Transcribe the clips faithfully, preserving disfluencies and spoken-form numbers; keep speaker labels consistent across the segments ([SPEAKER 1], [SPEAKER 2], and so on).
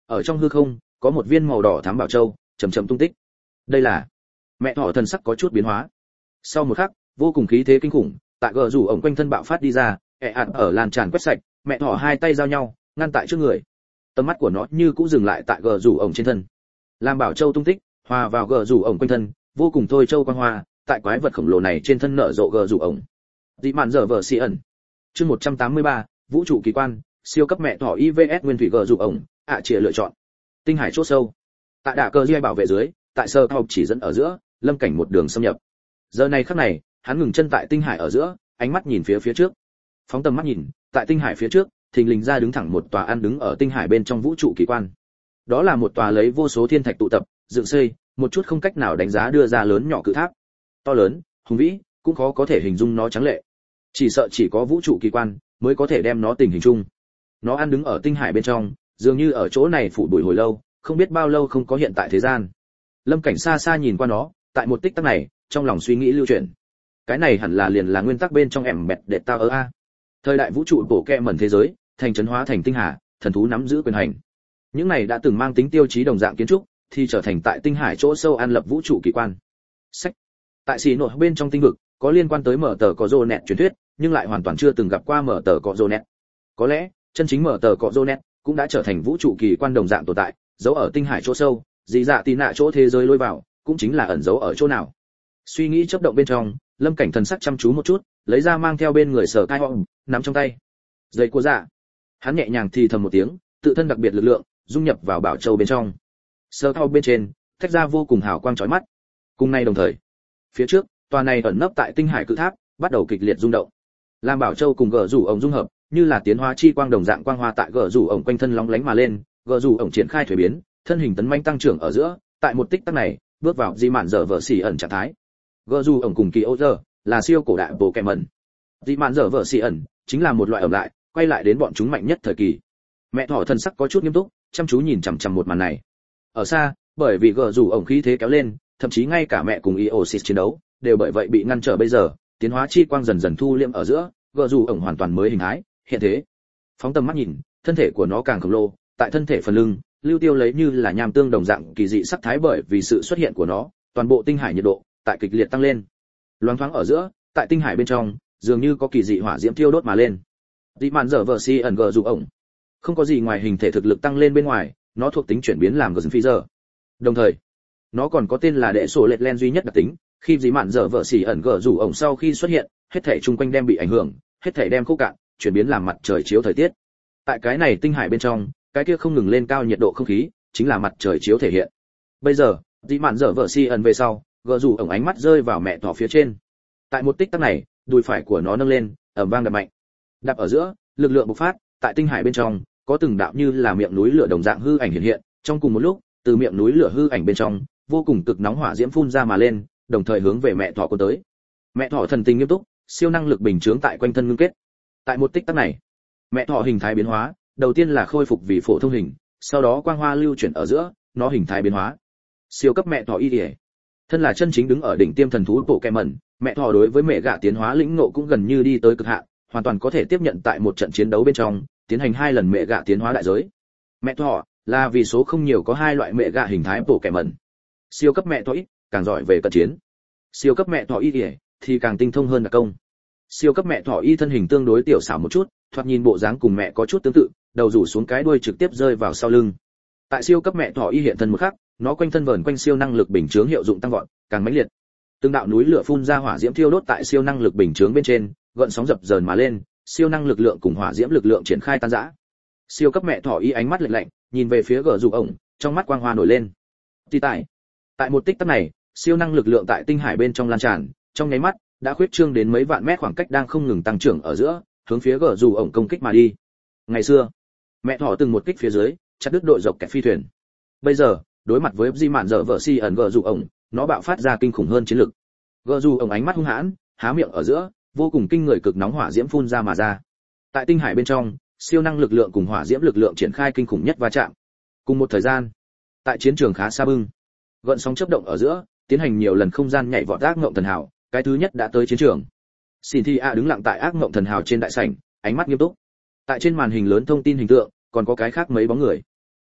[SPEAKER 1] Ở trong hư không có một viên màu đỏ thắm bảo châu chậm chậm tung tích. Đây là mẹ thỏ thần sắc có chút biến hóa. Sau một khắc, vô cùng khí thế kinh khủng tại gờ rủ ổng quanh thân bạo phát đi ra, ẹ ạt ở lan tràn quét sạch, mẹ thỏ hai tay giao nhau ngăn tại trước người. Tầm mắt của nó như cũng dừng lại tại gờ rủ ổng trên thân. Làm bảo châu tung tích hòa vào gờ rủ ổng quanh thân, vô cùng thôi châu quang hoa tại quái vật khổng lồ này trên thân nở rộ gờ rủ ổng. Dị mạn dở vở xì ẩn. Chương một trăm tám mươi ba, vũ trụ kỳ quan, siêu cấp mẹ thỏ i vê ét nguyên thủy gờ rủ ổng, ạ à chìa lựa chọn. Tinh hải chốt sâu. Tại đả cơ ria bảo vệ dưới, tại sơ học chỉ dẫn ở giữa, lâm cảnh một đường xâm nhập. Giờ này khắc này, hắn ngừng chân tại tinh hải ở giữa, ánh mắt nhìn phía phía trước. Phóng tầm mắt nhìn, tại tinh hải phía trước, thình lình ra đứng thẳng một tòa an đứng ở tinh hải bên trong vũ trụ kỳ quan. Đó là một tòa lấy vô số thiên thạch tụ tập, dựng xây, một chút không cách nào đánh giá đưa ra lớn nhỏ cự tháp. To lớn, hùng vĩ, cũng khó có thể hình dung nó trắng lệ. Chỉ sợ chỉ có vũ trụ kỳ quan mới có thể đem nó tình hình chung. Nó an đứng ở tinh hải bên trong, dường như ở chỗ này phủ bụi hồi lâu, không biết bao lâu không có hiện tại thế gian. Lâm Cảnh xa xa nhìn qua nó, tại một tích tắc này, trong lòng suy nghĩ lưu chuyển. Cái này hẳn là liền là nguyên tắc bên trong ẻm bẹt đệ tao ở a. Thời đại vũ trụ bổ kẹ mẩn thế giới, thành trấn hóa thành tinh hà, thần thú nắm giữ quyền hành. Những này đã từng mang tính tiêu chí đồng dạng kiến trúc, thì trở thành tại tinh hải chỗ sâu an lập vũ trụ kỳ quan. Sách. Tại xì nội bên trong tinh vực, có liên quan tới mở tờ có rô nẹt truyền thuyết, nhưng lại hoàn toàn chưa từng gặp qua mở tờ có rô nẹt. Có lẽ, chân chính mở tờ có rô nẹt cũng đã trở thành vũ trụ kỳ quan đồng dạng tồn tại, giấu ở tinh hải chỗ sâu, dị dạ tì nạ chỗ thế giới lôi vào, cũng chính là ẩn giấu ở chỗ nào. Suy nghĩ chớp động bên trong, Lâm Cảnh thần sắc chăm chú một chút, lấy ra mang theo bên người sở cai họng, nắm trong tay. Dây của dạ. Hắn nhẹ nhàng thì thầm một tiếng, tự thân đặc biệt lực lượng dung nhập vào bảo châu bên trong. Sở thao bên trên, tách ra vô cùng hào quang chói mắt. Cùng nay đồng thời, phía trước, tòa này ẩn nấp tại tinh hải cự tháp, bắt đầu kịch liệt rung động. Lam bảo châu cùng gờ rủ ổng dung hợp, như là tiến hóa chi quang đồng dạng quang hoa tại gờ rủ ổng quanh thân lóng lánh mà lên, gờ rủ ổng triển khai thuế biến, thân hình tấn manh tăng trưởng ở giữa, tại một tích tắc này, bước vào di mạn dở vở xỉ ẩn trạng thái. Gờ rủ ổng cùng kỳ ô giờ là siêu cổ đại bộ kẹm mẩn. Di mạn dở vở xỉ ẩn chính là một loại ẩm lại, quay lại đến bọn chúng mạnh nhất thời kỳ. Mẹ thỏ thần sắc có chút nghiêm túc, chăm chú nhìn chằm chằm một màn này. Ở xa, bởi vì gờ rủ ổng khí thế kéo lên, thậm chí ngay cả mẹ cùng Eosis chiến đấu đều bởi vậy bị ngăn trở. Bây giờ, tiến hóa chi quang dần dần thu liễm ở giữa, gờ rủ ổng hoàn toàn mới hình thái, hiện thế. Phóng tầm mắt nhìn, thân thể của nó càng khổng lồ, tại thân thể phần lưng, lưu tiêu lấy như là nham tương đồng dạng kỳ dị sắc thái, bởi vì sự xuất hiện của nó, toàn bộ tinh hải nhiệt độ tại kịch liệt tăng lên. Loáng thoáng ở giữa, tại tinh hải bên trong, dường như có kỳ dị hỏa diễm thiêu đốt mà lên. Dị mạn dở vở si ẩn gờ rủ ổng, không có gì ngoài hình thể thực lực tăng lên bên ngoài, nó thuộc tính chuyển biến làm gờ phi giờ. Đồng thời, nó còn có tên là đệ sổ lệch len duy nhất đặc tính, khi dị mạn dở vở xỉ ẩn gờ rủ ổng sau khi xuất hiện, hết thảy chung quanh đem bị ảnh hưởng, hết thảy đem khô cạn, chuyển biến làm mặt trời chiếu thời tiết. Tại cái này tinh hải bên trong, cái kia không ngừng lên cao nhiệt độ không khí, chính là mặt trời chiếu thể hiện. Bây giờ, dị mạn dở vở xỉ ẩn về sau, gờ rủ ổng ánh mắt rơi vào mẹ thỏ phía trên. Tại một tích tắc này, đùi phải của nó nâng lên, ầm vang đập mạnh. Đập ở giữa, lực lượng bộc phát, tại tinh hải bên trong, có từng đạo như là miệng núi lửa đồng dạng hư ảnh hiện hiện, trong cùng một lúc, từ miệng núi lửa hư ảnh bên trong, vô cùng cực nóng hỏa diễm phun ra mà lên, đồng thời hướng về mẹ thỏ cuốn tới. Mẹ thỏ thần tình nghiêm túc, siêu năng lực bình chướng tại quanh thân ngưng kết. Tại một tích tắc này, mẹ thỏ hình thái biến hóa, đầu tiên là khôi phục vì phổ thông hình, sau đó quang hoa lưu chuyển ở giữa, nó hình thái biến hóa. Siêu cấp mẹ thỏ y điệp. Thân là chân chính đứng ở đỉnh tiêm thần thú bộ kẹm mẩn, mẹ thỏ đối với mẹ gạ tiến hóa lĩnh ngộ cũng gần như đi tới cực hạn, hoàn toàn có thể tiếp nhận tại một trận chiến đấu bên trong, tiến hành hai lần mẹ gạ tiến hóa đại giới. Mẹ thỏ là vì số không nhiều có hai loại mẹ gạ hình thái bộ kẹm mẩn. Siêu cấp mẹ thỏ ít, càng giỏi về cận chiến. Siêu cấp mẹ thỏ y điệp thì càng tinh thông hơn đặc công. Siêu cấp mẹ thỏ y thân hình tương đối tiểu xảo một chút, thoạt nhìn bộ dáng cùng mẹ có chút tương tự, đầu rủ xuống cái đuôi trực tiếp rơi vào sau lưng. Tại siêu cấp mẹ thỏ y hiện thân một khắc, nó quanh thân vờn quanh siêu năng lực bình chướng hiệu dụng tăng vọt, càng mãnh liệt. Từng đạo núi lửa phun ra hỏa diễm thiêu đốt tại siêu năng lực bình chướng bên trên, gợn sóng dập dờn mà lên, siêu năng lực lượng cùng hỏa diễm lực lượng triển khai tan rã. Siêu cấp mẹ thỏ y ánh mắt lạnh lạnh, nhìn về phía gờ rủ ổng, trong mắt quang hoa nổi lên. Thì tại, tại một tích tắc này, siêu năng lực lượng tại tinh hải bên trong lan tràn, trong nháy mắt đã khuyết trương đến mấy vạn mét, khoảng cách đang không ngừng tăng trưởng ở giữa, hướng phía gờ rủ ổng công kích mà đi. Ngày xưa, mẹ thỏ từng một kích phía dưới, chặt đứt đội dọc kẻ phi thuyền. Bây giờ, đối mặt với di mạn dở vợ si ẩn gờ rủ ổng, nó bạo phát ra kinh khủng hơn chiến lực. Gờ rủ ổng ánh mắt hung hãn, há miệng ở giữa, vô cùng kinh người cực nóng hỏa diễm phun ra mà ra. Tại tinh hải bên trong, siêu năng lực lượng cùng hỏa diễm lực lượng triển khai kinh khủng nhất va chạm. Cùng một thời gian, tại chiến trường khá xa bưng, gợn sóng chớp động ở giữa, tiến hành nhiều lần không gian nhảy vọt ác ngộng thần hào, cái thứ nhất đã tới chiến trường. Xin Thi A đứng lặng tại ác ngộng thần hào trên đại sảnh, ánh mắt nghiêm túc. Tại trên màn hình lớn thông tin hình tượng, còn có cái khác mấy bóng người.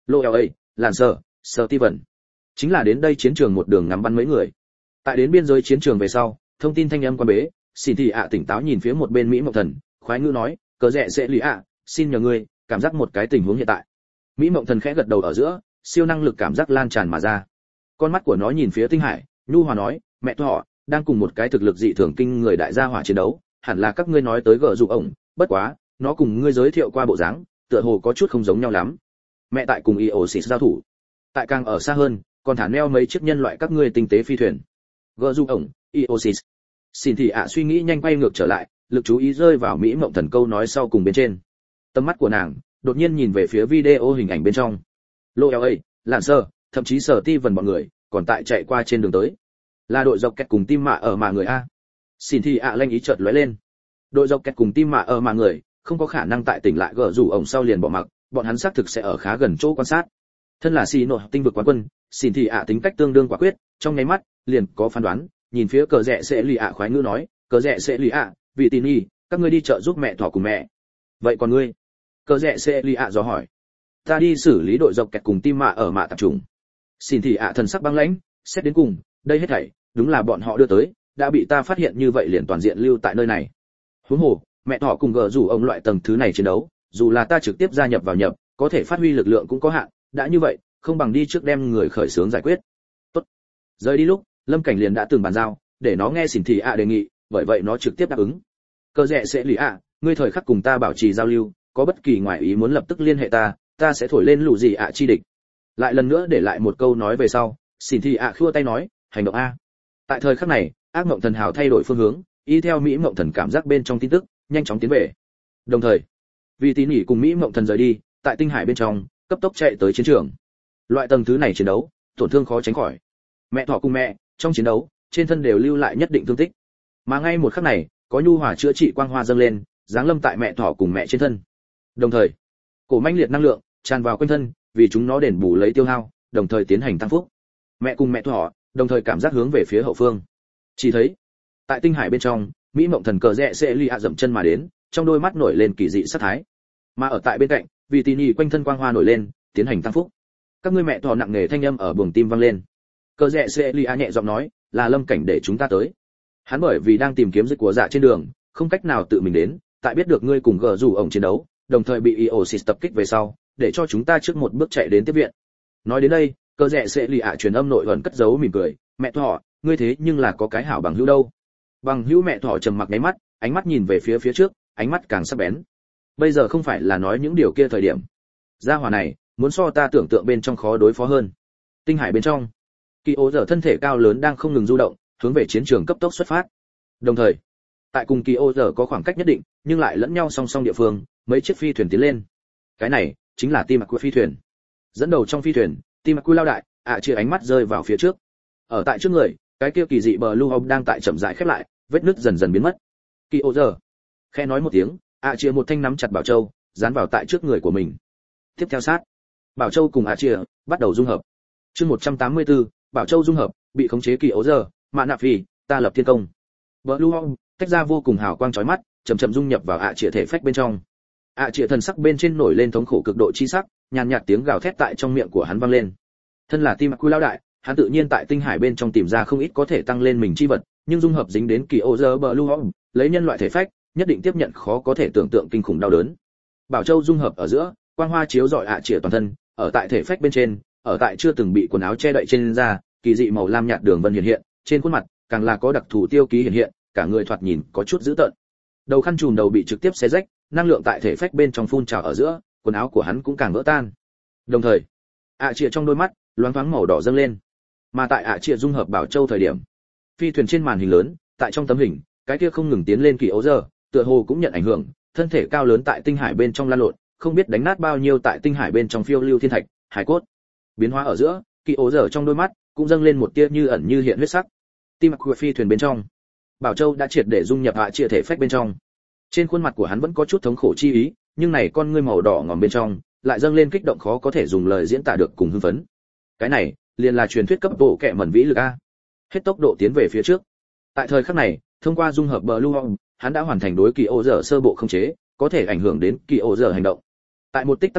[SPEAKER 1] lô eo ấy làn sờ sờ ti vẩn chính là đến đây chiến trường một đường ngắm bắn mấy người. Tại đến biên giới chiến trường về sau, thông tin thanh âm quan bế, xin thì ạ tỉnh táo nhìn phía một bên Mỹ Mộng Thần, khoái ngữ nói, cờ rẽ sẽ lì ạ, xin nhờ ngươi, cảm giác một cái tình huống hiện tại. Mỹ Mộng Thần khẽ gật đầu ở giữa, siêu năng lực cảm giác lan tràn mà ra. Con mắt của nó nhìn phía tinh hải, nhu hòa nói, mẹ họ đang cùng một cái thực lực dị thường kinh người đại gia hỏa chiến đấu, hẳn là các ngươi nói tới gở dụ ổng, bất quá, nó cùng ngươi giới thiệu qua bộ dáng, tựa hồ có chút không giống nhau lắm. Mẹ tại cùng Iosis giao thủ, tại càng ở xa hơn, còn thả neo mấy chiếc nhân loại các ngươi tinh tế phi thuyền. Gở dụ ổng, Iosis. Xin thì ạ suy nghĩ nhanh quay ngược trở lại, lực chú ý rơi vào Mỹ Mộng Thần câu nói sau cùng bên trên. Tầm mắt của nàng đột nhiên nhìn về phía video hình ảnh bên trong. Lô eo ấy, lạn sơ, thậm chí sở ti vần bọn người còn tại chạy qua trên đường tới. Là đội dọc kẹt cùng tim mạ ở mà người a. Xin thì ạ lanh ý chợt lóe lên. Đội dọc kẹt cùng tim mạ ở mà người không có khả năng tại tỉnh lại gỡ rủ ổng sau liền bỏ mặc, bọn hắn xác thực sẽ ở khá gần chỗ quan sát. Thân là xì nội tinh vực quán quân, xin thì ạ tính cách tương đương quả quyết, trong nháy mắt liền có phán đoán, nhìn phía cờ rẽ sẽ lì ạ khoái ngữ nói, cờ rẽ sẽ lì ạ, vì tin y, các ngươi đi chợ giúp mẹ thỏ cùng mẹ. Vậy còn ngươi? Cờ rẽ sẽ lì ạ dò hỏi. Ta đi xử lý đội dọc kẹt cùng tim mạ ở mạ tập trung. Xin thì ạ thần sắc băng lãnh, xét đến cùng, đây hết thảy đúng là bọn họ đưa tới, đã bị ta phát hiện như vậy liền toàn diện lưu tại nơi này. Huống hồ, mẹ thỏ cùng gờ rủ ông loại tầng thứ này chiến đấu, dù là ta trực tiếp gia nhập vào nhập, có thể phát huy lực lượng cũng có hạn, đã như vậy, không bằng đi trước đem người khởi xướng giải quyết. Tốt. Rời đi lúc, Lâm Cảnh liền đã từng bàn giao, để nó nghe xỉn thì ạ đề nghị, bởi vậy nó trực tiếp đáp ứng. Cơ rẽ sẽ lì ạ, ngươi thời khắc cùng ta bảo trì giao lưu, có bất kỳ ngoại ý muốn lập tức liên hệ ta, ta sẽ thổi lên lũ gì ạ chi địch. Lại lần nữa để lại một câu nói về sau, xỉn thì ạ khua tay nói, hành động a. Tại thời khắc này, ác mộng thần hào thay đổi phương hướng, y theo Mỹ Mộng Thần cảm giác bên trong tin tức, nhanh chóng tiến về. Đồng thời, vì tín nhỉ cùng Mỹ Mộng Thần rời đi, tại tinh hải bên trong, cấp tốc chạy tới chiến trường. Loại tầng thứ này chiến đấu, tổn thương khó tránh khỏi. Mẹ thỏ cùng mẹ, trong chiến đấu, trên thân đều lưu lại nhất định thương tích. Mà ngay một khắc này, có nhu hòa chữa trị quang hoa dâng lên, giáng lâm tại mẹ thỏ cùng mẹ trên thân. Đồng thời, cổ mãnh liệt năng lượng tràn vào quanh thân, vì chúng nó đền bù lấy tiêu hao, đồng thời tiến hành tăng phúc. Mẹ cùng mẹ thỏ, đồng thời cảm giác hướng về phía hậu phương. Chỉ thấy, tại tinh hải bên trong, Mỹ Mộng Thần cờ rẽ sẽ lì ạ dậm chân mà đến, trong đôi mắt nổi lên kỳ dị sát thái. Mà ở tại bên cạnh, vì tỉ nhỉ quanh thân quang hoa nổi lên, tiến hành tăng phúc. Các ngươi mẹ thỏ nặng nề thanh âm ở buồng tim vang lên. Cờ rẽ sẽ lì ạ nhẹ giọng nói, là Lâm Cảnh để chúng ta tới. Hắn bởi vì đang tìm kiếm dịch của dạ trên đường, không cách nào tự mình đến, tại biết được ngươi cùng gờ rủ ổng chiến đấu, đồng thời bị Iosis tập kích về sau, để cho chúng ta trước một bước chạy đến tiếp viện. Nói đến đây, cờ rẽ sẽ lì ạ truyền âm nội ẩn cất giấu mỉm cười, mẹ thỏ, ngươi thế nhưng là có cái hảo bằng hữu đâu. Bằng hữu mẹ thỏ trầm mặc nháy mắt, ánh mắt nhìn về phía phía trước, ánh mắt càng sắc bén. Bây giờ không phải là nói những điều kia thời điểm. Gia hỏa này, muốn so ta tưởng tượng bên trong khó đối phó hơn. Tinh hải bên trong, Kỳ Ố Dở thân thể cao lớn đang không ngừng du động, hướng về chiến trường cấp tốc xuất phát. Đồng thời, tại cùng Kỳ Ố Dở có khoảng cách nhất định, nhưng lại lẫn nhau song song địa phương, mấy chiếc phi thuyền tiến lên. Cái này chính là Tim Mặc phi thuyền. Dẫn đầu trong phi thuyền, Tim Mặc lao đại, ạ à, chia ánh mắt rơi vào phía trước. Ở tại trước người, cái kia kỳ dị bờ lưu hồng đang tại chậm rãi khép lại, vết nứt dần dần biến mất. Kỳ Ố Dở khẽ nói một tiếng, ạ à, chia một thanh nắm chặt Bảo Châu, dán vào tại trước người của mình. Tiếp theo sát, Bảo Châu cùng ạ à, chia bắt đầu dung hợp. Chương một trăm tám mươi tư, Bảo Châu dung hợp, bị khống chế Kỳ Ố Dở, Mạn Nạp Phi, ta lập thiên công. Blue Home tách ra vô cùng hào quang chói mắt, chậm chậm dung nhập vào ạ trịa thể phách bên trong. ạ trịa thần sắc bên trên nổi lên thống khổ cực độ chi sắc, nhàn nhạt tiếng gào thét tại trong miệng của hắn vang lên. Thân là Tim Mặc lão đại, hắn tự nhiên tại tinh hải bên trong tìm ra không ít có thể tăng lên mình chi vật, nhưng dung hợp dính đến Kỳ Ố Dở Blue Home, lấy nhân loại thể phách, nhất định tiếp nhận khó có thể tưởng tượng kinh khủng đau đớn. Bảo Châu dung hợp ở giữa, quang hoa chiếu rọi ạ trịa toàn thân, ở tại thể phách bên trên, ở tại chưa từng bị quần áo che đậy trên da, kỳ dị màu lam nhạt đường vân hiện hiện, trên khuôn mặt càng là có đặc thù tiêu ký hiện hiện, cả người thoạt nhìn có chút dữ tợn. Đầu khăn trùm đầu bị trực tiếp xé rách, năng lượng tại thể phách bên trong phun trào ở giữa, quần áo của hắn cũng càng vỡ tan. Đồng thời, ạ trịa trong đôi mắt loáng thoáng màu đỏ dâng lên. Mà tại ạ trịa dung hợp Bảo Châu thời điểm, phi thuyền trên màn hình lớn, tại trong tấm hình, cái kia không ngừng tiến lên Kỳ Ố Dở, tựa hồ cũng nhận ảnh hưởng, thân thể cao lớn tại tinh hải bên trong lan lộn, không biết đánh nát bao nhiêu tại tinh hải bên trong phiêu lưu thiên thạch, hải cốt. Biến hóa ở giữa, Kỳ Ố Dở trong đôi mắt cũng dâng lên một tia như ẩn như hiện huyết sắc. Tim Mặc phi thuyền bên trong, Bảo Châu đã triệt để dung nhập hạ chia thể phách bên trong. Trên khuôn mặt của hắn vẫn có chút thống khổ chi ý, nhưng này con ngươi màu đỏ ngòm bên trong, lại dâng lên kích động khó có thể dùng lời diễn tả được cùng hưng phấn. Cái này, liền là truyền thuyết cấp bộ kệ mẩn vĩ lực a. Hết tốc độ tiến về phía trước. Tại thời khắc này, thông qua dung hợp Blue Home, hắn đã hoàn thành đối Kỳ Ố Dở sơ bộ khống chế, có thể ảnh hưởng đến Kỳ Ố Dở hành động. Tại một tích tắc này,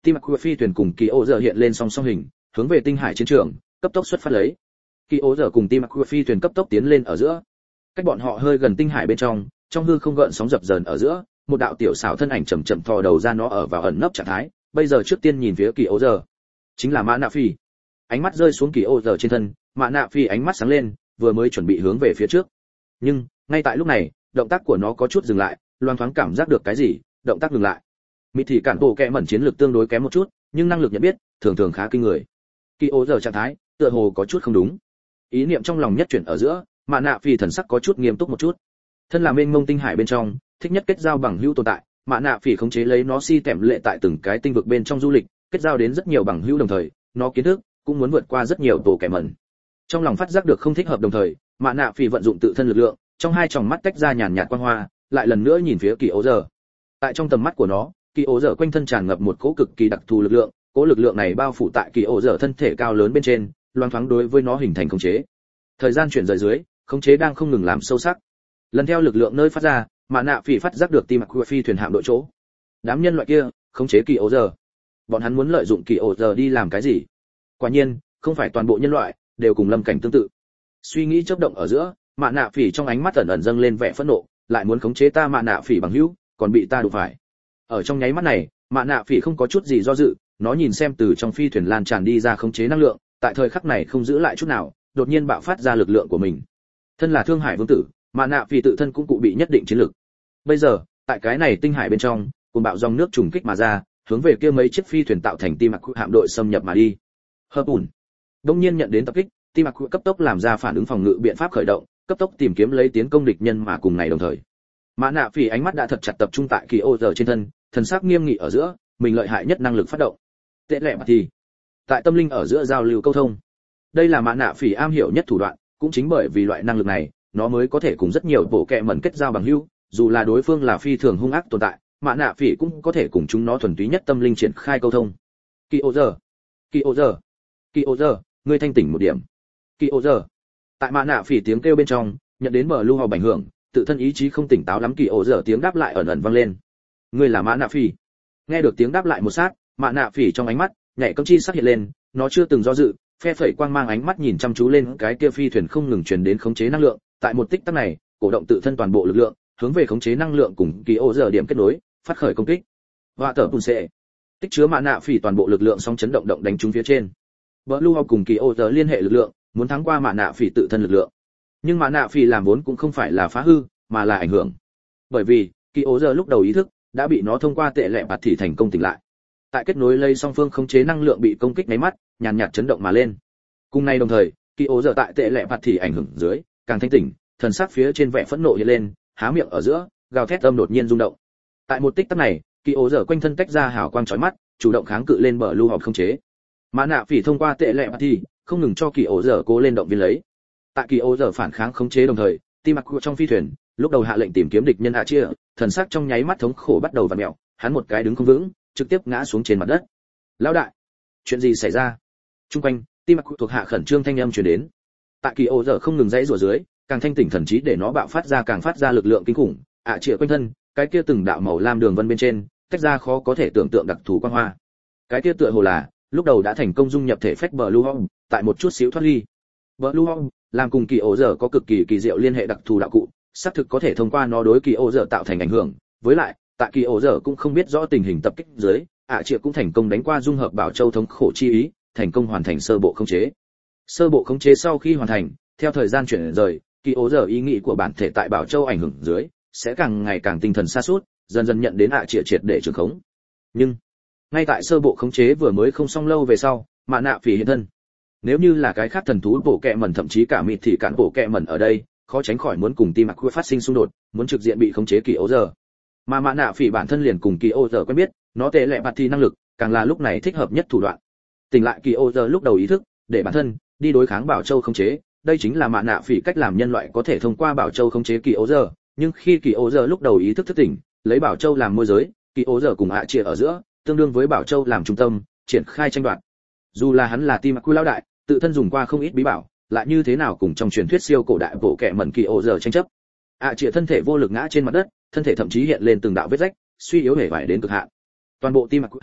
[SPEAKER 1] Tim Aqua phi thuyền cùng Kỳ Ô giờ hiện lên song song hình, hướng về tinh hải chiến trường cấp tốc xuất phát lấy. Kỳ Ô giờ cùng Tim Aqua phi thuyền cấp tốc tiến lên ở giữa. Cách bọn họ hơi gần tinh hải bên trong, trong hư không gợn sóng dập dờn ở giữa, một đạo tiểu xảo thân ảnh chậm chậm thò đầu ra, nó ở vào ẩn nấp trạng thái, bây giờ trước tiên nhìn phía Kỳ Ô giờ, chính là Mã Nạ Phi. Ánh mắt rơi xuống Kỳ Ô giờ trên thân, Mã Nạ Phi ánh mắt sáng lên, vừa mới chuẩn bị hướng về phía trước. Nhưng, ngay tại lúc này, động tác của nó có chút dừng lại, loang thoáng cảm giác được cái gì, động tác dừng lại. Mị thì cản bộ kẹ mẩn chiến lược tương đối kém một chút, nhưng năng lực nhận biết thường thường khá kinh người. Kỳ Ô giờ trạng thái, tựa hồ có chút không đúng. Ý niệm trong lòng nhất chuyển ở giữa, Mã Nạ Phi thần sắc có chút nghiêm túc một chút. Thân là mênh mông tinh hải bên trong, thích nhất kết giao bằng hữu tồn tại, Mã Nạ Phi khống chế lấy nó si tẹm lệ tại từng cái tinh vực bên trong du lịch, kết giao đến rất nhiều bằng hữu đồng thời, nó kiến thức cũng muốn vượt qua rất nhiều tổ kẻ mẩn. Trong lòng phát giác được không thích hợp đồng thời, Mã Nạ Phi vận dụng tự thân lực lượng, trong hai tròng mắt tách ra nhàn nhạt quang hoa, lại lần nữa nhìn phía Kỳ Ô giờ. Tại trong tầm mắt của nó, Kỳ Ô giờ quanh thân tràn ngập một cỗ cực kỳ đặc thù lực lượng, cỗ lực lượng này bao phủ tại Kỳ Ô giờ thân thể cao lớn bên trên, loáng thoáng đối với nó hình thành khống chế. Thời gian chuyển rời dưới, khống chế đang không ngừng làm sâu sắc. Lần theo lực lượng nơi phát ra, Mã Nạ Phi phát giác được Tim Aqua phi thuyền hạm đội chỗ. Đám nhân loại kia khống chế Kỳ Ô giờ. Bọn hắn muốn lợi dụng Kỳ Ô giờ đi làm cái gì? Quả nhiên, không phải toàn bộ nhân loại đều cùng lâm cảnh tương tự. Suy nghĩ chớp động ở giữa, Mã Nạ Phi trong ánh mắt ẩn ẩn dâng lên vẻ phẫn nộ, lại muốn khống chế ta Mã Nạ Phi bằng hữu, còn bị ta đụng phải. Ở trong nháy mắt này, Mã Nạ Phi không có chút gì do dự, nó nhìn xem từ trong phi thuyền lan tràn đi ra khống chế năng lượng, tại thời khắc này không giữ lại chút nào, đột nhiên bạo phát ra lực lượng của mình. Thân là Thương Hải vương tử, Mã Nạ Phi tự thân cũng cụ bị nhất định chiến lực. Bây giờ, tại cái này tinh hải bên trong, cuồng bạo dòng nước trùng kích mà ra, hướng về kia mấy chiếc phi thuyền tạo thành Tim Aqua hạm đội xâm nhập mà đi. Hợp ủn. Đông nhiên nhận đến tập kích, Tim Aqua cấp tốc làm ra phản ứng phòng ngự biện pháp khởi động, cấp tốc tìm kiếm lấy tiến công địch nhân mà cùng ngày đồng thời. Mã Nạ Phi ánh mắt đã thật chặt tập trung tại Kỳ Ô giờ trên thân, thần sắc nghiêm nghị ở giữa, mình lợi hại nhất năng lực phát động. Tệ lệ mà thì, tại tâm linh ở giữa giao lưu câu thông. Đây là Mã Nạ Phi am hiểu nhất thủ đoạn, cũng chính bởi vì loại năng lực này, nó mới có thể cùng rất nhiều bộ kệ mẩn kết giao bằng hữu, dù là đối phương là phi thường hung ác tồn tại, Mã Nạ Phi cũng có thể cùng chúng nó thuần túy nhất tâm linh triển khai câu thông. Kỳ Ô giờ, Kỳ Ô giờ, Kỳ Ô giờ, ngươi thanh tỉnh một điểm. Kỳ Ô giờ. Tại Mã Nạ Phi tiếng kêu bên trong, nhận đến bờ lưu hào ảnh hưởng, tự thân ý chí không tỉnh táo lắm, Kỳ Ô giờ tiếng đáp lại ẩn ẩn vang lên. Ngươi là Mã Nạ Phi. Nghe được tiếng đáp lại một sát, Mã Nạ Phi trong ánh mắt nhảy cấm chi sắc hiện lên, nó chưa từng do dự, phe phẩy quang mang ánh mắt nhìn chăm chú lên cái kia phi thuyền không ngừng truyền đến khống chế năng lượng, tại một tích tắc này, cổ động tự thân toàn bộ lực lượng, hướng về khống chế năng lượng cùng Kỳ Ô giờ điểm kết nối, phát khởi công kích. Và tở bùn sẽ tích chứa Mã Nạ Phi toàn bộ lực lượng song chấn động động đánh trúng phía trên. Blue Hawk cùng Kỳ Ô giờ liên hệ lực lượng, muốn thắng qua Mã Nạ Phi tự thân lực lượng. Nhưng Mã Nạ Phi làm vốn cũng không phải là phá hư, mà là ảnh hưởng. Bởi vì, Kỳ Ô giờ lúc đầu ý thức đã bị nó thông qua tệ lệ bạt thì thành công tỉnh lại. Tại kết nối lây song phương khống chế năng lượng bị công kích nháy mắt, nhàn nhạt chấn động mà lên. Cùng nay đồng thời, Kỳ Ô giờ tại tệ lệ bạt thì ảnh hưởng dưới, càng thanh tỉnh, thần sắc phía trên vẻ phẫn nộ hiện lên, há miệng ở giữa, gào thét âm đột nhiên rung động. Tại một tích tắc này, Kỳ Ô giờ quanh thân tách ra hào quang chói mắt, chủ động kháng cự lên bờ lưu họp không chế. Mã Nạ Phi thông qua tệ lệ bạt thì không ngừng cho Kỳ Ô giờ cố lên động viên lấy. Tại Kỳ Ô giờ phản kháng khống chế đồng thời, Tim Aqua trong phi thuyền, lúc đầu hạ lệnh tìm kiếm địch nhân hạ chia, thần sắc trong nháy mắt thống khổ bắt đầu vặn mèo, hắn một cái đứng không vững, trực tiếp ngã xuống trên mặt đất. Lão đại, chuyện gì xảy ra? Trung quanh, Tim Aqua thuộc hạ khẩn trương thanh âm truyền đến. Tại Kỳ Ô giờ không ngừng dãy rủa dưới, càng thanh tỉnh thần trí để nó bạo phát ra càng phát ra lực lượng kinh khủng, ạ chia quanh thân, cái kia từng đạo màu lam đường vân bên trên, tách ra khó có thể tưởng tượng đặc thù quang hoa. Cái kia tựa hồ là lúc đầu đã thành công dung nhập thể phách Blue Hawk, tại một chút xíu thoát ly. Blue Hawk làm cùng Kỳ Ô giờ có cực kỳ kỳ diệu liên hệ đặc thù đạo cụ, xác thực có thể thông qua nó đối Kỳ Ô giờ tạo thành ảnh hưởng, với lại, tại Kỳ Ô giờ cũng không biết rõ tình hình tập kích dưới, ạ triệu cũng thành công đánh qua dung hợp Bảo Châu thống khổ chi ý, thành công hoàn thành sơ bộ khống chế. Sơ bộ khống chế sau khi hoàn thành, theo thời gian chuyển rời, Kỳ Ô giờ ý nghĩ của bản thể tại Bảo Châu ảnh hưởng dưới, sẽ càng ngày càng tinh thần sa sút, dần dần nhận đến ạ triệu triệt để trường khống. Nhưng, ngay tại sơ bộ khống chế vừa mới không xong lâu về sau, Mã Nạ Phi hiện thân. Nếu như là cái khác thần thú bộ kệ mẩn thậm chí cả mịt thì cản bộ kệ mẩn ở đây, khó tránh khỏi muốn cùng Tim Aqua phát sinh xung đột, muốn trực diện bị khống chế Kỳ Ô giờ. Mà Mã Nạ Phi bản thân liền cùng Kỳ Ô giờ quen biết, nó tệ lệ bạt thì năng lực, càng là lúc này thích hợp nhất thủ đoạn. Tỉnh lại Kỳ Ô giờ lúc đầu ý thức, để bản thân đi đối kháng Bảo Châu khống chế, đây chính là Mã Nạ Phi cách làm nhân loại có thể thông qua Bảo Châu khống chế Kỳ Ô giờ, nhưng khi Kỳ Ô giờ lúc đầu ý thức thức tỉnh, lấy Bảo Châu làm môi giới, Kỳ Ô giờ cùng ạ chia ở giữa, tương đương với Bảo Châu làm trung tâm, triển khai tranh đoạt. Dù là hắn là Tim Aqua lão đại, tự thân dùng qua không ít bí bảo, lại như thế nào cùng trong truyền thuyết siêu cổ đại bộ kệ mẩn Kỳ Ô giờ tranh chấp. ạ chia thân thể vô lực ngã trên mặt đất, thân thể thậm chí hiện lên từng đạo vết rách, suy yếu hề vải đến cực hạn. Toàn bộ Tim Aqua hạm đội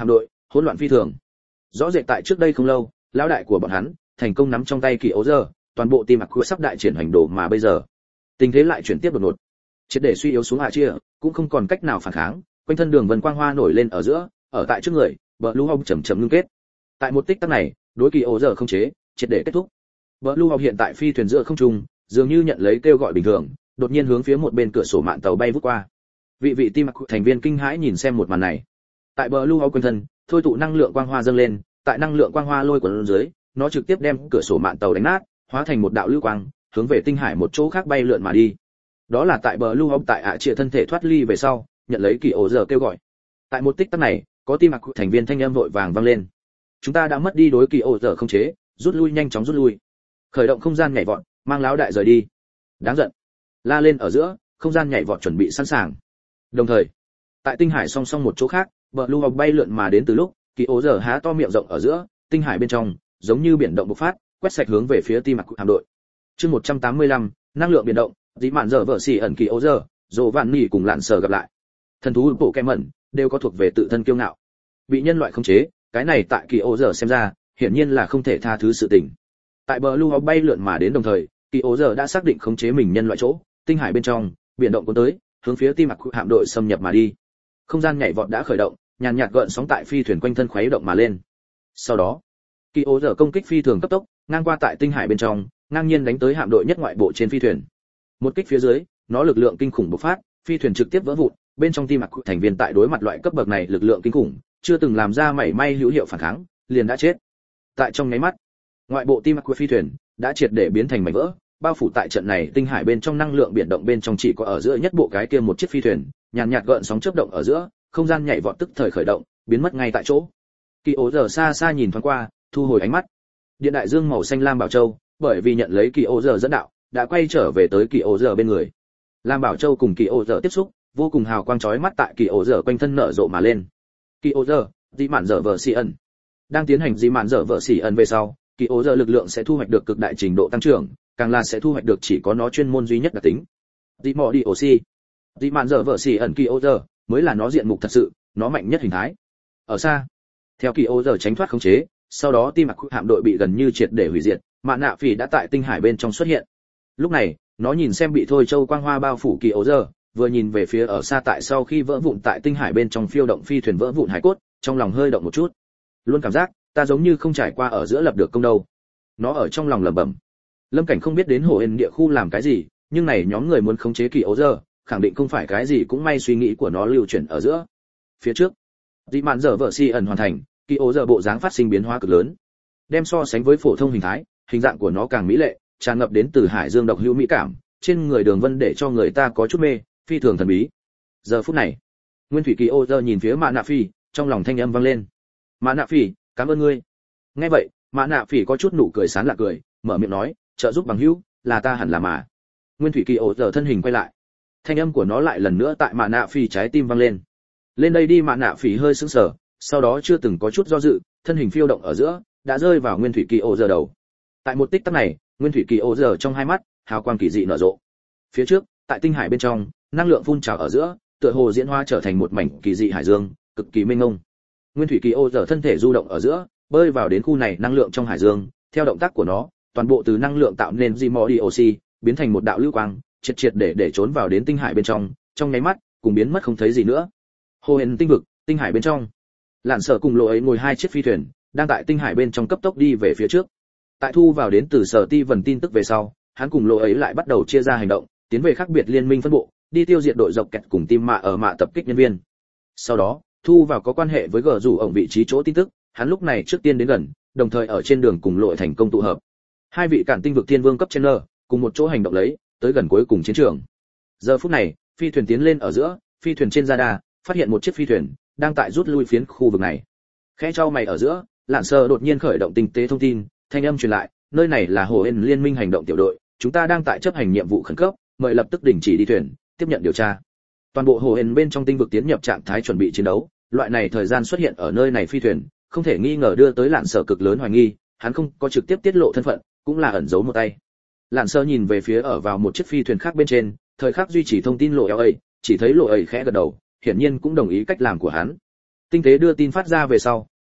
[SPEAKER 1] hỗn loạn phi thường. Rõ rệt tại trước đây không lâu, lão đại của bọn hắn thành công nắm trong tay kỳ ấu giờ, toàn bộ team mặc sắp đại triển hành đồ, mà bây giờ tình thế lại chuyển tiếp đột ngột, triệt để suy yếu xuống hạ chia, cũng không còn cách nào phản kháng, quanh thân đường vân quang hoa nổi lên ở giữa, ở tại trước người, Blue Hawk chậm chậm ngưng kết. Tại một tích tắc này, đối kỳ ấu giờ không chế, triệt để kết thúc. Blue Hawk hiện tại phi thuyền giữa không trung, dường như nhận lấy kêu gọi bình thường, đột nhiên hướng phía một bên cửa sổ mạn tàu bay vút qua. Vị vị team mặc thành viên kinh hãi nhìn xem một màn này. Tại Blue Hawk quanh thân, thôi tụ năng lượng quang hoa dâng lên, tại năng lượng quang hoa lôi cuốn dưới, nó trực tiếp đem cửa sổ mạn tàu đánh nát, hóa thành một đạo lưu quang, hướng về tinh hải một chỗ khác bay lượn mà đi. Đó là tại Blue Hawk tại ạ trịa thân thể thoát ly về sau, nhận lấy kỳ ổ giờ kêu gọi. Tại một tích tắc này, có team mặc thành viên thanh âm vội vàng vang lên. Chúng ta đã mất đi đối kỳ ổ giờ không chế, rút lui, nhanh chóng rút lui. Khởi động không gian nhảy vọt, mang lão đại rời đi. Đáng giận. La lên ở giữa, không gian nhảy vọt chuẩn bị sẵn sàng. Đồng thời, tại tinh hải song song một chỗ khác, Blue Hawk bay lượn mà đến từ lúc, kỳ ổ giờ há to miệng rộng ở giữa, tinh hải bên trong giống như biển động bộc phát, quét sạch hướng về phía team mặc hạm đội. Chương một trăm tám mươi lăm, năng lượng biển động, dĩ mạn giờ vợ xỉ ẩn kỳ ấu giờ, dồ vạn nỉ cùng lạn sở gặp lại. Thần thú bộ kem mẩn đều có thuộc về tự thân kiêu ngạo, bị nhân loại khống chế, cái này tại kỳ ấu giờ xem ra, hiển nhiên là không thể tha thứ sự tình. Tại Blue Hawk bay lượn mà đến đồng thời, kỳ ấu giờ đã xác định khống chế mình nhân loại chỗ, tinh hải bên trong, biển động cuốn tới, hướng phía team mặc hạm đội xâm nhập mà đi. Không gian nhảy vọt đã khởi động, nhàn nhạt gợn sóng tại phi thuyền quanh thân khuấy động mà lên. Sau đó, kỳ ấu giờ công kích phi thường cấp tốc, ngang qua tại tinh hải bên trong, ngang nhiên đánh tới hạm đội nhất ngoại bộ trên phi thuyền. Một kích phía dưới, nó lực lượng kinh khủng bộc phát, phi thuyền trực tiếp vỡ vụn, bên trong team mặc thành viên tại đối mặt loại cấp bậc này lực lượng kinh khủng, chưa từng làm ra mảy may hữu hiệu phản kháng, liền đã chết. Tại trong nháy mắt, ngoại bộ team mặc phi thuyền đã triệt để biến thành mảnh vỡ, bao phủ tại trận này tinh hải bên trong năng lượng biển động bên trong chỉ có ở giữa nhất bộ cái kia một chiếc phi thuyền, nhàn nhạt gợn sóng chớp động ở giữa, không gian nhảy vọt tức thời khởi động, biến mất ngay tại chỗ. Kỳ ố giờ xa xa nhìn thoáng qua, thu hồi ánh mắt. Điện đại dương màu xanh lam bảo châu, bởi vì nhận lấy kỳ ố giờ dẫn đạo, đã quay trở về tới kỳ ố giờ bên người. Lam bảo châu cùng kỳ ố giờ tiếp xúc, vô cùng hào quang chói mắt tại kỳ ố giờ quanh thân nở rộ mà lên. Kỳ ố giờ, dị mạn giờ vợ xỉ ẩn. Đang tiến hành dị mạn giờ vợ xỉ ẩn về sau, kỳ ố giờ lực lượng sẽ thu hoạch được cực đại trình độ tăng trưởng, càng là sẽ thu hoạch được chỉ có nó chuyên môn duy nhất đặc tính. Dị mọ đi oxy. Dị mạn giờ vợ xỉ ẩn kỳ ố giờ mới là nó diện mục thật sự, nó mạnh nhất hình thái. Ở xa, theo kỳ ố giờ tránh thoát khống chế, sau đó team mặc hạm đội bị gần như triệt để hủy diệt, mạn nạ phỉ đã tại tinh hải bên trong xuất hiện. Lúc này, nó nhìn xem bị thôi châu quang hoa bao phủ kỳ ấu giờ, vừa nhìn về phía ở xa tại sau khi vỡ vụn tại tinh hải bên trong phiêu động phi thuyền vỡ vụn hải cốt, trong lòng hơi động một chút. Luôn cảm giác, ta giống như không trải qua ở giữa lập được công đâu. Nó ở trong lòng lẩm bẩm. Lâm Cảnh không biết đến hồ hên địa khu làm cái gì, nhưng này nhóm người muốn khống chế kỳ ấu giờ, khẳng định không phải cái gì cũng may suy nghĩ của nó lưu chuyển ở giữa. Phía trước, dị mạn giờ vợ si ẩn hoàn thành, kỳ ấu giờ bộ dáng phát sinh biến hóa cực lớn. Đem so sánh với phổ thông hình thái, hình dạng của nó càng mỹ lệ, tràn ngập đến từ hải dương độc hữu mỹ cảm, trên người đường vân để cho người ta có chút mê, phi thường thần bí. Giờ phút này, Nguyên Thủy Kỳ Ô giờ nhìn phía Mã Nạ Phi, trong lòng thanh âm vang lên. Mã Nạ Phi, cảm ơn ngươi. Nghe vậy, Mã Nạ Phi có chút nụ cười sán lạ cười, mở miệng nói, trợ giúp bằng hữu, là ta hẳn là mà. Nguyên Thủy Kỳ Ô giờ thân hình quay lại, thanh âm của nó lại lần nữa tại Mã Nạ Phi trái tim vang lên. Lên đây đi. Mã Nạ Phi hơi sững sờ, sau đó chưa từng có chút do dự, thân hình phiêu động ở giữa, đã rơi vào Nguyên Thủy Kỳ Ô giờ đầu. Tại một tích tắc này, Nguyên Thủy Kỳ Ô giờ trong hai mắt, hào quang kỳ dị nở rộ. Phía trước, tại tinh hải bên trong, năng lượng phun trào ở giữa, tựa hồ diễn hóa trở thành một mảnh kỳ dị hải dương, cực kỳ mênh mông. Nguyên Thủy Kỳ Ô giờ thân thể du động ở giữa, bơi vào đến khu này năng lượng trong hải dương, theo động tác của nó, toàn bộ từ năng lượng tạo nên Gimodi oxy, biến thành một đạo lưu quang, triệt triệt để để trốn vào đến tinh hải bên trong, trong nháy mắt, cùng biến mất không thấy gì nữa. Hồ Huyền tinh vực, tinh hải bên trong, Lạn Sở cùng Lộ ấy ngồi hai chiếc phi thuyền, đang tại tinh hải bên trong cấp tốc đi về phía trước. Tại thu vào đến từ Sở Ti vần tin tức về sau, hắn cùng Lộ ấy lại bắt đầu chia ra hành động, tiến về khác biệt liên minh phân bộ, đi tiêu diệt đội dọc kẹt cùng team mạ ở mạ tập kích nhân viên. Sau đó, thu vào có quan hệ với gờ rủ ổng vị trí chỗ tin tức, hắn lúc này trước tiên đến gần, đồng thời ở trên đường cùng Lộ thành công tụ hợp. Hai vị cản tinh vực thiên vương cấp trên nơ, cùng một chỗ hành động lấy, tới gần cuối cùng chiến trường. Giờ phút này, phi thuyền tiến lên ở giữa, phi thuyền trên radar phát hiện một chiếc phi thuyền đang tại rút lui phiến khu vực này. Khẽ chau mày ở giữa, Lạn Sơ đột nhiên khởi động tinh tế thông tin, thanh âm truyền lại, nơi này là Hồ Hên liên minh hành động tiểu đội, chúng ta đang tại chấp hành nhiệm vụ khẩn cấp, mời lập tức đình chỉ đi thuyền, tiếp nhận điều tra. Toàn bộ Hồ Hên bên trong tinh vực tiến nhập trạng thái chuẩn bị chiến đấu, loại này thời gian xuất hiện ở nơi này phi thuyền, không thể nghi ngờ đưa tới Lạn Sơ cực lớn hoài nghi, hắn không có trực tiếp tiết lộ thân phận, cũng là ẩn giấu một tay. Lạn Sơ nhìn về phía ở vào một chiếc phi thuyền khác bên trên, thời khắc duy trì thông tin lộ eo ấy, chỉ thấy lộ ấy khẽ gật đầu, hiển nhiên cũng đồng ý cách làm của hắn. Tinh tế đưa tin phát ra về sau,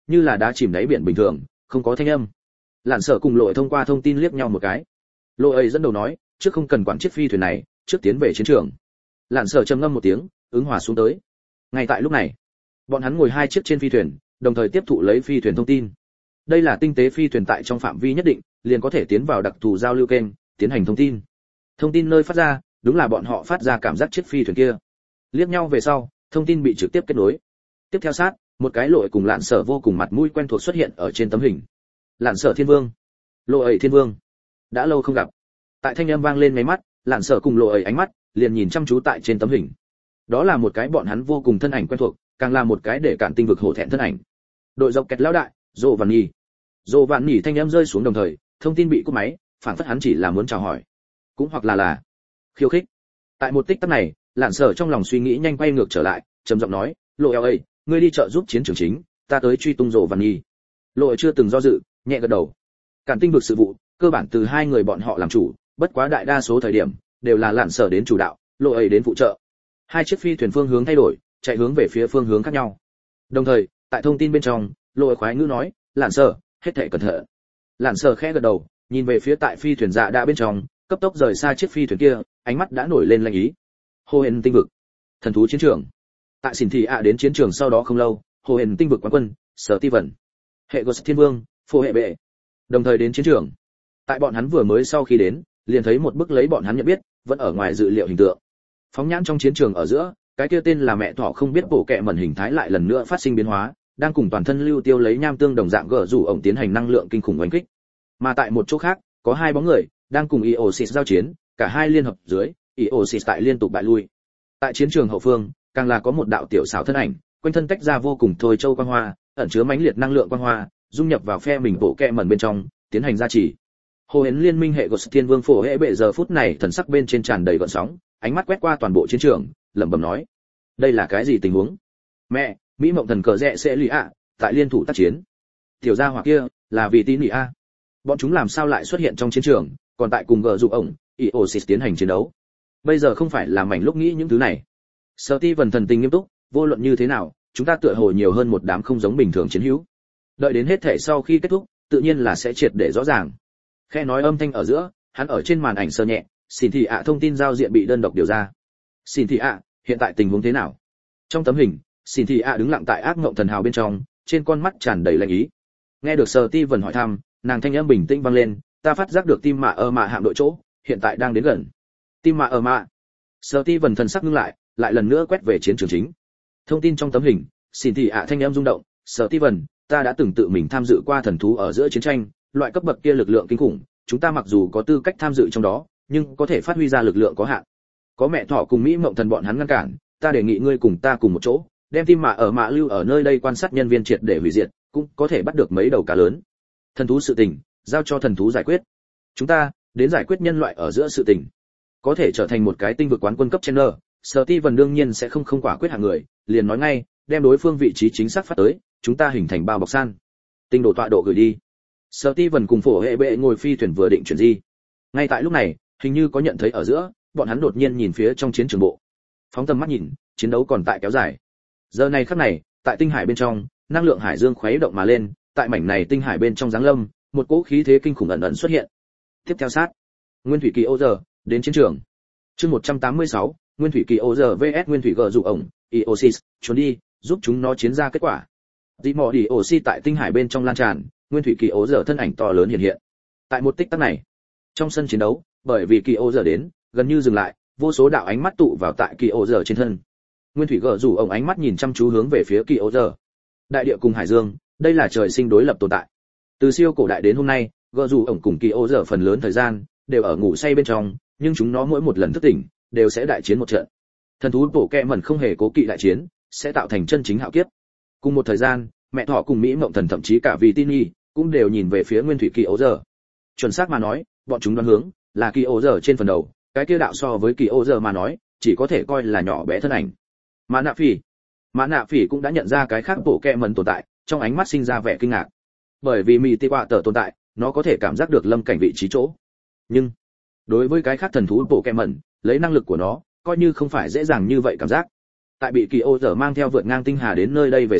[SPEAKER 1] như là đá chìm đáy biển bình thường, không có thanh âm. Lạn Sở cùng Lộ thông qua thông tin liếc nhau một cái. Lộ ấy dẫn đầu nói, trước không cần quản chiếc phi thuyền này, trước tiến về chiến trường. Lạn Sở trầm ngâm một tiếng, ứng hòa xuống tới. Ngay tại lúc này, bọn hắn ngồi hai chiếc trên phi thuyền, đồng thời tiếp thụ lấy phi thuyền thông tin. Đây là tinh tế phi thuyền tại trong phạm vi nhất định, liền có thể tiến vào đặc thù giao lưu kênh, tiến hành thông tin. Thông tin nơi phát ra, đúng là bọn họ phát ra cảm giác chiếc phi thuyền kia. Liếc nhau về sau, thông tin bị trực tiếp kết nối. Tiếp theo sát, một cái Lộ cùng Lạn Sở vô cùng mặt mũi quen thuộc xuất hiện ở trên tấm hình. Lạn Sở Thiên Vương, Lộ ấy Thiên Vương, đã lâu không gặp. Tại thanh âm vang lên mấy mắt, Lạn Sở cùng Lộ ấy ánh mắt liền nhìn chăm chú tại trên tấm hình. Đó là một cái bọn hắn vô cùng thân ảnh quen thuộc, càng là một cái để cản tinh vực hổ thẹn thân ảnh. Đội dọc kẹt lão đại, Dỗ Vạn Nhỉ. Dỗ Vạn Nhỉ thanh âm rơi xuống đồng thời, thông tin bị cúp máy, phản phất hắn chỉ là muốn chào hỏi, cũng hoặc là là khiêu khích. Tại một tích tắc này, Lạn Sở trong lòng suy nghĩ nhanh quay ngược trở lại, trầm giọng nói, Lộ eo ơi, ngươi đi trợ giúp chiến trường chính, ta tới truy tung Dỗ Vạn Nhỉ. Lộ chưa từng do dự, nhẹ gật đầu. Cản tinh vực sự vụ, cơ bản từ hai người bọn họ làm chủ, bất quá đại đa số thời điểm đều là Lạn Sở đến chủ đạo, Lộ ấy đến phụ trợ. Hai chiếc phi thuyền phương hướng thay đổi, chạy hướng về phía phương hướng khác nhau. Đồng thời, tại thông tin bên trong, Lộ khoái ngữ nói, Lạn Sở, hết thảy cẩn thận. Lạn Sở khẽ gật đầu, nhìn về phía tại phi thuyền dạ đã bên trong, cấp tốc rời xa chiếc phi thuyền kia, ánh mắt đã nổi lên lanh ý. Hồ Hền tinh vực, thần thú chiến trường. Tại Xỉn Thị ạ đến chiến trường sau đó không lâu, Hồ Hền tinh vực quán quân, Sở Ti Vân, hệ Ghost Thiên Vương, Phổ hệ bệ, đồng thời đến chiến trường. Tại bọn hắn vừa mới sau khi đến, liền thấy một bức lấy bọn hắn nhận biết, vẫn ở ngoài dự liệu hình tượng. Phóng nhãn trong chiến trường ở giữa, cái kia tên là mẹ thỏ không biết bộ kệ mẩn hình thái lại lần nữa phát sinh biến hóa, đang cùng toàn thân lưu tiêu lấy nham tương đồng dạng gỡ rủ ổng tiến hành năng lượng kinh khủng oanh kích. Mà tại một chỗ khác, có hai bóng người đang cùng Eosis giao chiến, cả hai liên hợp dưới, Eosis tại liên tục bại lui. Tại chiến trường hậu phương, càng là có một đạo tiểu xảo thân ảnh, quanh thân tách ra vô cùng thôi châu quang hoa, ẩn chứa mãnh liệt năng lượng quang hoa, dung nhập vào phe mình bộ kệ mẩn bên trong, tiến hành gia trì. Hồ Hến liên minh hệ của Thiên Vương Phổ hệ bệ giờ phút này thần sắc bên trên tràn đầy gợn sóng, ánh mắt quét qua toàn bộ chiến trường, lẩm bẩm nói: đây là cái gì tình huống? Mẹ, Mỹ Mộng Thần cờ rẽ sẽ lì ạ, tại liên thủ tác chiến. Tiểu gia hỏa kia, là vì tín nỉ a. Bọn chúng làm sao lại xuất hiện trong chiến trường, còn tại cùng gờ dụ ổng, Eosis tiến hành chiến đấu. Bây giờ không phải là mảnh lúc nghĩ những thứ này. Sở Ti Vân thần tình nghiêm túc, vô luận như thế nào, chúng ta tựa hồ nhiều hơn một đám không giống bình thường chiến hữu. Đợi đến hết thể sau khi kết thúc, tự nhiên là sẽ triệt để rõ ràng. Khe nói âm thanh ở giữa, hắn ở trên màn ảnh sơ nhẹ, Xỉn Thị ạ thông tin giao diện bị đơn độc điều ra. Xỉn Thị ạ, hiện tại tình huống thế nào? Trong tấm hình, Xỉn Thị ạ đứng lặng tại ác ngộng thần hào bên trong, trên con mắt tràn đầy lạnh ý. Nghe được Sở Ti Vân hỏi thăm, nàng thanh âm bình tĩnh vang lên, ta phát giác được tim mạ ở mạ hạm đội chỗ, hiện tại đang đến gần. Tim mạ ở mạ. Sở Ti Vân thần sắc ngưng lại, lại lần nữa quét về chiến trường chính. Thông tin trong tấm hình, Xỉn Thị ạ thanh âm rung động, Sở Ti Vân, ta đã từng tự mình tham dự qua thần thú ở giữa chiến tranh, loại cấp bậc kia lực lượng kinh khủng, chúng ta mặc dù có tư cách tham dự trong đó, nhưng có thể phát huy ra lực lượng có hạn. Có mẹ thỏ cùng Mỹ Mộng Thần bọn hắn ngăn cản, ta đề nghị ngươi cùng ta cùng một chỗ, đem tim mạ ở mạ lưu ở nơi đây quan sát nhân viên triệt để hủy diệt, cũng có thể bắt được mấy đầu cá lớn. Thần thú sự tình, giao cho thần thú giải quyết. Chúng ta đến giải quyết nhân loại ở giữa sự tình. Có thể trở thành một cái tinh vực quán quân cấp Chandler, Sở Ti Vân đương nhiên sẽ không không quả quyết hạng người, liền nói ngay, đem đối phương vị trí chính xác phát tới, chúng ta hình thành bao bọc san. Tinh độ tọa độ gửi đi. Sở Ti Vân cùng Phổ hệ bệ ngồi phi thuyền vừa định chuyển di. Ngay tại lúc này, hình như có nhận thấy ở giữa, bọn hắn đột nhiên nhìn phía trong chiến trường bộ. Phóng tầm mắt nhìn, chiến đấu còn tại kéo dài. Giờ này khắc này, tại tinh hải bên trong, năng lượng hải dương khuấy động mà lên, tại mảnh này tinh hải bên trong giáng lâm, một cỗ khí thế kinh khủng ẩn ẩn xuất hiện. Tiếp theo sát, Nguyên Thủy Kỳ Ô giờ đến chiến trường. Chương một trăm tám mươi sáu, Nguyên Thủy Kỳ Ô giờ vs Nguyên Thủy Gở dụ ổng, Eosis, trốn đi, giúp chúng nó chiến ra kết quả. Dị mỏ đi oxy tại tinh hải bên trong lan tràn, Nguyên Thủy Kỳ Ô giờ thân ảnh to lớn hiện hiện. Tại một tích tắc này, trong sân chiến đấu, bởi vì Kỳ Ô giờ đến, gần như dừng lại, vô số đạo ánh mắt tụ vào tại Kỳ Ô giờ trên thân. Nguyên Thủy Gở dụ ổng ánh mắt nhìn chăm chú hướng về phía Kỳ Ô giờ. Đại địa cùng hải dương, đây là trời sinh đối lập tồn tại. Từ siêu cổ đại đến hôm nay, Gở dụ ổng cùng Kỳ Ô giờ phần lớn thời gian đều ở ngủ say bên trong, nhưng chúng nó mỗi một lần thức tỉnh, đều sẽ đại chiến một trận. Thần thú bộ kệ mẩn không hề cố kỵ đại chiến, sẽ tạo thành chân chính hạo kiếp. Cùng một thời gian, mẹ thỏ cùng Mỹ Mộng Thần thậm chí cả vì tin nhi cũng đều nhìn về phía Nguyên Thủy Kỳ Ô giờ. Chuẩn xác mà nói, bọn chúng đoán hướng là Kỳ Ô giờ trên phần đầu, cái kia đạo so với Kỳ Ô giờ mà nói, chỉ có thể coi là nhỏ bé thân ảnh. Mã Nạ Phỉ, Mã Nạ Phỉ cũng đã nhận ra cái khác bộ kệ mẩn tồn tại, trong ánh mắt sinh ra vẻ kinh ngạc. Bởi vì mì tị quạ tở tồn tại, nó có thể cảm giác được lâm cảnh vị trí chỗ. Nhưng đối với cái khác thần thú bộ kệ mẩn, lấy năng lực của nó, coi như không phải dễ dàng như vậy cảm giác. Tại bị Kỳ Ô giờ mang theo vượt ngang tinh hà đến nơi đây về sau,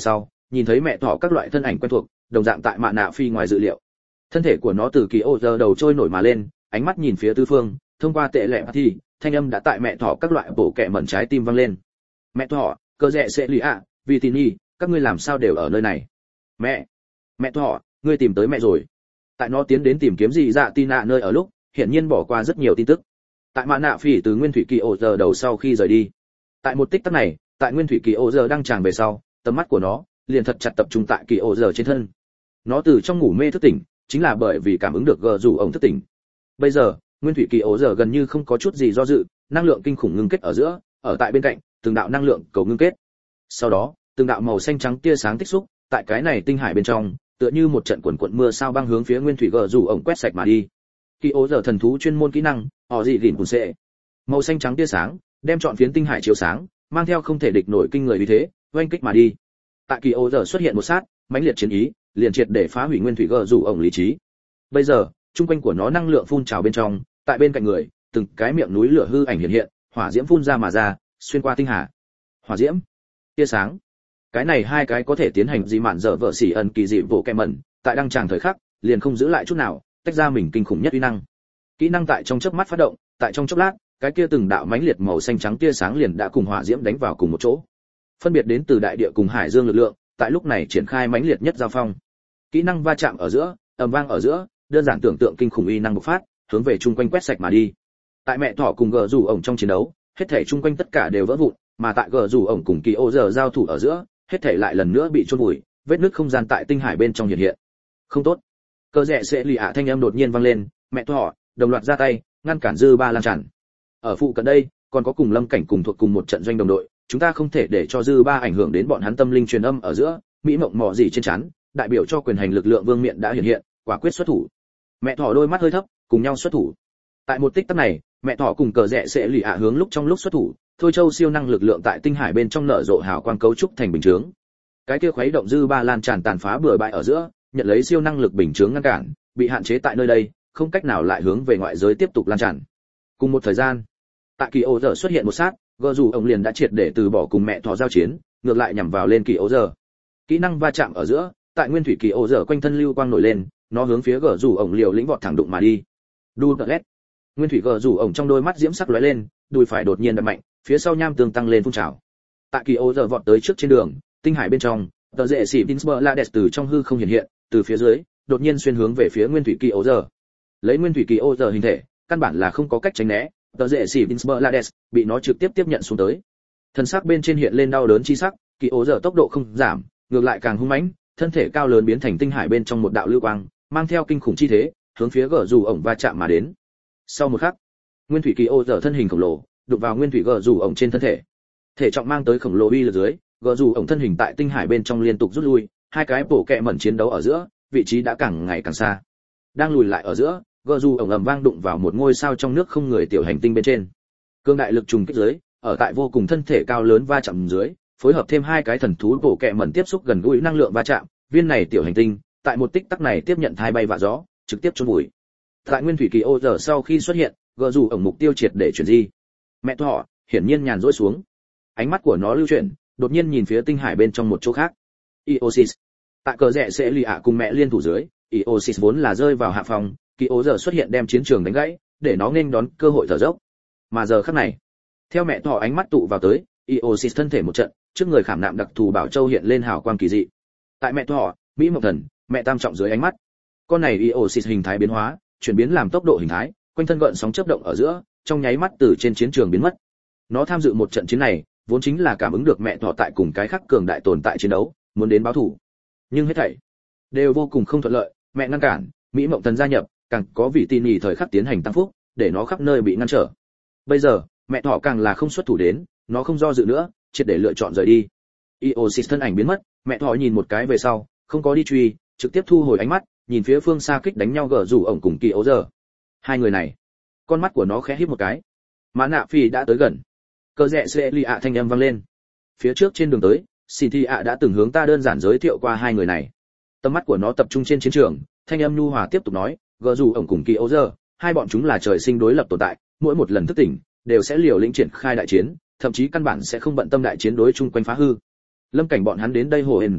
[SPEAKER 1] nhìn thấy mẹ thỏ các loại thân ảnh quen thuộc, đồng dạng tại mạ nạ phi ngoài dự liệu. Thân thể của nó từ kỳ ô giờ đầu trôi nổi mà lên, ánh mắt nhìn phía tứ phương, thông qua tệ lệ thì thanh âm đã tại mẹ thỏ các loại bộ kệ mẩn trái tim vang lên. Mẹ thỏ, cơ rẻ sẽ lì ạ, vì tin y, các ngươi làm sao đều ở nơi này? Mẹ, mẹ thỏ, ngươi tìm tới mẹ rồi. Tại nó tiến đến tìm kiếm gì dạ Tina nơi ở lúc, hiển nhiên bỏ qua rất nhiều tin tức. Tại mạ nạ phi từ nguyên thủy kỳ ô giờ đầu sau khi rời đi, tại một tích tắc này, tại nguyên thủy kỳ ô giờ đang tràn về sau, tầm mắt của nó liền thật chặt tập trung tại kỳ ô giờ trên thân. Nó từ trong ngủ mê thức tỉnh, chính là bởi vì cảm ứng được gờ rủ ổng thức tỉnh. Bây giờ, nguyên thủy kỳ ô giờ gần như không có chút gì do dự, năng lượng kinh khủng ngưng kết ở giữa, ở tại bên cạnh, từng đạo năng lượng cầu ngưng kết. Sau đó, từng đạo màu xanh trắng tia sáng tích xúc, tại cái này tinh hải bên trong, tựa như một trận cuộn cuộn mưa sao băng hướng phía nguyên thủy gờ rủ ổng quét sạch mà đi. Kỳ ô giờ thần thú chuyên môn kỹ năng, họ gì gìn cùng sẽ. Màu xanh trắng tia sáng, đem trọn phiến tinh hải chiếu sáng, mang theo không thể địch nổi kinh người uy thế, oanh kích mà đi. Tại kỳ ô giờ xuất hiện một sát, mãnh liệt chiến ý, liền triệt để phá hủy nguyên thủy gờ rủ ổng lý trí. Bây giờ, trung quanh của nó năng lượng phun trào bên trong, tại bên cạnh người, từng cái miệng núi lửa hư ảnh hiện hiện, hỏa diễm phun ra mà ra, xuyên qua tinh hà. Hỏa diễm, tia sáng, cái này hai cái có thể tiến hành dị mạn dở vợ xỉ ẩn kỳ dị bộ kẹ mẩn, tại đăng tràng thời khắc, liền không giữ lại chút nào, tách ra mình kinh khủng nhất uy năng. Kỹ năng tại trong chớp mắt phát động, tại trong chốc lát, cái kia từng đạo mãnh liệt màu xanh trắng tia sáng liền đã cùng hỏa diễm đánh vào cùng một chỗ. Phân biệt đến từ đại địa cùng hải dương lực lượng, tại lúc này triển khai mãnh liệt nhất giao phong. Kỹ năng va chạm ở giữa, ầm vang ở giữa, đơn giản tưởng tượng kinh khủng uy năng bộc phát, hướng về chung quanh quét sạch mà đi. Tại mẹ thỏ cùng gờ rủ ổng trong chiến đấu, hết thảy chung quanh tất cả đều vỡ vụn, mà tại gờ rủ ổng cùng kỳ ô giờ giao thủ ở giữa, hết thảy lại lần nữa bị chôn vùi, vết nứt không gian tại tinh hải bên trong hiện hiện. Không tốt. Cơ rẽ sẽ lì ạ thanh âm đột nhiên vang lên, mẹ thỏ đồng loạt ra tay, ngăn cản dư ba lan tràn. Ở phụ cận đây, còn có cùng Lâm Cảnh cùng thuộc cùng một trận doanh đồng đội, chúng ta không thể để cho dư ba ảnh hưởng đến bọn hắn tâm linh truyền âm ở giữa, mỹ mộng mò gì trên chắn, đại biểu cho quyền hành lực lượng vương miện đã hiện hiện, quả quyết xuất thủ. Mẹ thỏ đôi mắt hơi thấp, cùng nhau xuất thủ. Tại một tích tắc này, mẹ thỏ cùng cờ rẽ sẽ lì ạ hướng lúc trong lúc xuất thủ, thôi châu siêu năng lực lượng tại tinh hải bên trong nở rộ hào quang cấu trúc thành bình chướng. Cái kia khuấy động dư ba lan tràn tàn phá bừa bãi ở giữa, nhận lấy siêu năng lực bình chướng ngăn cản, bị hạn chế tại nơi đây, không cách nào lại hướng về ngoại giới tiếp tục lan tràn. Cùng một thời gian, tại kỳ ô giờ xuất hiện một sát, gờ rủ ông liền đã triệt để từ bỏ cùng mẹ thỏ giao chiến, ngược lại nhằm vào lên kỳ ô giờ. Kỹ năng va chạm ở giữa, tại nguyên thủy kỳ ô giờ quanh thân lưu quang nổi lên, nó hướng phía gờ rủ ông liều lĩnh vọt thẳng đụng mà đi. Đu đợt. Nguyên thủy gờ rủ ông trong đôi mắt diễm sắc lóe lên, đùi phải đột nhiên đập mạnh, phía sau nham tường tăng lên phun trào. Tại kỳ ô giờ vọt tới trước trên đường, tinh hải bên trong, tờ rễ xỉ Pinsper Lades từ trong hư không hiện hiện, từ phía dưới, đột nhiên xuyên hướng về phía nguyên thủy kỳ ô giờ. Lấy nguyên thủy kỳ ô giờ hình thể, căn bản là không có cách tránh né, tờ rễ xỉ Pinsper Lades bị nó trực tiếp tiếp nhận xuống tới. Thân xác bên trên hiện lên đau đớn chi sắc, kỳ ô giờ tốc độ không giảm, ngược lại càng hung mãnh, thân thể cao lớn biến thành tinh hải bên trong một đạo lưu quang, mang theo kinh khủng chi thế, hướng phía gờ rủ ổng va chạm mà đến. Sau một khắc, nguyên thủy kỳ ô giờ thân hình khổng lồ đụng vào nguyên thủy gờ rủ ổng trên thân thể, thể trọng mang tới khổng lồ uy lực dưới, gờ rủ ổng thân hình tại tinh hải bên trong liên tục rút lui, hai cái bổ kẹ mẩn chiến đấu ở giữa, vị trí đã càng ngày càng xa. Đang lùi lại ở giữa, gờ rủ ổng ầm vang đụng vào một ngôi sao trong nước không người tiểu hành tinh bên trên. Cương đại lực trùng kích dưới, ở tại vô cùng thân thể cao lớn va chạm dưới, phối hợp thêm hai cái thần thú bổ kẹ mẩn tiếp xúc gần gũi năng lượng va chạm, viên này tiểu hành tinh, tại một tích tắc này tiếp nhận thai bay vạ gió, trực tiếp chôn vùi. Tại nguyên thủy kỳ ô giờ sau khi xuất hiện, gờ rủ ổng mục tiêu triệt để chuyển di. Mẹ thỏ hiển nhiên nhàn rỗi xuống, ánh mắt của nó lưu chuyển, đột nhiên nhìn phía tinh hải bên trong một chỗ khác. Iosis. Tại cờ rẽ sẽ lì ạ cùng mẹ liên thủ dưới, Iosis vốn là rơi vào hạ phòng, kỳ ô giờ xuất hiện đem chiến trường đánh gãy, để nó nghênh đón cơ hội thở dốc. Mà giờ khắc này, theo mẹ thỏ ánh mắt tụ vào tới, Iosis thân thể một trận, trước người khảm nạm đặc thù bảo châu hiện lên hào quang kỳ dị. Tại mẹ thỏ, mỹ mộng thần, mẹ tam trọng dưới ánh mắt, con này Iosis hình thái biến hóa, chuyển biến làm tốc độ hình thái, quanh thân gợn sóng chớp động ở giữa, trong nháy mắt từ trên chiến trường biến mất. Nó tham dự một trận chiến này, vốn chính là cảm ứng được mẹ thỏ tại cùng cái khác cường đại tồn tại chiến đấu, muốn đến báo thủ. Nhưng hết thảy đều vô cùng không thuận lợi, mẹ ngăn cản, mỹ mộng thần gia nhập, càng có vị tin nhì thời khắc tiến hành tăng phúc, để nó khắp nơi bị ngăn trở. Bây giờ, mẹ thỏ càng là không xuất thủ đến, nó không do dự nữa, triệt để lựa chọn rời đi. Iosis thân ảnh biến mất, mẹ thỏ nhìn một cái về sau, không có đi truy, trực tiếp thu hồi ánh mắt, nhìn phía phương xa kích đánh nhau gờ rủ ổng cùng kỳ ấu giờ. Hai người này, con mắt của nó khẽ híp một cái. Mã Nạ Phi đã tới gần. Cờ rẽ sẽ lì ạ thanh âm vang lên. Phía trước trên đường tới, Cynthia đã từng hướng ta đơn giản giới thiệu qua hai người này. Tầm mắt của nó tập trung trên chiến trường, thanh âm nhu hòa tiếp tục nói, gờ rủ ổng cùng kỳ ấu giờ, hai bọn chúng là trời sinh đối lập tồn tại, mỗi một lần thức tỉnh, đều sẽ liều lĩnh triển khai đại chiến, thậm chí căn bản sẽ không bận tâm đại chiến đối chung quanh phá hư. Lâm Cảnh bọn hắn đến đây hồ hển tinh vực,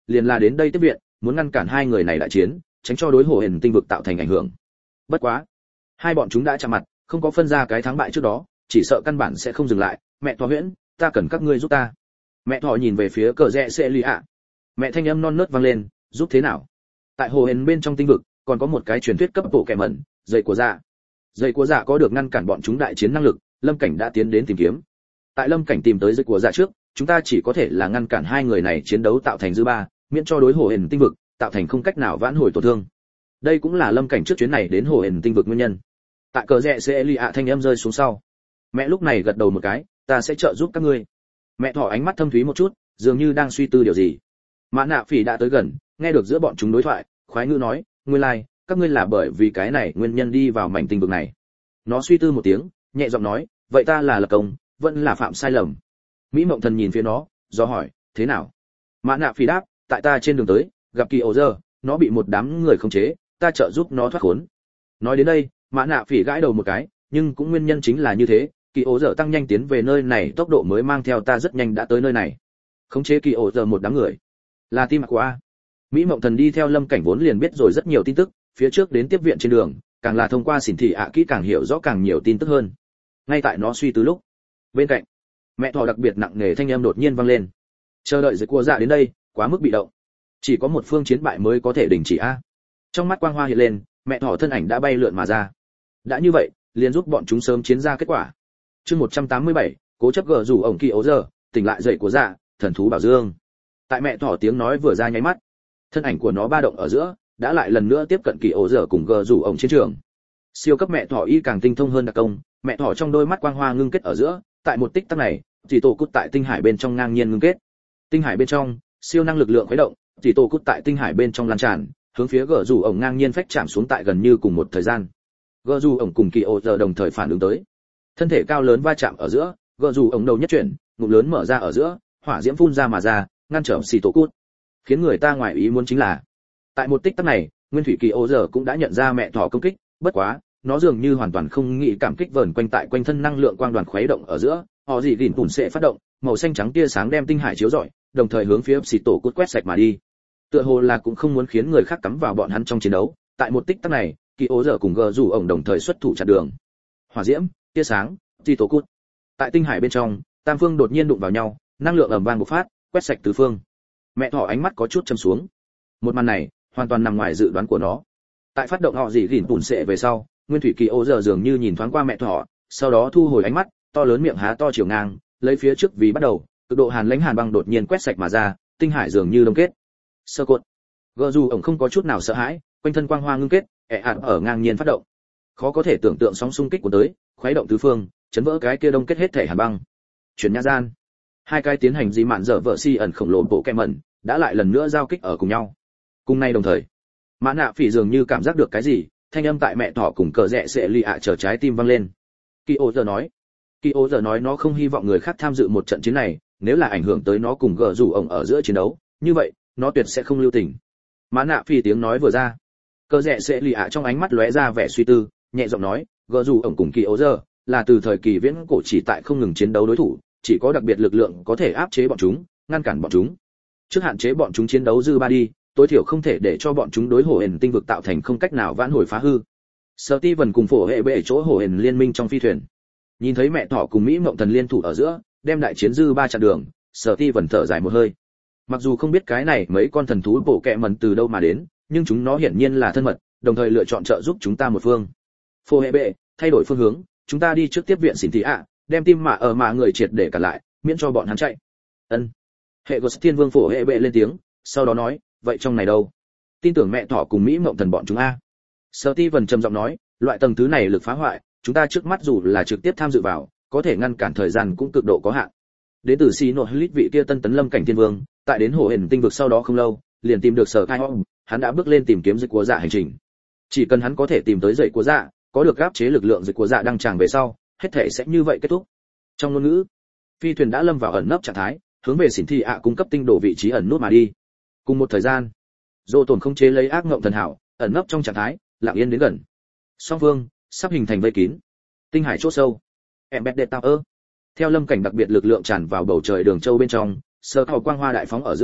[SPEAKER 1] liền là đến đây tiếp viện, muốn ngăn cản hai người này đại chiến, tránh cho đối Hồ Hển tinh vực tạo thành ảnh hưởng. Bất quá, hai bọn chúng đã chạm mặt, không có phân ra cái thắng bại trước đó, chỉ sợ căn bản sẽ không dừng lại. Mẹ Thỏ Huyễn, ta cần các ngươi giúp ta. Mẹ Thỏ nhìn về phía cờ rẽ sẽ lì ạ. Mẹ thanh âm non nớt vang lên, giúp thế nào? Tại Hồ Hển bên trong tinh vực, còn có một cái truyền thuyết cấp bộ kẻ mẩn, dây của dạ. Dây của dạ có được ngăn cản bọn chúng đại chiến năng lực, Lâm Cảnh đã tiến đến tìm kiếm. Tại Lâm Cảnh tìm tới dây của dạ trước, chúng ta chỉ có thể là ngăn cản hai người này chiến đấu tạo thành dư ba, miễn cho đối Hồ Hển tinh vực tạo thành không cách nào vãn hồi tổn thương. Đây cũng là Lâm Cảnh trước chuyến này đến Hồ Hển tinh vực nguyên nhân. Tại cờ rẽ sẽ lì ạ thanh âm rơi xuống sau, mẹ lúc này gật đầu một cái, ta sẽ trợ giúp các ngươi. Mẹ Thỏ ánh mắt thâm thúy một chút, dường như đang suy tư điều gì. Mã Nạ Phỉ đã tới gần, nghe được giữa bọn chúng đối thoại, khoái ngữ nói, nguyên lai, like, các ngươi là bởi vì cái này nguyên nhân đi vào mảnh tinh vực này. Nó suy tư một tiếng, nhẹ giọng nói, vậy ta là lập công, vẫn là phạm sai lầm. Mỹ Mộng Thần nhìn phía nó, do hỏi, thế nào? Mã Nạ Phỉ đáp, tại ta trên đường tới, gặp Kỳ Ổ Giờ, nó bị một đám người khống chế, ta trợ giúp nó thoát khốn. Nói đến đây, Mã Nạ Phỉ gãi đầu một cái, nhưng cũng nguyên nhân chính là như thế, Kỳ Ổ Giờ tăng nhanh tiến về nơi này, tốc độ mới mang theo ta rất nhanh đã tới nơi này. Khống chế Kỳ Ổ Giờ một đám người, là tim của a. Mỹ Mộng Thần đi theo Lâm Cảnh vốn liền biết rồi rất nhiều tin tức, phía trước đến tiếp viện trên đường, càng là thông qua xỉn thị ạ kỹ càng hiểu rõ càng nhiều tin tức hơn. Ngay tại nó suy tư lúc, bên cạnh, mẹ Thỏ đặc biệt nặng nề thanh âm đột nhiên vang lên. Chờ đợi dưới cua dạ đến đây, quá mức bị động. Chỉ có một phương chiến bại mới có thể đình chỉ a. Trong mắt quang hoa hiện lên, mẹ Thỏ thân ảnh đã bay lượn mà ra. Đã như vậy, liền giúp bọn chúng sớm chiến ra kết quả. Chương một trăm tám mươi bảy, cố chấp gờ rủ ổng Kỳ Ố Giờ, tỉnh lại dậy của dạ, thần thú bảo dương. Tại mẹ Thỏ tiếng nói vừa ra nháy mắt, thân ảnh của nó ba động ở giữa, đã lại lần nữa tiếp cận Kỳ Ố Giờ cùng gờ rủ ổng chiến trường. Siêu cấp mẹ Thỏ y càng tinh thông hơn đặc công, mẹ Thỏ trong đôi mắt quang hoa ngưng kết ở giữa, tại một tích tắc này, chỉ tổ cút tại tinh hải bên trong ngang nhiên ngưng kết. Tinh hải bên trong, siêu năng lực lượng khuấy động, chỉ tổ cút tại tinh hải bên trong lan tràn, hướng phía gờ rủ ổng ngang nhiên phách chạm xuống tại gần như cùng một thời gian. Gờ rủ ổng cùng Kỳ Ố Giờ đồng thời phản ứng tới. Thân thể cao lớn va chạm ở giữa, gờ rủ ổng đầu nhất chuyển, ngụm lớn mở ra ở giữa, hỏa diễm phun ra mà ra, ngăn trở xì tổ cút. Khiến người ta ngoài ý muốn chính là, tại một tích tắc này, Nguyên Thủy Kỳ Ố Giờ cũng đã nhận ra mẹ Thỏ công kích, bất quá, nó dường như hoàn toàn không nghĩ cảm kích vờn quanh tại quanh thân năng lượng quang đoàn khuấy động ở giữa, họ gì gìn tủn sẽ phát động, màu xanh trắng tia sáng đem tinh hải chiếu rọi, đồng thời hướng phía xì tổ cút quét sạch mà đi. Tựa hồ là cũng không muốn khiến người khác cắm vào bọn hắn trong chiến đấu, tại một tích tắc này, Kỳ Ố Giờ cùng gờ rủ ổng đồng thời xuất thủ chặn đường. Hỏa diễm, tia sáng, xì tổ cút. Tại tinh hải bên trong, tam phương đột nhiên đụng vào nhau, năng lượng ầm vang bộc phát, quét sạch tứ phương. Mẹ Thỏ ánh mắt có chút châm xuống. Một màn này, hoàn toàn nằm ngoài dự đoán của nó. Tại phát động họ gì gìn tủn sẽ về sau, Nguyên Thủy Kỳ Ố Giờ dường như nhìn thoáng qua mẹ Thỏ, sau đó thu hồi ánh mắt, to lớn miệng há to chiều ngang, lấy phía trước vì bắt đầu, cực độ hàn lãnh hàn băng đột nhiên quét sạch mà ra, tinh hải dường như đông kết. Sơ cột. Gờ dù ổng không có chút nào sợ hãi, quanh thân quang hoa ngưng kết, ẻ ạt ở ngang nhiên phát động. Khó có thể tưởng tượng sóng xung kích của tới, khuấy động tứ phương, chấn vỡ cái kia đông kết hết thể hàn băng. Chuyển nhã gian, hai cái tiến hành di mạn dở vợ si ẩn khổng lồ bộ kem mẩn, đã lại lần nữa giao kích ở cùng nhau. Cùng nay đồng thời, Mã Nạ Phỉ dường như cảm giác được cái gì, thanh âm tại mẹ Thỏ cùng cờ rẽ sẽ lì ạ chờ trái tim vang lên. Kỳ Ố Giờ nói, Kỳ Ố Giờ nói nó không hy vọng người khác tham dự một trận chiến này, nếu là ảnh hưởng tới nó cùng gờ rủ ổng ở giữa chiến đấu, như vậy, nó tuyệt sẽ không lưu tình. Mã Nạ Phỉ tiếng nói vừa ra, cờ rẽ sẽ lì ạ trong ánh mắt lóe ra vẻ suy tư, nhẹ giọng nói, gờ rủ ổng cùng Kỳ Ố Giờ là từ thời kỳ viễn cổ chỉ tại không ngừng chiến đấu đối thủ, chỉ có đặc biệt lực lượng có thể áp chế bọn chúng, ngăn cản bọn chúng. Trước hạn chế bọn chúng chiến đấu dư ba đi, tối thiểu không thể để cho bọn chúng đối Hồ Hển tinh vực tạo thành không cách nào vãn hồi phá hư. Steven cùng phổ hệ bệ chỗ Hồ Hển liên minh trong phi thuyền. Nhìn thấy mẹ Thỏ cùng Mỹ Mộng Thần liên thủ ở giữa, đem đại chiến dư ba chặn đường, Steven thở dài một hơi. Mặc dù không biết cái này mấy con thần thú bổ kẹ mẩn từ đâu mà đến, nhưng chúng nó hiển nhiên là thân mật, đồng thời lựa chọn trợ giúp chúng ta một phương. Phổ hệ bệ, thay đổi phương hướng, chúng ta đi trước tiếp viện xỉn thị ạ, đem tim mạ ở mạ người triệt để cản lại, miễn cho bọn hắn chạy. Ân. Hệ Ghost Thiên Vương phổ hệ bệ lên tiếng, sau đó nói, vậy trong này đâu? Tin tưởng mẹ Thỏ cùng Mỹ Mộng Thần bọn chúng a. Steven trầm giọng nói, loại tầng thứ này lực phá hoại, chúng ta trước mắt dù là trực tiếp tham dự vào, có thể ngăn cản thời gian cũng cực độ có hạn. Đến từ Xi Nội Hlit vị kia Tân Tấn Lâm Cảnh Thiên Vương, tại đến Hồ Hển tinh vực sau đó không lâu, liền tìm được Sở Khai Hong, hắn đã bước lên tìm kiếm dịch của dạ hành trình. Chỉ cần hắn có thể tìm tới dậy của dạ, có được áp chế lực lượng dịch của dạ đang tràn về sau, hết thể sẽ như vậy kết thúc. Trong ngôn ngữ, phi thuyền đã lâm vào ẩn nấp trạng thái, hướng về xỉn thị ạ cung cấp tinh đồ vị trí ẩn nút mà đi. Cùng một thời gian, Dô Tồn không chế lấy ác ngộng thần hảo, ẩn nấp trong trạng thái, lặng yên đến gần. Song phương sắp hình thành vây kín. Tinh hải chỗ sâu, Embedded Tower. Theo Lâm Cảnh đặc biệt lực lượng tràn vào bầu trời đường châu bên trong, sơ thảo quang hoa đại phóng ở giữa,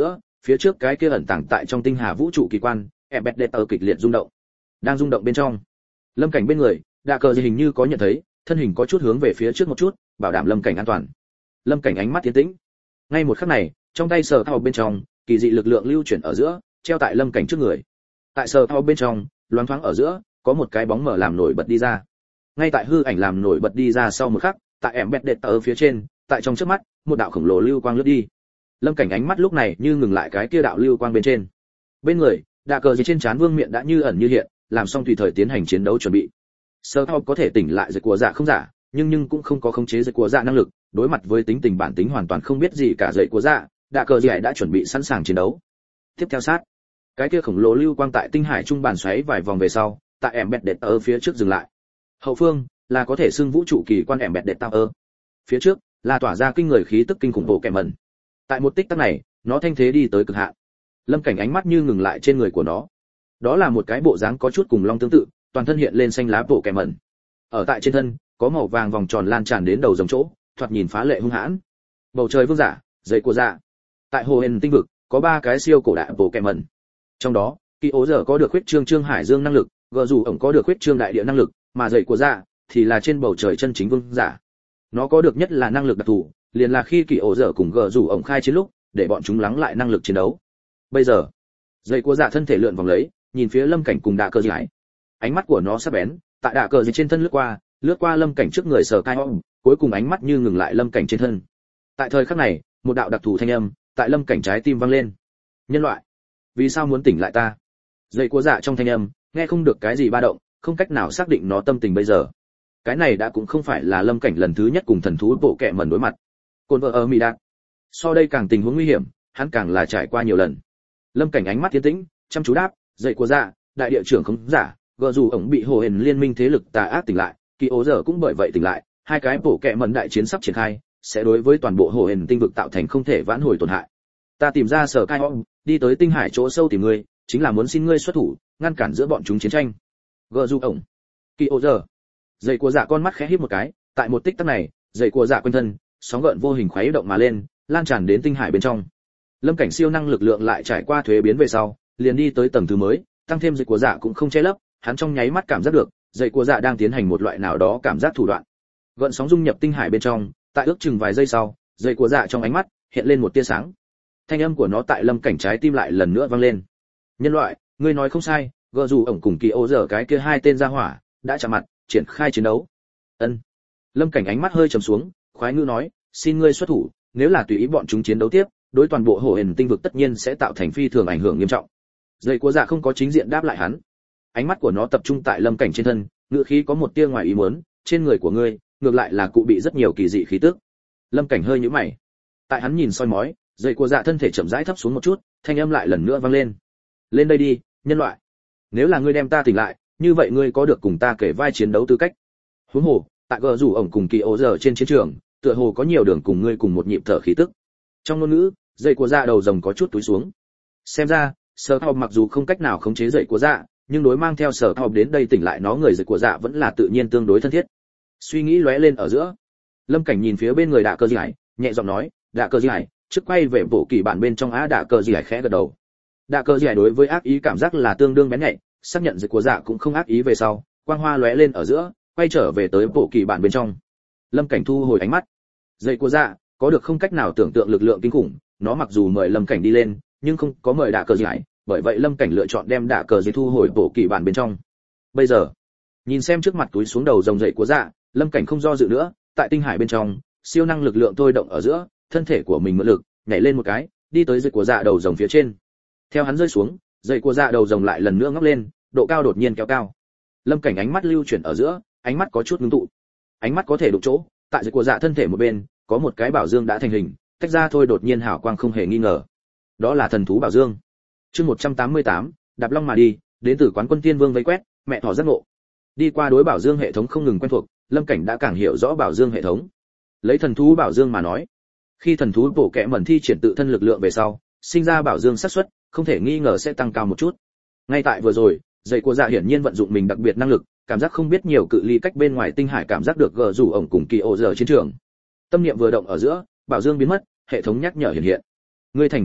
[SPEAKER 1] phía trước cái kia ẩn tàng tại trong tinh hà vũ trụ kỳ quan ebet đệ tờ kịch liệt rung động. Đang rung động bên trong, lâm cảnh bên người đạ cờ gì hình như có nhận thấy, thân hình có chút hướng về phía trước một chút, bảo đảm lâm cảnh an toàn. Lâm cảnh ánh mắt tiến tĩnh. Ngay một khắc này, trong tay sờ thao bên trong kỳ dị lực lượng lưu chuyển ở giữa, treo tại lâm cảnh trước người. Tại sờ thao bên trong, loáng thoáng ở giữa có một cái bóng mờ làm nổi bật đi ra. Ngay tại hư ảnh làm nổi bật đi ra sau một khắc, tại em bẹt đệt ở phía trên, tại trong trước mắt, một đạo khổng lồ lưu quang lướt đi. Lâm cảnh ánh mắt lúc này như ngừng lại cái kia đạo lưu quang bên trên. Bên người, đạ cờ gì trên trán vương miện đã như ẩn như hiện, làm xong tùy thời tiến hành chiến đấu chuẩn bị. Sơ thao có thể tỉnh lại dịch của dạ không giả, nhưng nhưng cũng không có khống chế dịch của dạ năng lực, đối mặt với tính tình bản tính hoàn toàn không biết gì cả dậy của dạ, đạ cờ gì đã chuẩn bị sẵn sàng chiến đấu. Tiếp theo sát, cái kia khổng lồ lưu quang tại tinh hải trung bàn xoáy vài vòng về sau, tại em bẹt đệt ở phía trước dừng lại. Hậu phương là có thể xưng vũ trụ kỳ quan em bẹt đệt tower. Phía trước là tỏa ra kinh người khí tức kinh khủng bộ kẻ mẩn. Tại một tích tắc này, nó thanh thế đi tới cực hạn. Lâm cảnh ánh mắt như ngừng lại trên người của nó. Đó là một cái bộ dáng có chút cùng long tương tự, toàn thân hiện lên xanh lá bộ kẻ mẩn. Ở tại trên thân có màu vàng vòng tròn lan tràn đến đầu rồng chỗ, thoạt nhìn phá lệ hung hãn. Bầu trời vương giả, dậy của dạ. Tại hồ hền tinh vực có ba cái siêu cổ đại bộ kẻ mẩn. Trong đó, Kỳ Ố Giờ có được huyết trương trương hải dương năng lực, gờ dù ổng có được huyết trương đại địa năng lực, mà dậy của dạ thì là trên bầu trời chân chính vương giả. Nó có được nhất là năng lực đặc thù, liền là khi Kỳ Ố Giờ cùng gờ dù ổng khai chiến lúc, để bọn chúng lắng lại năng lực chiến đấu. Bây giờ, dậy của dạ thân thể lượn vòng lấy, nhìn phía lâm cảnh cùng đạ cờ giải. Ánh mắt của nó sắc bén, tại đạ cờ gì trên thân lướt qua, lướt qua lâm cảnh trước người sờ cai ôm, cuối cùng ánh mắt như ngừng lại lâm cảnh trên thân. Tại thời khắc này, một đạo đặc thù thanh âm tại lâm cảnh trái tim vang lên. Nhân loại, vì sao muốn tỉnh lại ta? Dậy của dạ trong thanh âm nghe không được cái gì ba động, không cách nào xác định nó tâm tình bây giờ. Cái này đã cũng không phải là lâm cảnh lần thứ nhất cùng thần thú bộ kệ mẩn đối mặt. Côn vợ ở mỹ đạt, so đây càng tình huống nguy hiểm, hắn càng là trải qua nhiều lần. Lâm cảnh ánh mắt tiến tĩnh, chăm chú đáp, dậy của dạ, đại địa trưởng không giả, gờ dù ổng bị hồ hền liên minh thế lực tà ác tỉnh lại, Kỳ Ố Giờ cũng bởi vậy tỉnh lại, hai cái bộ kệ mẩn đại chiến sắp triển khai, sẽ đối với toàn bộ hồ hền tinh vực tạo thành không thể vãn hồi tổn hại. Ta tìm ra sở cai ôm, đi tới tinh hải chỗ sâu tìm ngươi, chính là muốn xin ngươi xuất thủ, ngăn cản giữa bọn chúng chiến tranh. Gờ dù ổng, Kỳ Ố Giờ. Dậy của dạ con mắt khẽ híp một cái, tại một tích tắc này, dậy của dạ quanh thân, sóng gợn vô hình khuấy động mà lên, lan tràn đến tinh hải bên trong. Lâm cảnh siêu năng lực lượng lại trải qua thuế biến về sau, liền đi tới tầng thứ mới, tăng thêm dậy của dạ cũng không che lấp, hắn trong nháy mắt cảm giác được, dậy của dạ đang tiến hành một loại nào đó cảm giác thủ đoạn. Gợn sóng dung nhập tinh hải bên trong, tại ước chừng vài giây sau, dậy của dạ trong ánh mắt hiện lên một tia sáng. Thanh âm của nó tại lâm cảnh trái tim lại lần nữa vang lên. Nhân loại, ngươi nói không sai, gờ dù ổng cùng Kỳ Ố Giờ cái kia hai tên gia hỏa đã chạm mặt, triển khai chiến đấu. Ân. Lâm cảnh ánh mắt hơi trầm xuống, khoái ngữ nói, xin ngươi xuất thủ, nếu là tùy ý bọn chúng chiến đấu tiếp, đối toàn bộ hồ hền tinh vực tất nhiên sẽ tạo thành phi thường ảnh hưởng nghiêm trọng. Dậy của dạ không có chính diện đáp lại hắn. Ánh mắt của nó tập trung tại lâm cảnh trên thân, ngữ khí có một tia ngoài ý muốn, trên người của ngươi ngược lại là cụ bị rất nhiều kỳ dị khí tức. Lâm cảnh hơi nhíu mày. Tại hắn nhìn soi mói, dậy của dạ thân thể chậm rãi thấp xuống một chút, thanh âm lại lần nữa vang lên. Lên đây đi, nhân loại. Nếu là ngươi đem ta tỉnh lại, như vậy ngươi có được cùng ta kể vai chiến đấu tư cách. Huống hồ, tại gờ rủ ổng cùng Kỳ Ố Giờ trên chiến trường, tựa hồ có nhiều đường cùng ngươi cùng một nhịp thở khí tức. Trong ngôn ngữ, dậy của dạ đầu rồng có chút túi xuống. Xem ra, Sở Thao mặc dù không cách nào khống chế dậy của dạ, nhưng đối mang theo Sở Thao đến đây tỉnh lại nó người dậy của dạ vẫn là tự nhiên tương đối thân thiết. Suy nghĩ lóe lên ở giữa, Lâm Cảnh nhìn phía bên người Đạ Cơ Dị Hải, nhẹ giọng nói, Đạ Cơ Dị Hải, trước quay về bộ kỳ bản bên trong á. Đạ Cơ Dị Hải khẽ gật đầu. Đạ Cơ Dị Hải đối với ác ý cảm giác là tương đương bén nhạy, xác nhận dậy của dạ cũng không ác ý về sau, quang hoa lóe lên ở giữa, quay trở về tới bộ kỳ bản bên trong. Lâm Cảnh thu hồi ánh mắt. Dậy của dạ có được không cách nào tưởng tượng lực lượng kinh khủng, nó mặc dù mời Lâm Cảnh đi lên, nhưng không có mời Đạ Cờ Dị Hải, bởi vậy Lâm Cảnh lựa chọn đem Đạ Cờ Dị thu hồi bộ kỳ bản bên trong. Bây giờ, nhìn xem trước mặt túi xuống đầu rồng dậy của dạ, Lâm Cảnh không do dự nữa, tại tinh hải bên trong, siêu năng lực lượng thôi động ở giữa, thân thể của mình mượn lực, nhảy lên một cái, đi tới dậy của dạ đầu rồng phía trên. Theo hắn rơi xuống, dậy của dạ đầu rồng lại lần nữa ngóc lên, độ cao đột nhiên kéo cao. Lâm Cảnh ánh mắt lưu chuyển ở giữa, ánh mắt có chút ngưng tụ. Ánh mắt có thể đụng chỗ, tại dậy của dạ thân thể một bên, có một cái bảo dương đã thành hình, tách ra thôi đột nhiên hào quang không hề nghi ngờ. Đó là thần thú bảo dương. Chương một trăm tám mươi tám, đạp long mà đi, đến từ quán quân tiên vương vây quét, mẹ thỏ giác ngộ. Đi qua đối bảo dương hệ thống không ngừng quen thuộc, Lâm Cảnh đã càng hiểu rõ bảo dương hệ thống. Lấy thần thú bảo dương mà nói, khi thần thú bổ kệ mẩn thi triển tự thân lực lượng về sau, sinh ra bảo dương xác suất không thể nghi ngờ sẽ tăng cao một chút. Ngay tại vừa rồi, dậy của dạ hiển nhiên vận dụng mình đặc biệt năng lực, cảm giác không biết nhiều cự ly cách bên ngoài tinh hải cảm giác được gờ rủ ổng cùng Kỳ Ố Giờ chiến trường. Tâm niệm vừa động ở giữa, bảo dương biến mất, hệ thống nhắc nhở hiện hiện. Ngươi thành công nhặt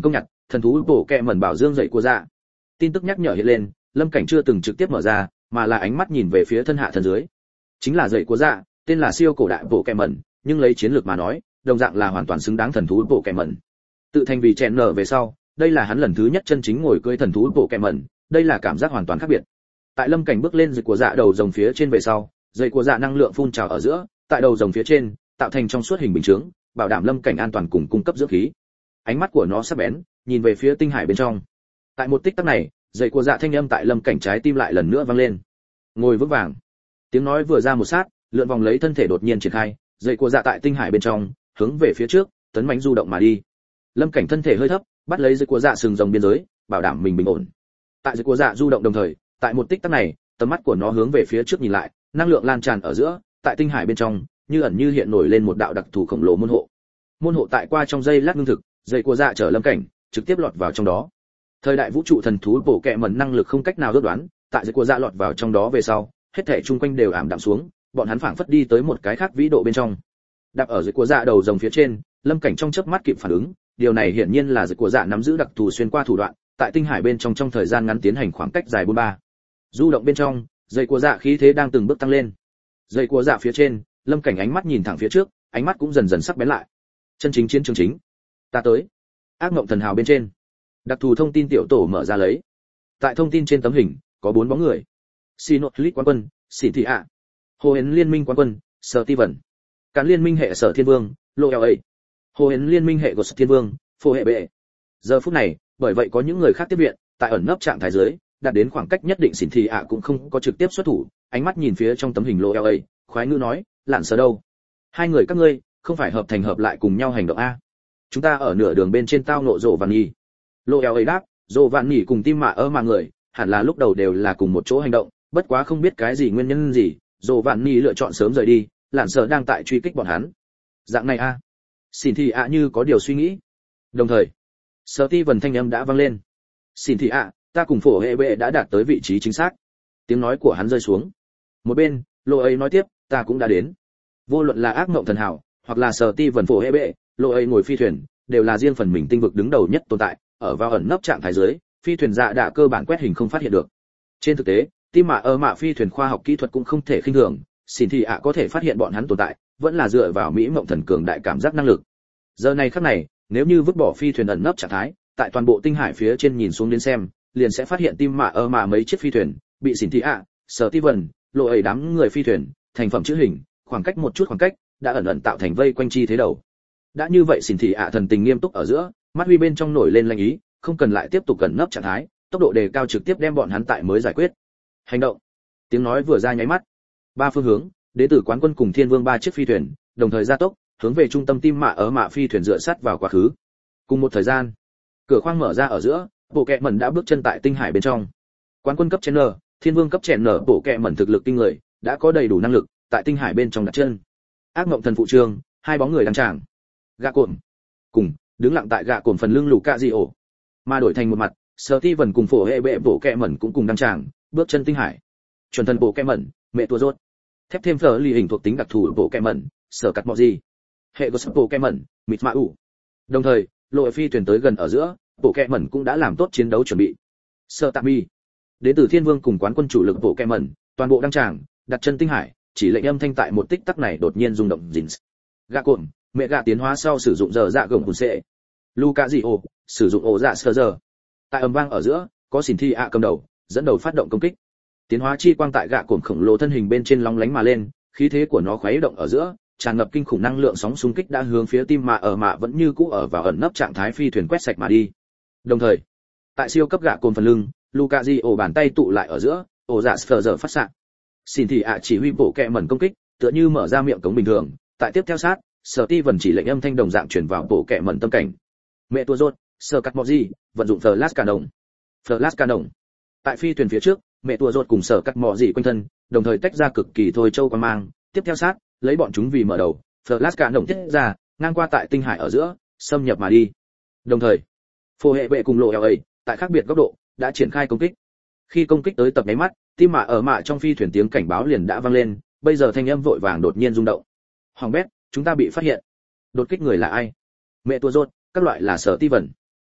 [SPEAKER 1] thần thú bổ kẹ mẩn bảo dương dậy của dạ. Tin tức nhắc nhở hiện lên, Lâm Cảnh chưa từng trực tiếp mở ra, mà là ánh mắt nhìn về phía thân hạ thần dưới. Chính là dậy của dạ, tên là siêu cổ đại bổ kẹ mẩn, nhưng lấy chiến lược mà nói, đồng dạng là hoàn toàn xứng đáng thần thú bổ kẹ mẩn. Tự thành vì chèn nở về sau, đây là hắn lần thứ nhất chân chính ngồi cưỡi thần thú bổ kẹ mẩn, đây là cảm giác hoàn toàn khác biệt. Tại Lâm Cảnh bước lên dậy của dạ đầu rồng phía trên về sau, dậy của dạ năng lượng phun trào ở giữa, tại đầu rồng phía trên, tạo thành trong suốt hình bình chướng, bảo đảm Lâm Cảnh an toàn cùng cung cấp dưỡng khí. Ánh mắt của nó sắc bén, nhìn về phía tinh hải bên trong. Tại một tích tắc này, dậy của dạ thanh âm tại Lâm Cảnh trái tim lại lần nữa vang lên. Ngồi vững vàng. Tiếng nói vừa ra một sát, lượn vòng lấy thân thể đột nhiên triển khai, dậy của dạ tại tinh hải bên trong, hướng về phía trước, tấn mãnh du động mà đi. Lâm Cảnh thân thể hơi thấp, bắt lấy dậy của dạ sừng rồng biên giới, bảo đảm mình bình ổn. Tại dậy của dạ du động đồng thời, tại một tích tắc này, tầm mắt của nó hướng về phía trước nhìn lại, năng lượng lan tràn ở giữa, tại tinh hải bên trong, như ẩn như hiện nổi lên một đạo đặc thù khổng lồ môn hộ. Môn hộ tại qua trong giây lát ngưng thực, dậy của dạ chở Lâm Cảnh, trực tiếp lọt vào trong đó. Thời đại vũ trụ thần thú bổ kẹ mẩn năng lực không cách nào ước đoán, tại dậy của dạ lọt vào trong đó về sau, hết thảy chung quanh đều ảm đạm xuống, bọn hắn phảng phất đi tới một cái khác vĩ độ bên trong. Đạp ở dậy của dạ đầu rồng phía trên, Lâm Cảnh trong chớp mắt kịp phản ứng, điều này hiển nhiên là dậy của dạ nắm giữ đặc thù xuyên qua thủ đoạn, tại tinh hải bên trong trong thời gian ngắn tiến hành khoảng cách dài bốn ba. Du động bên trong, dậy của dạ khí thế đang từng bước tăng lên. Dậy của dạ phía trên, Lâm Cảnh ánh mắt nhìn thẳng phía trước, ánh mắt cũng dần dần sắc bén lại. Chân chính chiến trường chính, ta tới. Ác mộng thần hào bên trên, đặc thù thông tin tiểu tổ mở ra lấy. Tại thông tin trên tấm hình có bốn bóng người: Sinotlit quán quân, Xỉ Thị ạ, Hồ Hến liên minh quán quân, Sở Ti Vẩn, Cán liên minh hệ Sở Thiên Vương, Lô Eo ấy, Hồ Hến liên minh hệ của Sở Thiên Vương, Phô hệ bệ. Giờ phút này, bởi vậy có những người khác tiếp viện, tại ẩn nấp trạng thái dưới, đạt đến khoảng cách nhất định. Xỉn Thị ạ cũng không có trực tiếp xuất thủ, ánh mắt nhìn phía trong tấm hình Lô Eo ấy, khoái ngữ nói, lạn sở đâu? Hai người các ngươi không phải hợp thành hợp lại cùng nhau hành động a? Chúng ta ở nửa đường bên trên tao nộ rộ vạn nhì. Lô Eo ấy đáp, rộ vạn nhì cùng tim mạ ơ mà người, hẳn là lúc đầu đều là cùng một chỗ hành động, bất quá không biết cái gì nguyên nhân gì, rộ vạn nhì lựa chọn sớm rời đi, lạn sở đang tại truy kích bọn hắn. Dạng này a? Xỉn Thị ạ như có điều suy nghĩ. Đồng thời, Sở Ti Vẩn thanh âm đã vang lên. Xỉn Thị ạ, ta cùng phổ hệ bệ đã đạt tới vị trí chính xác. Tiếng nói của hắn rơi xuống. Một bên, Lô ấy nói tiếp, ta cũng đã đến. Vô luận là ác mộng thần hào, hoặc là Sở Ti Vẩn phổ hệ bệ, Lô ấy ngồi phi thuyền, đều là riêng phần mình tinh vực đứng đầu nhất tồn tại, ở vào ẩn nấp trạng thái dưới, phi thuyền dạ đã cơ bản quét hình không phát hiện được. Trên thực tế, tim mạ ơ mạ phi thuyền khoa học kỹ thuật cũng không thể khinh thường, Xỉn Thị ạ có thể phát hiện bọn hắn tồn tại, vẫn là dựa vào mỹ mộng thần cường đại cảm giác năng lực. Giờ này khắc này, nếu như vứt bỏ phi thuyền ẩn nấp trạng thái, tại toàn bộ tinh hải phía trên nhìn xuống đến xem, liền sẽ phát hiện tim mạ ơ mạ mấy chiếc phi thuyền bị Xỉn Thị ạ, Sở Ti Vẩn, Lộ ấy đám người phi thuyền, thành phẩm chữ hình, khoảng cách một chút khoảng cách, đã ẩn ẩn tạo thành vây quanh chi thế đầu. Đã như vậy Xỉn Thị ạ thần tình nghiêm túc ở giữa, mắt huy bên trong nổi lên lanh ý, không cần lại tiếp tục cẩn nấp trạng thái, tốc độ đề cao trực tiếp đem bọn hắn tại mới giải quyết. Hành động. Tiếng nói vừa ra nháy mắt, ba phương hướng, đế tử quán quân cùng thiên vương ba chiếc phi thuyền, đồng thời gia tốc, hướng về trung tâm tim mạ ở mạ phi thuyền dựa sát vào quá khứ. Cùng một thời gian, cửa khoang mở ra ở giữa, bộ kẹ mẩn đã bước chân tại tinh hải bên trong. Quán quân cấp chén N, thiên vương cấp chèn nở bộ kẹ mẩn thực lực kinh người, đã có đầy đủ năng lực tại tinh hải bên trong đặt chân. Ác mộng thần phụ trương, hai bóng người đang tràng. Gạ cồn, cùng đứng lặng tại gạ cồn phần lưng lù cạ dị ổ, mà đổi thành một mặt, Sở Ti Vẩn cùng phổ hệ bệ bộ kẹ mẩn cũng cùng đang tràng, bước chân tinh hải. Chuẩn thần bộ kẹ mẩn, mẹ tua rốt. Thép thêm phở lì hình thuộc tính đặc thù bộ kẹ mẩn, sở cắt mọ gì. Hệ của bộ kẹ mẩn, mịt mã ủ. Đồng thời, lội phi thuyền tới gần ở giữa, bộ kẹ mẩn cũng đã làm tốt chiến đấu chuẩn bị. Sở Tạm Mi, đến từ thiên vương cùng quán quân chủ lực bộ kẹ mẩn, toàn bộ đang tràng, đặt chân tinh hải, chỉ lệnh âm thanh tại một tích tắc này đột nhiên rung động dình. Gạ cồn, mẹ gạ tiến hóa sau sử dụng giờ dạ gồng hùn sệ. Luca Dio, sử dụng ổ dạ sơ giờ. Tại âm vang ở giữa, có Xỉn Thị ạ cầm đầu, dẫn đầu phát động công kích. Tiến hóa chi quang tại gạ cồn khổng lồ thân hình bên trên long lánh mà lên, khí thế của nó khuấy động ở giữa, tràn ngập kinh khủng năng lượng sóng xung kích đã hướng phía tim mạ ở mạ vẫn như cũ ở vào ẩn nấp trạng thái phi thuyền quét sạch mà đi. Đồng thời, tại siêu cấp gạ cồn phần lưng, Luca Dio bàn tay tụ lại ở giữa, ổ dạ sờ giờ phát xạ. Xỉn Thị ạ chỉ huy bộ kẹ mẩn công kích, tựa như mở ra miệng cống bình thường. Tại tiếp theo sát, Sở Ti Vẩn chỉ lệnh âm thanh đồng dạng truyền vào bộ kẹ mẩn tâm cảnh. Mẹ tua rốt, sờ cắt mọ gì, vận dụng Flash Cannon. Flash Cannon. Tại phi thuyền phía trước, mẹ tua rốt cùng sở cắt mọ gì quanh thân, đồng thời tách ra cực kỳ thôi châu quang mang. Tiếp theo sát, lấy bọn chúng vì mở đầu, Flash Cannon tiết ra, ngang qua tại tinh hải ở giữa, xâm nhập mà đi. Đồng thời, phổ hệ bệ cùng lộ eo ấy, tại khác biệt góc độ, đã triển khai công kích. Khi công kích tới tập nháy mắt, tim mạ ở mạ trong phi thuyền tiếng cảnh báo liền đã vang lên, bây giờ thanh âm vội vàng đột nhiên rung động. Hoàng bét, chúng ta bị phát hiện. Đột kích người là ai? Mẹ tua rốt, các loại là Sở Ti Vẩn.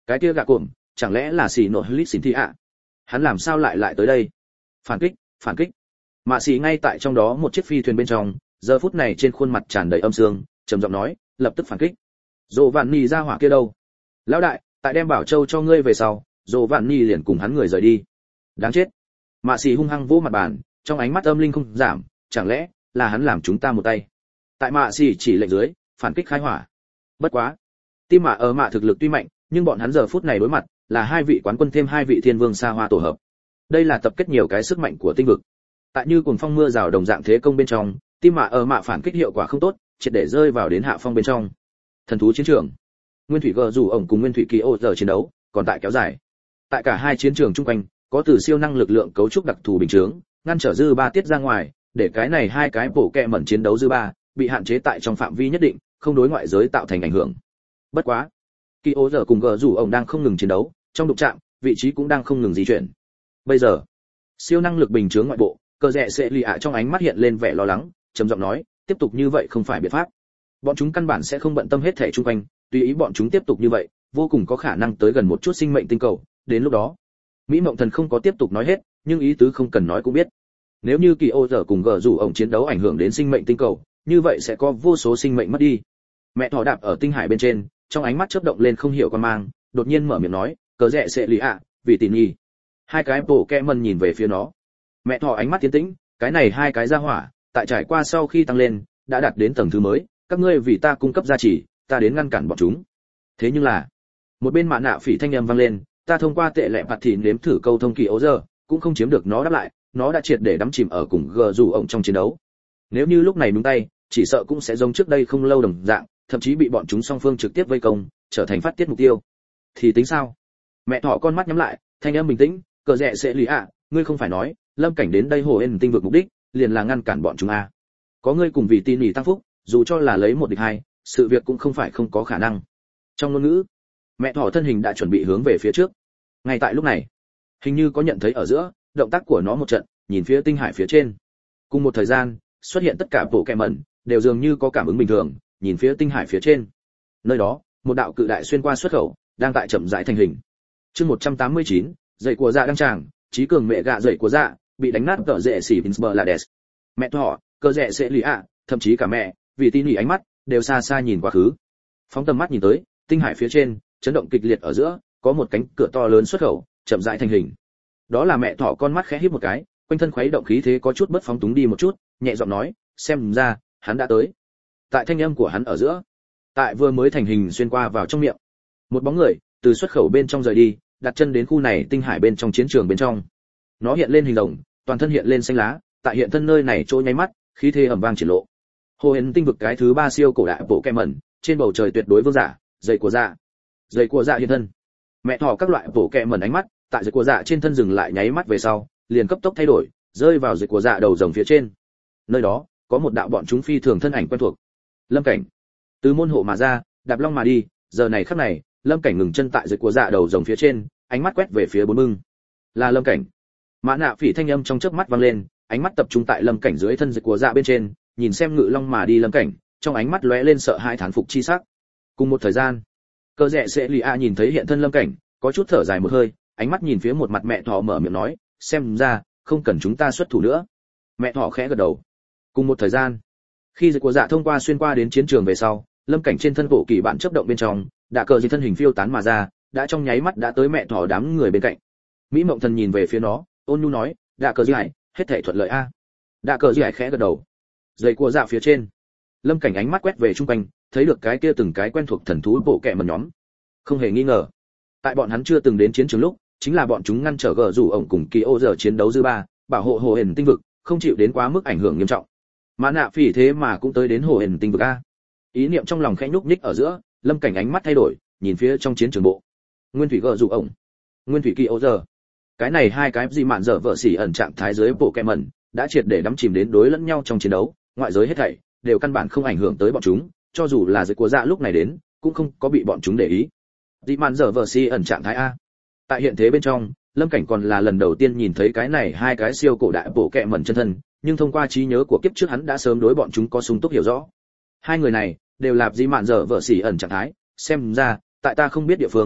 [SPEAKER 1] Cái kia gạ cuộm, chẳng lẽ là xì nội lít xin thị ạ? Hắn làm sao lại lại tới đây? Phản kích, phản kích. Mạ xì ngay tại trong đó một chiếc phi thuyền bên trong, giờ phút này trên khuôn mặt tràn đầy âm sương, trầm giọng nói, lập tức phản kích. Dỗ Vạn Nhi ra hỏa kia đâu? Lão đại, tại đem Bảo Châu cho ngươi về sau, Dỗ Vạn Nhi liền cùng hắn người rời đi. Đáng chết. Mạ xì hung hăng vỗ mặt bàn, trong ánh mắt âm linh không giảm, chẳng lẽ là hắn làm chúng ta một tay? Tại Mạ xì chỉ lệnh dưới, phản kích khai hỏa. Bất quá, Tim Mạ ở Mạ thực lực tuy mạnh, nhưng bọn hắn giờ phút này đối mặt là hai vị quán quân thêm hai vị thiên vương xa hoa tổ hợp. Đây là tập kết nhiều cái sức mạnh của tinh vực. Tại như cuồng phong mưa rào đồng dạng thế công bên trong, Tim Mạ ở Mạ phản kích hiệu quả không tốt, triệt để rơi vào đến hạ phong bên trong. Thần thú chiến trường. Nguyên thủy gờ rủ ổng cùng Nguyên thủy kỳ ô giờ chiến đấu còn tại kéo dài. Tại cả hai chiến trường chung quanh, có từ siêu năng lực lượng cấu trúc đặc thù bình chướng, ngăn trở dư ba tiết ra ngoài, để cái này hai cái bổ kẹ mẩn chiến đấu dư ba bị hạn chế tại trong phạm vi nhất định, không đối ngoại giới tạo thành ảnh hưởng. Bất quá, kỳ ô giờ cùng gờ rủ ổng đang không ngừng chiến đấu, trong đụng chạm, vị trí cũng đang không ngừng di chuyển. Bây giờ, siêu năng lực bình chướng ngoại bộ, cờ rẽ sẽ lì ạ trong ánh mắt hiện lên vẻ lo lắng, trầm giọng nói, tiếp tục như vậy không phải biện pháp. Bọn chúng căn bản sẽ không bận tâm hết thể chung quanh, tùy ý bọn chúng tiếp tục như vậy, vô cùng có khả năng tới gần một chút sinh mệnh tinh cầu, đến lúc đó, Mỹ Mộng Thần không có tiếp tục nói hết, nhưng ý tứ không cần nói cũng biết. Nếu như kỳ ô giờ cùng gờ rủ ổng chiến đấu ảnh hưởng đến sinh mệnh tinh cầu, như vậy sẽ có vô số sinh mệnh mất đi. Mẹ thỏ đạp ở tinh hải bên trên, trong ánh mắt chớp động lên không hiểu quan mang, đột nhiên mở miệng nói, cờ rẽ sẽ lì ạ, vì tình nghi. Hai cái bộ kẹ mần nhìn về phía nó. Mẹ thỏ ánh mắt tiến tĩnh, cái này hai cái ra hỏa, tại trải qua sau khi tăng lên, đã đạt đến tầng thứ mới, các ngươi vì ta cung cấp gia trì, ta đến ngăn cản bọn chúng. Thế nhưng là, một bên mạ nạ phỉ thanh âm vang lên, ta thông qua tệ lệ bạt thì nếm thử câu thông kỳ ấu giờ, cũng không chiếm được nó đáp lại, nó đã triệt để đắm chìm ở cùng gờ rủ ổng trong chiến đấu. Nếu như lúc này đúng tay, chỉ sợ cũng sẽ giống trước đây không lâu đồng dạng, thậm chí bị bọn chúng song phương trực tiếp vây công, trở thành phát tiết mục tiêu. Thì tính sao? Mẹ thỏ con mắt nhắm lại, thanh âm bình tĩnh, cờ rẽ sẽ lì ạ, ngươi không phải nói, Lâm Cảnh đến đây hồ ên tinh vực mục đích, liền là ngăn cản bọn chúng à? Có ngươi cùng vì tin nhỉ tăng phúc, dù cho là lấy một địch hai, sự việc cũng không phải không có khả năng. Trong ngôn ngữ, mẹ thỏ thân hình đã chuẩn bị hướng về phía trước. Ngay tại lúc này, hình như có nhận thấy ở giữa, động tác của nó một trận, nhìn phía tinh hải phía trên. Cùng một thời gian, xuất hiện tất cả bộ kẹ mẩn, đều dường như có cảm ứng bình thường, nhìn phía tinh hải phía trên. Nơi đó, một đạo cự đại xuyên qua xuất khẩu, đang tại chậm rãi thành hình. Chương một trăm tám mươi chín, dậy của dạ đăng tràng, trí cường mẹ gạ dậy của dạ, bị đánh nát tợ rệ xỉ Pinsburg là Des. Mẹ thỏ, cơ rẽ sẽ lì ạ, thậm chí cả mẹ, vì tin nhỉ ánh mắt, đều xa xa nhìn quá khứ. Phóng tầm mắt nhìn tới, tinh hải phía trên, chấn động kịch liệt ở giữa, có một cánh cửa to lớn xuất khẩu, chậm rãi thành hình. Đó là mẹ thỏ con mắt khẽ híp một cái, quanh thân khuấy động khí thế có chút bất phóng túng đi một chút, nhẹ giọng nói, xem ra, hắn đã tới. Tại thanh âm của hắn ở giữa, tại vừa mới thành hình xuyên qua vào trong miệng, một bóng người từ xuất khẩu bên trong rời đi, đặt chân đến khu này tinh hải bên trong chiến trường bên trong. Nó hiện lên hình rồng, toàn thân hiện lên xanh lá, tại hiện thân nơi này chỗ nháy mắt, khí thế ầm vang triển lộ. Hồ Huyền tinh vực cái thứ ba siêu cổ đại bộ kem mẩn, trên bầu trời tuyệt đối vương giả, dây của dạ. Dây của dạ hiện thân. Mẹ thỏ các loại bộ kem mẩn ánh mắt, tại dây của dạ trên thân dừng lại nháy mắt về sau, liền cấp tốc thay đổi, rơi vào dây của dạ đầu rồng phía trên. Nơi đó, có một đạo bọn chúng phi thường thân ảnh quen thuộc. Lâm Cảnh. Từ môn hộ mà ra, đạp long mà đi, giờ này khắc này, Lâm Cảnh ngừng chân tại dây của dạ đầu rồng phía trên, ánh mắt quét về phía bốn bưng. Là Lâm Cảnh. Mã Nạ Phỉ thanh âm trong chớp mắt vang lên, ánh mắt tập trung tại Lâm Cảnh dưới thân dây của dạ bên trên, nhìn xem ngự long mà đi Lâm Cảnh, trong ánh mắt lóe lên sợ hãi thán phục chi sắc. Cùng một thời gian, cơ rẽ sẽ lì a nhìn thấy hiện thân Lâm Cảnh, có chút thở dài một hơi, ánh mắt nhìn phía một mặt mẹ thỏ mở miệng nói, xem ra không cần chúng ta xuất thủ nữa. Mẹ thỏ khẽ gật đầu. Cùng một thời gian, khi dây của dạ thông qua xuyên qua đến chiến trường về sau, Lâm Cảnh trên thân bộ kỳ bạn chớp động bên trong, đã cờ gì thân hình phiêu tán mà ra, đã trong nháy mắt đã tới mẹ thỏ đám người bên cạnh. Mỹ Mộng Thần nhìn về phía nó, ôn nhu nói, đã cờ gì hải, hết thảy thuận lợi a. Đã cờ gì hải khẽ gật đầu. Dây của dạ phía trên, Lâm Cảnh ánh mắt quét về trung quanh, thấy được cái kia từng cái quen thuộc thần thú bộ kệ mẩn nhóm. Không hề nghi ngờ, tại bọn hắn chưa từng đến chiến trường lúc, chính là bọn chúng ngăn trở gờ rủ ổng cùng kỳ ô giờ chiến đấu dư ba, bảo hộ hồ hển tinh vực, không chịu đến quá mức ảnh hưởng nghiêm trọng. Mã Nạ Phỉ thế mà cũng tới đến hồ hển tinh vực a. Ý niệm trong lòng khẽ nhúc nhích ở giữa, Lâm Cảnh ánh mắt thay đổi, nhìn phía trong chiến trường bộ. Nguyên thủy gờ rủ ổng, Nguyên thủy kỳ ô giờ. Cái này hai cái gì mạn dở vợ xỉ ẩn trạng thái dưới bộ kệ mẩn, đã triệt để đắm chìm đến đối lẫn nhau trong chiến đấu, ngoại giới hết thảy đều căn bản không ảnh hưởng tới bọn chúng, cho dù là giới của dạ lúc này đến, cũng không có bị bọn chúng để ý. Dị mạn dở vợ xỉ ẩn trạng thái a. Tại hiện thế bên trong, Lâm Cảnh còn là lần đầu tiên nhìn thấy cái này hai cái siêu cổ đại bộ kệ mẩn chân thân, nhưng thông qua trí nhớ của kiếp trước hắn đã sớm đối bọn chúng có sung túc hiểu rõ. Hai người này đều là dị mạn dở vợ xỉ ẩn trạng thái, xem ra, tại ta không biết địa phương,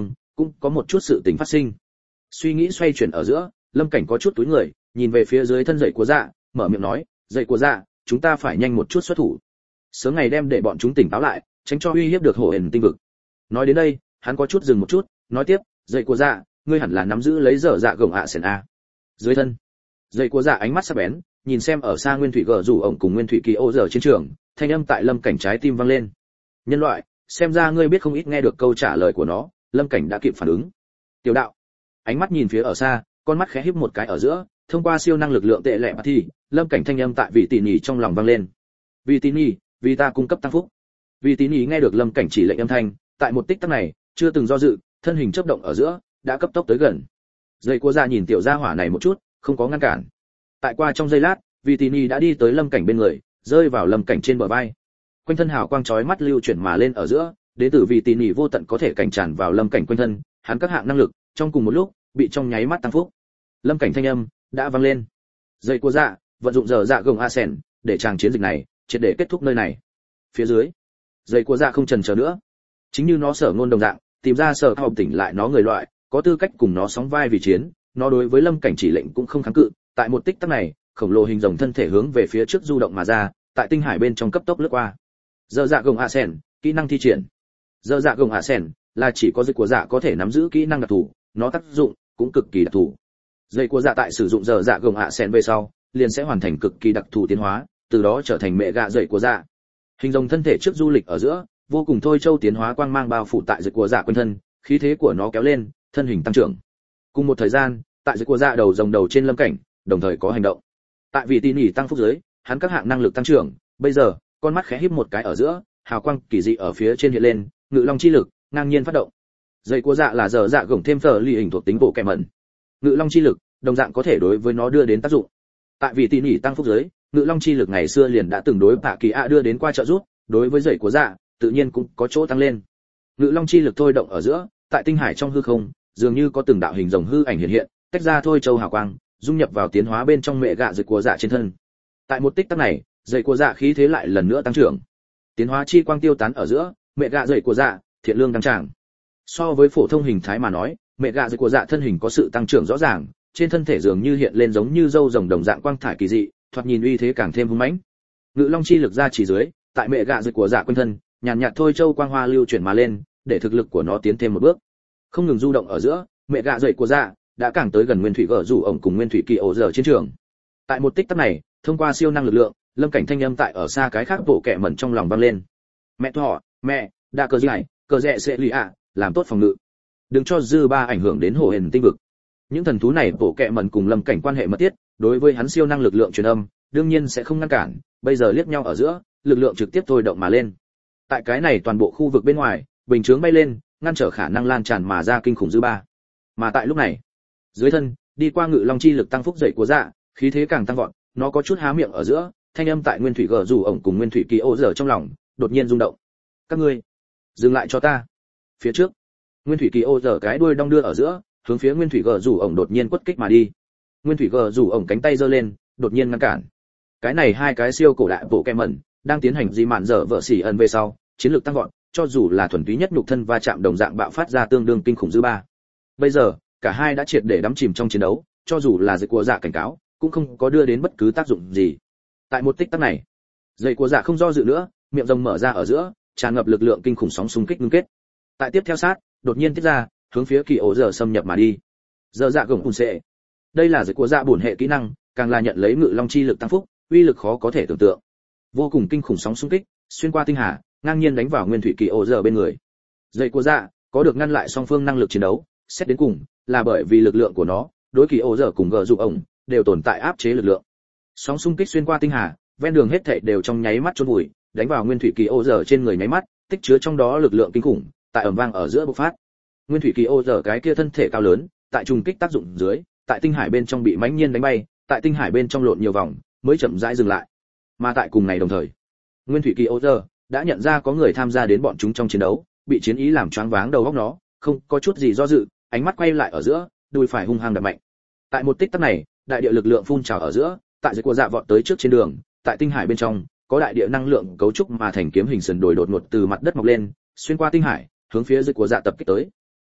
[SPEAKER 1] cũng có một chút sự tình phát sinh. Suy nghĩ xoay chuyển ở giữa, Lâm Cảnh có chút túi người, nhìn về phía dưới thân dậy của dạ, mở miệng nói, dậy của dạ, chúng ta phải nhanh một chút xuất thủ. Sớm ngày đem để bọn chúng tỉnh táo lại, tránh cho uy hiếp được Hổ Hển tinh vực. Nói đến đây, hắn có chút dừng một chút, nói tiếp, dậy của dạ, ngươi hẳn là nắm giữ lấy dở dạ gồng ạ sển a. Dưới thân, dậy của dạ ánh mắt sắc bén, nhìn xem ở xa Nguyên Thủy gở rủ ổng cùng Nguyên Thủy Kỳ Ô giờ chiến trường, thanh âm tại Lâm Cảnh trái tim vang lên. Nhân loại, xem ra ngươi biết không ít nghe được câu trả lời của nó, Lâm Cảnh đã kịp phản ứng. Tiểu đạo, ánh mắt nhìn phía ở xa, con mắt khẽ híp một cái ở giữa, thông qua siêu năng lực lượng tệ lệ mà thì, Lâm Cảnh thanh âm tại vị tỷ nhỉ trong lòng vang lên. Vị tỷ nhỉ, vì ta cung cấp tăng phúc. Vị tỷ nhỉ nghe được Lâm Cảnh chỉ lệnh âm thanh, tại một tích tắc này, chưa từng do dự, thân hình chớp động ở giữa, đã cấp tốc tới gần. Dây của ra nhìn tiểu gia hỏa này một chút, không có ngăn cản. Tại qua trong giây lát, vị tỷ nhỉ đã đi tới Lâm Cảnh bên người, rơi vào Lâm Cảnh trên bờ vai. Quanh thân hào quang chói mắt lưu chuyển mà lên ở giữa, đến từ vị tỷ nhỉ vô tận có thể cảnh tràn vào Lâm Cảnh quanh thân, hắn các hạng năng lực, trong cùng một lúc, bị trong nháy mắt tăng phúc. Lâm Cảnh thanh âm đã vang lên. Dây của dạ, vận dụng giờ dạ gồng a sen, để chàng chiến dịch này triệt để kết thúc nơi này. Phía dưới, dây của dạ không chần chờ nữa, chính như nó sở ngôn đồng dạng, tìm ra sở học tỉnh lại nó người loại, có tư cách cùng nó sóng vai vì chiến, nó đối với Lâm Cảnh chỉ lệnh cũng không kháng cự, tại một tích tắc này, khổng lồ hình rồng thân thể hướng về phía trước du động mà ra, tại tinh hải bên trong cấp tốc lướt qua. Giờ dạ gồng a sen, kỹ năng thi triển. Giờ dạ gồng a sen là chỉ có dây của dạ có thể nắm giữ kỹ năng đặc thù, nó tác dụng cũng cực kỳ đặc thù. Dây của dạ tại sử dụng giờ dạ gồng ạ sen về sau, liền sẽ hoàn thành cực kỳ đặc thù tiến hóa, từ đó trở thành mẹ gạ dây của dạ. Hình rồng thân thể trước du lịch ở giữa, vô cùng thôi châu tiến hóa quang mang bao phủ tại dây của dạ quanh thân, khí thế của nó kéo lên, thân hình tăng trưởng. Cùng một thời gian, tại dây của dạ đầu rồng đầu trên Lâm Cảnh, đồng thời có hành động. Tại vì tin nhỉ tăng phúc dưới, hắn các hạng năng lực tăng trưởng, bây giờ, con mắt khẽ híp một cái ở giữa, hào quang kỳ dị ở phía trên hiện lên, ngự long chi lực ngang nhiên phát động. Dây của dạ là giờ dạ gồng thêm phở ly hình thuộc tính bộ kèm mẩn. Ngự long chi lực đồng dạng có thể đối với nó đưa đến tác dụng. Tại vì tin nhỉ tăng phúc giới, ngự long chi lực ngày xưa liền đã từng đối bạ kỳ ạ đưa đến qua trợ giúp, đối với dây của dạ tự nhiên cũng có chỗ tăng lên. Ngự long chi lực thôi động ở giữa, tại tinh hải trong hư không, dường như có từng đạo hình rồng hư ảnh hiện hiện, tách ra thôi châu hào quang, dung nhập vào tiến hóa bên trong mẹ gạ dây của dạ trên thân. Tại một tích tắc này, dây của dạ khí thế lại lần nữa tăng trưởng. Tiến hóa chi quang tiêu tán ở giữa, mẹ gạ dây của dạ thiện lương tăng trưởng. So với phổ thông hình thái mà nói, mẹ gạ dây của dạ thân hình có sự tăng trưởng rõ ràng, trên thân thể dường như hiện lên giống như râu rồng đồng dạng quang thải kỳ dị, thoạt nhìn uy thế càng thêm hung mãnh. Ngự long chi lực ra chỉ dưới, tại mẹ gạ dây của dạ quanh thân, nhàn nhạt thôi châu quang hoa lưu chuyển mà lên, để thực lực của nó tiến thêm một bước. Không ngừng du động ở giữa, mẹ gạ dây của dạ đã càng tới gần Nguyên Thủy gở rủ ổng cùng Nguyên Thủy kỳ ổ giờ chiến trường. Tại một tích tắc này, thông qua siêu năng lực lượng, Lâm Cảnh thanh âm tại ở xa cái khác bộ kệ mẩn trong lòng vang lên. Mẹ thỏ, mẹ, đa cơ giải, cơ rẽ sẽ lì ạ, làm tốt phòng ngự. Đừng cho dư ba ảnh hưởng đến Hổ Hển tinh vực. Những thần thú này bộ kệ mẩn cùng Lâm Cảnh quan hệ mật thiết, đối với hắn siêu năng lực lượng truyền âm, đương nhiên sẽ không ngăn cản, bây giờ liếc nhau ở giữa, lực lượng trực tiếp thôi động mà lên. Tại cái này toàn bộ khu vực bên ngoài, bình chướng bay lên, ngăn trở khả năng lan tràn mà ra kinh khủng dư ba. Mà tại lúc này, dưới thân, đi qua ngự long chi lực tăng phúc dậy của dạ, khí thế càng tăng vọt, nó có chút há miệng ở giữa, thanh âm tại Nguyên Thủy gở rủ ổng cùng Nguyên Thủy kỳ ô giờ trong lòng, đột nhiên rung động. Các ngươi, dừng lại cho ta. Phía trước, Nguyên Thủy kỳ ô giờ cái đuôi đong đưa ở giữa, hướng phía Nguyên Thủy gở rủ ổng đột nhiên quất kích mà đi. Nguyên Thủy gở rủ ổng cánh tay giơ lên, đột nhiên ngăn cản. Cái này hai cái siêu cổ đại bộ kem mẩn đang tiến hành di mạn dở vợ xỉ ẩn về sau, chiến lược tăng vọt, cho dù là thuần túy nhất nhục thân va chạm đồng dạng bạo phát ra tương đương kinh khủng dư ba. Bây giờ, cả hai đã triệt để đắm chìm trong chiến đấu, cho dù là dây của dạ cảnh cáo, cũng không có đưa đến bất cứ tác dụng gì. Tại một tích tắc này, dây của dạ không do dự nữa, miệng rồng mở ra ở giữa, tràn ngập lực lượng kinh khủng sóng xung kích ngưng kết. Tại tiếp theo sát, đột nhiên tiết ra, hướng phía kỳ ổ giờ xâm nhập mà đi. Giờ dạ gồng hùn sệ. Đây là dây của dạ bổn hệ kỹ năng, càng là nhận lấy ngự long chi lực tăng phúc, uy lực khó có thể tưởng tượng. Vô cùng kinh khủng sóng xung kích, xuyên qua tinh hà, ngang nhiên đánh vào Nguyên Thủy kỳ ổ giờ bên người. Dây của dạ có được ngăn lại song phương năng lực chiến đấu, xét đến cùng là bởi vì lực lượng của nó, đối kỳ ổ giờ cùng gờ dụ ổng đều tồn tại áp chế lực lượng. Sóng xung kích xuyên qua tinh hà, ven đường hết thảy đều trong nháy mắt chôn vùi, đánh vào Nguyên Thủy kỳ ô giờ trên người nháy mắt, tích chứa trong đó lực lượng kinh khủng, tại ầm vang ở giữa bộc phát. Nguyên Thủy kỳ ô giờ cái kia thân thể cao lớn, tại trùng kích tác dụng dưới, tại tinh hải bên trong bị mãnh nhiên đánh bay, tại tinh hải bên trong lộn nhiều vòng, mới chậm rãi dừng lại. Mà tại cùng ngày đồng thời, Nguyên Thủy kỳ ô giờ đã nhận ra có người tham gia đến bọn chúng trong chiến đấu, bị chiến ý làm choáng váng đầu óc nó, không có chút gì do dự, ánh mắt quay lại ở giữa, đùi phải hung hăng đập mạnh. Tại một tích tắc này, đại địa lực lượng phun trào ở giữa, tại dưới của dạ vọt tới trước trên đường, tại tinh hải bên trong, có đại địa năng lượng cấu trúc mà thành kiếm hình sườn đồi đột ngột từ mặt đất mọc lên, xuyên qua tinh hải, hướng phía dưới của dạ tập kích tới.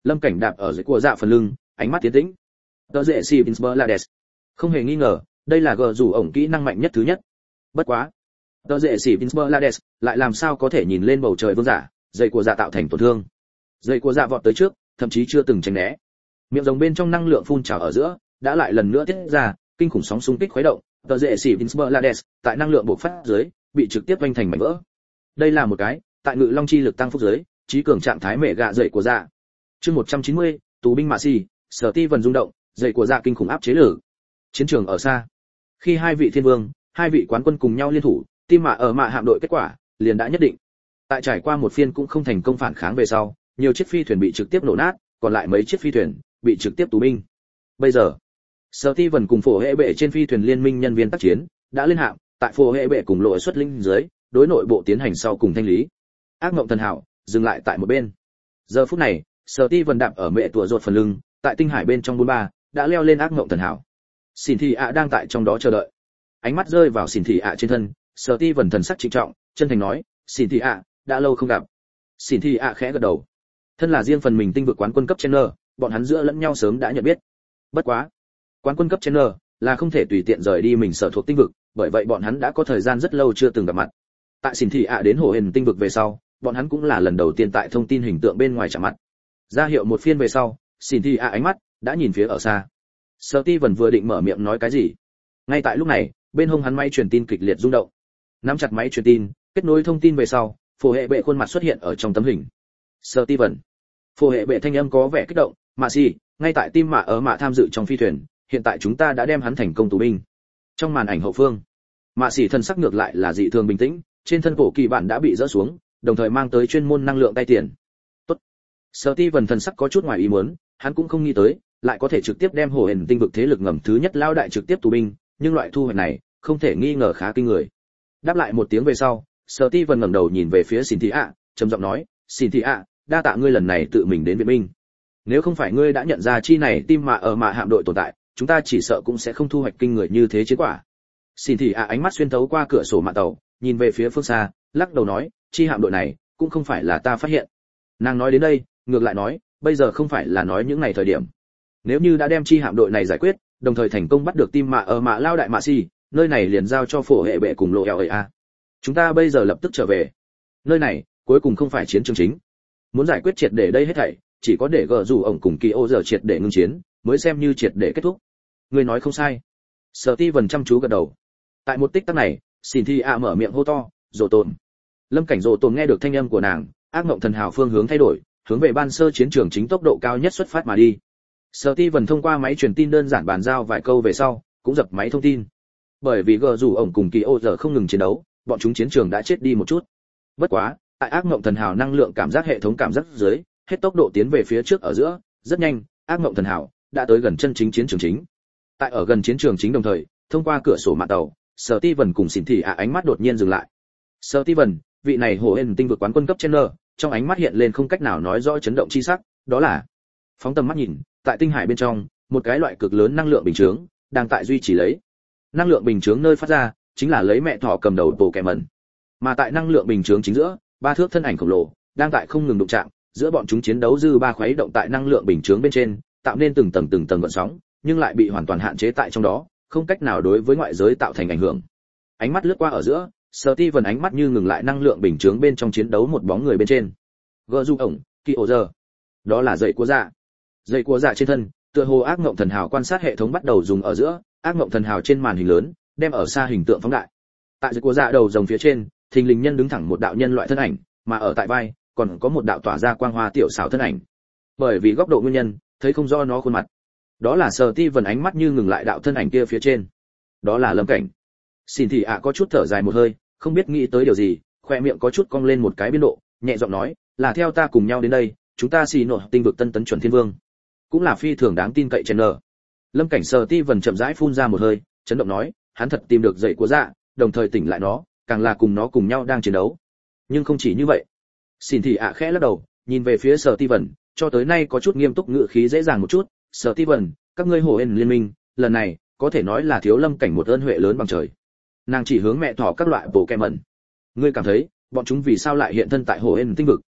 [SPEAKER 1] Lâm Cảnh đạp ở dưới của dạ phần lưng, ánh mắt tiến tĩnh. Tờ dễ si Vinsberlades. Không hề nghi ngờ, đây là gờ rủ ổng kỹ năng mạnh nhất thứ nhất. Bất quá, tờ dễ si Vinsberlades lại làm sao có thể nhìn lên bầu trời vương giả, dây của dạ tạo thành tổn thương. Dây của dạ vọt tới trước, thậm chí chưa từng tránh né. Miệng rồng bên trong năng lượng phun trào ở giữa, đã lại lần nữa tiết ra, kinh khủng sóng xung kích khuấy động, tờ dễ si Vinsberlades tại năng lượng bộc phát dưới, bị trực tiếp vênh thành mảnh vỡ. Đây là một cái, tại ngự long chi lực tăng phúc dưới, trí cường trạng thái mẹ gạ dậy của dạ. Chương một trăm chín mươi, tù binh mạ xì, Sở Ti Vân rung động, dậy của dạ kinh khủng áp chế lử. Chiến trường ở xa. Khi hai vị thiên vương, hai vị quán quân cùng nhau liên thủ, tim mạ ở mạ hạm đội kết quả liền đã nhất định. Tại trải qua một phiên cũng không thành công phản kháng về sau, nhiều chiếc phi thuyền bị trực tiếp nổ nát, còn lại mấy chiếc phi thuyền bị trực tiếp tù binh. Bây giờ, Sở Ti Vân cùng phổ hệ bệ trên phi thuyền liên minh nhân viên tác chiến đã lên hạm, tại phổ hệ bệ cùng lội xuất linh dưới, đối nội bộ tiến hành sau cùng thanh lý. Ác mộng thần hảo dừng lại tại một bên. Giờ phút này, Sở Ti Vân đạp ở mẹ tùa rột phần lưng, tại tinh hải bên trong bốn ba đã leo lên ác mộng thần hảo. Xỉn Thị ạ đang tại trong đó chờ đợi. Ánh mắt rơi vào Xỉn Thị ạ trên thân, Sở Ti Vân thần sắc trịnh trọng, chân thành nói, "Xỉn Thị ạ, đã lâu không gặp." Xỉn Thị ạ khẽ gật đầu. Thân là riêng phần mình tinh vực quán quân cấp trainer, bọn hắn giữa lẫn nhau sớm đã nhận biết. Bất quá, quán quân cấp trainer là không thể tùy tiện rời đi mình sở thuộc tinh vực, bởi vậy bọn hắn đã có thời gian rất lâu chưa từng gặp mặt. Tại Xỉn Thị ạ đến hồ hền tinh vực về sau, bọn hắn cũng là lần đầu tiên tại thông tin hình tượng bên ngoài chạm mặt. Ra hiệu một phiên về sau, Xỉn Thị ạ ánh mắt đã nhìn phía ở xa. Sở Ti Vân vừa định mở miệng nói cái gì, ngay tại lúc này, bên hông hắn máy truyền tin kịch liệt rung động. Nắm chặt máy truyền tin, kết nối thông tin về sau, phổ hệ bệ khuôn mặt xuất hiện ở trong tấm hình. Sở Ti Vân. Phổ hệ bệ thanh âm có vẻ kích động, "Mạ xì, ngay tại tim mạ ở mạ tham dự trong phi thuyền, hiện tại chúng ta đã đem hắn thành công tù binh." Trong màn ảnh hậu phương, Mạ xì thân sắc ngược lại là dị thường bình tĩnh, trên thân cổ kỳ bản đã bị rỡ xuống, đồng thời mang tới chuyên môn năng lượng tay tiền. Tốt. Sở Ti Vân thần sắc có chút ngoài ý muốn, hắn cũng không nghĩ tới, lại có thể trực tiếp đem hồ hển tinh vực thế lực ngầm thứ nhất lao đại trực tiếp tù binh, nhưng loại thu hoạch này, không thể nghi ngờ khá kinh người. Đáp lại một tiếng về sau, Sở Ti Vân ngẩng đầu nhìn về phía Xỉn Thị ạ, trầm giọng nói, "Xỉn Thị ạ, đa tạ ngươi lần này tự mình đến viện binh. Nếu không phải ngươi đã nhận ra chi này tim mạ ở mạ hạm đội tồn tại, chúng ta chỉ sợ cũng sẽ không thu hoạch kinh người như thế chiến quả." Xỉn Thị ạ ánh mắt xuyên thấu qua cửa sổ mạn tàu, nhìn về phía phương xa, lắc đầu nói, "Chi hạm đội này cũng không phải là ta phát hiện." Nàng nói đến đây, ngược lại nói, "Bây giờ không phải là nói những ngày thời điểm. Nếu như đã đem chi hạm đội này giải quyết, đồng thời thành công bắt được tim mạ ở mạ lao đại mạ si, nơi này liền giao cho phổ hệ bệ cùng lộ eo a. Chúng ta bây giờ lập tức trở về. Nơi này cuối cùng không phải chiến trường chính. Muốn giải quyết triệt để đây hết thảy, chỉ có để gờ rủ ổng cùng kỳ ô giờ triệt để ngưng chiến, mới xem như triệt để kết thúc." Ngươi nói không sai. Sở Ti Vân chăm chú gật đầu. Tại một tích tắc này, Xỉn Thị ạ mở miệng hô to, "Dỗ Tồn." Lâm Cảnh Dỗ Tồn nghe được thanh âm của nàng, ác mộng thần hào phương hướng thay đổi, hướng về ban sơ chiến trường chính tốc độ cao nhất xuất phát mà đi. Sở Ti Vân thông qua máy truyền tin đơn giản bàn giao vài câu về sau, cũng dập máy thông tin. Bởi vì gờ rủ ổng cùng kỳ ô giờ không ngừng chiến đấu, bọn chúng chiến trường đã chết đi một chút. Bất quá, tại ác mộng thần hào năng lượng cảm giác hệ thống cảm giác dưới, hết tốc độ tiến về phía trước ở giữa, rất nhanh, ác mộng thần hào đã tới gần chân chính chiến trường chính. Tại ở gần chiến trường chính đồng thời, thông qua cửa sổ mạn tàu, Sở Ti Vân cùng Xỉn Thị ạ ánh mắt đột nhiên dừng lại. Sở Ti Vân, vị này hồ hên tinh vực quán quân cấp trainer, trong ánh mắt hiện lên không cách nào nói rõ chấn động chi sắc, đó là phóng tầm mắt nhìn, tại tinh hải bên trong, một cái loại cực lớn năng lượng bình chướng đang tại duy trì lấy. Năng lượng bình chướng nơi phát ra chính là lấy mẹ thỏ cầm đầu bộ kẻ mẩn. Mà tại năng lượng bình chướng chính giữa, ba thước thân ảnh khổng lồ đang tại không ngừng đụng chạm, giữa bọn chúng chiến đấu dư ba khuấy động tại năng lượng bình chướng bên trên, tạo nên từng tầng từng tầng gợn sóng, nhưng lại bị hoàn toàn hạn chế tại trong đó, không cách nào đối với ngoại giới tạo thành ảnh hưởng. Ánh mắt lướt qua ở giữa, Sở Ti Vân ánh mắt như ngừng lại năng lượng bình chướng bên trong chiến đấu một bóng người bên trên. Gơ du ổng, kỳ ổ giờ. Đó là dậy của dạ. Dậy của dạ trên thân, tựa hồ ác ngộng thần hào quan sát hệ thống bắt đầu dùng ở giữa, ác ngộng thần hào trên màn hình lớn, đem ở xa hình tượng phóng đại. Tại dậy của dạ đầu rồng phía trên, thình lình nhân đứng thẳng một đạo nhân loại thân ảnh, mà ở tại vai, còn có một đạo tỏa ra quang hoa tiểu xảo thân ảnh. Bởi vì góc độ nguyên nhân, thấy không rõ nó khuôn mặt. Đó là Sở Ti Vân ánh mắt như ngừng lại đạo thân ảnh kia phía trên. Đó là Lâm Cảnh. Xỉn Thị ạ có chút thở dài một hơi, không biết nghĩ tới điều gì, khoe miệng có chút cong lên một cái biên độ, nhẹ giọng nói, "Là theo ta cùng nhau đến đây, chúng ta xì nộ tinh vực tân tấn chuẩn thiên vương." Cũng là phi thường đáng tin cậy trainer. Lâm Cảnh Sở Ti Vân chậm rãi phun ra một hơi, chấn động nói, hắn thật tìm được dậy của dạ, đồng thời tỉnh lại nó, càng là cùng nó cùng nhau đang chiến đấu. Nhưng không chỉ như vậy. Xỉn Thị ạ khẽ lắc đầu, nhìn về phía Sở Ti Vân, cho tới nay có chút nghiêm túc ngữ khí dễ dàng một chút, "Sở Ti Vân, các ngươi hồ hên liên minh, lần này có thể nói là thiếu Lâm Cảnh một ơn huệ lớn bằng trời." Nàng chỉ hướng mẹ thỏ các loại bộ kẹ mẩn. "Ngươi cảm thấy, bọn chúng vì sao lại hiện thân tại hồ hên tinh vực,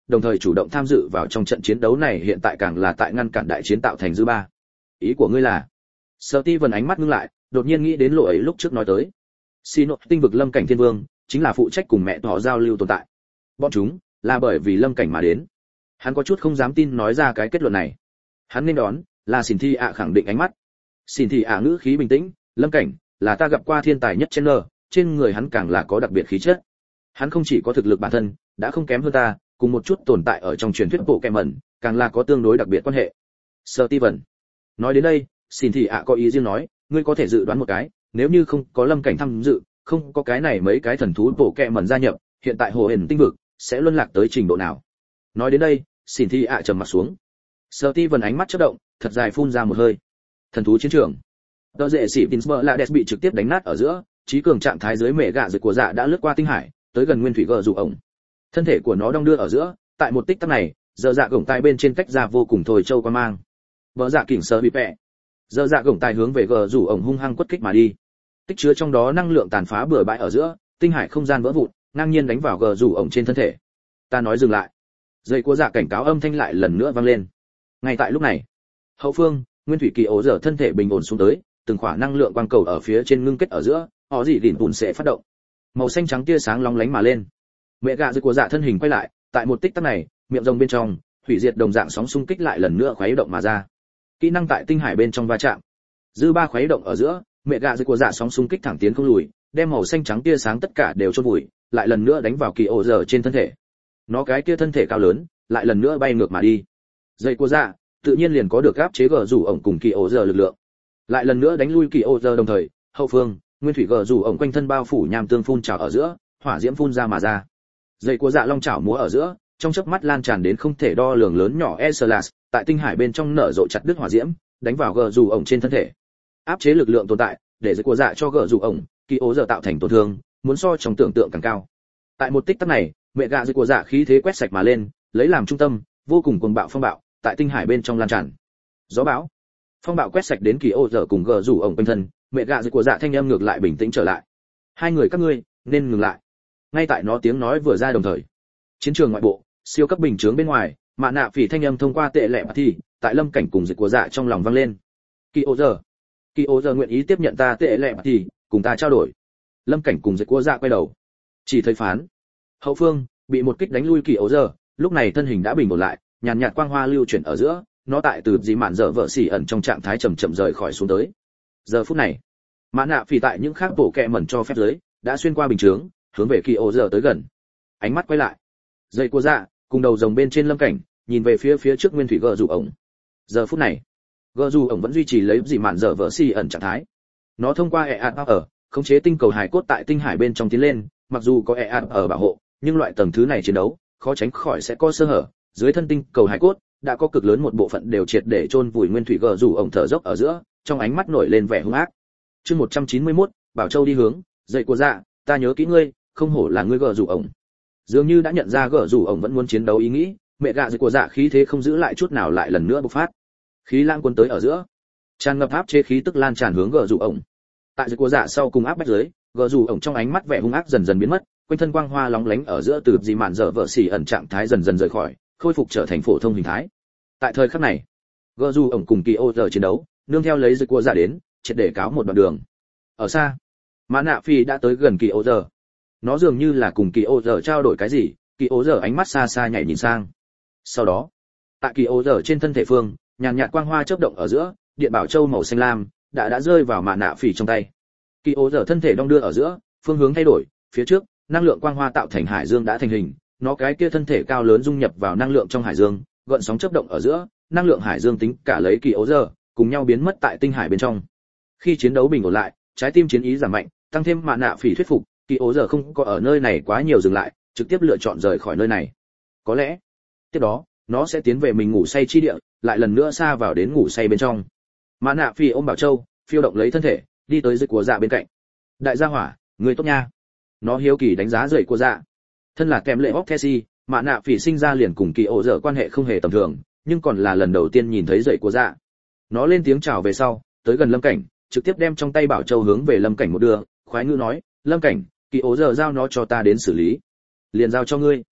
[SPEAKER 1] đồng thời chủ động tham dự vào trong trận chiến đấu này, hiện tại càng là tại ngăn cản đại chiến tạo thành dư ba. Ý của ngươi là? Steven ánh mắt ngưng lại, đột nhiên nghĩ đến lộ ấy lúc trước nói tới. Sinop tinh vực Lâm Cảnh Thiên Vương chính là phụ trách cùng mẹ họ giao lưu tồn tại. Bọn chúng là bởi vì Lâm Cảnh mà đến. Hắn có chút không dám tin nói ra cái kết luận này. Hắn nên đón là Xin Thi ạ khẳng định ánh mắt. Xin Thi ạ ngữ khí bình tĩnh, Lâm Cảnh là ta gặp qua thiên tài nhất trên nơ, trên người hắn càng là có đặc biệt khí chất. Hắn không chỉ có thực lực bản thân đã không kém hơn ta, cùng một chút tồn tại ở trong truyền thuyết bộ kẹm mẩn, càng là có tương đối đặc biệt quan hệ. Steven nói đến đây, Xin Thi ạ có ý riêng nói, ngươi có thể dự đoán một cái, nếu như không có Lâm Cảnh tham dự, không có cái này mấy cái thần thú bộ kẹm mẩn gia nhập, hiện tại hồ hển tinh vực sẽ luân lạc tới trình độ nào? Nói đến đây, Xin Thi ạ trầm mặt xuống. Steven ánh mắt chớp động, thật dài phun ra một hơi. Thần thú chiến trường. Đỡ dễ sĩ Pinsmer là đẹp bị trực tiếp đánh nát ở giữa, trí cường trạng thái dưới mẹ gạ rực của dạ đã lướt qua tinh hải, tới gần nguyên thủy gờ dù ổng. Thân thể của nó đong đưa ở giữa, tại một tích tắc này, giờ dạ gổng tai bên trên cách ra vô cùng thổi châu quan mang. Bờ dạ kỉnh sơ bị vẽ. Giờ dạ gổng tai hướng về gờ dù ổng hung hăng quất kích mà đi. Tích chứa trong đó năng lượng tàn phá bừa bãi ở giữa, tinh hải không gian vỡ vụn, ngang nhiên đánh vào gờ dù ổng trên thân thể. Ta nói dừng lại. Dây của dạ cảnh cáo âm thanh lại lần nữa vang lên. Ngay tại lúc này, hậu phương, nguyên thủy kỳ ố giờ thân thể bình ổn xuống tới, từng khỏa năng lượng quang cầu ở phía trên ngưng kết ở giữa, họ dị đỉnh bùn sẽ phát động. Màu xanh trắng tia sáng long lánh mà lên. Mẹ gạ dây của dạ thân hình quay lại, tại một tích tắc này, miệng rồng bên trong, hủy diệt đồng dạng sóng xung kích lại lần nữa khuấy động mà ra. Kỹ năng tại tinh hải bên trong va chạm. Dư ba khuấy động ở giữa, mẹ gạ dây của dạ sóng xung kích thẳng tiến không lùi, đem màu xanh trắng tia sáng tất cả đều chôn vùi, lại lần nữa đánh vào kỳ ố giờ trên thân thể. Nó cái kia thân thể cao lớn, lại lần nữa bay ngược mà đi. Dây của dạ tự nhiên liền có được áp chế gờ rủ ổng cùng kỳ ố giờ lực lượng, lại lần nữa đánh lui kỳ ố giờ, đồng thời hậu phương nguyên thủy gờ rủ ổng quanh thân bao phủ nham tương phun trào ở giữa, hỏa diễm phun ra mà ra. Dây của dạ long chảo múa ở giữa, trong chớp mắt lan tràn đến không thể đo lường lớn nhỏ Eslas, tại tinh hải bên trong nở rộ chặt đứt hỏa diễm, đánh vào gờ rủ ổng trên thân thể. Áp chế lực lượng tồn tại, để dây của dạ cho gờ rủ ổng, kỳ ố giờ tạo thành tổn thương, muốn so trong tưởng tượng càng cao. Tại một tích tắc này, mẹ gạ dây của dạ khí thế quét sạch mà lên, lấy làm trung tâm, vô cùng cuồng bạo phong bạo tại tinh hải bên trong lan tràn. Gió bão, phong bạo quét sạch đến kỳ ô giờ cùng gờ rủ ổng quanh thân, mẹ gạ dây của dạ thanh âm ngược lại bình tĩnh trở lại. Hai người các ngươi nên ngừng lại. Ngay tại nó tiếng nói vừa ra đồng thời, chiến trường ngoại bộ, siêu cấp bình chướng bên ngoài, mạ nạ phỉ thanh âm thông qua tệ lệ thì tại Lâm Cảnh cùng dây của dạ trong lòng vang lên. Kỳ ô giờ, kỳ ô giờ nguyện ý tiếp nhận ta tệ lệ thì cùng ta trao đổi. Lâm Cảnh cùng dây của dạ quay đầu, chỉ thấy phán hậu phương bị một kích đánh lui kỳ ô giờ, lúc này thân hình đã bình ổn lại, nhàn nhạt quang hoa lưu chuyển ở giữa, nó tại từ dĩ mạn dở vợ xỉ ẩn trong trạng thái chậm chậm rời khỏi xuống tới. Giờ phút này, mã nạ phỉ tại những khác bộ kẹ mẩn cho phép giới đã xuyên qua bình chướng, hướng về kỳ ô giờ tới gần. Ánh mắt quay lại, dây của dạ cùng đầu rồng bên trên Lâm Cảnh nhìn về phía phía trước nguyên thủy gờ dù ổng. Giờ phút này, gờ dù ổng vẫn duy trì lấy dĩ mạn dở vợ xỉ ẩn trạng thái. Nó thông qua e a ở khống chế tinh cầu hải cốt tại tinh hải bên trong tiến lên, mặc dù có e a ở bảo hộ, nhưng loại tầng thứ này chiến đấu khó tránh khỏi sẽ có sơ hở. Dưới thân tinh cầu hải cốt đã có cực lớn một bộ phận đều triệt để chôn vùi nguyên thủy gờ rủ ổng thở dốc ở giữa, trong ánh mắt nổi lên vẻ hung ác. Chương một trăm chín mươi mốt, Bảo Châu đi hướng, dậy của dạ, ta nhớ kỹ ngươi, không hổ là ngươi gờ rủ ổng. Dường như đã nhận ra gờ rủ ổng vẫn muốn chiến đấu ý nghĩ, mẹ gạ dậy của dạ khí thế không giữ lại chút nào lại lần nữa bộc phát. Khí lãng cuốn tới ở giữa, tràn ngập áp chế khí tức lan tràn hướng gờ rủ ổng. Tại dậy của dạ sau cùng áp bách dưới, gờ rủ ổng trong ánh mắt vẻ hung ác dần dần biến mất, quanh thân quang hoa lóng lánh ở giữa từ dị mạn dở vợ xỉ ẩn trạng thái dần dần rời khỏi, khôi phục trở thành phổ thông hình thái. Tại thời khắc này, gờ rủ ổng cùng kỳ ô giờ chiến đấu, nương theo lấy dây cua ra đến, triệt để cáo một đoạn đường. Ở xa, mã nạ phi đã tới gần kỳ ô giờ. Nó dường như là cùng kỳ ô giờ trao đổi cái gì, kỳ ô giờ ánh mắt xa xa nhảy nhìn sang. Sau đó, tại kỳ ô giờ trên thân thể phương, nhàn nhạt quang hoa chớp động ở giữa, điện bảo châu màu xanh lam đã đã rơi vào mã nạ phi trong tay. Kỳ ô giờ thân thể đong đưa ở giữa, phương hướng thay đổi, phía trước, năng lượng quang hoa tạo thành hải dương đã thành hình, nó cái kia thân thể cao lớn dung nhập vào năng lượng trong hải dương, gợn sóng chớp động ở giữa, năng lượng hải dương tính cả lấy kỳ ố giờ, cùng nhau biến mất tại tinh hải bên trong. Khi chiến đấu bình ổn lại, trái tim chiến ý giảm mạnh, tăng thêm mạ nạ phỉ thuyết phục, kỳ ố giờ không có ở nơi này quá nhiều dừng lại, trực tiếp lựa chọn rời khỏi nơi này. Có lẽ, tiếp đó, nó sẽ tiến về mình ngủ say chi địa, lại lần nữa xa vào đến ngủ say bên trong. Mạ nạ phỉ ôm Bảo Châu, phiêu động lấy thân thể, đi tới dưới của dạ bên cạnh. Đại gia hỏa, người tốt nha. Nó hiếu kỳ đánh giá rời của dạ. Thân là kèm lệ hóc Cassie, mạ nạ phỉ sinh ra liền cùng kỳ ổ dở quan hệ không hề tầm thường, nhưng còn là lần đầu tiên nhìn thấy dậy của dạ. Nó lên tiếng chào về sau, tới gần Lâm Cảnh, trực tiếp đem trong tay Bảo Châu hướng về Lâm Cảnh một đưa, khoái ngữ nói, Lâm Cảnh, kỳ ổ dở giao nó cho ta đến xử lý. Liền giao cho ngươi.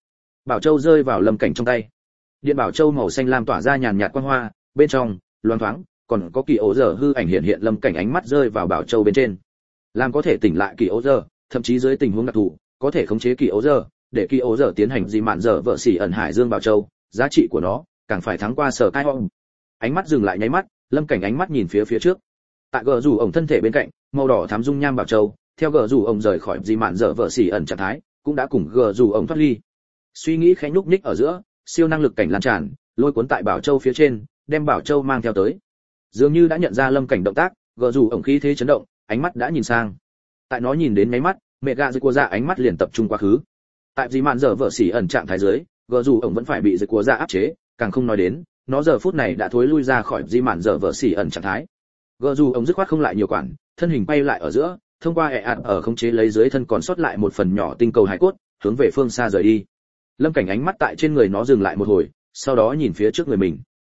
[SPEAKER 1] Bảo châu rơi vào Lâm Cảnh trong tay. Điện bảo châu màu xanh lam tỏa ra nhàn nhạt quang hoa, bên trong loáng thoáng còn có kỳ ố giờ hư ảnh hiện hiện. Lâm Cảnh ánh mắt rơi vào bảo châu bên trên, làm có thể tỉnh lại kỳ ố giờ, thậm chí dưới tình huống đặc thù có thể khống chế kỳ ố giờ, để kỳ ố giờ tiến hành gì mạn giờ vợ xỉ ẩn hải dương bảo châu, giá trị của nó càng phải thắng qua sở cai hong. Ánh mắt dừng lại nháy mắt, Lâm Cảnh ánh mắt nhìn phía phía trước. Tại gờ rủ ổng thân thể bên cạnh, màu đỏ thắm dung nham bảo châu, theo gờ rủ ổng rời khỏi gì mạn giờ vợ xỉ ẩn trạng thái, cũng đã cùng gờ rủ ổng thoát ly. Suy nghĩ khẽ nhúc nhích ở giữa, siêu năng lực cảnh lan tràn, lôi cuốn tại bảo châu phía trên, đem bảo châu mang theo tới. Dường như đã nhận ra Lâm Cảnh động tác, gờ rủ ổng khí thế chấn động, ánh mắt đã nhìn sang. Tại nó nhìn đến nháy mắt, mẹ gạ dưới của dạ ánh mắt liền tập trung quá khứ. Tại gì mạn giờ vợ xỉ ẩn trạng thái dưới, gờ rủ ổng vẫn phải bị dưới của dạ áp chế, càng không nói đến, nó giờ phút này đã thối lui ra khỏi di mạn giờ vợ xỉ ẩn trạng thái. Gờ rủ ổng dứt khoát không lại nhiều quản, thân hình bay lại ở giữa, thông qua hệ ạt ở khống chế lấy dưới thân còn sót lại một phần nhỏ tinh cầu hải cốt, hướng về phương xa rời đi. Lâm Cảnh ánh mắt tại trên người nó dừng lại một hồi, sau đó nhìn phía trước người mình.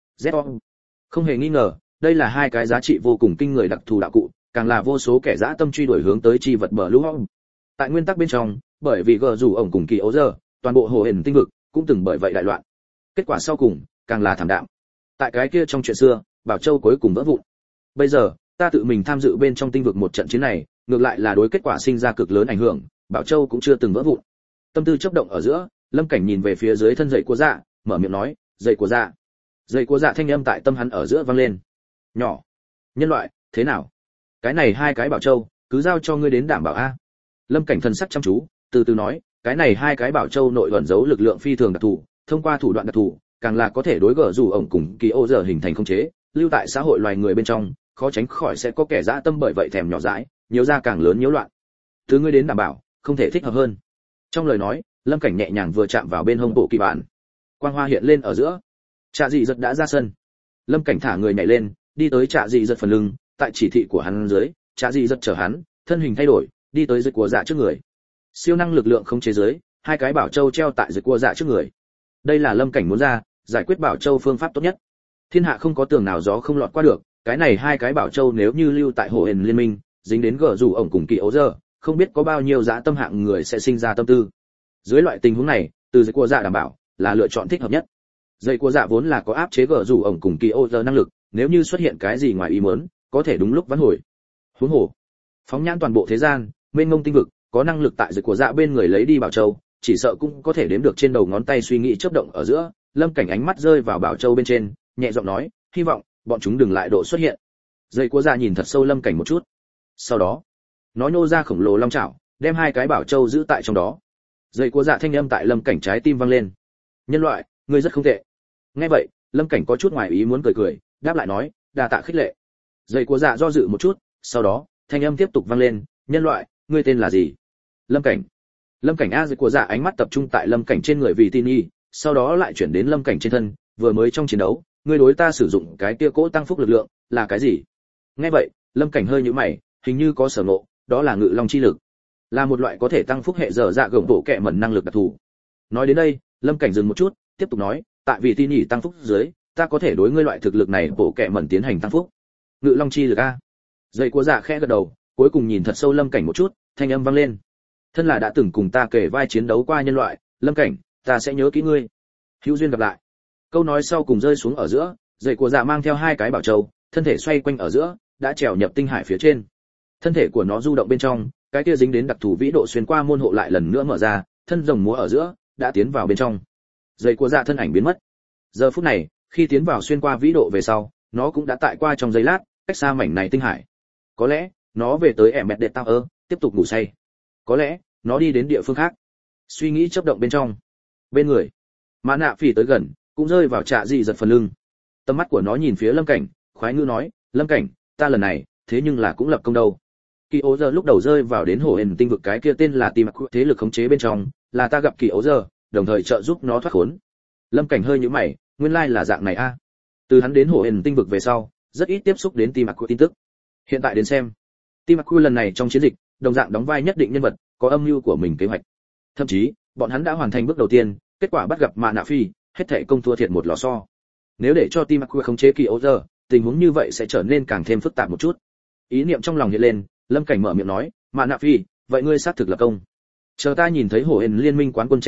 [SPEAKER 1] Z không hề nghi ngờ, đây là hai cái giá trị vô cùng kinh người đặc thù đạo cụ, càng là vô số kẻ dã tâm truy đuổi hướng tới chi vật bờ lũ hong. Tại nguyên tắc bên trong, bởi vì gờ rủ ổng cùng kỳ ấu giờ, toàn bộ hồ hển tinh vực cũng từng bởi vậy đại loạn. Kết quả sau cùng càng là thảm đạm. Tại cái kia trong chuyện xưa, Bảo Châu cuối cùng vỡ vụn. Bây giờ, ta tự mình tham dự bên trong tinh vực một trận chiến này, ngược lại là đối kết quả sinh ra cực lớn ảnh hưởng, Bảo Châu cũng chưa từng vỡ vụn. Tâm tư chớp động ở giữa, Lâm Cảnh nhìn về phía dưới thân dậy của dạ, mở miệng nói, "Dậy của dạ." Dậy của dạ thanh âm tại tâm hắn ở giữa vang lên. "Nhỏ, nhân loại, thế nào? Cái này hai cái Bảo Châu, cứ giao cho ngươi đến đảm bảo a." Lâm Cảnh thần sắc chăm chú, từ từ nói, "Cái này hai cái Bảo Châu nội ẩn giấu lực lượng phi thường đặc thù, thông qua thủ đoạn đặc thù, càng là có thể đối gở rủ ổng cùng kỳ ô giờ hình thành khống chế, lưu tại xã hội loài người bên trong, khó tránh khỏi sẽ có kẻ dã tâm bởi vậy thèm nhỏ dãi, nhiều ra càng lớn nhiễu loạn. Từ ngươi đến đảm bảo, không thể thích hợp hơn." Trong lời nói, Lâm Cảnh nhẹ nhàng vừa chạm vào bên hông bộ kỳ bản, quang hoa hiện lên ở giữa. Trạ Dị Giật đã ra sân. Lâm Cảnh thả người nhảy lên, đi tới Trạ Dị Giật phần lưng, tại chỉ thị của hắn dưới, Trạ Dị Giật chở hắn, thân hình thay đổi, đi tới dưới của dạ trước người. Siêu năng lực lượng không chế giới, hai cái bảo châu treo tại dưới của dạ trước người. Đây là Lâm Cảnh muốn ra, giải quyết bảo châu phương pháp tốt nhất. Thiên hạ không có tường nào gió không lọt qua được, cái này hai cái bảo châu nếu như lưu tại hồ hền liên minh, dính đến gở rủ ổng cùng kỳ ấu giờ, không biết có bao nhiêu dã tâm hạng người sẽ sinh ra tâm tư. Dưới loại tình huống này, từ dây của dạ đảm bảo là lựa chọn thích hợp nhất. Dây của dạ vốn là có áp chế gở rủ ổng cùng kỳ ấu giờ năng lực, nếu như xuất hiện cái gì ngoài ý muốn, có thể đúng lúc vãn hồi. Huống hồ, phóng nhãn toàn bộ thế gian, mênh mông tinh vực, có năng lực tại dây của dạ bên người lấy đi bảo châu, chỉ sợ cũng có thể đếm được trên đầu ngón tay. Suy nghĩ chớp động ở giữa, Lâm Cảnh ánh mắt rơi vào bảo châu bên trên, nhẹ giọng nói, hy vọng bọn chúng đừng lại độ xuất hiện. Dây của dạ nhìn thật sâu Lâm Cảnh một chút, sau đó nó nhô ra khổng lồ long chảo, đem hai cái bảo châu giữ tại trong đó. Dây của dạ thanh âm tại Lâm Cảnh trái tim vang lên, nhân loại, ngươi rất không tệ. Nghe vậy, Lâm Cảnh có chút ngoài ý muốn cười cười, đáp lại nói, đa tạ khích lệ. Dây của dạ do dự một chút, sau đó thanh âm tiếp tục vang lên, nhân loại, ngươi tên là gì? Lâm Cảnh. Lâm Cảnh a. Dây của dạ ánh mắt tập trung tại Lâm Cảnh trên người vì tin y, sau đó lại chuyển đến Lâm Cảnh trên thân, vừa mới trong chiến đấu, ngươi đối ta sử dụng cái kia cỗ tăng phúc lực lượng là cái gì? Nghe vậy, Lâm Cảnh hơi nhíu mày, hình như có sở ngộ, đó là ngự long chi lực, là một loại có thể tăng phúc hệ dở dạ gồng bộ kệ mẩn năng lực đặc thù. Nói đến đây, Lâm Cảnh dừng một chút, tiếp tục nói, tại vì tin nhỉ tăng phúc dưới, ta có thể đối ngươi loại thực lực này bộ kệ mẩn tiến hành tăng phúc. Ngự long chi lực a. Dây của dạ khẽ gật đầu, cuối cùng nhìn thật sâu Lâm Cảnh một chút, thanh âm vang lên, thân là đã từng cùng ta kể vai chiến đấu qua nhân loại, Lâm Cảnh, ta sẽ nhớ kỹ ngươi. Hữu duyên gặp lại. Câu nói sau cùng rơi xuống ở giữa, dây của dạ mang theo hai cái bảo châu, thân thể xoay quanh ở giữa, đã trèo nhập tinh hải phía trên. Thân thể của nó du động bên trong, cái kia dính đến đặc thù vĩ độ xuyên qua môn hộ lại lần nữa mở ra, thân rồng múa ở giữa, đã tiến vào bên trong. Dây của dạ thân ảnh biến mất. Giờ phút này, khi tiến vào xuyên qua vĩ độ về sau, nó cũng đã tại qua trong giây lát, cách xa mảnh này tinh hải. Có lẽ, nó về tới Emmet Đệ Tower, tiếp tục ngủ say. Có lẽ, nó đi đến địa phương khác. Suy nghĩ chớp động bên trong. Bên người, Mã Nạ Phỉ tới gần, cũng rơi vào Trạ Dị Giật phần lưng. Tầm mắt của nó nhìn phía Lâm Cảnh, khoái ngữ nói, Lâm Cảnh, ta lần này, thế nhưng là cũng lập công đâu. Kỳ ố giờ lúc đầu rơi vào đến hồ hền tinh vực cái kia tên là Tim thế lực khống chế bên trong, là ta gặp kỳ ố giờ, đồng thời trợ giúp nó thoát khốn. Lâm Cảnh hơi nhíu mày, nguyên lai là dạng này a. À. Từ hắn đến hồ hền tinh vực về sau, rất ít tiếp xúc đến Tim tin tức. Hiện tại đến xem, Tim lần này trong chiến dịch, đồng dạng đóng vai nhất định nhân vật, có âm mưu của mình kế hoạch. Thậm chí, bọn hắn đã hoàn thành bước đầu tiên, kết quả bắt gặp Mã Nạ Phi, hết thảy công thua thiệt một lò xo. Nếu để cho Tim khống chế kỳ ố giờ, tình huống như vậy sẽ trở nên càng thêm phức tạp một chút. Ý niệm trong lòng hiện lên, Lâm Cảnh mở miệng nói, Mã Nạ Phi, vậy ngươi xác thực lập công. Chờ ta nhìn thấy hổ hền liên minh quán quân Chenner,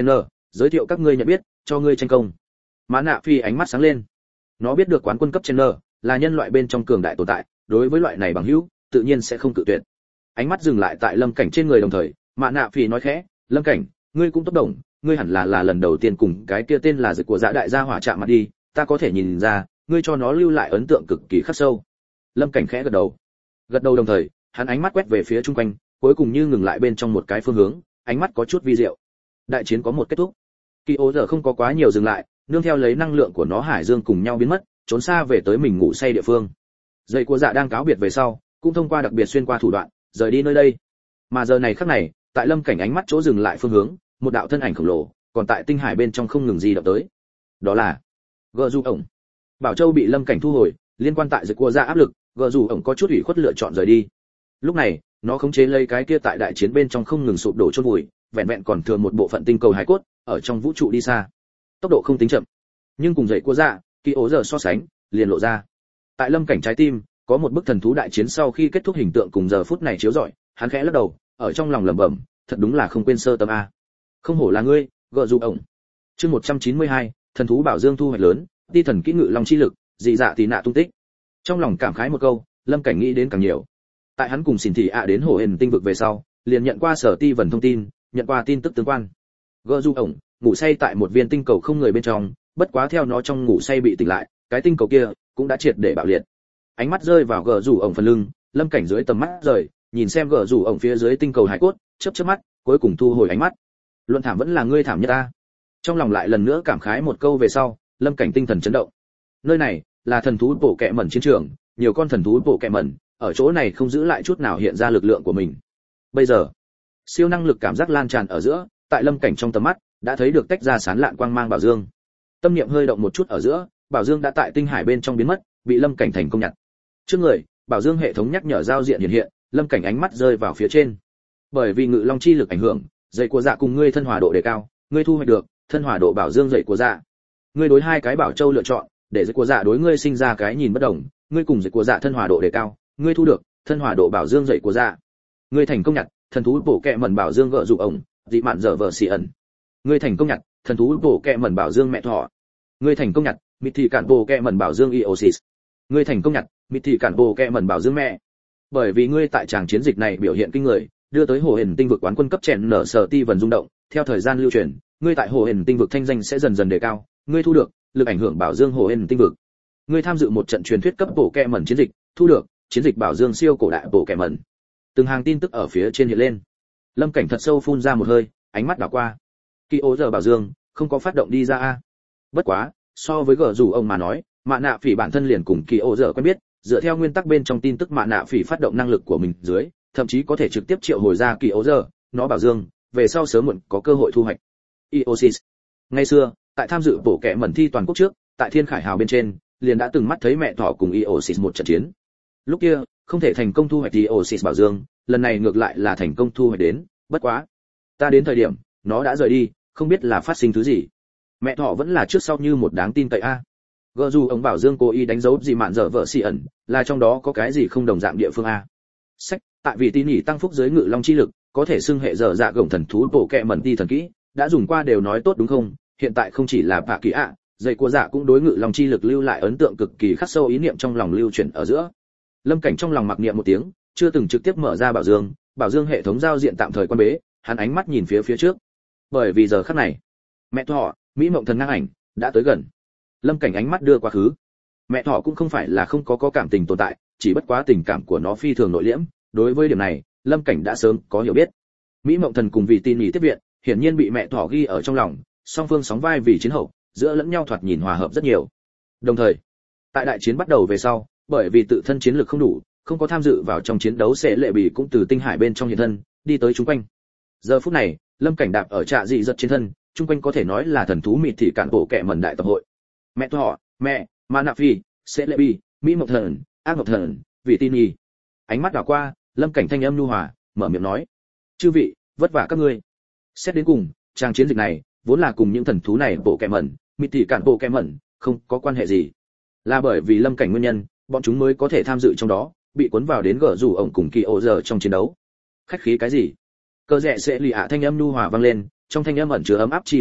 [SPEAKER 1] giới thiệu các ngươi nhận biết, cho ngươi tranh công. Mã Nạ Phi ánh mắt sáng lên. Nó biết được quán quân cấp trainer là nhân loại bên trong cường đại tồn tại, đối với loại này bằng hữu, tự nhiên sẽ không cự tuyệt. Ánh mắt dừng lại tại Lâm Cảnh trên người đồng thời, Mã Nạ Phi nói khẽ, "Lâm Cảnh, ngươi cũng tốt đồng, ngươi hẳn là là lần đầu tiên cùng cái kia tên là Dịch của Dạ đại gia hỏa chạm mặt đi, ta có thể nhìn ra, ngươi cho nó lưu lại ấn tượng cực kỳ khắc sâu." Lâm Cảnh khẽ gật đầu. Gật đầu đồng thời, hắn ánh mắt quét về phía chung quanh, cuối cùng như ngừng lại bên trong một cái phương hướng, ánh mắt có chút vi diệu. Đại chiến có một kết thúc. Kỳ Ô giờ không có quá nhiều dừng lại, nương theo lấy năng lượng của nó hải dương cùng nhau biến mất, trốn xa về tới mình ngủ say địa phương. Dây của Dạ đang cáo biệt về sau, cũng thông qua đặc biệt xuyên qua thủ đoạn, rời đi nơi đây. Mà giờ này khắc này, tại Lâm Cảnh ánh mắt chỗ dừng lại phương hướng, một đạo thân ảnh khổng lồ, còn tại tinh hải bên trong không ngừng di động tới. Đó là Gờ Du ổng. Bảo Châu bị Lâm Cảnh thu hồi, liên quan tại Dây của Dạ áp lực, Gờ Du ổng có chút ủy khuất lựa chọn rời đi. Lúc này, nó khống chế lấy cái kia tại đại chiến bên trong không ngừng sụp đổ chôn vùi, vẹn vẹn còn thừa một bộ phận tinh cầu hải cốt, ở trong vũ trụ đi xa. Tốc độ không tính chậm, nhưng cùng Dây của Dạ, Kỳ Ố giờ so sánh, liền lộ ra. Tại Lâm Cảnh trái tim, có một bức thần thú đại chiến sau khi kết thúc hình tượng cùng giờ phút này chiếu rọi, hắn khẽ lắc đầu, ở trong lòng lẩm bẩm, thật đúng là không quên sơ tâm a. Không hổ là ngươi, Gờ Du ổng. Chương một trăm chín mươi hai, thần thú bảo dương thu hoạch lớn, ti thần kỹ ngự long chi lực, dị dạ tí nạ tung tích. Trong lòng cảm khái một câu, Lâm Cảnh nghĩ đến càng nhiều. Tại hắn cùng Xỉn Thị ạ đến Hồ Hền tinh vực về sau, liền nhận qua sở ti vần thông tin, nhận qua tin tức tương quan. Gờ Du ổng ngủ say tại một viên tinh cầu không người bên trong, bất quá theo nó trong ngủ say bị tỉnh lại, cái tinh cầu kia cũng đã triệt để bạo liệt. Ánh mắt rơi vào Gờ Du ổng phần lưng, Lâm Cảnh dưới tầm mắt rời, nhìn xem Gờ Du ổng phía dưới tinh cầu hải cốt, chớp chớp mắt, cuối cùng thu hồi ánh mắt. Luận thảm vẫn là ngươi thảm nhất ta. Trong lòng lại lần nữa cảm khái một câu về sau, Lâm Cảnh tinh thần chấn động. Nơi này là thần thú bộ kệ mẩn chiến trường, nhiều con thần thú bộ kệ mẩn ở chỗ này không giữ lại chút nào hiện ra lực lượng của mình. Bây giờ, siêu năng lực cảm giác lan tràn ở giữa, tại Lâm Cảnh trong tầm mắt, đã thấy được tách ra sáng lạn quang mang bảo dương. Tâm niệm hơi động một chút ở giữa, bảo dương đã tại tinh hải bên trong biến mất, bị Lâm Cảnh thành công nhặt. Trước người, bảo dương hệ thống nhắc nhở giao diện hiện hiện, Lâm Cảnh ánh mắt rơi vào phía trên. Bởi vì ngự long chi lực ảnh hưởng, dây của dạ cùng ngươi thân hòa độ đề cao, ngươi thu hoạch được thân hòa độ bảo dương dây của dạ. Ngươi đối hai cái bảo châu lựa chọn, để dây của dạ đối ngươi sinh ra cái nhìn bất đồng, ngươi cùng dây của dạ thân hòa độ đề cao, ngươi thu được thân hòa độ bảo dương dây của dạ. Ngươi thành công nhặt thần thú bổ kẹ mẩn bảo dương Gờ Du ổng, dị mạn dở vợ xì ẩn. Ngươi thành công nhặt thần thú bổ kẹ mẩn bảo dương mẹ thỏ. Ngươi thành công nhặt mịt thị cản bổ kẹ mẩn bảo dương Eosis. Ngươi thành công nhặt mịt thị cản bổ kẹ mẩn bảo dương mẹ. Bởi vì ngươi tại tràng chiến dịch này biểu hiện kinh người, đưa tới Hồ Hền tinh vực quán quân cấp chèn nở sở ti vần rung động, theo thời gian lưu truyền, ngươi tại Hồ Hền tinh vực thanh danh sẽ dần dần đề cao, ngươi thu được lực ảnh hưởng bảo dương Hồ Hền tinh vực. Ngươi tham dự một trận truyền thuyết cấp bổ kẹ mẩn chiến dịch, thu được chiến dịch bảo dương siêu cổ đại bổ kẹ mẩn. Từng hàng tin tức ở phía trên hiện lên. Lâm Cảnh thật sâu phun ra một hơi, ánh mắt đảo qua. Kỳ Ô giờ bảo dương không có phát động đi ra a. Bất quá, so với Gờ Du ông mà nói, Mạ Nạ Phỉ bản thân liền cùng Kỳ Ô giờ quen biết, dựa theo nguyên tắc bên trong tin tức Mạ Nạ Phỉ phát động năng lực của mình dưới, thậm chí có thể trực tiếp triệu hồi ra Kỳ Ô giờ, nó bảo dương, về sau sớm muộn có cơ hội thu hoạch. Eosis. Ngày xưa, tại tham dự bổ kẹ mẩn thi toàn quốc trước, tại Thiên Khải Hào bên trên, liền đã từng mắt thấy mẹ thỏ cùng Eosis một trận chiến. Lúc kia, không thể thành công thu hoạch Eosis bảo dương, lần này ngược lại là thành công thu hoạch đến, bất quá, ta đến thời điểm, nó đã rời đi, không biết là phát sinh thứ gì. Mẹ thỏ vẫn là trước sau như một đáng tin cậy a. Gờ Du ông bảo dương cố ý đánh dấu gì mạn dở vợ xì ẩn, là trong đó có cái gì không đồng dạng địa phương a. Sách, tại vì tin nhỉ tăng phúc giới ngự long chi lực, có thể xưng hệ dở dạ gồng thần thú bổ kẹ mẩn ti thần kỹ, đã dùng qua đều nói tốt đúng không? Hiện tại không chỉ là bạ kỳ ạ, dây của dạ cũng đối ngự long chi lực lưu lại ấn tượng cực kỳ khắc sâu ý niệm trong lòng lưu chuyển ở giữa. Lâm Cảnh trong lòng mặc niệm một tiếng, chưa từng trực tiếp mở ra bảo dương, bảo dương hệ thống giao diện tạm thời quan bế, hắn ánh mắt nhìn phía phía trước. Bởi vì giờ khắc này, mẹ thỏ, mỹ mộng thần ngang ảnh đã tới gần. Lâm Cảnh ánh mắt đưa quá khứ. Mẹ thỏ cũng không phải là không có có cảm tình tồn tại, chỉ bất quá tình cảm của nó phi thường nội liễm, đối với điểm này, Lâm Cảnh đã sớm có hiểu biết. Mỹ mộng thần cùng vì tin nhỉ tiếp viện, hiển nhiên bị mẹ thỏ ghi ở trong lòng, song phương sóng vai vì chiến hậu, giữa lẫn nhau thoạt nhìn hòa hợp rất nhiều. Đồng thời, tại đại chiến bắt đầu về sau, bởi vì tự thân chiến lực không đủ, không có tham dự vào trong chiến đấu sẽ lệ bì cũng từ tinh hải bên trong hiện thân, đi tới chúng quanh. Giờ phút này, Lâm Cảnh đạp ở trạ dị giật trên thân, chung quanh có thể nói là thần thú mịt thị cản bộ kệ mẩn đại tập hội. Mẹ thỏ, mẹ, Ma Nạ Phi, sẽ lệ bì, Mỹ mộng thần, ác mộng thần, vị tin nhỉ. Ánh mắt đảo qua, Lâm Cảnh thanh âm nhu hòa, mở miệng nói: "Chư vị, vất vả các ngươi." Xét đến cùng, trang chiến dịch này vốn là cùng những thần thú này bộ kệ mẩn, mịt thị cản bộ kệ mẩn không có quan hệ gì, là bởi vì Lâm Cảnh nguyên nhân, bọn chúng mới có thể tham dự trong đó, bị cuốn vào đến Gờ Du ổng cùng Kỳ Ô giờ trong chiến đấu. Khách khí cái gì? Cơ rẻ sẽ lì ạ thanh âm nhu hòa vang lên, trong thanh âm ẩn chứa ấm áp chi ý,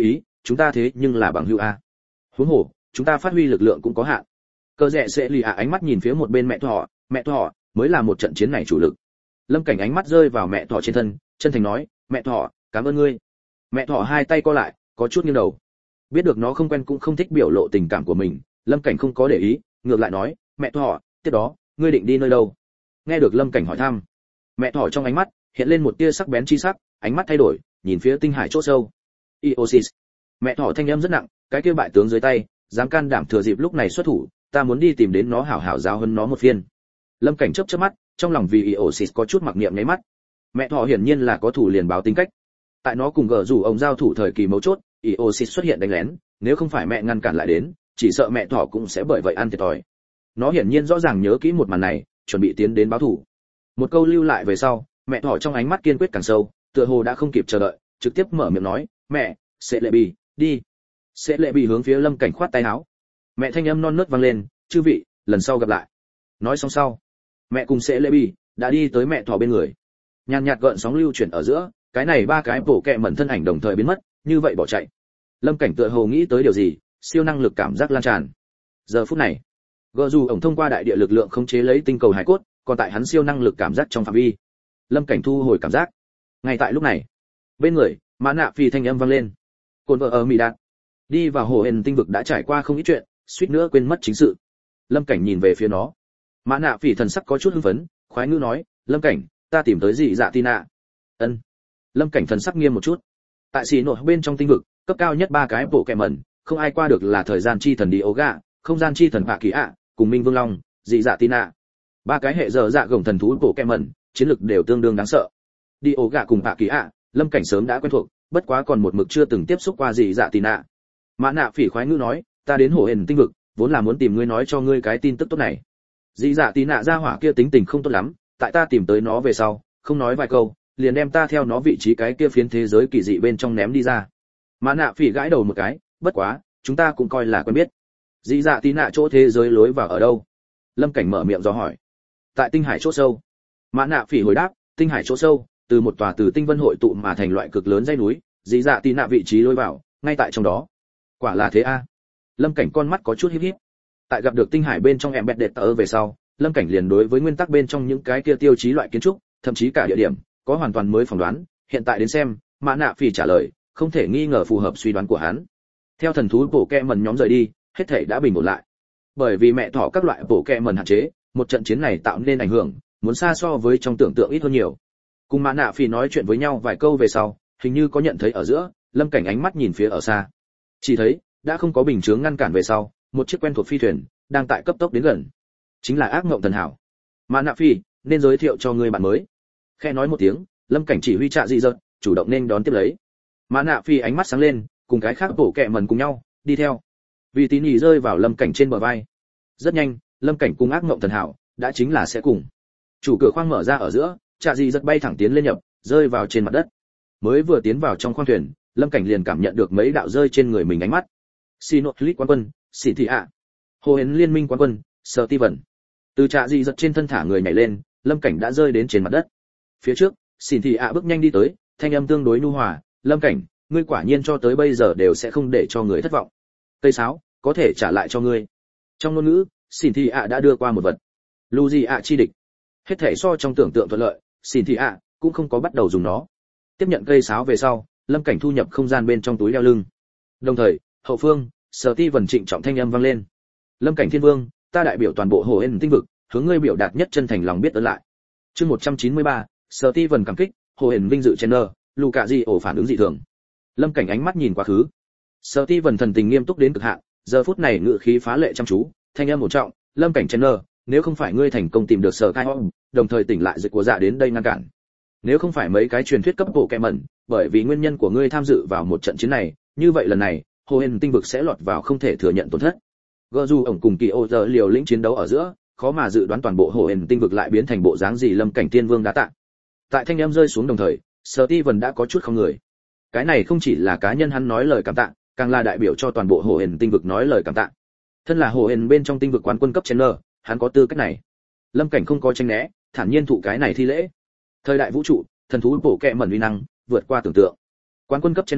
[SPEAKER 1] chúng ta thế nhưng là bằng hữu a. Huống hồ, chúng ta phát huy lực lượng cũng có hạn. Cơ rẻ sẽ lì ạ ánh mắt nhìn phía một bên mẹ thỏ, mẹ thỏ mới là một trận chiến này chủ lực. Lâm Cảnh ánh mắt rơi vào mẹ thỏ trên thân, chân thành nói, mẹ thỏ, cảm ơn ngươi. Mẹ thỏ hai tay co lại, có chút nghiêng đầu. Biết được nó không quen cũng không thích biểu lộ tình cảm của mình, Lâm Cảnh không có để ý, ngược lại nói, mẹ thỏ, tiếp đó, ngươi định đi nơi đâu? Nghe được Lâm Cảnh hỏi thăm, mẹ thỏ trong ánh mắt hiện lên một tia sắc bén chi sắc, ánh mắt thay đổi, nhìn phía tinh hải chỗ sâu. Iosis. Mẹ thỏ thanh âm rất nặng, cái kia bại tướng dưới tay, dám can đảm thừa dịp lúc này xuất thủ, ta muốn đi tìm đến nó hảo hảo giáo huấn nó một phiên. Lâm Cảnh chớp chớp mắt, trong lòng vì Iosis có chút mặc niệm nháy mắt. Mẹ thỏ hiển nhiên là có thủ liền báo tính cách. Tại nó cùng gở rủ ông giao thủ thời kỳ mấu chốt, Iosis xuất hiện đánh lén, nếu không phải mẹ ngăn cản lại đến, chỉ sợ mẹ thỏ cũng sẽ bởi vậy ăn thiệt thòi. Nó hiển nhiên rõ ràng nhớ kỹ một màn này, chuẩn bị tiến đến báo thủ. Một câu lưu lại về sau, mẹ thỏ trong ánh mắt kiên quyết càng sâu, tựa hồ đã không kịp chờ đợi, trực tiếp mở miệng nói, mẹ, sẽ lệ bì, đi. Sẽ lệ bì hướng phía Lâm Cảnh khoát tay áo. Mẹ thanh âm non nớt vang lên, chư vị, lần sau gặp lại. Nói xong sau, mẹ cùng sẽ lệ bì đã đi tới mẹ thỏ bên người. Nhàn nhạt gợn sóng lưu chuyển ở giữa, cái này ba cái bổ kẹ mẩn thân ảnh đồng thời biến mất, như vậy bỏ chạy. Lâm Cảnh tựa hồ nghĩ tới điều gì, siêu năng lực cảm giác lan tràn. Giờ phút này, gờ dù ổng thông qua đại địa lực lượng khống chế lấy tinh cầu hải cốt, còn tại hắn siêu năng lực cảm giác trong phạm vi. Lâm Cảnh thu hồi cảm giác. Ngay tại lúc này, bên người, Mã Nạ Phi thanh âm vang lên. Cồn vợ ở Mỹ Đạt. Đi vào hồ hền tinh vực đã trải qua không ít chuyện, suýt nữa quên mất chính sự. Lâm Cảnh nhìn về phía nó. Mã Nạ Phi thần sắc có chút hưng phấn, khoái ngữ nói, Lâm Cảnh, ta tìm tới dị dạ Tina. Ân. Lâm Cảnh thần sắc nghiêm một chút. Tại xì nội bên trong tinh vực, cấp cao nhất ba cái bộ kẹ mẩn, không ai qua được là thời gian chi thần Dioga, không gian chi thần Bạ Kỳ ạ, cùng Minh Vương Long, dị dạ Tina. Ba cái hệ giờ dạ gồng thần thú bộ kẹ mẩn, chiến lực đều tương đương đáng sợ. Dioga cùng Bạ Kỳ ạ, Lâm Cảnh sớm đã quen thuộc, bất quá còn một mực chưa từng tiếp xúc qua dị dạ Tina. Mã Nạ Phỉ khoái ngữ nói, ta đến hồ hền tinh vực, vốn là muốn tìm ngươi nói cho ngươi cái tin tức tốt này. Dị dạ Tina ra hỏa kia tính tình không tốt lắm, tại ta tìm tới nó về sau, không nói vài câu, liền đem ta theo nó vị trí cái kia phiến thế giới kỳ dị bên trong ném đi ra. Mã Nạ Phỉ gãi đầu một cái, bất quá, chúng ta cũng coi là quen biết. Dị dạ Tina chỗ thế giới lối vào ở đâu? Lâm Cảnh mở miệng dò hỏi. Tại tinh hải chỗ sâu. Mã Nạ Phỉ hồi đáp, tinh hải chỗ sâu, từ một tòa từ tinh vân hội tụ mà thành loại cực lớn dãy núi, dị dạ Tina vị trí lối vào, ngay tại trong đó. Quả là thế a. Lâm Cảnh con mắt có chút híp híp. Tại gặp được tinh hải bên trong Embedded Tờ về sau, Lâm Cảnh liền đối với nguyên tắc bên trong những cái kia tiêu chí loại kiến trúc, thậm chí cả địa điểm, có hoàn toàn mới phỏng đoán, hiện tại đến xem, Mã Nạ Phỉ trả lời, không thể nghi ngờ phù hợp suy đoán của hắn. Theo thần thú bổ kẹ mẩn nhóm rời đi, hết thảy đã bình ổn lại. Bởi vì mẹ thỏ các loại bổ kẹ mẩn hạn chế, một trận chiến này tạo nên ảnh hưởng, muốn xa so với trong tưởng tượng ít hơn nhiều. Cùng Mã Nạ Phỉ nói chuyện với nhau vài câu về sau, hình như có nhận thấy ở giữa, Lâm Cảnh ánh mắt nhìn phía ở xa. Chỉ thấy, đã không có bình chướng ngăn cản về sau, một chiếc quen thuộc phi thuyền đang tại cấp tốc đến gần. Chính là ác ngộng thần hảo. Mã Nạ Phỉ, nên giới thiệu cho người bạn mới. Khẽ nói một tiếng, Lâm Cảnh chỉ huy trạ dị giật, chủ động nên đón tiếp lấy. Mã Nạ Phi ánh mắt sáng lên, cùng cái khác bổ kẹ mẩn cùng nhau đi theo. Vì tín nhì rơi vào Lâm Cảnh trên bờ vai. Rất nhanh, Lâm Cảnh cùng ác ngộng thần hảo đã chính là sẽ cùng. Chủ cửa khoang mở ra ở giữa, trạ dị giật bay thẳng tiến lên nhập, rơi vào trên mặt đất. Mới vừa tiến vào trong khoang thuyền, Lâm Cảnh liền cảm nhận được mấy đạo rơi trên người mình ánh mắt. Sinotlit quán quân, Xỉ Thị ạ. Hồ Hến Liên minh quán quân, Steven. Từ trạ dị giật trên thân thả người nhảy lên, Lâm Cảnh đã rơi đến trên mặt đất. Phía trước, Xỉ Thị ạ bước nhanh đi tới, thanh âm tương đối nhu hòa, Lâm Cảnh, ngươi quả nhiên cho tới bây giờ đều sẽ không để cho người thất vọng. Cây sáo, có thể trả lại cho ngươi. Trong ngôn ngữ, Xỉn Thị ạ đã đưa qua một vật. Luigi ạ chi địch. Hết thể so trong tưởng tượng thuận lợi, Xỉn Thị ạ cũng không có bắt đầu dùng nó. Tiếp nhận cây sáo về sau, Lâm Cảnh thu nhập không gian bên trong túi đeo lưng. Đồng thời, hậu phương, Steven trịnh trọng thanh âm vang lên. Lâm Cảnh Thiên Vương, ta đại biểu toàn bộ Hồ Hến tinh vực, hướng ngươi biểu đạt nhất chân thành lòng biết ơn lại. Chương một trăm chín mươi ba, Steven cảm kích, Hồ Hến vinh dự Chandler, Luca Di ổ phản ứng dị thường. Lâm Cảnh ánh mắt nhìn quá khứ. Steven thần tình nghiêm túc đến cực hạn, giờ phút này ngữ khí phá lệ chăm chú, thanh âm ổn trọng, Lâm Cảnh Chandler, nếu không phải ngươi thành công tìm được Sở Kai Hong, đồng thời tỉnh lại dịch của dạ đến đây ngăn cản. Nếu không phải mấy cái truyền thuyết cấp bộ kẹ mẩn, bởi vì nguyên nhân của ngươi tham dự vào một trận chiến này, như vậy lần này, Hồ Hến tinh vực sẽ lọt vào không thể thừa nhận tổn thất. Gơ dù ổng cùng Kỳ Ô giờ liều lĩnh chiến đấu ở giữa, khó mà dự đoán toàn bộ Hồ Hến tinh vực lại biến thành bộ dáng gì. Lâm Cảnh Tiên Vương đã tạ. Tại thanh âm rơi xuống đồng thời, Steven đã có chút không người. Cái này không chỉ là cá nhân hắn nói lời cảm tạ, càng là đại biểu cho toàn bộ Hồ Hến tinh vực nói lời cảm tạ. Thân là Hồ Hến bên trong tinh vực quán quân cấp Chandler, hắn có tư cách này. Lâm Cảnh không có tranh né, thản nhiên thụ cái này thi lễ. Thời đại vũ trụ, thần thú bổ kẹ mẩn uy năng, vượt qua tưởng tượng. Quán quân cấp Chandler,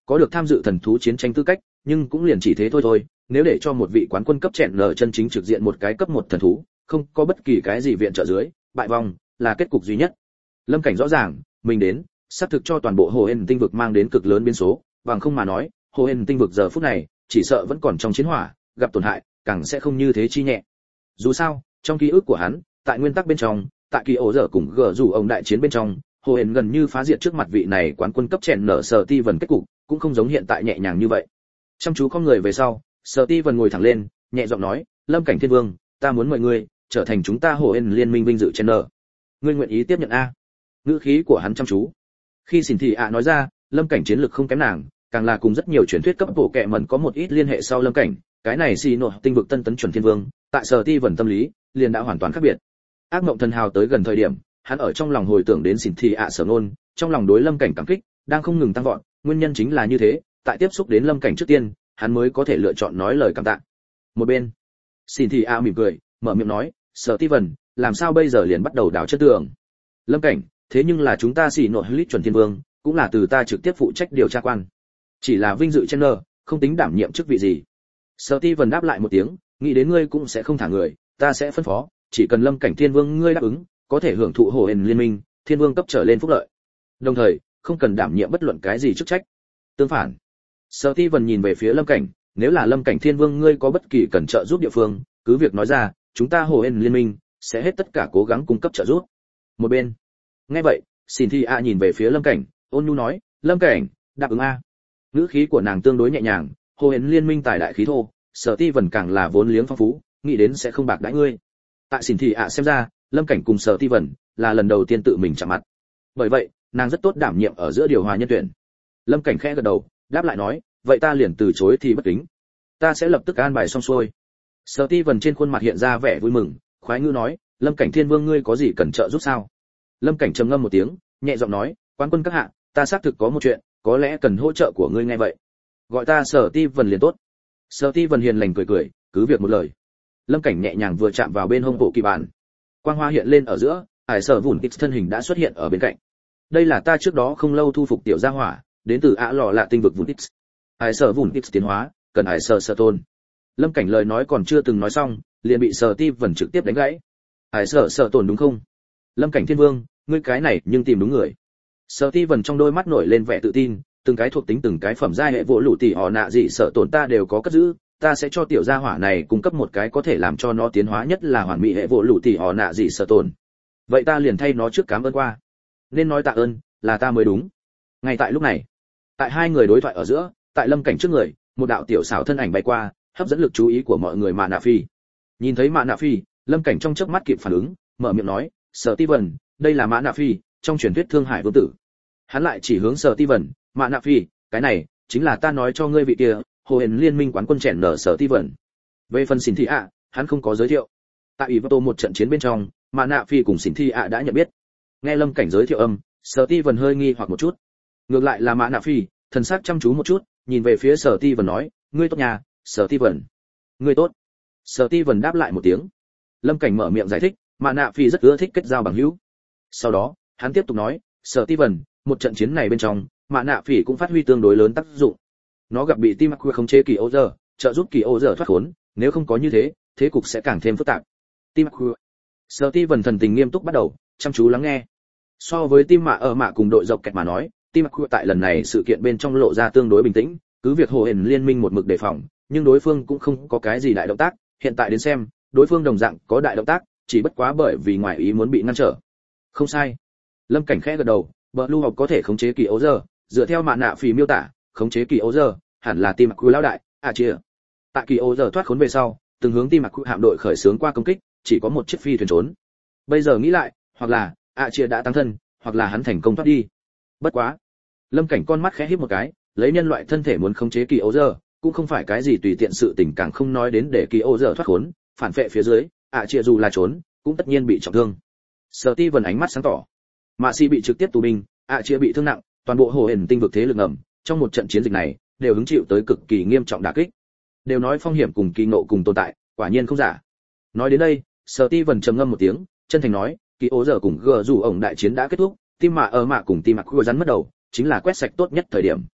[SPEAKER 1] có được tham dự thần thú chiến tranh tư cách, nhưng cũng liền chỉ thế thôi thôi, nếu để cho một vị quán quân cấp chèn nở chân chính trực diện một cái cấp một thần thú, không có bất kỳ cái gì viện trợ dưới, bại vong là kết cục duy nhất. Lâm Cảnh rõ ràng, mình đến, sắp thực cho toàn bộ Hồ Hên tinh vực mang đến cực lớn biến số, bằng không mà nói, Hồ Hên tinh vực giờ phút này, chỉ sợ vẫn còn trong chiến hỏa, gặp tổn hại, càng sẽ không như thế chi nhẹ. Dù sao, trong ký ức của hắn, tại nguyên tắc bên trong, tại kỳ ổ dở cùng gở rủ ông đại chiến bên trong, Hồ Hên gần như phá diệt trước mặt vị này quán quân cấp chèn nở Sở Ti Vân kết cục, cũng không giống hiện tại nhẹ nhàng như vậy. Chăm chú không người về sau, Sở Ti Vân ngồi thẳng lên, nhẹ giọng nói, Lâm Cảnh Thiên Vương, ta muốn mời ngươi trở thành chúng ta Hồ Hên liên minh vinh dự chèn nở. Ngươi nguyện ý tiếp nhận a? Ngữ khí của hắn chăm chú. Khi Xỉn Thị ạ nói ra, Lâm Cảnh chiến lực không kém nàng, càng là cùng rất nhiều truyền thuyết cấp bộ kệ mẩn có một ít liên hệ sau Lâm Cảnh, cái này xì nộ tinh vực tân tấn chuẩn thiên vương, tại Sở Ti Vân tâm lý, liền đã hoàn toàn khác biệt. Ác mộng thần hào tới gần thời điểm, hắn ở trong lòng hồi tưởng đến Xỉn Thị ạ sở ngôn, trong lòng đối Lâm Cảnh cảm kích đang không ngừng tăng vọt, nguyên nhân chính là như thế, tại tiếp xúc đến Lâm Cảnh trước tiên, hắn mới có thể lựa chọn nói lời cảm tạ. Một bên, Xỉn Thị ạ mỉm cười, mở miệng nói, Sở Ti Vân, làm sao bây giờ liền bắt đầu đào chất tường? Lâm Cảnh, thế nhưng là chúng ta xỉ nội lít chuẩn thiên vương, cũng là từ ta trực tiếp phụ trách điều tra quan, chỉ là vinh dự channel, không tính đảm nhiệm chức vị gì. Sở Ti Vân đáp lại một tiếng, nghĩ đến ngươi cũng sẽ không thả người, ta sẽ phân phó, chỉ cần Lâm Cảnh thiên vương ngươi đáp ứng, có thể hưởng thụ Hồ Hên liên minh thiên vương cấp trở lên phúc lợi, đồng thời không cần đảm nhiệm bất luận cái gì chức trách. Tương phản, Sở Ti Vân nhìn về phía Lâm Cảnh, nếu là Lâm Cảnh thiên vương ngươi có bất kỳ cần trợ giúp địa phương, cứ việc nói ra, chúng ta Hồ Hên liên minh sẽ hết tất cả cố gắng cung cấp trợ giúp. Một bên, nghe vậy, Xin Thi A nhìn về phía Lâm Cảnh, ôn nhu nói, Lâm Cảnh, đáp ứng a. Ngữ khí của nàng tương đối nhẹ nhàng, Hồ Hên liên minh tài đại khí thô, Sở Ti Vân càng là vốn liếng phong phú, nghĩ đến sẽ không bạc đãi ngươi. Tại Xin Thi A xem ra, Lâm Cảnh cùng Sở Ti Vân là lần đầu tiên tự mình chạm mặt. Bởi vậy, nàng rất tốt đảm nhiệm ở giữa điều hòa nhân tuyển. Lâm Cảnh khẽ gật đầu, đáp lại nói, vậy ta liền từ chối thì bất kính. Ta sẽ lập tức an bài xong xuôi. Sở Ti Vân trên khuôn mặt hiện ra vẻ vui mừng, khoái ngữ nói, Lâm Cảnh thiên vương ngươi có gì cần trợ giúp sao? Lâm Cảnh trầm ngâm một tiếng, nhẹ giọng nói, quan quân các hạ, ta xác thực có một chuyện, có lẽ cần hỗ trợ của ngươi nghe vậy. Gọi ta Sở Ti Vân liền tốt. Sở Ti Vân hiền lành cười cười, cứ việc một lời. Lâm Cảnh nhẹ nhàng vừa chạm vào bên hông bộ kỳ bản, quang hoa hiện lên ở giữa, Hải Sở Vụn X thân hình đã xuất hiện ở bên cạnh. Đây là ta trước đó không lâu thu phục tiểu gia hỏa, đến từ ạ lọ lạ tinh vực Vụn X. Hải Sở Vụn X tiến hóa, cần Hải Sở Sở Tôn. Lâm Cảnh lời nói còn chưa từng nói xong, liền bị Sở Ti Vân trực tiếp đánh gãy. Hải Sở Sở Tôn đúng không? Lâm Cảnh thiên vương, ngươi cái này nhưng tìm đúng người. Sở Ti Vân trong đôi mắt nổi lên vẻ tự tin, từng cái thuộc tính từng cái phẩm giai hệ vỗ lũ tỷ họ nạ gì sợ tổn ta đều có cất giữ, ta sẽ cho tiểu gia hỏa này cung cấp một cái có thể làm cho nó tiến hóa nhất là hoàn mỹ hệ vỗ lũ tỷ họ nạ gì sợ tổn. Vậy ta liền thay nó trước cảm ơn qua. Nên nói tạ ơn, là ta mới đúng. Ngay tại lúc này, tại hai người đối thoại ở giữa, tại Lâm Cảnh trước người, một đạo tiểu xảo thân ảnh bay qua, hấp dẫn lực chú ý của mọi người Mạ Nạ Phi. Nhìn thấy Mạ Nạ Phi, Lâm Cảnh trong chớp mắt kịp phản ứng, mở miệng nói, Sở Ti Vân, đây là Mạ Nạ Phi, trong truyền thuyết Thương Hải vương tử. Hắn lại chỉ hướng Sở Ti Vân, Mạ Nạ Phi, cái này chính là ta nói cho ngươi vị kia, Hồ Hên liên minh quán quân chèn nở Sở Ti Vân. Về phần Xỉn Thị ạ, hắn không có giới thiệu. Tại ủy tô một trận chiến bên trong, Mạ Nạ Phi cùng Xỉn Thị ạ đã nhận biết. Nghe Lâm Cảnh giới thiệu âm, Sở Ti Vân hơi nghi hoặc một chút. Ngược lại là Mạ Nạ Phi, thần sắc chăm chú một chút, nhìn về phía Sở Ti Vân nói, ngươi tốt nhà, Sở Ti Vân. Ngươi tốt. Sở Ti Vân đáp lại một tiếng. Lâm Cảnh mở miệng giải thích, Mạ Nạ Phi rất ưa thích kết giao bằng hữu. Sau đó, hắn tiếp tục nói, Sở Ti Vân, một trận chiến này bên trong, Mạ Nạ Phi cũng phát huy tương đối lớn tác dụng. Nó gặp bị Tim Aqua khống chế kỳ ô giờ, trợ giúp kỳ ô giờ thoát khốn, nếu không có như thế, thế cục sẽ càng thêm phức tạp. Tim Aqua. Sở Ti Vân thần tình nghiêm túc bắt đầu, chăm chú lắng nghe. So với Tim Mạ ở Mạ cùng đội dọc kẹt mà nói, Tim Aqua tại lần này sự kiện bên trong lộ ra tương đối bình tĩnh, cứ việc Hồ Hên liên minh một mực đề phòng, nhưng đối phương cũng không có cái gì đại động tác, hiện tại đến xem, đối phương đồng dạng có đại động tác, chỉ bất quá bởi vì ngoài ý muốn bị ngăn trở. Không sai. Lâm Cảnh khẽ gật đầu, Blue học có thể khống chế kỳ ấu giờ, dựa theo Mạ Nạ Phi miêu tả, khống chế kỳ ấu giờ, hẳn là Tim Aqua lão đại, à chia. Tại kỳ ấu giờ thoát khốn về sau, từng hướng Tim Aqua hạm đội khởi xướng qua công kích, chỉ có một chiếc phi thuyền trốn. Bây giờ nghĩ lại, hoặc là à chia đã tăng thân, hoặc là hắn thành công thoát đi. Bất quá, Lâm Cảnh con mắt khẽ híp một cái, lấy nhân loại thân thể muốn khống chế kỳ ấu giờ, cũng không phải cái gì tùy tiện sự tình, càng không nói đến để kỳ ấu giờ thoát khốn, phản vệ phía dưới, à chia dù là trốn, cũng tất nhiên bị trọng thương. Sở Ti Vân ánh mắt sáng tỏ. Mạ Si bị trực tiếp tù binh, à chia bị thương nặng, toàn bộ Hồ Hên tinh vực thế lực ngầm, trong một trận chiến dịch này, đều hứng chịu tới cực kỳ nghiêm trọng đả kích. Đều nói phong hiểm cùng kỳ ngộ cùng tồn tại, quả nhiên không giả. Nói đến đây, Sở Ti Vân trầm ngâm một tiếng, chân thành nói, kỳ ố giờ cùng gờ dù ổng đại chiến đã kết thúc, Tim Mạ ở Mạ cùng Tim Mạ Kua rắn mất đầu, chính là quét sạch tốt nhất thời điểm.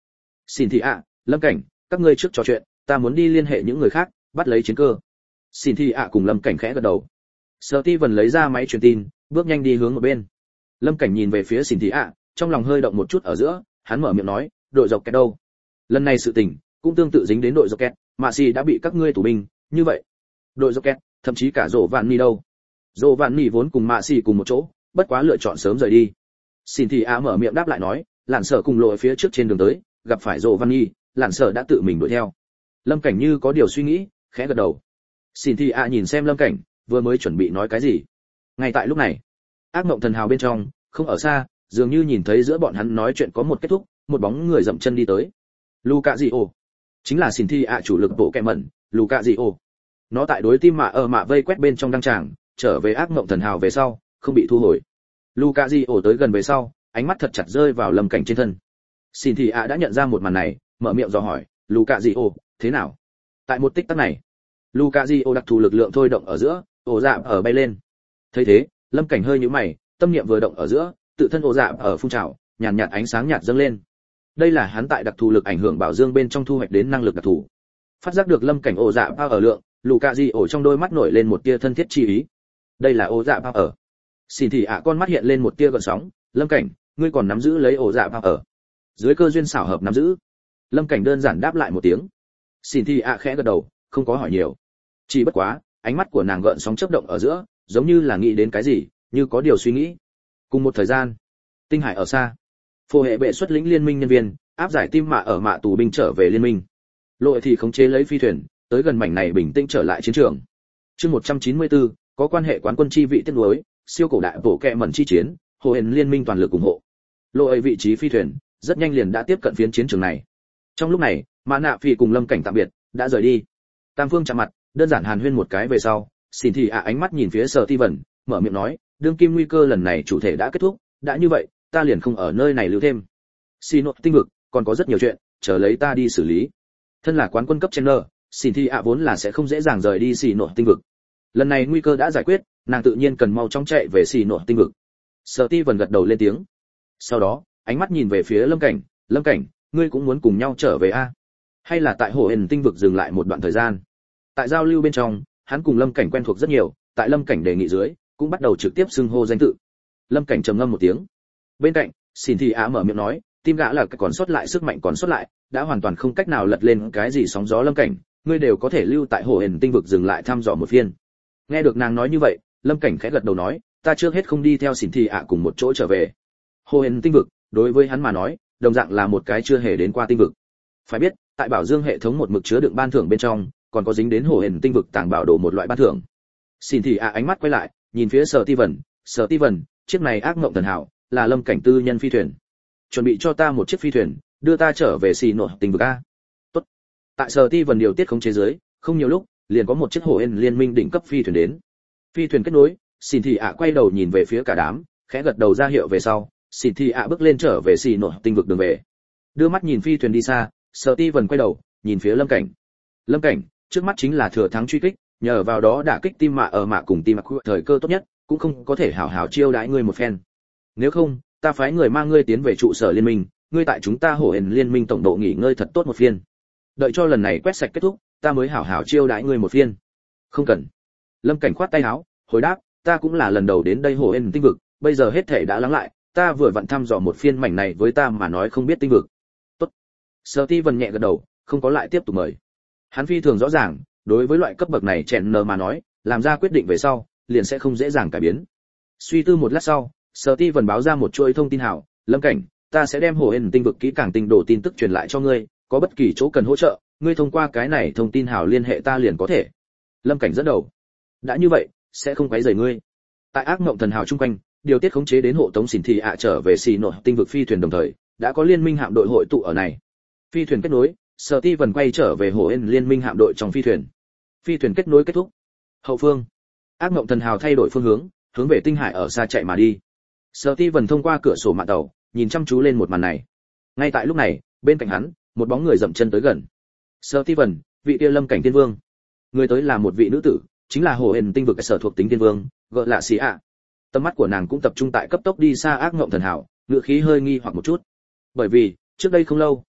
[SPEAKER 1] Xin thị ạ, Lâm Cảnh, các ngươi trước trò chuyện, ta muốn đi liên hệ những người khác, bắt lấy chiến cơ. Xin thị ạ cùng Lâm Cảnh khẽ gật đầu. Steven lấy ra máy truyền tin, bước nhanh đi hướng một bên. Lâm Cảnh nhìn về phía Xin thị ạ, trong lòng hơi động một chút ở giữa, hắn mở miệng nói, đội dọc kẹt đâu? Lần này sự tình cũng tương tự dính đến đội dọc kẹt, Mạ Xì đã bị các ngươi tù binh, như vậy, đội dọc kẹt, thậm chí cả Dỗ Vạn Nỉ đâu? Dỗ Vạn Nỉ vốn cùng Mạ Xì cùng một chỗ, bất quá lựa chọn sớm rời đi. Xin thị ạ mở miệng đáp lại nói, lạn sở cùng lộ phía trước trên đường tới, gặp phải Dỗ Vạn Nỉ, lạn sở đã tự mình đuổi theo. Lâm Cảnh như có điều suy nghĩ, khẽ gật đầu. Xin thị ạ nhìn xem Lâm Cảnh, vừa mới chuẩn bị nói cái gì. Ngay tại lúc này, ác mộng thần hào bên trong, không ở xa, dường như nhìn thấy giữa bọn hắn nói chuyện có một kết thúc, một bóng người dậm chân đi tới. Luca Dio, chính là Xin thị ạ chủ lực bộ kẹ mẩn, Luca Dio. Nó tại đối tim mạ ở mạ vây quét bên trong đăng tràng, trở về ác mộng thần hào về sau, không bị thu hồi. Luca Dio tới gần về sau, ánh mắt thật chặt rơi vào Lâm Cảnh trên thân. Xin thị ạ đã nhận ra một màn này, mở miệng dò hỏi, Luca Dio, thế nào? Tại một tích tắc này, Luca Dio đặc thù lực lượng thôi động ở giữa, ổ dạm ở bay lên. Thấy thế, Lâm Cảnh hơi nhíu mày, tâm niệm vừa động ở giữa, tự thân ổ dạm ở phun trào, nhàn nhạt, nhạt ánh sáng nhạt dâng lên. Đây là hắn tại đặc thù lực ảnh hưởng bảo dương bên trong thu hoạch đến năng lực đặc thù. Phát giác được Lâm Cảnh ổ dạm ở lượng, Luca Dio trong đôi mắt nổi lên một tia thân thiết chi ý. Đây là ổ dạm ở. Xin thị ạ con mắt hiện lên một tia gợn sóng, Lâm Cảnh, ngươi còn nắm giữ lấy ổ dạm ở. Dưới cơ duyên xảo hợp nắm giữ. Lâm Cảnh đơn giản đáp lại một tiếng. Xin thị ạ khẽ gật đầu, không có hỏi nhiều. Chỉ bất quá, ánh mắt của nàng gợn sóng chớp động ở giữa, giống như là nghĩ đến cái gì, như có điều suy nghĩ. Cùng một thời gian, tinh hải ở xa, phổ hệ bệ xuất lĩnh liên minh nhân viên, áp giải tim mạ ở mạ tù binh trở về liên minh. Lội thì khống chế lấy phi thuyền, tới gần mảnh này bình tĩnh trở lại chiến trường. Chương một trăm chín mươi tư, có quan hệ quán quân chi vị tiết đối, siêu cổ đại bộ kệ mẩn chi chiến, hồ hển liên minh toàn lực ủng hộ. Lội vị trí phi thuyền, rất nhanh liền đã tiếp cận phiến chiến trường này. Trong lúc này, Mã Nạ Phi cùng Lâm Cảnh tạm biệt, đã rời đi. Tam phương chạm mặt, đơn giản hàn huyên một cái về sau, Xin thị ạ ánh mắt nhìn phía Sở Ti Vân, mở miệng nói, đương kim nguy cơ lần này chủ thể đã kết thúc, đã như vậy, ta liền không ở nơi này lưu thêm. Xin nội tinh vực, còn có rất nhiều chuyện, chờ lấy ta đi xử lý. Thân là quán quân cấp Chandler, Xin thị ạ vốn là sẽ không dễ dàng rời đi Xì nội tinh vực. Lần này nguy cơ đã giải quyết, nàng tự nhiên cần mau chóng chạy về Xì nội tinh vực. Sở Ti Vân gật đầu lên tiếng. Sau đó, ánh mắt nhìn về phía Lâm Cảnh, Lâm Cảnh, ngươi cũng muốn cùng nhau trở về a? Hay là tại hồ hển tinh vực dừng lại một đoạn thời gian? Tại giao lưu bên trong, hắn cùng Lâm Cảnh quen thuộc rất nhiều, tại Lâm Cảnh đề nghị dưới, cũng bắt đầu trực tiếp xưng hô danh tự. Lâm Cảnh trầm ngâm một tiếng. Bên cạnh, Xin thị ạ mở miệng nói, tim gã là cái còn sót lại sức mạnh còn sót lại, đã hoàn toàn không cách nào lật lên cái gì sóng gió. Lâm Cảnh, ngươi đều có thể lưu tại hồ hển tinh vực dừng lại thăm dò một phiên. Nghe được nàng nói như vậy, Lâm Cảnh khẽ gật đầu nói, ta trước hết không đi theo Xin thị ạ cùng một chỗ trở về. Hồ hển tinh vực, đối với hắn mà nói, đồng dạng là một cái chưa hề đến qua tinh vực. Phải biết, tại bảo dương hệ thống một mực chứa đựng ban thưởng bên trong, còn có dính đến hồ hển tinh vực tàng bảo đồ một loại ban thưởng. Xin thị ạ ánh mắt quay lại, nhìn phía Sở Ti Vân, Sở Ti Vân, chiếc này ác mộng thần hảo, là Lâm Cảnh tư nhân phi thuyền. Chuẩn bị cho ta một chiếc phi thuyền, đưa ta trở về xì nội tinh vực a. Tốt. Tại Sở Ti Vân điều tiết khống chế dưới, không nhiều lúc, liền có một chiếc hồ hển liên minh đỉnh cấp phi thuyền đến. Phi thuyền kết nối, Xin thị ạ quay đầu nhìn về phía cả đám, khẽ gật đầu ra hiệu về sau, Xin thị ạ bước lên trở về xì nội tinh vực đường về. Đưa mắt nhìn phi thuyền đi xa, Sở Ti Vân quay đầu, nhìn phía Lâm Cảnh. Lâm Cảnh, trước mắt chính là thừa thắng truy kích, nhờ vào đó đả kích tim mạ ở mạ cùng tim mạ thời cơ tốt nhất, cũng không có thể hảo hảo chiêu đãi ngươi một phen. Nếu không, ta phái người mang ngươi tiến về trụ sở liên minh, ngươi tại chúng ta hổ hển liên minh tổng độ nghỉ ngơi thật tốt một phiên. Đợi cho lần này quét sạch kết thúc, ta mới hảo hảo chiêu đãi ngươi một phiên. Không cần. Lâm Cảnh khoát tay áo, hồi đáp, ta cũng là lần đầu đến đây hổ hển tinh vực, bây giờ hết thể đã lắng lại, ta vừa vặn thăm dò một phiên mảnh này với ta mà nói không biết tinh vực. Tốt. Sở Ti Vân nhẹ gật đầu, không có lại tiếp tục mời. Hắn phi thường rõ ràng, đối với loại cấp bậc này chèn nờ mà nói, làm ra quyết định về sau, liền sẽ không dễ dàng cải biến. Suy tư một lát sau, Sở Ti Vân báo ra một chuỗi thông tin hảo, Lâm Cảnh, ta sẽ đem hồ hển tinh vực kỹ càng tinh đồ tin tức truyền lại cho ngươi, có bất kỳ chỗ cần hỗ trợ, ngươi thông qua cái này thông tin hảo liên hệ ta liền có thể. Lâm Cảnh dẫn đầu. Đã như vậy, sẽ không quấy rầy ngươi. Tại ác mộng thần hào chung quanh, điều tiết khống chế đến hộ tống Xỉn Thị ạ trở về xì nội tinh vực phi thuyền đồng thời, đã có liên minh hạm đội hội tụ ở này. Phi thuyền kết nối, Sở Ti Vân quay trở về hồ hển liên minh hạm đội trong phi thuyền. Phi thuyền kết nối kết thúc. Hậu phương, ác mộng thần hào thay đổi phương hướng, hướng về tinh hải ở xa chạy mà đi. Sở Ti Vân thông qua cửa sổ mạn tàu, nhìn chăm chú lên một màn này. Ngay tại lúc này, bên cạnh hắn, một bóng người dậm chân tới gần. Sở Ti Vân, vị kia Lâm Cảnh Tiên Vương. Người tới là một vị nữ tử, chính là hồ hển tinh vực sở thuộc tính Tiên Vương, gọi là Xí ạ. Tầm mắt của nàng cũng tập trung tại cấp tốc đi xa ác ngộng thần hảo, ngựa khí hơi nghi hoặc một chút. Bởi vì, trước đây không lâu,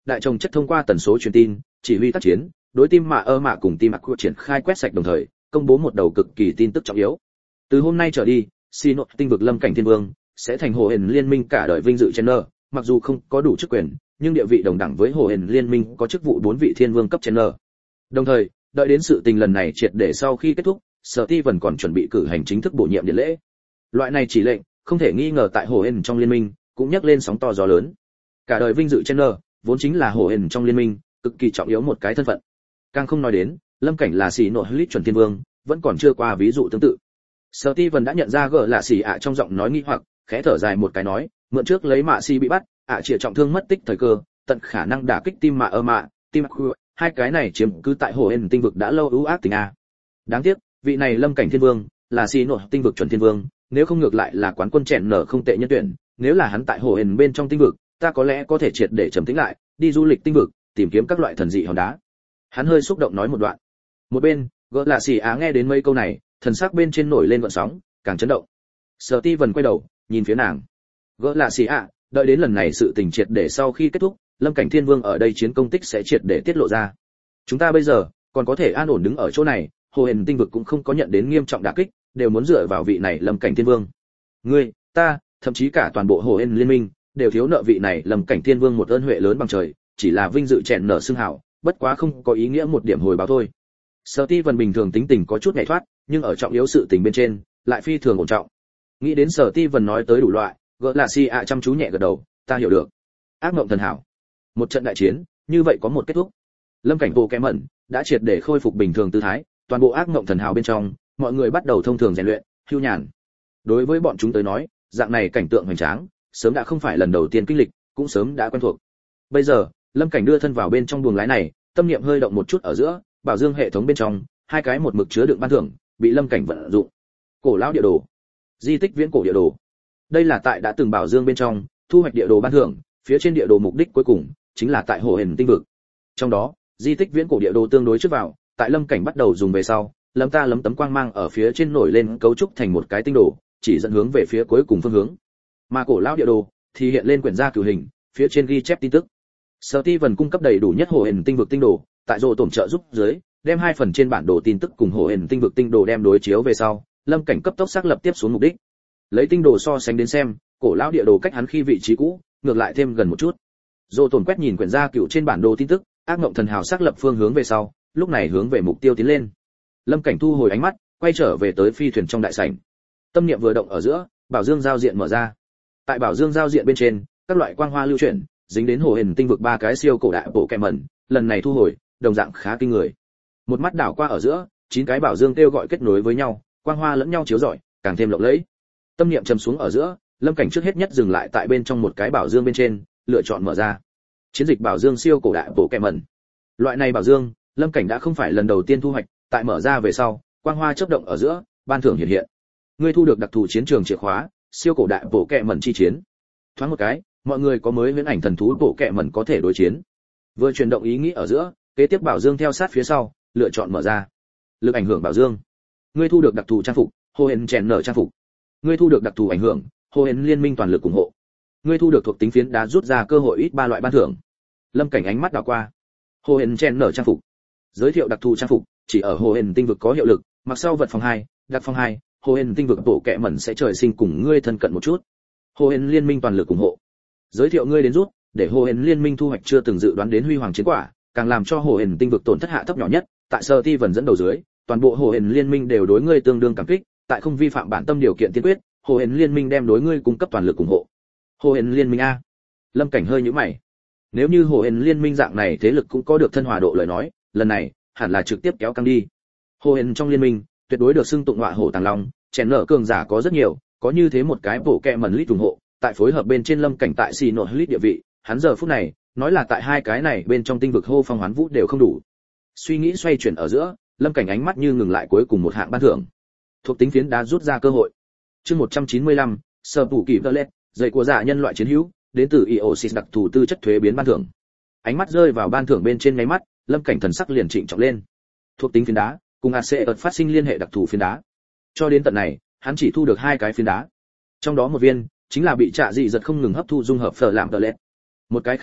[SPEAKER 1] đại trồng chất thông qua tần số truyền tin chỉ huy tác chiến, đối tim mạ ơ mạ cùng tim mạc triển khai quét sạch, đồng thời công bố một đầu cực kỳ tin tức trọng yếu. Từ hôm nay trở đi, Sinot tinh vực Lâm Cảnh Thiên Vương sẽ thành Hồ Hền Liên Minh cả đời vinh dự channel, mặc dù không có đủ chức quyền, nhưng địa vị đồng đẳng với Hồ Hền Liên Minh có chức vụ bốn vị thiên vương cấp channel. Đồng thời, đợi đến sự tình lần này triệt để sau khi kết thúc, Steven còn chuẩn bị cử hành chính thức bổ nhiệm điện lễ. Loại này chỉ lệnh, không thể nghi ngờ tại Hồ Hền trong liên minh cũng nhắc lên sóng to gió lớn. Cả đời vinh dự channel vốn chính là Hồ Hền trong liên minh cực kỳ trọng yếu một cái thân phận. Càng không nói đến, Lâm Cảnh là xì nội lít chuẩn thiên vương, vẫn còn chưa qua ví dụ tương tự. Steven đã nhận ra gở là xì ạ trong giọng nói nghi hoặc, khẽ thở dài một cái nói, mượn trước lấy mạ xì bị bắt, ạ à trọng thương mất tích thời cơ, tận khả năng đả kích tim mạ ơ mạ, tim khu, hai cái này chiếm cứ tại Hồ Hền tinh vực đã lâu ưu ác tình a. Đáng tiếc, vị này Lâm Cảnh thiên vương là xì nội tinh vực chuẩn thiên vương, nếu không ngược lại là quán quân chèn nở không tệ nhân tuyển, nếu là hắn tại Hồ Hền bên trong tinh vực, ta có lẽ có thể triệt để trầm tĩnh lại, đi du lịch tinh vực, tìm kiếm các loại thần dị hòn đá. Hắn hơi xúc động nói một đoạn. Một bên, gỡ là xì á nghe đến mấy câu này, thần sắc bên trên nổi lên gợn sóng, càng chấn động. Steven quay đầu, nhìn phía nàng. Gỡ là xì á, đợi đến lần này sự tình triệt để sau khi kết thúc, Lâm Cảnh Thiên Vương ở đây chiến công tích sẽ triệt để tiết lộ ra. Chúng ta bây giờ còn có thể an ổn đứng ở chỗ này, Hồ Hền tinh vực cũng không có nhận đến nghiêm trọng đả kích, đều muốn dựa vào vị này Lâm Cảnh Thiên Vương. Ngươi, ta, thậm chí cả toàn bộ Hồ Hền liên minh đều thiếu nợ vị này Lâm Cảnh Thiên Vương một ơn huệ lớn bằng trời, chỉ là vinh dự chèn nở xưng hào, bất quá không có ý nghĩa một điểm hồi báo thôi. Steven bình thường tính tình có chút nhạy thoát, nhưng ở trọng yếu sự tình bên trên lại phi thường ổn trọng. Nghĩ đến Steven nói tới đủ loại, gỡ là si ạ chăm chú nhẹ gật đầu, ta hiểu được. Ác mộng thần hảo. Một trận đại chiến, như vậy có một kết thúc. Lâm Cảnh bộ kẽ mẩn đã triệt để khôi phục bình thường tư thái, toàn bộ ác mộng thần hào bên trong, mọi người bắt đầu thông thường rèn luyện, hưu nhàn. Đối với bọn chúng tới nói, dạng này cảnh tượng hoành tráng, sớm đã không phải lần đầu tiên kinh lịch, cũng sớm đã quen thuộc. Bây giờ, Lâm Cảnh đưa thân vào bên trong buồng lái này, tâm niệm hơi động một chút ở giữa, bảo dương hệ thống bên trong, hai cái một mực chứa đựng ban thưởng, bị Lâm Cảnh vận dụng. Cổ lão địa đồ, di tích viễn cổ địa đồ. Đây là tại đã từng bảo dương bên trong, thu hoạch địa đồ ban thưởng, phía trên địa đồ mục đích cuối cùng chính là tại Hồ Hền tinh vực. Trong đó, di tích viễn cổ địa đồ tương đối trước vào, tại Lâm Cảnh bắt đầu dùng về sau, lâm ta lấm tấm quang mang ở phía trên nổi lên cấu trúc thành một cái tinh đồ, chỉ dẫn hướng về phía cuối cùng phương hướng. Mà cổ lão địa đồ thì hiện lên quyển gia cửu hình, phía trên ghi chép tin tức. Steven cung cấp đầy đủ nhất Hồ Hền tinh vực tinh đồ, tại rồ tổn trợ giúp dưới, đem hai phần trên bản đồ tin tức cùng Hồ Hền tinh vực tinh đồ đem đối chiếu về sau, Lâm Cảnh cấp tốc xác lập tiếp xuống mục đích. Lấy tinh đồ so sánh đến xem, cổ lão địa đồ cách hắn khi vị trí cũ, ngược lại thêm gần một chút. Rồ tổn quét nhìn quyển gia cửu trên bản đồ tin tức, ác ngộng thần hào xác lập phương hướng về sau, lúc này hướng về mục tiêu tiến lên. Lâm Cảnh thu hồi ánh mắt, quay trở về tới phi thuyền trong đại sảnh. Tâm niệm vừa động ở giữa, bảo dương giao diện mở ra. Tại bảo dương giao diện bên trên, các loại quang hoa lưu chuyển, dính đến Hồ Hền tinh vực ba cái siêu cổ đại bộ kẹm mẩn, lần này thu hồi, đồng dạng khá kinh người. Một mắt đảo qua ở giữa, chín cái bảo dương kêu gọi kết nối với nhau, quang hoa lẫn nhau chiếu rọi, càng thêm lộng lẫy. Tâm niệm trầm xuống ở giữa, Lâm Cảnh trước hết nhất dừng lại tại bên trong một cái bảo dương bên trên, lựa chọn mở ra. Chiến dịch bảo dương siêu cổ đại bộ kẹm mẩn. Loại này bảo dương, Lâm Cảnh đã không phải lần đầu tiên thu hoạch, tại mở ra về sau, quang hoa chớp động ở giữa, ban thưởng hiện hiện. Ngươi thu được đặc thù chiến trường chìa khóa, siêu cổ đại bộ kẹm mẩn chi chiến. Thoáng một cái, mọi người có mới huyễn ảnh thần thú bộ kẹm mẩn có thể đối chiến. Vừa chuyển động ý nghĩ ở giữa, kế tiếp bảo dương theo sát phía sau, lựa chọn mở ra. Lực ảnh hưởng bảo dương. Ngươi thu được đặc thù trang phục, Hồ Hền chèn nở trang phục. Ngươi thu được đặc thù ảnh hưởng, Hồ Hền liên minh toàn lực ủng hộ. Ngươi thu được thuộc tính phiến đá rút ra cơ hội ít ba loại ban thưởng. Lâm Cảnh ánh mắt đảo qua. Hồ Hền chèn nở trang phục. Giới thiệu đặc thù trang phục, chỉ ở Hồ Hền tinh vực có hiệu lực, mặc sau vật phòng hai, đặc phòng hai, Hồ Hền tinh vực bộ kệ mẩn sẽ trời sinh cùng ngươi thân cận một chút. Hồ Hền liên minh toàn lực ủng hộ. Giới thiệu ngươi đến rút, để Hồ Hền liên minh thu hoạch chưa từng dự đoán đến huy hoàng chiến quả, càng làm cho Hồ Hền tinh vực tổn thất hạ thấp nhỏ nhất, tại Steven dẫn đầu dưới, toàn bộ Hồ Hền liên minh đều đối ngươi tương đương cảm kích, tại không vi phạm bản tâm điều kiện tiên quyết, Hồ Hền liên minh đem đối ngươi cung cấp toàn lực ủng hộ. Hồ Hền liên minh a. Lâm Cảnh hơi nhíu mày. Nếu như Hồ Hền liên minh dạng này thế lực cũng có được thân hòa độ lời nói, lần này hẳn là trực tiếp kéo căng đi. Hồ Hền trong liên minh, tuyệt đối được xưng tụng họa hổ tàng long, chèn nở cường giả có rất nhiều, có như thế một cái bộ kẹ mẩn lít ủng hộ, tại phối hợp bên trên Lâm Cảnh tại xì nội lít địa vị, hắn giờ phút này, nói là tại hai cái này bên trong tinh vực hô phong hoán vũ đều không đủ. Suy nghĩ xoay chuyển ở giữa, Lâm Cảnh ánh mắt như ngừng lại cuối cùng một hạng ban thưởng. Thuộc tính phiến đá rút ra cơ hội. Chương một trăm chín mươi lăm, sở tủ kỳ Violet, dạy của giả nhân loại chiến hữu, đến từ Eosis đặc thù tư chất thuế biến ban thưởng. Ánh mắt rơi vào ban thưởng bên trên ngay mắt, Lâm Cảnh thần sắc liền trịnh trọng lên. Thuộc tính phiến đá, cùng a xê ợt phát sinh liên hệ đặc thù phiến đá. Cho đến tận này, hắn chỉ thu được hai cái phiến đá. Trong đó một viên chính là bị Trạ Dị giật không ngừng hấp thu dung hợp phở làm Violet. Một cái khác mai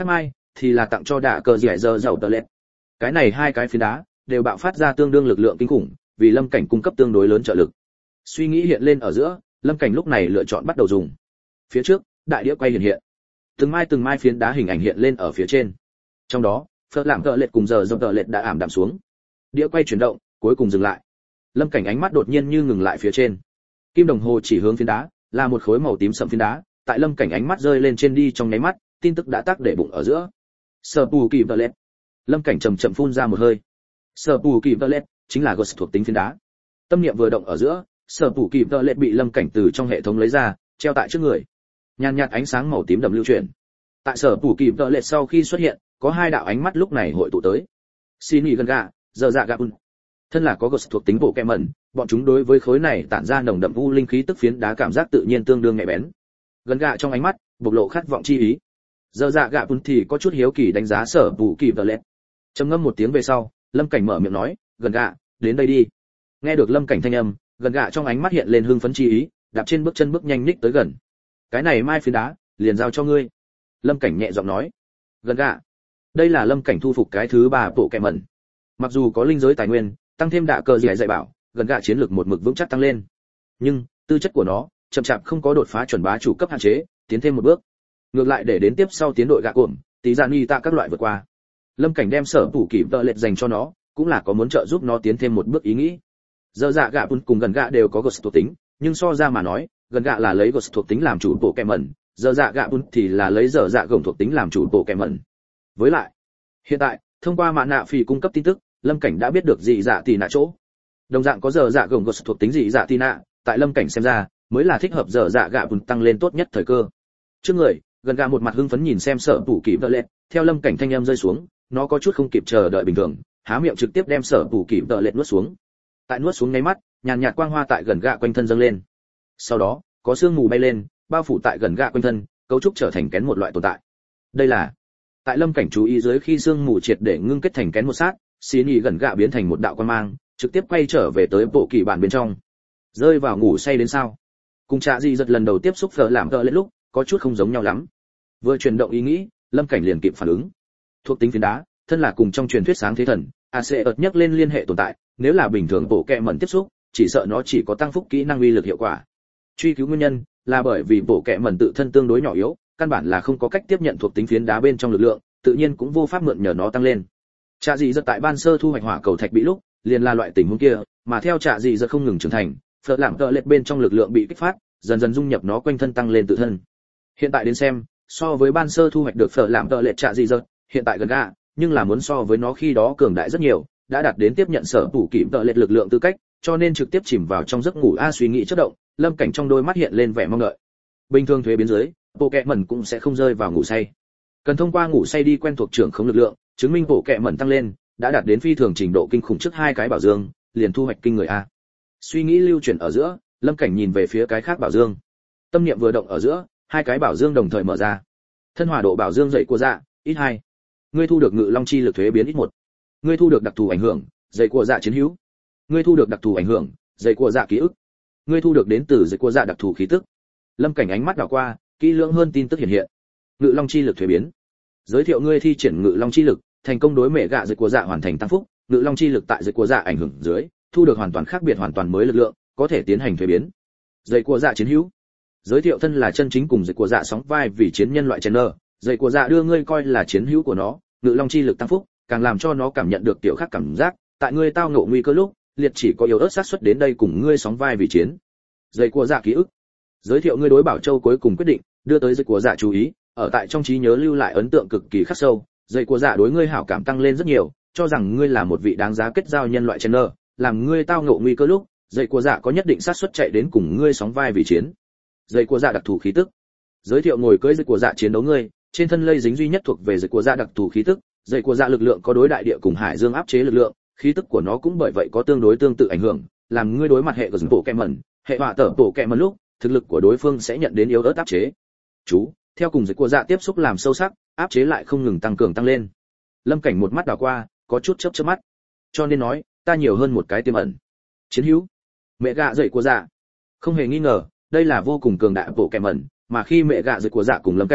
[SPEAKER 1] thì là tặng cho đạ cờ dẻ giờ giàu tờ lệ. Cái này hai cái phiến đá đều bạo phát ra tương đương lực lượng kinh khủng, vì Lâm Cảnh cung cấp tương đối lớn trợ lực. Suy nghĩ hiện lên ở giữa, Lâm Cảnh lúc này lựa chọn bắt đầu dùng. Phía trước, đại đĩa quay hiện hiện. Từng mai từng mai phiến đá hình ảnh hiện lên ở phía trên. Trong đó, phật làm tờ lệch cùng giờ dòng tờ lệch đã ảm đạm xuống. Đĩa quay chuyển động, cuối cùng dừng lại. Lâm Cảnh ánh mắt đột nhiên như ngừng lại phía trên. Kim đồng hồ chỉ hướng phiến đá, là một khối màu tím sẫm phiến đá, tại Lâm Cảnh ánh mắt rơi lên trên đi trong nháy mắt, tin tức đã tác để bụng ở giữa. Sở Pù Kỳ Tờ lệch. Lâm Cảnh chậm chậm phun ra một hơi. Sở Pù Kỳ Tờ lệch chính là ghost thuộc tính phiến đá. Tâm niệm vừa động ở giữa, Sở Pù Kỳ Tờ lệch bị Lâm Cảnh từ trong hệ thống lấy ra, treo tại trước người. Nhàn nhạt ánh sáng màu tím đậm lưu chuyển. Tại Sở Pù Kỳ Tờ lệch sau khi xuất hiện, có hai đạo ánh mắt lúc này hội tụ tới. Xin gần gà, giờ dạ gà un. Thân là có ghost thuộc tính bộ kẹ mẩn, bọn chúng đối với khối này tản ra nồng đậm u linh khí tức phiến đá cảm giác tự nhiên tương đương nhạy bén. Gần gà trong ánh mắt bộc lộ khát vọng chi ý. Giờ dạ gà un thì có chút hiếu kỳ đánh giá Sở Pù Kỳ Tờ lệch. Trầm ngâm một tiếng về sau, Lâm Cảnh mở miệng nói, gần gà, đến đây đi. Nghe được Lâm Cảnh thanh âm, gần gà trong ánh mắt hiện lên hưng phấn chi ý, đạp trên bước chân bước nhanh ních tới gần. Cái này mai phiến đá, liền giao cho ngươi. Lâm Cảnh nhẹ giọng nói. Gần gà. Đây là Lâm Cảnh thu phục cái thứ ba bộ kẹ mẩn. Mặc dù có linh giới tài nguyên, tăng thêm đạ cờ dẻ dạy bảo, gần gà chiến lược một mực vững chắc tăng lên. Nhưng, tư chất của nó, chậm chạp không có đột phá chuẩn bá chủ cấp hạn chế, tiến thêm một bước. Ngược lại để đến tiếp sau tiến đội gạ cuộn, tí gian y tạ các loại vượt qua. Lâm Cảnh đem Sở Pù Kỳ Tờ lệch dành cho nó, cũng là có muốn trợ giúp nó tiến thêm một bước ý nghĩ. Giờ dạ gạ cùng gần gạ đều có ghost thuộc tính, nhưng so ra mà nói, gần gạ là lấy ghost thuộc tính làm chủ bộ kẹ mẩn, giờ dạ gạ thì là lấy giờ dạ gồng thuộc tính làm chủ bộ kẹ mẩn. Với lại, hiện tại, thông qua mạ nạ phì cung cấp tin tức, Lâm Cảnh đã biết được dị dạ tì nạ chỗ. Đồng dạng có giờ dạ gồng ghost thuộc tính dị dạ tì nạ, tại Lâm Cảnh xem ra, mới là thích hợp giờ dạ gạ tăng lên tốt nhất thời cơ. Trước người, gần gạ một mặt hưng phấn nhìn xem Sở Pù Kỳ Tờ lệch, theo Lâm Cảnh thanh âm rơi xuống, nó có chút không kịp chờ đợi bình thường, há miệng trực tiếp đem Sở Pù Kỳ Tờ lệch nuốt xuống. Tại nuốt xuống ngay mắt, nhàn nhạt quang hoa tại gần gạ quanh thân dâng lên. Sau đó, có sương mù bay lên, bao phủ tại gần gạ quanh thân, cấu trúc trở thành kén một loại tồn tại. Đây là tại Lâm Cảnh chú ý dưới khi sương mù triệt để ngưng kết thành kén một sát, xí nhị gần gạ biến thành một đạo quang mang, trực tiếp quay trở về tới bộ kỳ bản bên trong. Rơi vào ngủ say đến sao? Cùng Trạ Dị giật lần đầu tiếp xúc phở làm tợ lên lúc, có chút không giống nhau lắm. Vừa chuyển động ý nghĩ, Lâm Cảnh liền kịp phản ứng. Thuộc tính phiến đá, thân là cùng trong truyền thuyết sáng thế thần, a xê ợt nhắc lên liên hệ tồn tại, nếu là bình thường bộ kẹ mẩn tiếp xúc, chỉ sợ nó chỉ có tăng phúc kỹ năng uy lực hiệu quả. Truy cứu nguyên nhân là bởi vì bộ kẹ mẩn tự thân tương đối nhỏ yếu, căn bản là không có cách tiếp nhận thuộc tính phiến đá bên trong lực lượng, tự nhiên cũng vô pháp mượn nhờ nó tăng lên. Trạ Dị giật tại ban sơ thu hoạch hỏa cầu thạch bị lúc, liền là loại tình huống kia, mà theo Trạ Dị giật không ngừng trưởng thành, phở làm tợ lệch bên trong lực lượng bị kích phát, dần dần dung nhập nó quanh thân tăng lên tự thân. Hiện tại đến xem, so với ban sơ thu hoạch được phở làm tợ lệch Trạ Dị giật, hiện tại gần gạ, nhưng là muốn so với nó khi đó cường đại rất nhiều, đã đạt đến tiếp nhận Sở Pù Kỳ Tờ lệch lực lượng tư cách, cho nên trực tiếp chìm vào trong giấc ngủ a suy nghĩ chớp động, Lâm Cảnh trong đôi mắt hiện lên vẻ mong đợi. Bình thường thuế biến dưới, bộ kẹ mẩn cũng sẽ không rơi vào ngủ say. Cần thông qua ngủ say đi quen thuộc trưởng không lực lượng, chứng minh bộ kẹ mẩn tăng lên, đã đạt đến phi thường trình độ kinh khủng trước hai cái bảo dương, liền thu hoạch kinh người a. Suy nghĩ lưu chuyển ở giữa, Lâm Cảnh nhìn về phía cái khác bảo dương. Tâm niệm vừa động ở giữa, hai cái bảo dương đồng thời mở ra. Thân hỏa độ bảo dương dậy của dạ, ít hai. Ngươi thu được ngự long chi lực thuế biến ít một. Ngươi thu được đặc thù ảnh hưởng, dậy của dạ chiến hữu. Ngươi thu được đặc thù ảnh hưởng, dậy của dạ ký ức. Ngươi thu được đến từ dậy của dạ đặc thù khí tức. Lâm Cảnh ánh mắt đảo qua, kỹ lưỡng hơn tin tức hiện hiện. Ngự long chi lực thuế biến. Giới thiệu ngươi thi triển ngự long chi lực, thành công đối mẹ gạ dậy của dạ hoàn thành tăng phúc, ngự long chi lực tại dậy của dạ ảnh hưởng dưới, thu được hoàn toàn khác biệt hoàn toàn mới lực lượng, có thể tiến hành thuế biến. Dậy của dạ chiến hữu. Giới thiệu thân là chân chính cùng dậy của dạ sóng vai vì chiến nhân loại Chandler, dậy của dạ đưa ngươi coi là chiến hữu của nó, ngự long chi lực tăng phúc, càng làm cho nó cảm nhận được tiểu khác cảm giác, tại ngươi tao ngộ nguy cơ lúc, liệt chỉ có yếu ớt xác suất đến đây cùng ngươi sóng vai vì chiến. Dậy của dạ ký ức. Giới thiệu ngươi đối Bảo Châu cuối cùng quyết định, đưa tới dậy của dạ chú ý, ở tại trong trí nhớ lưu lại ấn tượng cực kỳ khắc sâu, dậy của dạ đối ngươi hảo cảm tăng lên rất nhiều, cho rằng ngươi là một vị đáng giá kết giao nhân loại Chandler, làm ngươi tao ngộ nguy cơ lúc, dậy của dạ có nhất định xác suất chạy đến cùng ngươi sóng vai vì chiến. Dậy của dạ đặc thù khí tức. Giới thiệu ngồi cưỡi dậy của dạ chiến đấu ngươi, trên thân lây dính duy nhất thuộc về dậy của dạ đặc thù khí tức, dậy của dạ lực lượng có đối đại địa cùng hải dương áp chế lực lượng, khí tức của nó cũng bởi vậy có tương đối tương tự ảnh hưởng, làm ngươi đối mặt hệ của bộ kẹ mẩn, hệ hỏa tở bộ kẹ mẩn lúc, thực lực của đối phương sẽ nhận đến yếu ớt áp chế. Chú, theo cùng dậy của dạ tiếp xúc làm sâu sắc, áp chế lại không ngừng tăng cường tăng lên. Lâm Cảnh một mắt đảo qua, có chút chớp chớp mắt. Cho nên nói, ta nhiều hơn một cái tiềm ẩn. Chiến hữu. Mẹ gạ dậy của dạ. Không hề nghi ngờ, đây là vô cùng cường đại bộ kẹ mẩn, mà khi mẹ gạ dậy của dạ cùng Lâm Cảnh,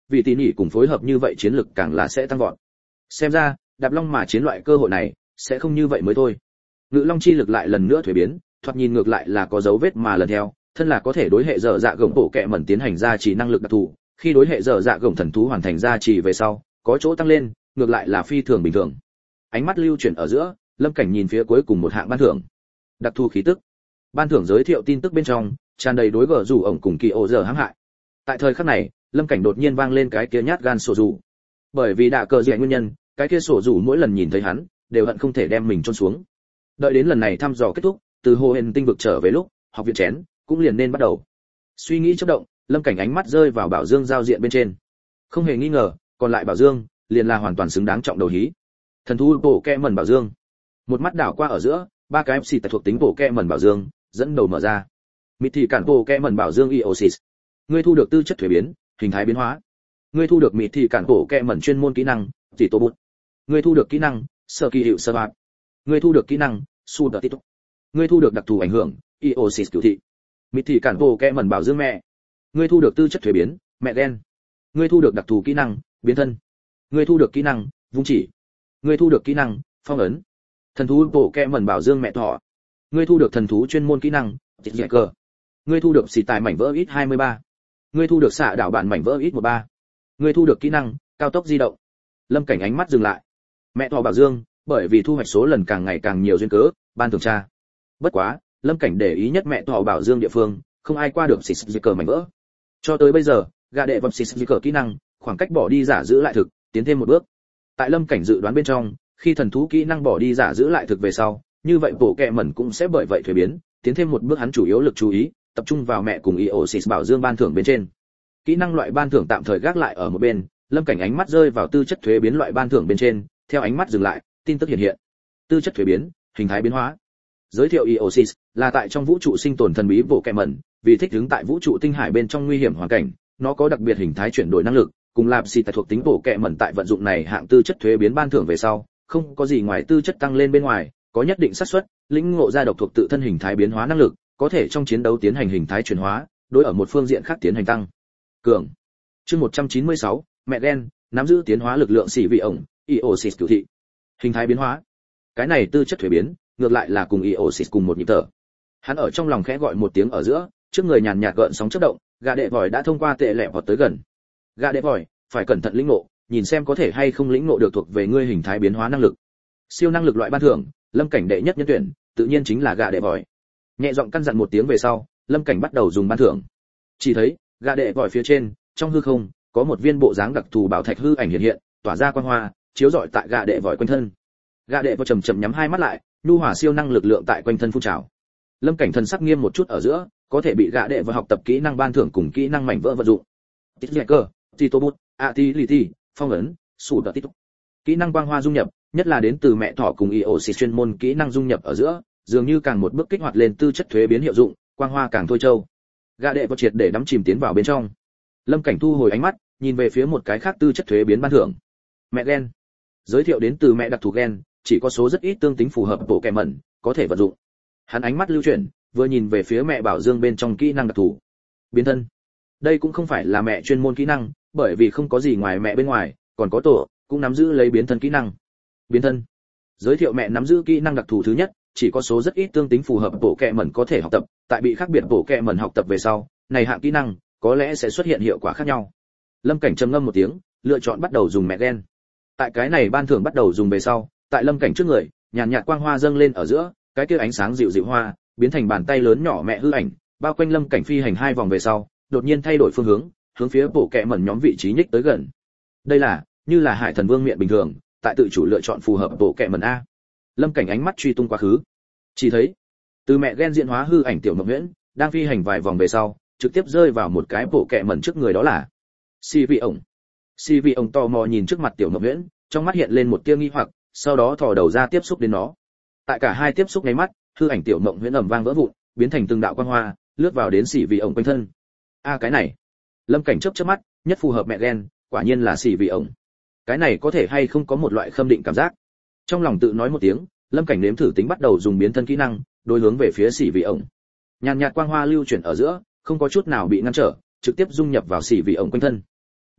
[SPEAKER 1] vì tỉ nỉ cùng phối hợp như vậy chiến lực càng là sẽ tăng vọt. Xem ra, đạp long mà chiến loại cơ hội này sẽ không như vậy mới thôi. Ngự long chi lực lại lần nữa thuế biến, thoạt nhìn ngược lại là có dấu vết mà lần theo, thân là có thể đối hệ dở dạ gồng bộ kệ mẩn tiến hành gia trì năng lực đặc thù, khi đối hệ dở dạ gồng thần thú hoàn thành gia trì về sau, có chỗ tăng lên, ngược lại là phi thường bình thường. Ánh mắt lưu chuyển ở giữa, Lâm Cảnh nhìn phía cuối cùng một hạng ban thưởng. Đặc thù khí tức. Ban thưởng giới thiệu tin tức bên trong, tràn đầy đối gở rủ ổng cùng kỳ ổ giờ hãm hại. Tại thời khắc này, Lâm Cảnh đột nhiên vang lên cái kia nhát gan sổ rủ. Bởi vì đạ cờ dẻ nguyên nhân, cái kia sổ rủ mỗi lần nhìn thấy hắn, đều hận không thể đem mình chôn xuống. Đợi đến lần này thăm dò kết thúc, từ hồ hền tinh vực trở về lúc, học viện chén cũng liền nên bắt đầu. Suy nghĩ chớp động, Lâm Cảnh ánh mắt rơi vào Bảo Dương giao diện bên trên. Không hề nghi ngờ, còn lại Bảo Dương liền là hoàn toàn xứng đáng trọng đầu hí. Thần thú bộ kẹ mẩn Bảo Dương. Một mắt đảo qua ở giữa, ba cái xì tại thuộc tính bộ kẹ mẩn Bảo Dương dẫn đầu mở ra. Mịt thị cản bộ kẹ mẩn Bảo Dương Eosis. Ngươi thu được tư chất thuế biến, hình thái biến hóa. Ngươi thu được mịt thị cản bộ kẹ mẩn chuyên môn kỹ năng, chỉ tô bút. Ngươi thu được kỹ năng, sơ kỳ hiệu sơ bạt. Ngươi thu được kỹ năng, su đợt tít. Ngươi thu được đặc thù ảnh hưởng, Eosis cửu thị. Mịt thị cản bộ kẹ mẩn Bảo Dương mẹ. Ngươi thu được tư chất thuế biến, mẹ đen. Ngươi thu được đặc thù kỹ năng, biến thân. Ngươi thu được kỹ năng, vung chỉ. Ngươi thu được kỹ năng, phong ấn. Thần thú bộ kẹ mẩn Bảo Dương mẹ thọ. Ngươi thu được thần thú chuyên môn kỹ năng, dịch dạy cờ. Ngươi thu được xì tài mảnh vỡ ít hai mươi ba. Ngươi thu được xạ đảo bản mảnh vỡ ít mười ba. Ngươi thu được kỹ năng, cao tốc di động. Lâm Cảnh ánh mắt dừng lại. Mẹ thọ Bảo Dương, bởi vì thu hoạch số lần càng ngày càng nhiều duyên cớ, ban thưởng tra. Bất quá, Lâm Cảnh để ý nhất mẹ thọ Bảo Dương địa phương, không ai qua được xì dạy cờ mảnh vỡ. Cho tới bây giờ, gà đệ vật xì dạy cờ kỹ năng, khoảng cách bỏ đi giả giữ lại thực, tiến thêm một bước. Tại Lâm Cảnh dự đoán bên trong, khi thần thú kỹ năng bỏ đi giả giữ lại thực về sau, như vậy bộ kệ mẩn cũng sẽ bởi vậy thuế biến, tiến thêm một bước. Hắn chủ yếu lực chú ý tập trung vào mẹ cùng Eosis Bảo Dương ban thưởng bên trên. Kỹ năng loại ban thưởng tạm thời gác lại ở một bên, Lâm Cảnh ánh mắt rơi vào tư chất thuế biến loại ban thưởng bên trên, theo ánh mắt dừng lại, tin tức hiện hiện. Tư chất thuế biến, hình thái biến hóa. Giới thiệu Eosis là tại trong vũ trụ sinh tồn thần bí bộ kệ mẩn, vì thích ứng tại vũ trụ tinh hải bên trong nguy hiểm hoàn cảnh, nó có đặc biệt hình thái chuyển đổi năng lực, cùng lạp xì tại thuộc tính bộ kệ mẩn tại vận dụng này hạng tư chất thuế biến ban thưởng về sau, không có gì ngoài tư chất tăng lên bên ngoài, có nhất định xác suất lĩnh ngộ ra độc thuộc tự thân hình thái biến hóa năng lực, có thể trong chiến đấu tiến hành hình thái chuyển hóa, đối ở một phương diện khác tiến hành tăng cường. Chương một trăm chín mươi sáu, mẹ đen, nắm giữ tiến hóa lực lượng xỉ vị ổng, Eosis cửu thị. Hình thái biến hóa. Cái này tư chất thuế biến, ngược lại là cùng Eosis cùng một nhịp thở. Hắn ở trong lòng khẽ gọi một tiếng ở giữa, trước người nhàn nhạt gợn sóng chớp động, gà đệ vòi đã thông qua tệ lẹ vọt tới gần. Gà đệ vòi, phải cẩn thận lĩnh ngộ, nhìn xem có thể hay không lĩnh ngộ được thuộc về ngươi hình thái biến hóa năng lực. Siêu năng lực loại ban thưởng, Lâm Cảnh đệ nhất nhân tuyển, tự nhiên chính là gà đệ vòi. Nhẹ giọng căn dặn một tiếng về sau, Lâm Cảnh bắt đầu dùng ban thưởng. Chỉ thấy, gà đệ vòi phía trên, trong hư không, có một viên bộ dáng đặc thù bảo thạch hư ảnh hiện hiện, tỏa ra quang hoa, chiếu rọi tại gà đệ vòi quanh thân. Gà đệ vòi chậm chậm nhắm hai mắt lại, nhu hòa siêu năng lực lượng tại quanh thân phun trào. Lâm Cảnh thần sắc nghiêm một chút ở giữa, có thể bị gà đệ vòi học tập kỹ năng ban thưởng cùng kỹ năng mảnh vỡ vận dụng. Tích nhẹ cơ, Titobut, Atility, phong ấn, sủ đợt tích. Kỹ năng quang hoa dung nhập, nhất là đến từ mẹ thỏ cùng Eosis chuyên môn kỹ năng dung nhập ở giữa, dường như càng một bước kích hoạt lên tư chất thuế biến hiệu dụng, quang hoa càng thôi châu. Gã đệ có triệt để đắm chìm tiến vào bên trong. Lâm Cảnh thu hồi ánh mắt, nhìn về phía một cái khác tư chất thuế biến ban thưởng. Mẹ gen. Giới thiệu đến từ mẹ đặc thù gen, chỉ có số rất ít tương tính phù hợp bộ kèm mẩn, có thể vận dụng. Hắn ánh mắt lưu chuyển, vừa nhìn về phía mẹ Bảo Dương bên trong kỹ năng đặc thù. Biến thân. Đây cũng không phải là mẹ chuyên môn kỹ năng, bởi vì không có gì ngoài mẹ bên ngoài, còn có tổ cũng nắm giữ lấy biến thân kỹ năng. Biến thân. Giới thiệu mẹ nắm giữ kỹ năng đặc thù thứ nhất, chỉ có số rất ít tương tính phù hợp bộ kệ mẩn có thể học tập, tại bị khác biệt bộ kệ mẩn học tập về sau, này hạng kỹ năng có lẽ sẽ xuất hiện hiệu quả khác nhau. Lâm Cảnh trầm ngâm một tiếng, lựa chọn bắt đầu dùng mẹ gen. Tại cái này ban thưởng bắt đầu dùng về sau, tại Lâm Cảnh trước người, nhàn nhạt quang hoa dâng lên ở giữa, cái kia ánh sáng dịu dịu hoa, biến thành bàn tay lớn nhỏ mẹ hư ảnh, bao quanh Lâm Cảnh phi hành hai vòng về sau, đột nhiên thay đổi phương hướng, hướng phía bộ kệ mẩn nhóm vị trí nhích tới gần. Đây là, như là Hải Thần Vương miệng bình thường, tại tự chủ lựa chọn phù hợp bộ kệ mẩn a. Lâm Cảnh ánh mắt truy tung quá khứ, chỉ thấy từ mẹ gen diễn hóa hư ảnh tiểu mộng nguyễn đang phi hành vài vòng về sau, trực tiếp rơi vào một cái bộ kệ mẩn trước người, đó là si vị ổng. Si vị ổng tò mò nhìn trước mặt tiểu mộng nguyễn, trong mắt hiện lên một tia nghi hoặc, sau đó thò đầu ra tiếp xúc đến nó. Tại cả hai tiếp xúc ngay mắt, hư ảnh tiểu mộng nguyễn ầm vang vỡ vụn, biến thành từng đạo quang hoa, lướt vào đến si vị ổng quanh thân. A cái này, Lâm Cảnh chớp chớp mắt, nhất phù hợp mẹ gen, quả nhiên là si vị ổng. Cái này có thể hay không có một loại khâm định cảm giác. Trong lòng tự nói một tiếng, Lâm Cảnh nếm thử tính bắt đầu dùng biến thân kỹ năng, đối hướng về phía xỉ vị ổng. Nhàn nhạt quang hoa lưu chuyển ở giữa, không có chút nào bị ngăn trở, trực tiếp dung nhập vào xỉ vị ổng quanh thân.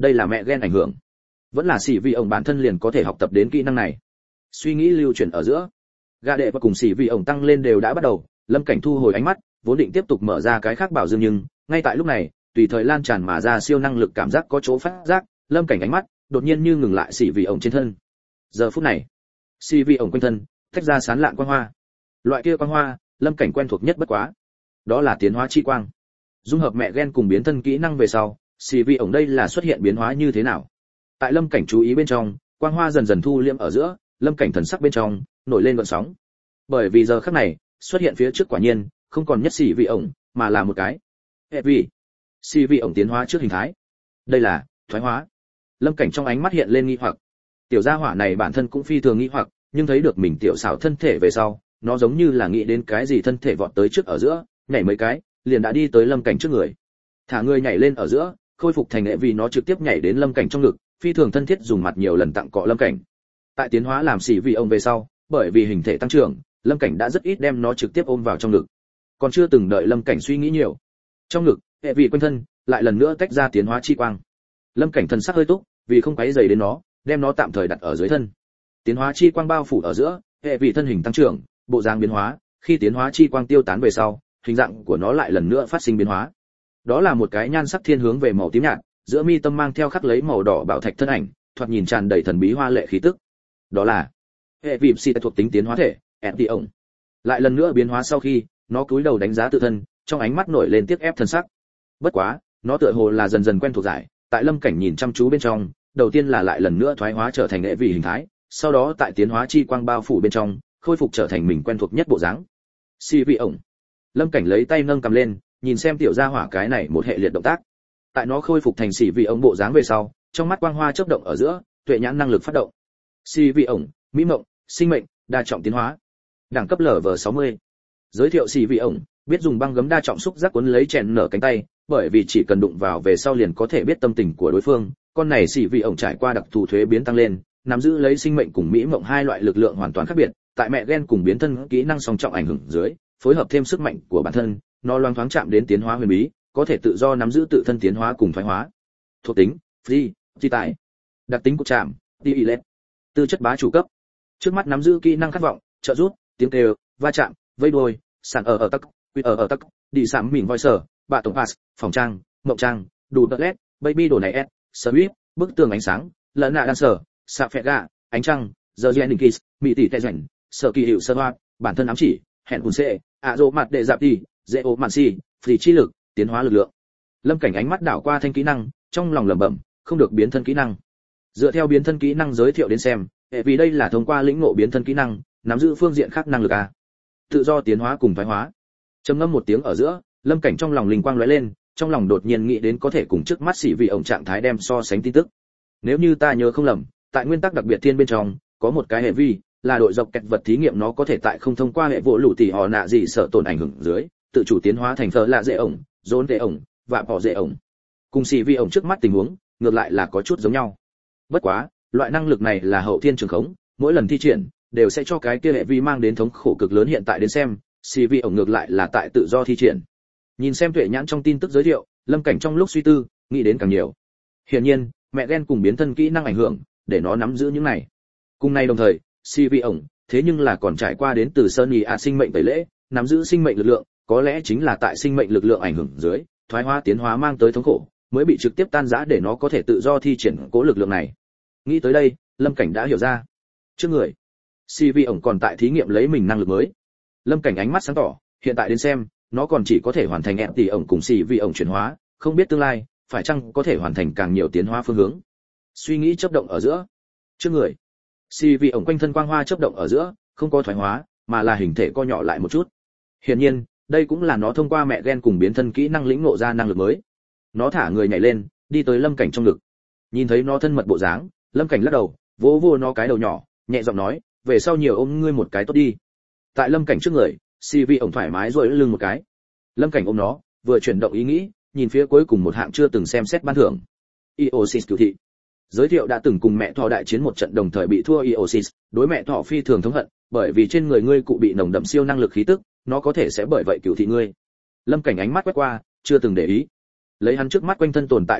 [SPEAKER 1] Đây là mẹ gen ảnh hưởng, vẫn là xỉ vị ổng bản thân liền có thể học tập đến kỹ năng này. Suy nghĩ lưu chuyển ở giữa, gã đệ và cùng xỉ vị ổng tăng lên đều đã bắt đầu. Lâm Cảnh thu hồi ánh mắt, vốn định tiếp tục mở ra cái khác bảo dương, nhưng ngay tại lúc này, tùy thời lan tràn mà ra siêu năng lực cảm giác có chỗ phát giác, Lâm Cảnh ánh mắt đột nhiên như ngừng lại xỉ vị ổng trên thân. Giờ phút này, xỉ vị ổng quanh thân tách ra sán lạn quang hoa. Loại kia quang hoa, Lâm Cảnh quen thuộc nhất bất quá, đó là tiến hóa chi quang. Dung hợp mẹ gen cùng biến thân kỹ năng về sau, xỉ vị ổng đây là xuất hiện biến hóa như thế nào? Tại Lâm Cảnh chú ý bên trong, quang hoa dần dần thu liễm ở giữa, Lâm Cảnh thần sắc bên trong nổi lên gợn sóng. Bởi vì giờ khắc này, xuất hiện phía trước quả nhiên không còn nhất xỉ vị ổng, mà là một cái hệ vị. Xỉ vị ổng tiến hóa trước hình thái. Đây là thoái hóa. Lâm Cảnh trong ánh mắt hiện lên nghi hoặc. Tiểu gia hỏa này bản thân cũng phi thường nghi hoặc, nhưng thấy được mình tiểu xảo thân thể về sau, nó giống như là nghĩ đến cái gì, thân thể vọt tới trước ở giữa, nhảy mấy cái, liền đã đi tới Lâm Cảnh trước người. Thả người nhảy lên ở giữa, khôi phục thành hệ vì nó trực tiếp nhảy đến Lâm Cảnh trong ngực, phi thường thân thiết dùng mặt nhiều lần tặng cọ Lâm Cảnh. Tại tiến hóa làm xỉ vị ổng về sau, bởi vì hình thể tăng trưởng, Lâm Cảnh đã rất ít đem nó trực tiếp ôm vào trong ngực. Còn chưa từng đợi Lâm Cảnh suy nghĩ nhiều, trong ngực hệ vị quanh thân lại lần nữa tách ra tiến hóa chi quang. Lâm Cảnh thần sắc hơi túc, vì không quấy rầy đến nó, đem nó tạm thời đặt ở dưới thân. Tiến hóa chi quang bao phủ ở giữa, hệ vị thân hình tăng trưởng, bộ dáng biến hóa, khi tiến hóa chi quang tiêu tán về sau, hình dạng của nó lại lần nữa phát sinh biến hóa. Đó là một cái nhan sắc thiên hướng về màu tím nhạt, giữa mi tâm mang theo khắc lấy màu đỏ bảo thạch thân ảnh, thoạt nhìn tràn đầy thần bí hoa lệ khí tức. Đó là hệ vị xì thuộc tính tiến hóa thể, Eti ổng. Lại lần nữa biến hóa sau khi, nó cúi đầu đánh giá tự thân, trong ánh mắt nổi lên tiếc ép thần sắc. Bất quá, nó tựa hồ là dần dần quen thuộc giải, tại Lâm Cảnh nhìn chăm chú bên trong, đầu tiên là lại lần nữa thoái hóa trở thành hệ vị hình thái, sau đó tại tiến hóa chi quang bao phủ bên trong, khôi phục trở thành mình quen thuộc nhất bộ dáng. Xì vị ổng. Lâm Cảnh lấy tay nâng cầm lên, nhìn xem tiểu gia hỏa cái này một hệ liệt động tác. Tại nó khôi phục thành xì vị ổng bộ dáng về sau, trong mắt quang hoa chớp động ở giữa, tuệ nhãn năng lực phát động. Xì vị ổng, mỹ mộng, sinh mệnh, đa trọng tiến hóa. Đẳng cấp lv sáu mươi. Giới thiệu xì vị ổng, biết dùng băng gấm đa trọng xúc giác cuốn lấy chèn nở cánh tay, bởi vì chỉ cần đụng vào về sau liền có thể biết tâm tình của đối phương. Con này xì vị ổng trải qua đặc thù thuế biến tăng lên, nắm giữ lấy sinh mệnh cùng mỹ mộng hai loại lực lượng hoàn toàn khác biệt, tại mẹ gen cùng biến thân kỹ năng song trọng ảnh hưởng dưới, phối hợp thêm sức mạnh của bản thân, nó loáng thoáng chạm đến tiến hóa huyền bí, có thể tự do nắm giữ tự thân tiến hóa cùng thoái hóa. Thuộc tính: Free, chi tại. Đặc tính của chạm: Dilet. Tư chất bá chủ cấp. Trước mắt nắm giữ kỹ năng khát vọng, trợ giúp, tiếng kêu, va chạm, vây đuôi, sản ở ở tắc, quy ở ở tắc, đi sạm mình voi sở, bạ tổng pass, phòng trang, mộng trang, đủ đợt led, baby đồ này s, sweep, bức tường ánh sáng, lẫn nạ dancer, sạp phẹt gà, ánh trăng, giờ gen kiss, mỹ tỷ tệ rảnh, sở kỳ hiệu sơ hoa, bản thân ám chỉ, hẹn hùn xệ, ạ rộ mặt đệ dạp đi, dễ ố mạn si, phì chi lực, tiến hóa lực lượng. Lâm Cảnh ánh mắt đảo qua thanh kỹ năng, trong lòng lẩm bẩm, không được biến thân kỹ năng. Dựa theo biến thân kỹ năng giới thiệu đến xem, hệ vì đây là thông qua lĩnh ngộ biến thân kỹ năng, nắm giữ phương diện khác năng lực a. Tự do tiến hóa cùng thoái hóa. Trầm ngâm một tiếng ở giữa, Lâm Cảnh trong lòng linh quang lóe lên, trong lòng đột nhiên nghĩ đến có thể cùng trước mắt xỉ vị ổng trạng thái đem so sánh tin tức. Nếu như ta nhớ không lầm, tại nguyên tắc đặc biệt thiên bên trong, có một cái hệ vi, là đội dọc kẹt vật thí nghiệm, nó có thể tại không thông qua hệ vô lũ tỷ họ nạ gì sợ tổn ảnh hưởng dưới, tự chủ tiến hóa thành phở lạ dễ ổng, rốn dễ ổng, và bỏ dễ ổng. Cùng xỉ vị ổng trước mắt tình huống, ngược lại là có chút giống nhau. Bất quá, loại năng lực này là hậu thiên trường khống, mỗi lần thi triển đều sẽ cho cái kia hệ vi mang đến thống khổ cực lớn. Hiện tại đến xem, xỉ vị ổng ngược lại là tại tự do thi triển. Nhìn xem tuệ nhãn trong tin tức giới thiệu, Lâm Cảnh trong lúc suy tư, nghĩ đến càng nhiều. Hiển nhiên, mẹ gen cùng biến thân kỹ năng ảnh hưởng, để nó nắm giữ những này. Cùng này đồng thời, xỉ vị ổng, thế nhưng là còn trải qua đến từ Sơn Nhị A sinh mệnh tẩy lễ, nắm giữ sinh mệnh lực lượng, có lẽ chính là tại sinh mệnh lực lượng ảnh hưởng dưới, thoái hóa tiến hóa mang tới thống khổ, mới bị trực tiếp tan rã để nó có thể tự do thi triển cố lực lượng này. Nghĩ tới đây, Lâm Cảnh đã hiểu ra. Trước người, xỉ vị ổng còn tại thí nghiệm lấy mình năng lực mới. Lâm Cảnh ánh mắt sáng tỏ, hiện tại đến xem, nó còn chỉ có thể hoàn thành ép tỷ ổng cùng xỉ vị ổng chuyển hóa, không biết tương lai phải chăng có thể hoàn thành càng nhiều tiến hóa phương hướng. Suy nghĩ chớp động ở giữa. Trước người, xỉ vị ổng quanh thân quang hoa chớp động ở giữa, không có thoái hóa, mà là hình thể co nhỏ lại một chút. Hiển nhiên, đây cũng là nó thông qua mẹ gen cùng biến thân kỹ năng lĩnh ngộ ra năng lực mới. Nó thả người nhảy lên, đi tới Lâm Cảnh trong ngực. Nhìn thấy nó thân mật bộ dáng, Lâm Cảnh lắc đầu, vỗ vỗ nó cái đầu nhỏ, nhẹ giọng nói, về sau nhiều ôm ngươi một cái tốt đi. Tại Lâm Cảnh trước người, xỉ vị ổng thoải mái rồi lưng một cái. Lâm Cảnh ôm nó, vừa chuyển động ý nghĩ, nhìn phía cuối cùng một hạng chưa từng xem xét ban thưởng. Iosis cửu thị. Giới thiệu đã từng cùng mẹ thỏ đại chiến một trận đồng thời bị thua Iosis, đối mẹ thỏ phi thường thống hận, bởi vì trên người ngươi cụ bị nồng đậm siêu năng lực khí tức, nó có thể sẽ bởi vậy cửu thị ngươi. Lâm Cảnh ánh mắt quét qua, chưa từng để ý. Lấy hắn trước mắt quanh thân tồn tại lực lượng,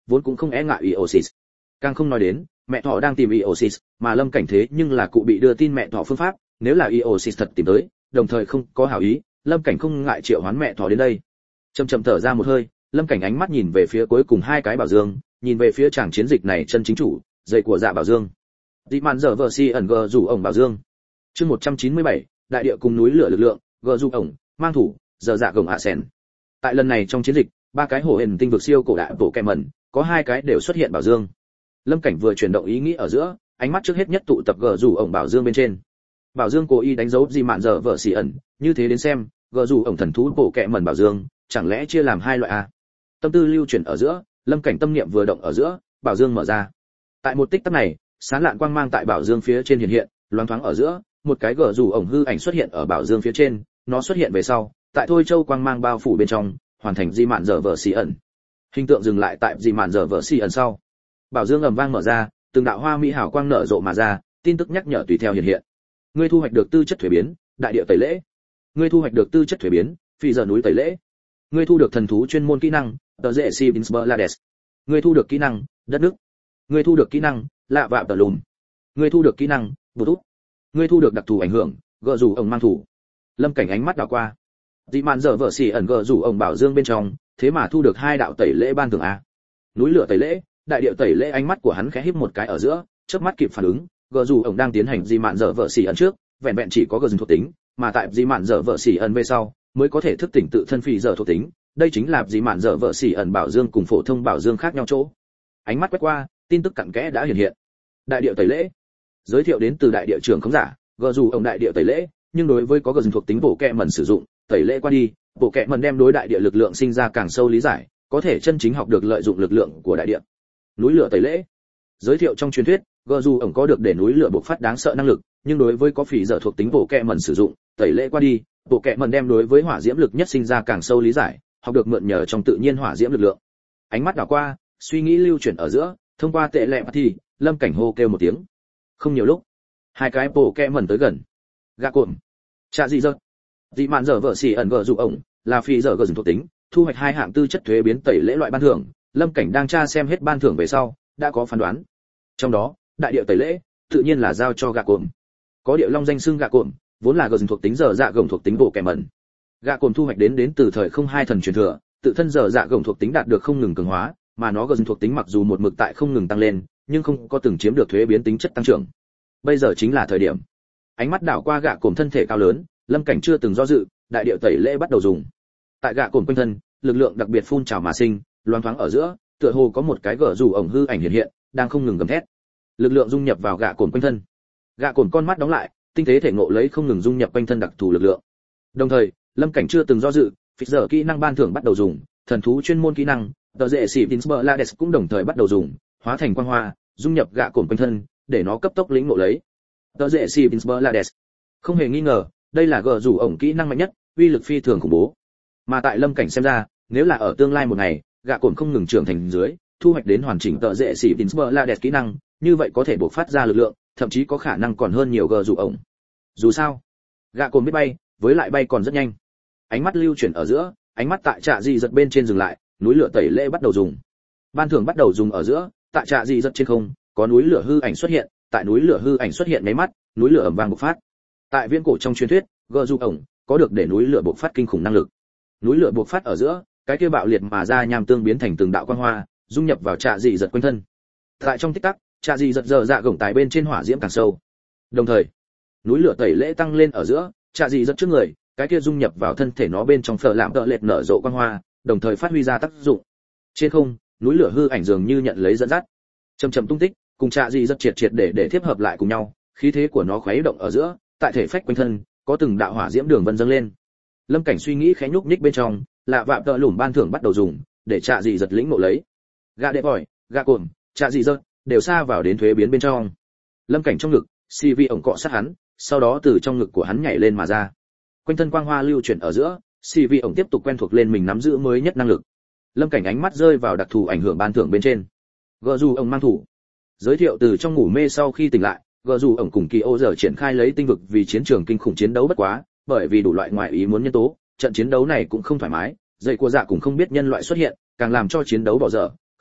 [SPEAKER 1] vốn cũng không e ngại Iosis. Càng không nói đến, mẹ thỏ đang tìm Iosis, mà Lâm Cảnh thế nhưng là cụ bị đưa tin mẹ thỏ phương pháp, nếu là Iosis thật tìm tới, đồng thời không có hảo ý, Lâm Cảnh không ngại triệu hoán mẹ thỏ đến đây. Chậm chậm thở ra một hơi, Lâm Cảnh ánh mắt nhìn về phía cuối cùng hai cái bảo dương, nhìn về phía chàng chiến dịch này chân chính chủ, dây của Dạ Bảo Dương. Dị mạn giờ vợ si ẩn gờ rủ ổng bảo dương. Chương một trăm chín mươi bảy, đại địa cùng núi lửa lực lượng, gờ rủ ổng, mang thủ, giờ Dạ gồng hạ sen. Tại lần này trong chiến dịch, ba cái hổ hển tinh vực siêu cổ đại bộ kèm mẩn, có hai cái đều xuất hiện bảo dương. Lâm Cảnh vừa chuyển động ý nghĩ ở giữa, ánh mắt trước hết nhất tụ tập gờ rủ ổng bảo dương bên trên. Bảo dương cố ý đánh dấu dị mạn giờ vợ si ẩn, như thế đến xem, gờ rủ ổng thần thú bộ kèm mẩn bảo dương, chẳng lẽ chia làm hai loại a? Tâm tư lưu chuyển ở giữa, Lâm Cảnh tâm niệm vừa động ở giữa, bảo dương mở ra. Tại một tích tắc này, sáng lạn quang mang tại bảo dương phía trên hiện hiện, loáng thoáng ở giữa, một cái gờ rủ ổng hư ảnh xuất hiện ở bảo dương phía trên, nó xuất hiện về sau, tại thôi châu quang mang bao phủ bên trong, hoàn thành di mạn giờ vợ xì ẩn. Hình tượng dừng lại tại di mạn giờ vợ xì ẩn sau. Bảo dương ầm vang mở ra, từng đạo hoa mỹ hào quang nở rộ mà ra, tin tức nhắc nhở tùy theo hiện hiện. Ngươi thu hoạch được tư chất thuế biến, đại địa tẩy lễ. Ngươi thu hoạch được tư chất thuế biến, phi giờ núi tẩy lễ. Ngươi thu được thần thú chuyên môn kỹ năng, tờ dễ si Binsberlades. Ngươi thu được kỹ năng, đất nước. Ngươi thu được kỹ năng, lạ vạ tờ lùm. Ngươi thu được kỹ năng, bút út. Ngươi thu được đặc thù ảnh hưởng, gợ rủ ổng mang thủ. Lâm Cảnh ánh mắt đảo qua. Dị mạn giờ vợ xỉ ẩn gợ rủ ổng bảo dương bên trong, thế mà thu được hai đạo tẩy lễ ban thưởng a. Núi lửa tẩy lễ, đại địa tẩy lễ, ánh mắt của hắn khẽ híp một cái ở giữa, chớp mắt kịp phản ứng, gợ rủ ổng đang tiến hành dị mạn giờ vợ xỉ ẩn trước, vẹn vẹn chỉ có gợ rừng thuộc tính, mà tại dị mạn giờ vợ xỉ ẩn về sau, mới có thể thức tỉnh tự thân phi giờ thuộc tính. Đây chính là dị mạn giờ vợ xỉ ẩn bảo dương cùng phổ thông bảo dương khác nhau chỗ. Ánh mắt quét qua, tin tức cặn kẽ đã hiện hiện. Đại địa tẩy lễ, giới thiệu đến từ đại địa trưởng khống giả, gờ dù ông đại địa tẩy lễ, nhưng đối với có gờ thuộc tính bộ kệ mẩn sử dụng, tẩy lễ qua đi, bộ kệ mẩn đem đối đại địa lực lượng sinh ra càng sâu lý giải, có thể chân chính học được lợi dụng lực lượng của đại địa. Núi lửa tẩy lễ, giới thiệu trong truyền thuyết, gờ dù ông có được để núi lửa bộc phát đáng sợ năng lực, nhưng đối với có phỉ giờ thuộc tính bộ kệ mẩn sử dụng, tẩy lễ qua đi, bộ kệ mẩn đem đối với hỏa diễm lực nhất sinh ra càng sâu lý giải, học được mượn nhờ trong tự nhiên hỏa diễm lực lượng. Ánh mắt đảo qua, suy nghĩ lưu chuyển ở giữa, thông qua tệ lệ thì Lâm Cảnh hô kêu một tiếng. Không nhiều lúc, hai cái bộ kẹ mẩn tới gần. Gạ cộm, trạ dị dợt. Dị mạn giờ vợ xỉ ẩn gờ dụ ổng, là phi giờ gờ dùng thuộc tính, thu hoạch hai hạng tư chất thuế biến tẩy lễ loại ban thưởng. Lâm Cảnh đang tra xem hết ban thưởng về sau, đã có phán đoán. Trong đó, đại địa tẩy lễ, tự nhiên là giao cho gạ cộm. Có địa long danh xưng gạ cộm, vốn là gờ dùng thuộc tính giờ dạ gồng thuộc tính bộ kẹ mẩn. Gạ cộm thu hoạch đến đến từ thời không hai thần truyền thừa, tự thân giờ dạ gồng thuộc tính đạt được không ngừng cường hóa, mà nó gờ dùng thuộc tính mặc dù một mực tại không ngừng tăng lên, nhưng không có từng chiếm được thuế biến tính chất tăng trưởng. Bây giờ chính là thời điểm. Ánh mắt đảo qua gạ cồn thân thể cao lớn, Lâm Cảnh chưa từng do dự, đại địa tẩy lễ bắt đầu dùng. Tại gạ cồn quanh thân, lực lượng đặc biệt phun trào mà sinh, loáng thoáng ở giữa, tựa hồ có một cái gở rủ ổng hư ảnh hiện hiện, đang không ngừng gầm thét. Lực lượng dung nhập vào gạ cồn quanh thân. Gạ cồn con mắt đóng lại, tinh tế thể ngộ lấy không ngừng dung nhập quanh thân đặc thù lực lượng. Đồng thời, Lâm Cảnh chưa từng do dự, phích giờ kỹ năng ban thưởng bắt đầu dùng, thần thú chuyên môn kỹ năng, tờ dễ xỉ Vinsberlades cũng đồng thời bắt đầu dùng, hóa thành quang hoa, dung nhập gạ cồn quanh thân, để nó cấp tốc lĩnh ngộ lấy. Tờ dễ xỉ Vinsberlades, không hề nghi ngờ, đây là gờ rủ ổng kỹ năng mạnh nhất, uy lực phi thường khủng bố. Mà tại Lâm Cảnh xem ra, nếu là ở tương lai một ngày, gạ cồn không ngừng trưởng thành dưới, thu hoạch đến hoàn chỉnh tờ dễ xỉ Vinsberlades kỹ năng, như vậy có thể bộc phát ra lực lượng, thậm chí có khả năng còn hơn nhiều gờ rủ ổng. Dù sao, gạ cồn biết bay, với lại bay còn rất nhanh. Ánh mắt lưu chuyển ở giữa, ánh mắt tại trạ dị giật bên trên dừng lại, núi lửa tẩy lễ bắt đầu dùng. Ban thưởng bắt đầu dùng ở giữa, tại trạ dị giật trên không, có núi lửa hư ảnh xuất hiện, tại núi lửa hư ảnh xuất hiện mấy mắt, núi lửa ầm vang bộc phát. Tại viễn cổ trong truyền thuyết, gờ rủ ổng có được để núi lửa bộc phát kinh khủng năng lực. Núi lửa bộc phát ở giữa, cái kia bạo liệt mà ra nham tương biến thành từng đạo quang hoa, dung nhập vào trạ dị giật quanh thân. Tại trong tích tắc, trạ dị giật giờ dạ gồng tài bên trên hỏa diễm càng sâu. Đồng thời, núi lửa tẩy lễ tăng lên ở giữa, trạ dị giật trước người, cái kia dung nhập vào thân thể nó bên trong phở làm tợ lệch nở rộ quang hoa, đồng thời phát huy ra tác dụng. Trên không, núi lửa hư ảnh dường như nhận lấy dẫn dắt, chậm chậm tung tích, cùng trạ dị rất triệt triệt để để tiếp hợp lại cùng nhau, khí thế của nó khuấy động ở giữa, tại thể phách quanh thân, có từng đạo hỏa diễm đường vân dâng lên. Lâm Cảnh suy nghĩ khẽ nhúc nhích bên trong, lạ vạm tợ lủm ban thưởng bắt đầu dùng, để trạ dị giật lĩnh ngộ lấy. Gạ đệ bỏi, gạ cồn, trạ dị giật đều xa vào đến thuế biến bên trong. Lâm Cảnh trong ngực, si vi ổng cọ sát hắn, sau đó từ trong ngực của hắn nhảy lên mà ra. Quanh thân quang hoa lưu chuyển ở giữa, si vi ổng tiếp tục quen thuộc lên mình nắm giữ mới nhất năng lực. Lâm Cảnh ánh mắt rơi vào đặc thù ảnh hưởng ban thưởng bên trên. Gờ dù ổng mang thủ. Giới thiệu từ trong ngủ mê sau khi tỉnh lại, gờ dù ổng cùng kỳ ô giờ triển khai lấy tinh vực vì chiến trường kinh khủng chiến đấu bất quá, bởi vì đủ loại ngoại ý muốn nhân tố, trận chiến đấu này cũng không thoải mái, dậy của dạ cũng không biết nhân loại xuất hiện, càng làm cho chiến đấu bỏ dở,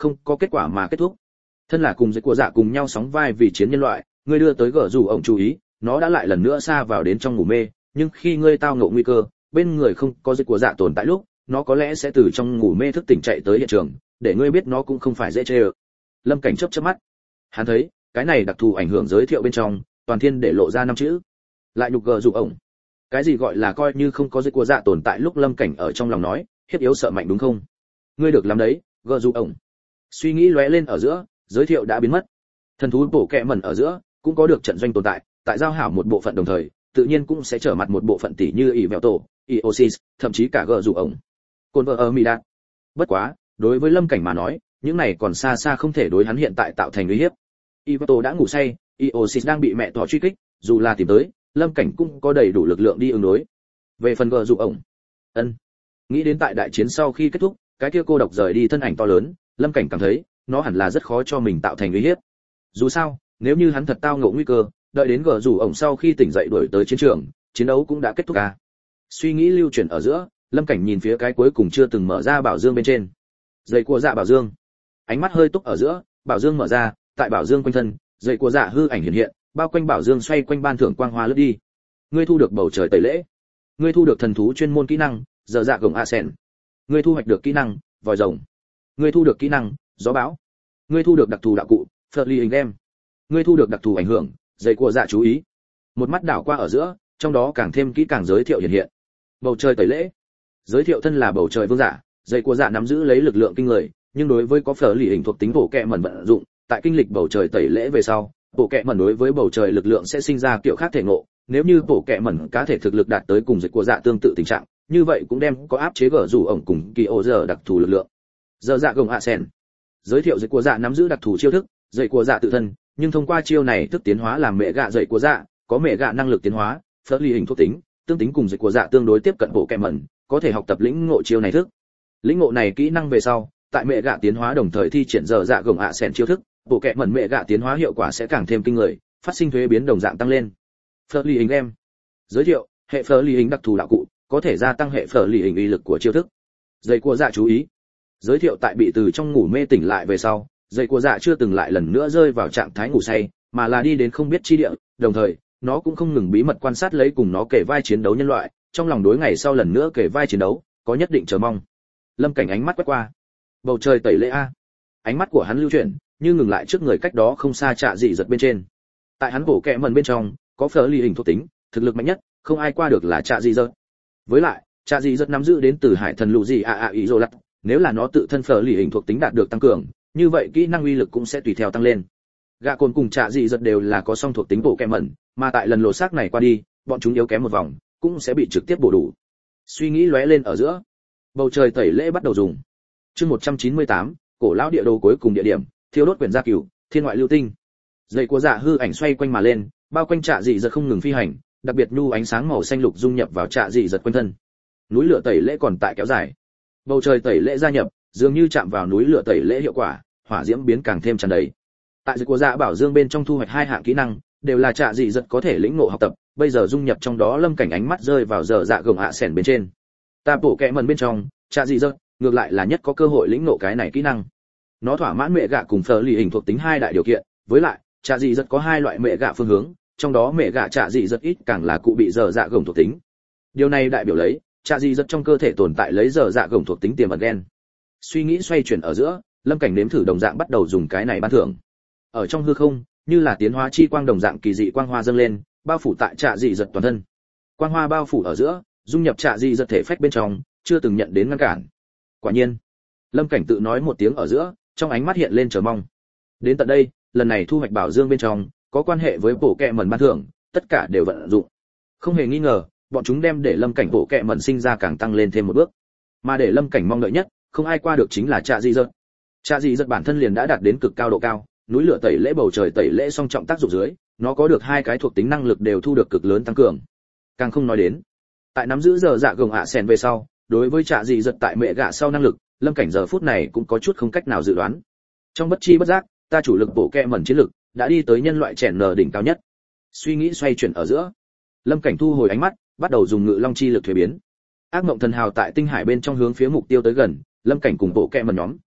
[SPEAKER 1] không có kết quả mà kết thúc. Thân là cùng dây của dạ cùng nhau sóng vai vì chiến nhân loại, ngươi đưa tới gở rủ ổng chú ý, nó đã lại lần nữa xa vào đến trong ngủ mê, nhưng khi ngươi tao ngộ nguy cơ, bên người không có dây của dạ tồn tại lúc, nó có lẽ sẽ từ trong ngủ mê thức tỉnh chạy tới hiện trường, để ngươi biết nó cũng không phải dễ chơi. Lâm Cảnh chớp chớp mắt. Hắn thấy, cái này đặc thù ảnh hưởng giới thiệu bên trong, toàn thiên để lộ ra năm chữ. Lại nhục gở rủ ổng. Cái gì gọi là coi như không có dây của dạ tồn tại lúc Lâm Cảnh ở trong lòng nói, hiếp yếu sợ mạnh đúng không? Ngươi được làm đấy, gở rủ ổng. Suy nghĩ lóe lên ở giữa, giới thiệu đã biến mất. Thần thú bổ kẹ mẩn ở giữa cũng có được trận doanh tồn tại, tại giao hảo một bộ phận đồng thời, tự nhiên cũng sẽ trở mặt một bộ phận tỷ như ỷ vẹo tổ, Iosis, thậm chí cả gở rủ ổng. Côn vợ ở Mỹ Đạt. Bất quá, đối với Lâm Cảnh mà nói, những này còn xa xa không thể đối hắn hiện tại tạo thành uy hiếp. Ivato đã ngủ say, Iosis đang bị mẹ thỏ truy kích, dù là tìm tới, Lâm Cảnh cũng có đầy đủ lực lượng đi ứng đối. Về phần gở rủ ổng, ân, nghĩ đến tại đại chiến sau khi kết thúc, cái kia cô độc rời đi thân ảnh to lớn, Lâm Cảnh cảm thấy, nó hẳn là rất khó cho mình tạo thành uy hiếp. Dù sao, nếu như hắn thật tao ngộ nguy cơ, đợi đến gở rủ ổng sau khi tỉnh dậy đuổi tới chiến trường, chiến đấu cũng đã kết thúc à. Suy nghĩ lưu chuyển ở giữa, Lâm Cảnh nhìn phía cái cuối cùng chưa từng mở ra bảo dương bên trên. Dây của dạ bảo dương. Ánh mắt hơi túc ở giữa, bảo dương mở ra, tại bảo dương quanh thân, dây của dạ hư ảnh hiện hiện, bao quanh bảo dương xoay quanh ban thưởng quang hoa lướt đi. Ngươi thu được bầu trời tẩy lễ. Ngươi thu được thần thú chuyên môn kỹ năng, giờ dạ gồng Asen. Ngươi thu hoạch được kỹ năng, vòi rồng. Ngươi thu được kỹ năng, gió bão. Ngươi thu được đặc thù đạo cụ, Furly hình đem. Ngươi thu được đặc thù ảnh hưởng, dây của dạ chú ý. Một mắt đảo qua ở giữa, trong đó càng thêm kỹ càng giới thiệu hiện hiện. Bầu trời tẩy lễ. Giới thiệu thân là bầu trời vương giả, dây của dạ nắm giữ lấy lực lượng kinh người, nhưng đối với có Furly hình thuộc tính bổ kẹ mẩn vận dụng, tại kinh lịch bầu trời tẩy lễ về sau, bộ kẹ mẩn đối với bầu trời lực lượng sẽ sinh ra kiểu khác thể ngộ. Nếu như bộ kẹ mẩn cá thể thực lực đạt tới cùng dây của dạ tương tự tình trạng, như vậy cũng đem có áp chế gở rủ ổng cùng kỳ ô giờ đặc thù lực lượng. Giờ dạ gồng Asen. Giới thiệu dây của dạ nắm giữ đặc thù chiêu thức, dây của dạ tự thân, nhưng thông qua chiêu này thức tiến hóa làm mẹ gạ dây của dạ, có mẹ gạ năng lực tiến hóa, phớt ly hình thuộc tính, tương tính cùng dây của dạ tương đối tiếp cận bộ kẹ mẩn, có thể học tập lĩnh ngộ chiêu này thức. Lĩnh ngộ này kỹ năng về sau, tại mẹ gạ tiến hóa đồng thời thi triển giờ dạ gồng Asen chiêu thức, bộ kẹ mẩn mẹ gạ tiến hóa hiệu quả sẽ càng thêm kinh người, phát sinh thuế biến đồng dạng tăng lên. Phớt ly hình em. Giới thiệu, hệ phớt ly hình đặc thù đạo cụ, có thể gia tăng hệ phở lì hình uy lực của chiêu thức. Dây của dạ chú ý. Giới thiệu tại bị từ trong ngủ mê tỉnh lại về sau, dây của dạ chưa từng lại lần nữa rơi vào trạng thái ngủ say, mà là đi đến không biết chi địa, đồng thời, nó cũng không ngừng bí mật quan sát lấy cùng nó kể vai chiến đấu nhân loại, trong lòng đối ngày sau lần nữa kể vai chiến đấu, có nhất định chờ mong. Lâm Cảnh ánh mắt quét qua. Bầu trời tẩy lễ a. Ánh mắt của hắn lưu chuyển, như ngừng lại trước người cách đó không xa Trạ Dị Giật bên trên. Tại hắn bổ kẹ mần bên trong, có phở lì hình thuộc tính, thực lực mạnh nhất, không ai qua được là Trạ Dị Giật. Với lại, Trạ Dị Giật nắm giữ đến từ hải thần lũ gì a a ý rồi lặt, nếu là nó tự thân phở lì hình thuộc tính đạt được tăng cường, như vậy kỹ năng uy lực cũng sẽ tùy theo tăng lên. Gạ cồn cùng Trạ Dị Giật đều là có song thuộc tính bổ kẹ mẩn, mà tại lần lộ xác này qua đi, bọn chúng yếu kém một vòng, cũng sẽ bị trực tiếp bổ đủ. Suy nghĩ lóe lên ở giữa, bầu trời tẩy lễ bắt đầu dùng. Chương một trăm chín mươi tám, cổ lão địa đồ cuối cùng địa điểm, thiêu đốt quyển gia cửu, thiên ngoại lưu tinh. Dây của dạ hư ảnh xoay quanh mà lên, bao quanh Trạ Dị Giật không ngừng phi hành, đặc biệt nhu ánh sáng màu xanh lục dung nhập vào Trạ Dị Giật quanh thân. Núi lửa tẩy lễ còn tại kéo dài. Bầu trời tẩy lễ gia nhập, dường như chạm vào núi lửa tẩy lễ hiệu quả, hỏa diễm biến càng thêm tràn đầy. Tại Dây của dạ bảo dương bên trong thu hoạch hai hạng kỹ năng, đều là Trạ Dị Giật có thể lĩnh ngộ học tập, bây giờ dung nhập trong đó. Lâm Cảnh ánh mắt rơi vào giờ dạ gồng ạ sẻn bên trên. Ta bổ kẹ mần bên trong, Trạ Dị Giật ngược lại là nhất có cơ hội lĩnh ngộ cái này kỹ năng. Nó thỏa mãn mẹ gạ cùng phở lì hình thuộc tính hai đại điều kiện, với lại Trạ Dị Giật có hai loại mẹ gạ phương hướng, trong đó mẹ gạ Trạ Dị Giật ít càng là cụ bị giờ dạ gồng thuộc tính. Điều này đại biểu lấy Trạ Dị Giật trong cơ thể tồn tại lấy giờ dạ gồng thuộc tính tiềm ẩn gen. Suy nghĩ xoay chuyển ở giữa, Lâm Cảnh nếm thử đồng dạng bắt đầu dùng cái này ban thưởng. Ở trong hư không, như là tiến hóa chi quang đồng dạng kỳ dị quang hoa dâng lên, bao phủ tại Trạ Dị Giật toàn thân. Quang hoa bao phủ ở giữa, dung nhập Trạ Dị Giật thể phách bên trong, chưa từng nhận đến ngăn cản. Quả nhiên, Lâm Cảnh tự nói một tiếng ở giữa, trong ánh mắt hiện lên chờ mong. Đến tận đây, lần này thu hoạch bảo dương bên trong, có quan hệ với bộ kệ mẩn ban thưởng, tất cả đều vận dụng. Không hề nghi ngờ, bọn chúng đem để Lâm Cảnh bộ kệ mẩn sinh ra càng tăng lên thêm một bước. Mà để Lâm Cảnh mong đợi nhất, không ai qua được chính là Trạ Dị Giật. Trạ Dị Giật bản thân liền đã đạt đến cực cao độ cao, núi lửa tẩy lễ bầu trời tẩy lễ song trọng tác dụng dưới, nó có được hai cái thuộc tính năng lực đều thu được cực lớn tăng cường. Càng không nói đến, tại nắm giữ giờ dạ gồng ạ sèn về sau, đối với Trạ Dị Giật tại mẹ gạ sau năng lực, Lâm Cảnh giờ phút này cũng có chút không cách nào dự đoán. Trong bất chi bất giác, ta chủ lực bộ kệ mẩn chiến lực đã đi tới nhân loại chèn nở đỉnh cao nhất. Suy nghĩ xoay chuyển ở giữa, Lâm Cảnh thu hồi ánh mắt, bắt đầu dùng ngự long chi lực thuế biến. Ác mộng thần hào tại tinh hải bên trong hướng phía mục tiêu tới gần, Lâm Cảnh cùng bộ kệ mẩn nhóm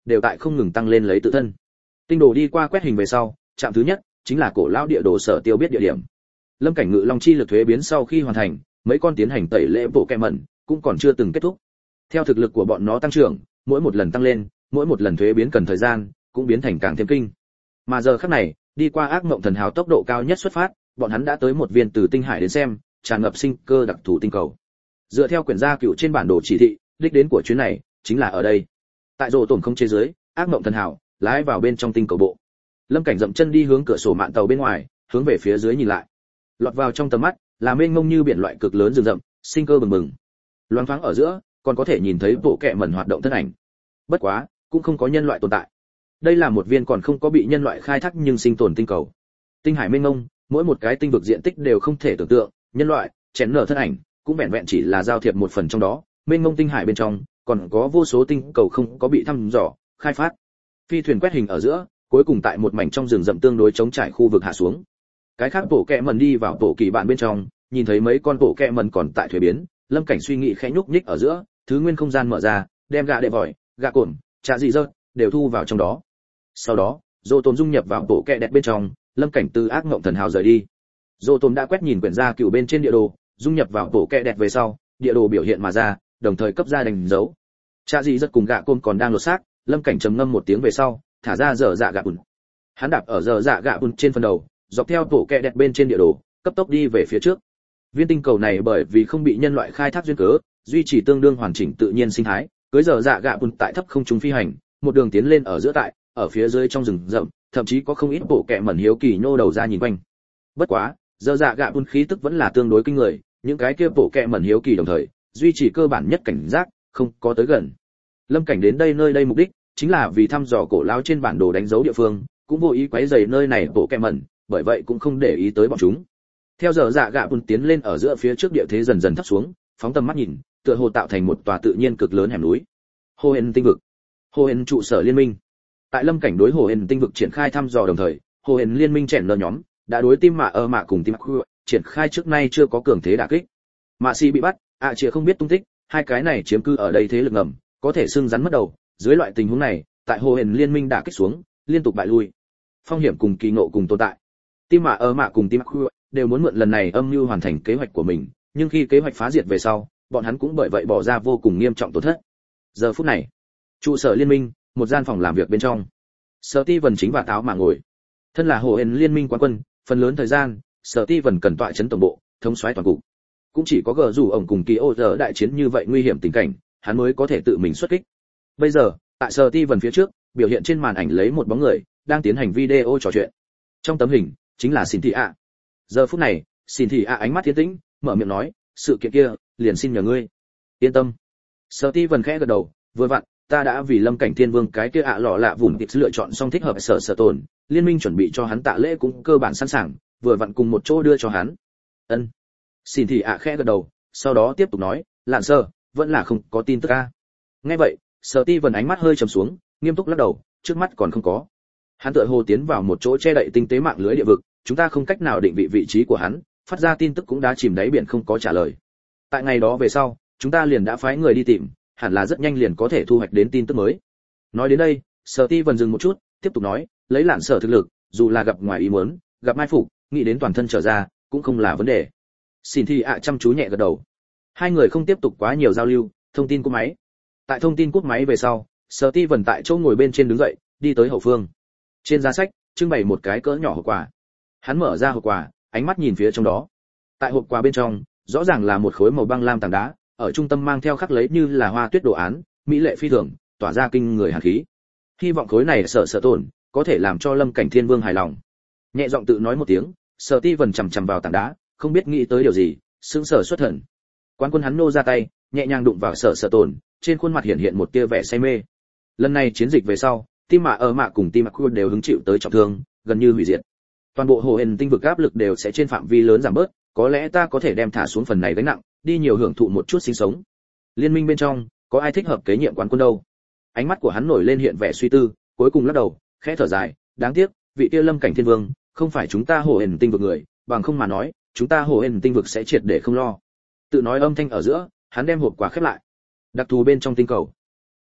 [SPEAKER 1] đều tại không ngừng tăng lên lấy tự thân. Tinh đồ đi qua quét hình về sau, trạm thứ nhất chính là cổ lão địa đồ sở tiêu biết địa điểm. Lâm cảnh ngự long chi lực thuế biến sau khi hoàn thành, mấy con tiến hành tẩy lễ bộ kẹ mẩn cũng còn chưa từng kết thúc. Theo thực lực của bọn nó tăng trưởng, mỗi một lần tăng lên, mỗi một lần thuế biến cần thời gian, cũng biến thành càng thêm kinh. Mà giờ khắc này, đi qua ác mộng thần hào tốc độ cao nhất xuất phát, bọn hắn đã tới một viên từ tinh hải đến xem, tràn ngập sinh cơ đặc thù tinh cầu. Dựa theo quyển gia cựu trên bản đồ chỉ thị, đích đến của chuyến này chính là ở đây. Tại rồ tổn không chế giới, ác mộng thần hào lái vào bên trong tinh cầu bộ. Lâm cảnh dậm chân đi hướng cửa sổ mạn tàu bên ngoài, hướng về phía dưới nhìn lại. Lọt vào trong tầm mắt là mênh mông như biển loại cực lớn rừng rậm, sinh cơ bừng bừng. Loáng thoáng ở giữa, còn có thể nhìn thấy bộ kệ mẩn hoạt động thân ảnh. Bất quá, cũng không có nhân loại tồn tại. Đây là một viên còn không có bị nhân loại khai thác nhưng sinh tồn tinh cầu. Tinh hải mênh mông, mỗi một cái tinh vực diện tích đều không thể tưởng tượng, nhân loại, chén nở thân ảnh, cũng vẹn vẹn chỉ là giao thiệp một phần trong đó, mênh mông tinh hải bên trong, còn có vô số tinh cầu không có bị thăm dò, khai phát. Phi thuyền quét hình ở giữa, cuối cùng tại một mảnh trong rừng rậm tương đối trống trải khu vực hạ xuống. Cái khác bộ kệ mẩn đi vào bộ kỳ bạn bên trong, nhìn thấy mấy con bộ kệ mẩn còn tại thuế biến, Lâm Cảnh suy nghĩ khẽ nhúc nhích ở giữa, thứ nguyên không gian mở ra, đem gạ đệ vòi, gạ cồn, trà dị rớt, đều thu vào trong đó. Sau đó, Dô Tồn dung nhập vào bộ kệ đẹp bên trong, Lâm Cảnh từ ác ngộng thần hào rời đi. Dô Tồn đã quét nhìn quyển gia cựu bên trên địa đồ, dung nhập vào bộ kệ đẹp về sau, địa đồ biểu hiện mà ra, đồng thời cấp ra đánh dấu. Trà dị rớt cùng gạ cồn còn đang lột xác, Lâm Cảnh trầm ngâm một tiếng về sau, thả ra dở dạ gạ bùn. Hắn đạp ở dở dạ gạ bùn trên phần đầu, dọc theo bộ kệ đẹp bên trên địa đồ, cấp tốc đi về phía trước. Viên tinh cầu này bởi vì không bị nhân loại khai thác duyên cớ, duy trì tương đương hoàn chỉnh tự nhiên sinh thái, cưới dở dạ gạ bùn tại thấp không trung phi hành, một đường tiến lên ở giữa tại, ở phía dưới trong rừng rậm, thậm chí có không ít bộ kệ mẩn hiếu kỳ nhô đầu ra nhìn quanh. Bất quá, dở dạ gạ bùn khí tức vẫn là tương đối kinh người, những cái kia bộ kệ mẩn hiếu kỳ đồng thời, duy trì cơ bản nhất cảnh giác, không có tới gần. Lâm Cảnh đến đây nơi đây mục đích chính là vì thăm dò cổ lão trên bản đồ đánh dấu địa phương, cũng vô ý quấy rầy nơi này bộ kệ mẩn, bởi vậy cũng không để ý tới bọn chúng. Theo giờ dạ gạ bùn tiến lên ở giữa phía trước địa thế dần dần thấp xuống, phóng tầm mắt nhìn, tựa hồ tạo thành một tòa tự nhiên cực lớn hẻm núi. Hồ Hên tinh vực, Hồ Hên trụ sở liên minh. Tại Lâm Cảnh đối Hồ Hên tinh vực triển khai thăm dò đồng thời, Hồ Hên liên minh chèn lờ nhóm đã đối tim mạ ơ mạ cùng tim khu triển khai trước nay chưa có cường thế đả kích. Mạ Si bị bắt, ạ à chỉ không biết tung tích, hai cái này chiếm cư ở đây thế lực ngầm, có thể xưng rắn mất đầu. Dưới loại tình huống này, tại Hồ Hên liên minh đả kích xuống, liên tục bại lui. Phong hiểm cùng kỳ ngộ cùng tồn tại. Tim mạ ơ mạ cùng tim khu đều muốn mượn lần này âm mưu hoàn thành kế hoạch của mình, nhưng khi kế hoạch phá diệt về sau, bọn hắn cũng bởi vậy bỏ ra vô cùng nghiêm trọng tổn thất. Giờ phút này, trụ sở liên minh, một gian phòng làm việc bên trong, Sở Ti Vân chính và táo mà ngồi. Thân là Hồ Hên liên minh quán quân, phần lớn thời gian, Sở Ti Vân cần tọa chấn tổng bộ, thống soái toàn cục. Cũng chỉ có gờ rủ ổng cùng kỳ ô giờ đại chiến như vậy nguy hiểm tình cảnh, hắn mới có thể tự mình xuất kích. Bây giờ, tại Sở Ti Vân phía trước, biểu hiện trên màn ảnh lấy một bóng người đang tiến hành video trò chuyện. Trong tấm hình chính là Cynthia. Giờ phút này, Cynthia ánh mắt tiến tĩnh, mở miệng nói, sự kiện kia, liền xin nhờ ngươi. Yên tâm. Sở Ti Vân khẽ gật đầu, vừa vặn, ta đã vì Lâm Cảnh Thiên Vương cái kia ạ lọ lạ vùng tịch lựa chọn xong thích hợp sở sở tồn, liên minh chuẩn bị cho hắn tạ lễ cũng cơ bản sẵn sàng, vừa vặn cùng một chỗ đưa cho hắn. Ân. Cynthia khẽ gật đầu, sau đó tiếp tục nói, Lạn Sơ, vẫn là không có tin tức a. Nghe vậy, Sở Ti Vân ánh mắt hơi trầm xuống, nghiêm túc lắc đầu, trước mắt còn không có. Hắn tựa hồ tiến vào một chỗ che đậy tinh tế mạng lưới địa vực, chúng ta không cách nào định vị vị trí của hắn, phát ra tin tức cũng đã chìm đáy biển không có trả lời. Tại ngày đó về sau, chúng ta liền đã phái người đi tìm, hẳn là rất nhanh liền có thể thu hoạch đến tin tức mới. Nói đến đây, Sở Ti Vân dừng một chút, tiếp tục nói, lấy Lạn Sở thực lực, dù là gặp ngoài ý muốn, gặp mai phục, nghĩ đến toàn thân trở ra, cũng không là vấn đề. Cynthia chăm chú nhẹ gật đầu. Hai người không tiếp tục quá nhiều giao lưu, thông tin cúp máy. Tại thông tin cúp máy về sau, Sở Ti Vân tại chỗ ngồi bên trên đứng dậy, đi tới hậu phương. Trên giá sách, trưng bày một cái cỡ nhỏ hộp quà. Hắn mở ra hộp quà, ánh mắt nhìn phía trong đó. Tại hộp quà bên trong, rõ ràng là một khối màu băng lam tảng đá, ở trung tâm mang theo khắc lấy như là hoa tuyết đồ án, mỹ lệ phi thường, tỏa ra kinh người hàn khí. Hy vọng khối này sở sở tổn, có thể làm cho Lâm Cảnh Thiên Vương hài lòng. Nhẹ giọng tự nói một tiếng, Sở Ti Vân chằm chằm vào tảng đá, không biết nghĩ tới điều gì, sững sờ xuất thần. Quán quân hắn nô ra tay, nhẹ nhàng đụng vào sở sở tổn, trên khuôn mặt hiện hiện một tia vẻ say mê. Lần này chiến dịch về sau, tim mạ ở mạ cùng tim mạ khu đều hứng chịu tới trọng thương, gần như hủy diệt. Toàn bộ Hồ Hên tinh vực áp lực đều sẽ trên phạm vi lớn giảm bớt, có lẽ ta có thể đem thả xuống phần này gánh nặng, đi nhiều hưởng thụ một chút sinh sống. Liên minh bên trong, có ai thích hợp kế nhiệm quán quân đâu? Ánh mắt của hắn nổi lên hiện vẻ suy tư, cuối cùng lắc đầu, khẽ thở dài, đáng tiếc, vị kia Lâm Cảnh Thiên Vương, không phải chúng ta Hồ Hên tinh vực người, bằng không mà nói, chúng ta Hồ Hên tinh vực sẽ triệt để không lo. Tự nói âm thanh ở giữa, hắn đem hộp quà khép lại. Đặc thù bên trong tinh cầu,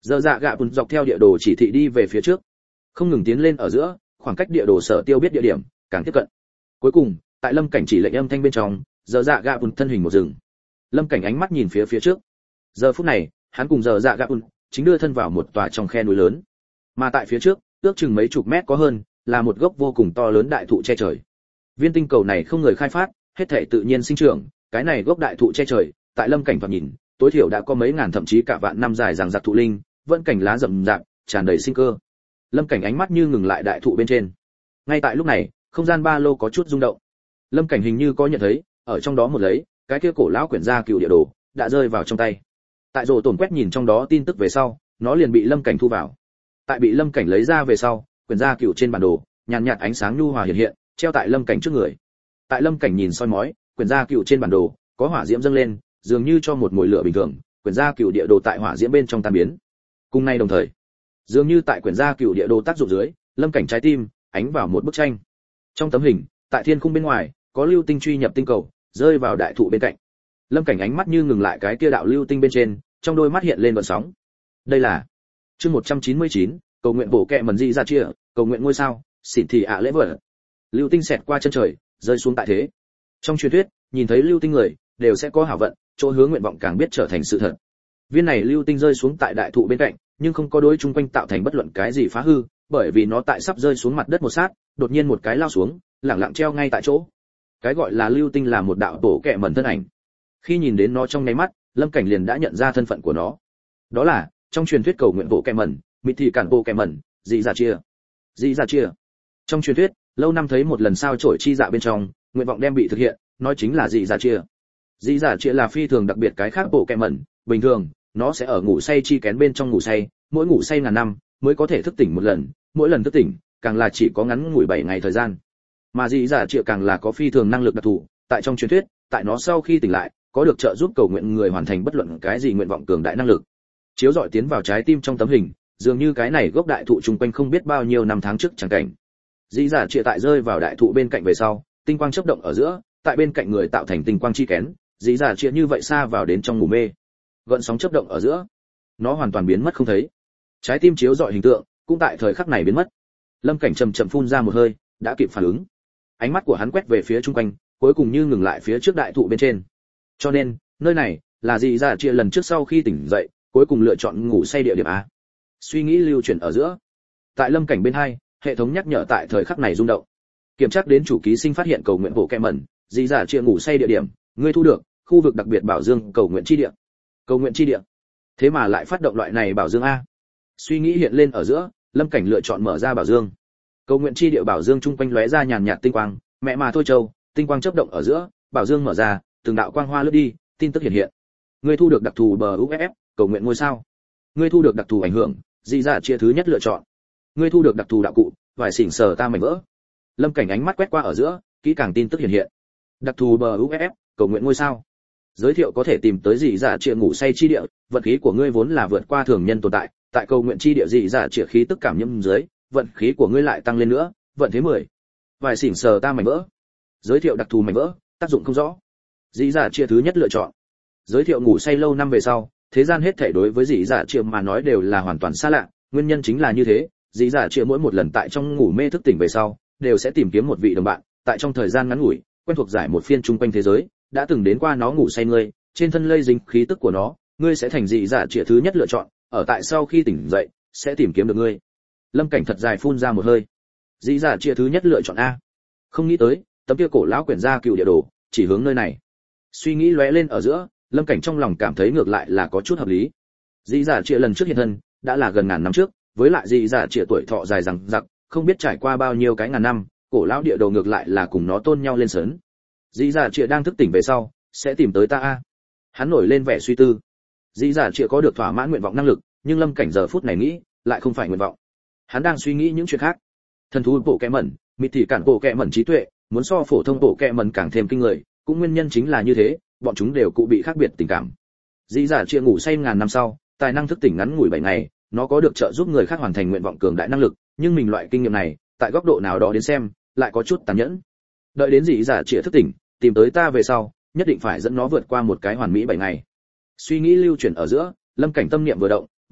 [SPEAKER 1] Giờ dạ gạ bùn dọc theo địa đồ chỉ thị đi về phía trước, không ngừng tiến lên ở giữa, khoảng cách địa đồ sở tiêu biết địa điểm càng tiếp cận. Cuối cùng, tại Lâm Cảnh chỉ lệnh âm thanh bên trong, giờ dạ gạ bùn thân hình một rừng. Lâm Cảnh ánh mắt nhìn phía phía trước. Giờ phút này, hắn cùng giờ dạ gạ bùn chính đưa thân vào một tòa trong khe núi lớn. Mà tại phía trước, ước chừng mấy chục mét có hơn, là một gốc vô cùng to lớn đại thụ che trời. Viên tinh cầu này không người khai phát, hết thảy tự nhiên sinh trưởng, cái này gốc đại thụ che trời, tại Lâm Cảnh thoạt nhìn, tối thiểu đã có mấy ngàn thậm chí cả vạn năm dài rằng giặc thụ linh, vẫn cảnh lá rậm rạp, tràn đầy sinh cơ. Lâm Cảnh ánh mắt như ngừng lại đại thụ bên trên. Ngay tại lúc này, không gian ba lô có chút rung động. Lâm Cảnh hình như có nhận thấy, ở trong đó một lấy, cái kia cổ lão quyển gia cựu địa đồ đã rơi vào trong tay. Tại rồ tổn quét nhìn trong đó tin tức về sau, nó liền bị Lâm Cảnh thu vào. Tại bị Lâm Cảnh lấy ra về sau, quyển gia cựu trên bản đồ, nhàn nhạt ánh sáng nhu hòa hiện hiện, treo tại Lâm Cảnh trước người. Tại Lâm Cảnh nhìn soi mói, quyển gia cựu trên bản đồ có hỏa diễm dâng lên, dường như cho một mùi lửa bình thường, quyển gia cựu địa đồ tại hỏa diễm bên trong tan biến. Cùng nay đồng thời, dường như tại quyển gia cựu địa đồ tác dụng dưới, Lâm Cảnh trái tim ánh vào một bức tranh. Trong tấm hình, tại thiên khung bên ngoài, có lưu tinh truy nhập tinh cầu, rơi vào đại thụ bên cạnh. Lâm Cảnh ánh mắt như ngừng lại cái kia đạo lưu tinh bên trên, trong đôi mắt hiện lên gợn sóng. Đây là chương một trăm chín mươi chín, cầu nguyện bổ kẹ mần dị ra chia, cầu nguyện ngôi sao, xỉn thị ạ lễ vợ. Lưu tinh xẹt qua chân trời, rơi xuống tại thế. Trong truyền thuyết, nhìn thấy lưu tinh người đều sẽ có hảo vận, chỗ hướng nguyện vọng càng biết trở thành sự thật. Viên này lưu tinh rơi xuống tại đại thụ bên cạnh, nhưng không có đối chung quanh tạo thành bất luận cái gì phá hư, bởi vì nó tại sắp rơi xuống mặt đất một sát, đột nhiên một cái lao xuống, lẳng lặng treo ngay tại chỗ. Cái gọi là lưu tinh là một đạo bổ kẹ mẩn thân ảnh. Khi nhìn đến nó trong nháy mắt, Lâm Cảnh liền đã nhận ra thân phận của nó. Đó là trong truyền thuyết cầu nguyện bộ kẹ mẩn, mịt thị cản bộ kẹ mẩn, dị dạ chia. Dị dạ chia. Trong truyền thuyết, lâu năm thấy một lần sao chổi chi dạ bên trong, nguyện vọng đem bị thực hiện, nói chính là dị dạ chia. Dị dạ chia là phi thường đặc biệt cái khác bộ kẹ mẩn, bình thường nó sẽ ở ngủ say chi kén bên trong ngủ say, mỗi ngủ say ngàn năm mới có thể thức tỉnh một lần, mỗi lần thức tỉnh càng là chỉ có ngắn ngủi bảy ngày thời gian. Mà dị dạ chia càng là có phi thường năng lực đặc thù, tại trong truyền thuyết, tại nó sau khi tỉnh lại, có được trợ giúp cầu nguyện người hoàn thành bất luận cái gì nguyện vọng cường đại năng lực. Chiếu rọi tiến vào trái tim trong tấm hình, dường như cái này gốc đại thụ chung quanh không biết bao nhiêu năm tháng trước chẳng cảnh. Dị dạ chia tại rơi vào đại thụ bên cạnh về sau, tinh quang chớp động ở giữa, tại bên cạnh người tạo thành tinh quang chi kén, dị dạ chia như vậy xa vào đến trong ngủ mê. Gợn sóng chớp động ở giữa, nó hoàn toàn biến mất không thấy. Trái tim chiếu rọi hình tượng cũng tại thời khắc này biến mất. Lâm Cảnh chậm chậm phun ra một hơi, đã kịp phản ứng. Ánh mắt của hắn quét về phía chung quanh, cuối cùng như ngừng lại phía trước đại thụ bên trên. Cho nên, nơi này là dị dạ chia lần trước sau khi tỉnh dậy, cuối cùng lựa chọn ngủ say địa điểm a. Suy nghĩ lưu chuyển ở giữa. Tại Lâm Cảnh bên hai, hệ thống nhắc nhở tại thời khắc này rung động. Kiểm tra đến chủ ký sinh phát hiện cầu nguyện bộ kẹ mẩn, dị dạ chia ngủ say địa điểm, ngươi thu được khu vực đặc biệt bảo dương cầu nguyện chi địa. Cầu nguyện chi địa. Thế mà lại phát động loại này bảo dương a. Suy nghĩ hiện lên ở giữa, Lâm Cảnh lựa chọn mở ra bảo dương. Cầu nguyện chi địa bảo dương chung quanh lóe ra nhàn nhạt tinh quang, mẹ mà thôi châu, tinh quang chớp động ở giữa, bảo dương mở ra, từng đạo quang hoa lướt đi, tin tức hiện hiện. Ngươi thu được đặc thù bờ u ép ép, cầu nguyện ngôi sao. Ngươi thu được đặc thù ảnh hưởng, dị dạ chia thứ nhất lựa chọn. Ngươi thu được đặc thù đạo cụ, vải xỉn sờ ta mảnh vỡ. Lâm Cảnh ánh mắt quét qua ở giữa, kỹ càng tin tức hiện hiện. Đặc thù bờ u ép ép, cầu nguyện ngôi sao. Giới thiệu có thể tìm tới dị dạ chia ngủ say chi địa, vận khí của ngươi vốn là vượt qua thường nhân tồn tại, tại cầu nguyện chi địa dị dạ chia khí tức cảm nhiễm dưới, vận khí của ngươi lại tăng lên nữa, vận thế mười. Vài xỉn sờ ta mảnh vỡ. Giới thiệu đặc thù mảnh vỡ, tác dụng không rõ. Dị dạ chia thứ nhất lựa chọn. Giới thiệu ngủ say lâu năm về sau, thế gian hết thảy đối với dị dạ chia mà nói đều là hoàn toàn xa lạ, nguyên nhân chính là như thế, dị dạ chia mỗi một lần tại trong ngủ mê thức tỉnh về sau, đều sẽ tìm kiếm một vị đồng bạn, tại trong thời gian ngắn ngủi, quen thuộc giải một phiên chung quanh thế giới, đã từng đến qua nó ngủ say ngươi, trên thân lây dính khí tức của nó, ngươi sẽ thành dị dạ chia thứ nhất lựa chọn, ở tại sau khi tỉnh dậy, sẽ tìm kiếm được ngươi. Lâm Cảnh thật dài phun ra một hơi. Dị dạ chia thứ nhất lựa chọn a. Không nghĩ tới, tấm kia cổ lão quyển gia cựu địa đồ, chỉ hướng nơi này. Suy nghĩ lóe lên ở giữa, Lâm Cảnh trong lòng cảm thấy ngược lại là có chút hợp lý. Dị dạ chia lần trước hiện thân, đã là gần ngàn năm trước, với lại dị dạ chia tuổi thọ dài rằng rặc, không biết trải qua bao nhiêu cái ngàn năm, cổ lão địa đồ ngược lại là cùng nó tôn nhau lên sớn. Dị dạ chia đang thức tỉnh về sau, sẽ tìm tới ta a. Hắn nổi lên vẻ suy tư. Dị dạ chia có được thỏa mãn nguyện vọng năng lực, nhưng Lâm Cảnh giờ phút này nghĩ, lại không phải nguyện vọng. Hắn đang suy nghĩ những chuyện khác. Thần thú bộ kẹ mẩn, mịt thị cản bộ kẹ mẩn trí tuệ, muốn so phổ thông bộ kẹ mẩn càng thêm kinh người, cũng nguyên nhân chính là như thế, bọn chúng đều cụ bị khác biệt tình cảm. Dị dạ chia ngủ say ngàn năm sau, tài năng thức tỉnh ngắn ngủi bảy ngày, nó có được trợ giúp người khác hoàn thành nguyện vọng cường đại năng lực, nhưng mình loại kinh nghiệm này, tại góc độ nào đó đến xem, lại có chút tàn nhẫn. Đợi đến dị dạ chia thức tỉnh, tìm tới ta về sau, nhất định phải dẫn nó vượt qua một cái hoàn mỹ bảy ngày. Suy nghĩ lưu chuyển ở giữa, Lâm Cảnh tâm niệm vừa động,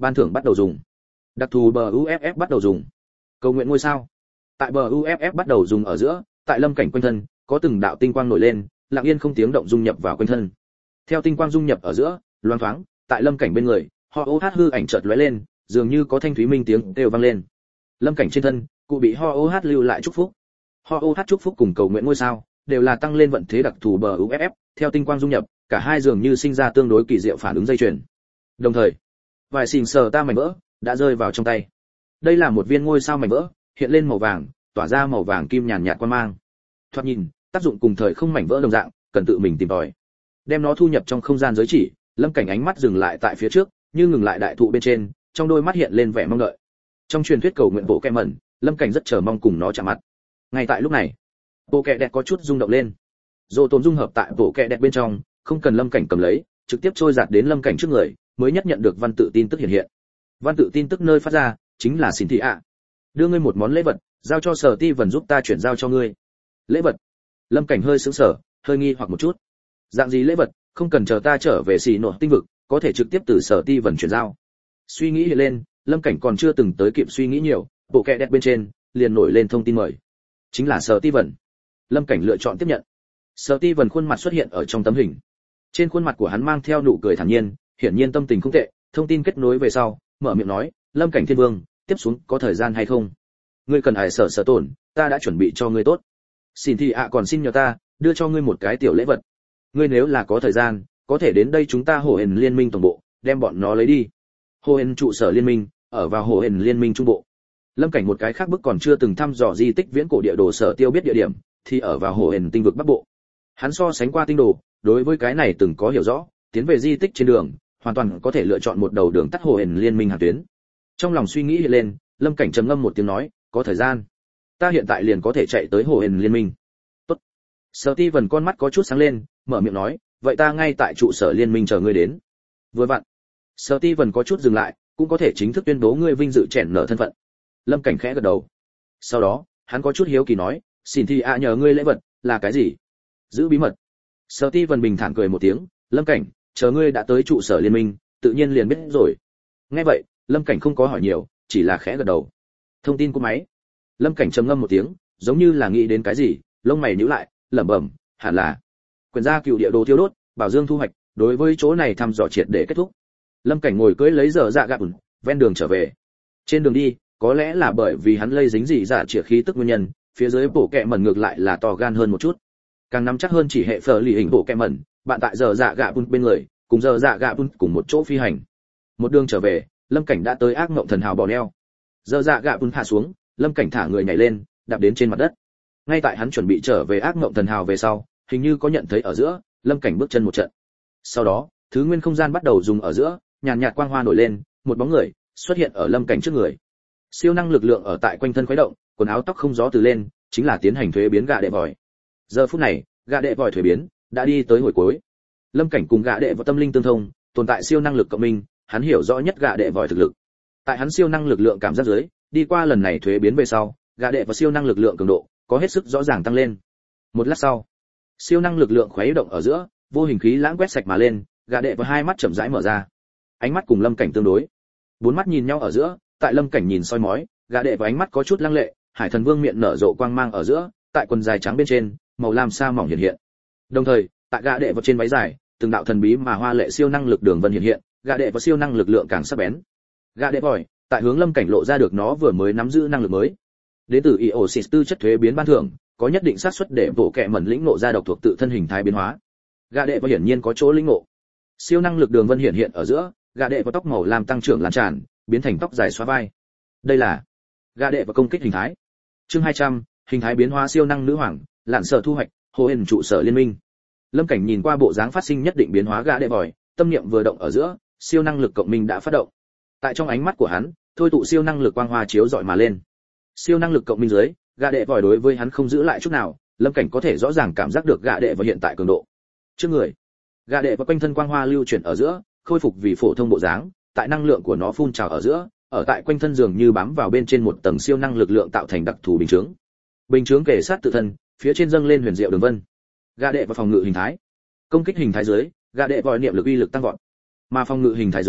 [SPEAKER 1] ban thưởng bắt đầu dùng. Đặc thù bờ u ép ép bắt đầu dùng. Cầu nguyện ngôi sao. Tại bờ u ép ép bắt đầu dùng ở giữa, tại lâm cảnh quanh thân, có từng đạo tinh quang nổi lên, lặng yên không tiếng động dung nhập vào quanh thân. Theo tinh quang dung nhập ở giữa, loáng thoáng, tại lâm cảnh bên người, ho ô hát hư ảnh chợt lóe lên, dường như có thanh thúy minh tiếng kêu vang lên. Lâm cảnh trên thân, cụ bị ho ô hát lưu lại chúc phúc. Ho ô hát chúc phúc cùng cầu nguyện ngôi sao, đều là tăng lên vận thế đặc thù bờ u ép ép, theo tinh quang dung nhập, cả hai dường như sinh ra tương đối kỳ diệu phản ứng dây chuyền. Đồng thời, vài xình sờ ta mảnh vỡ đã rơi vào trong tay. Đây là một viên ngôi sao mảnh vỡ, hiện lên màu vàng, tỏa ra màu vàng kim nhàn nhạt quang mang. Thoạt nhìn, tác dụng cùng thời không mảnh vỡ đồng dạng, cần tự mình tìm tòi. Đem nó thu nhập trong không gian giới chỉ, lâm cảnh ánh mắt dừng lại tại phía trước, như ngừng lại đại thụ bên trên, trong đôi mắt hiện lên vẻ mong đợi. Trong truyền thuyết cầu nguyện bộ kẹ mẩn, lâm cảnh rất chờ mong cùng nó chạm mặt. Ngay tại lúc này, bộ kẹ đẹp có chút rung động lên. Dỗ tồn dung hợp tại bộ kẹ đẹp bên trong, không cần lâm cảnh cầm lấy, trực tiếp trôi giạt đến lâm cảnh trước người, mới nhất nhận được văn tự tin tức hiện hiện. Văn tự tin tức nơi phát ra chính là xin thị ạ. Đưa ngươi một món lễ vật, giao cho Sở Ti Vân giúp ta chuyển giao cho ngươi. Lễ vật? Lâm cảnh hơi sững sờ, hơi nghi hoặc một chút. Dạng gì lễ vật, không cần chờ ta trở về xì nổ tinh vực, có thể trực tiếp từ Sở Ti Vân chuyển giao. Suy nghĩ hiện lên, lâm cảnh còn chưa từng tới kịp suy nghĩ nhiều, bộ kẹ đẹp bên trên liền nổi lên thông tin mời. Chính là Sở Ti Vân. Lâm cảnh lựa chọn tiếp nhận. Sở Ti Vân khuôn mặt xuất hiện ở trong tấm hình. Trên khuôn mặt của hắn mang theo nụ cười thản nhiên, hiển nhiên tâm tình không tệ. Thông tin kết nối về sau, mở miệng nói, lâm cảnh thiên vương, tiếp xuống có thời gian hay không? Ngươi cần hải sở sở tổn, ta đã chuẩn bị cho ngươi tốt. Xin thì ạ còn xin nhờ ta đưa cho ngươi một cái tiểu lễ vật. Ngươi nếu là có thời gian, có thể đến đây chúng ta Hổ Hền Liên Minh tổng bộ, đem bọn nó lấy đi. Hổ Hền trụ sở liên minh ở vào Hổ Hền Liên Minh trung bộ. Lâm cảnh một cái khác bức còn chưa từng thăm dò di tích viễn cổ địa đồ sở tiêu biết địa điểm, thì ở vào Hổ Hền tinh vực bắc bộ. Hắn so sánh qua tinh đồ, đối với cái này từng có hiểu rõ, tiến về di tích trên đường, hoàn toàn có thể lựa chọn một đầu đường tắt Hổ Hền Liên Minh hàng tuyến. Trong lòng suy nghĩ hiện lên, lâm cảnh trầm ngâm một tiếng nói, có thời gian, ta hiện tại liền có thể chạy tới Hổ Hền Liên Minh. Tốt. Sở Ti Vân con mắt có chút sáng lên, mở miệng nói, vậy ta ngay tại trụ sở liên minh chờ ngươi đến. Vừa vặn. Sở Ti Vân có chút dừng lại, cũng có thể chính thức tuyên bố ngươi vinh dự chèn nở thân phận. Lâm cảnh khẽ gật đầu. Sau đó, hắn có chút hiếu kỳ nói, xin thì ạ nhờ ngươi lễ vật là cái gì? Giữ bí mật. Sở Ti Vân bình thản cười một tiếng, lâm cảnh, chờ ngươi đã tới trụ sở liên minh, tự nhiên liền biết rồi. Nghe vậy, lâm cảnh không có hỏi nhiều, chỉ là khẽ gật đầu. Thông tin của máy. Lâm cảnh trầm ngâm một tiếng, giống như là nghĩ đến cái gì, lông mày nhíu lại, lẩm bẩm, hẳn là quyền gia cựu địa đồ thiêu đốt, bảo dương thu hoạch, đối với chỗ này thăm dò triệt để kết thúc. Lâm cảnh ngồi cưỡi lấy giờ dạ gạ ủn, ven đường trở về. Trên đường đi, có lẽ là bởi vì hắn lây dính gì giả chĩa khí tức nguyên nhân, phía dưới bộ kẹ mẩn ngược lại là to gan hơn một chút. Càng nắm chắc hơn chỉ hệ phở lì hình bộ kẹ mẩn, bạn tại giờ dạ gạ ủn bên người, cùng giờ dạ gạ ủn cùng một chỗ phi hành. Một đường trở về, lâm cảnh đã tới ác mộng thần hào bò neo. Giờ dạ gạ ủn hạ xuống, lâm cảnh thả người nhảy lên, đạp đến trên mặt đất. Ngay tại hắn chuẩn bị trở về ác mộng thần hào về sau, hình như có nhận thấy ở giữa, lâm cảnh bước chân một trận. Sau đó, thứ nguyên không gian bắt đầu dùng ở giữa, nhàn nhạt quang hoa nổi lên, một bóng người xuất hiện ở lâm cảnh trước người. Siêu năng lực lượng ở tại quanh thân khuấy động, quần áo tóc không gió từ lên, chính là tiến hành thuế biến gạ đệ vòi. Giờ phút này, gạ đệ vòi thuế biến đã đi tới hồi cuối. Lâm cảnh cùng gạ đệ vào tâm linh tương thông, tồn tại siêu năng lực cộng minh, hắn hiểu rõ nhất gạ đệ vòi thực lực. Tại hắn siêu năng lực lượng cảm giác dưới, đi qua lần này thuế biến về sau, gạ đệ và siêu năng lực lượng cường độ có hết sức rõ ràng tăng lên. Một lát sau, siêu năng lực lượng khuấy động ở giữa, vô hình khí lãng quét sạch mà lên, gạ đệ và hai mắt chậm rãi mở ra. Ánh mắt cùng lâm cảnh tương đối, bốn mắt nhìn nhau ở giữa, tại lâm cảnh nhìn soi mói, gạ đệ và ánh mắt có chút lăng lệ, hải thần vương miệng nở rộ quang mang ở giữa, tại quần dài trắng bên trên, màu lam sa mỏng hiện hiện. Đồng thời, tại gạ đệ và trên váy dài, từng đạo thần bí mà hoa lệ siêu năng lực đường vân hiện hiện, gạ đệ và siêu năng lực lượng càng sắc bén. Gạ đệ vòi, tại hướng lâm cảnh lộ ra được nó vừa mới nắm giữ năng lực mới. Đến từ Eosis tư chất thuế biến ban thưởng, có nhất định xác suất để bộ kệ mẩn lĩnh ngộ ra độc thuộc tự thân hình thái biến hóa. Gạ đệ và hiển nhiên có chỗ lĩnh ngộ. Siêu năng lực đường vân hiện hiện ở giữa, gạ đệ và tóc màu lam tăng trưởng lan tràn, biến thành tóc dài xóa vai. Đây là gạ đệ và công kích hình thái. Chương hai trăm, hình thái biến hóa siêu năng nữ hoàng, lạn sở thu hoạch, Hồ Hền trụ sở liên minh. Lâm cảnh nhìn qua bộ dáng phát sinh nhất định biến hóa gạ đệ vòi, tâm niệm vừa động ở giữa, siêu năng lực cộng minh đã phát động. Tại trong ánh mắt của hắn, thôi tụ siêu năng lực quang hoa chiếu rọi mà lên. Siêu năng lực cộng minh dưới, gạ đệ vòi đối với hắn không giữ lại chút nào, lâm cảnh có thể rõ ràng cảm giác được gạ đệ vòi hiện tại cường độ. Trước người, gạ đệ và quanh thân quang hoa lưu chuyển ở giữa, khôi phục vì phổ thông bộ dáng, tại năng lượng của nó phun trào ở giữa, ở tại quanh thân dường như bám vào bên trên một tầng siêu năng lực lượng tạo thành đặc thù bình chướng. Bình chướng kề sát tự thân, phía trên dâng lên huyền diệu đường vân. Gạ đệ và phòng ngự hình thái. Công kích hình thái dưới, gạ đệ vòi niệm lực uy lực tăng vọt. Mà phòng ngự hình thái dưới,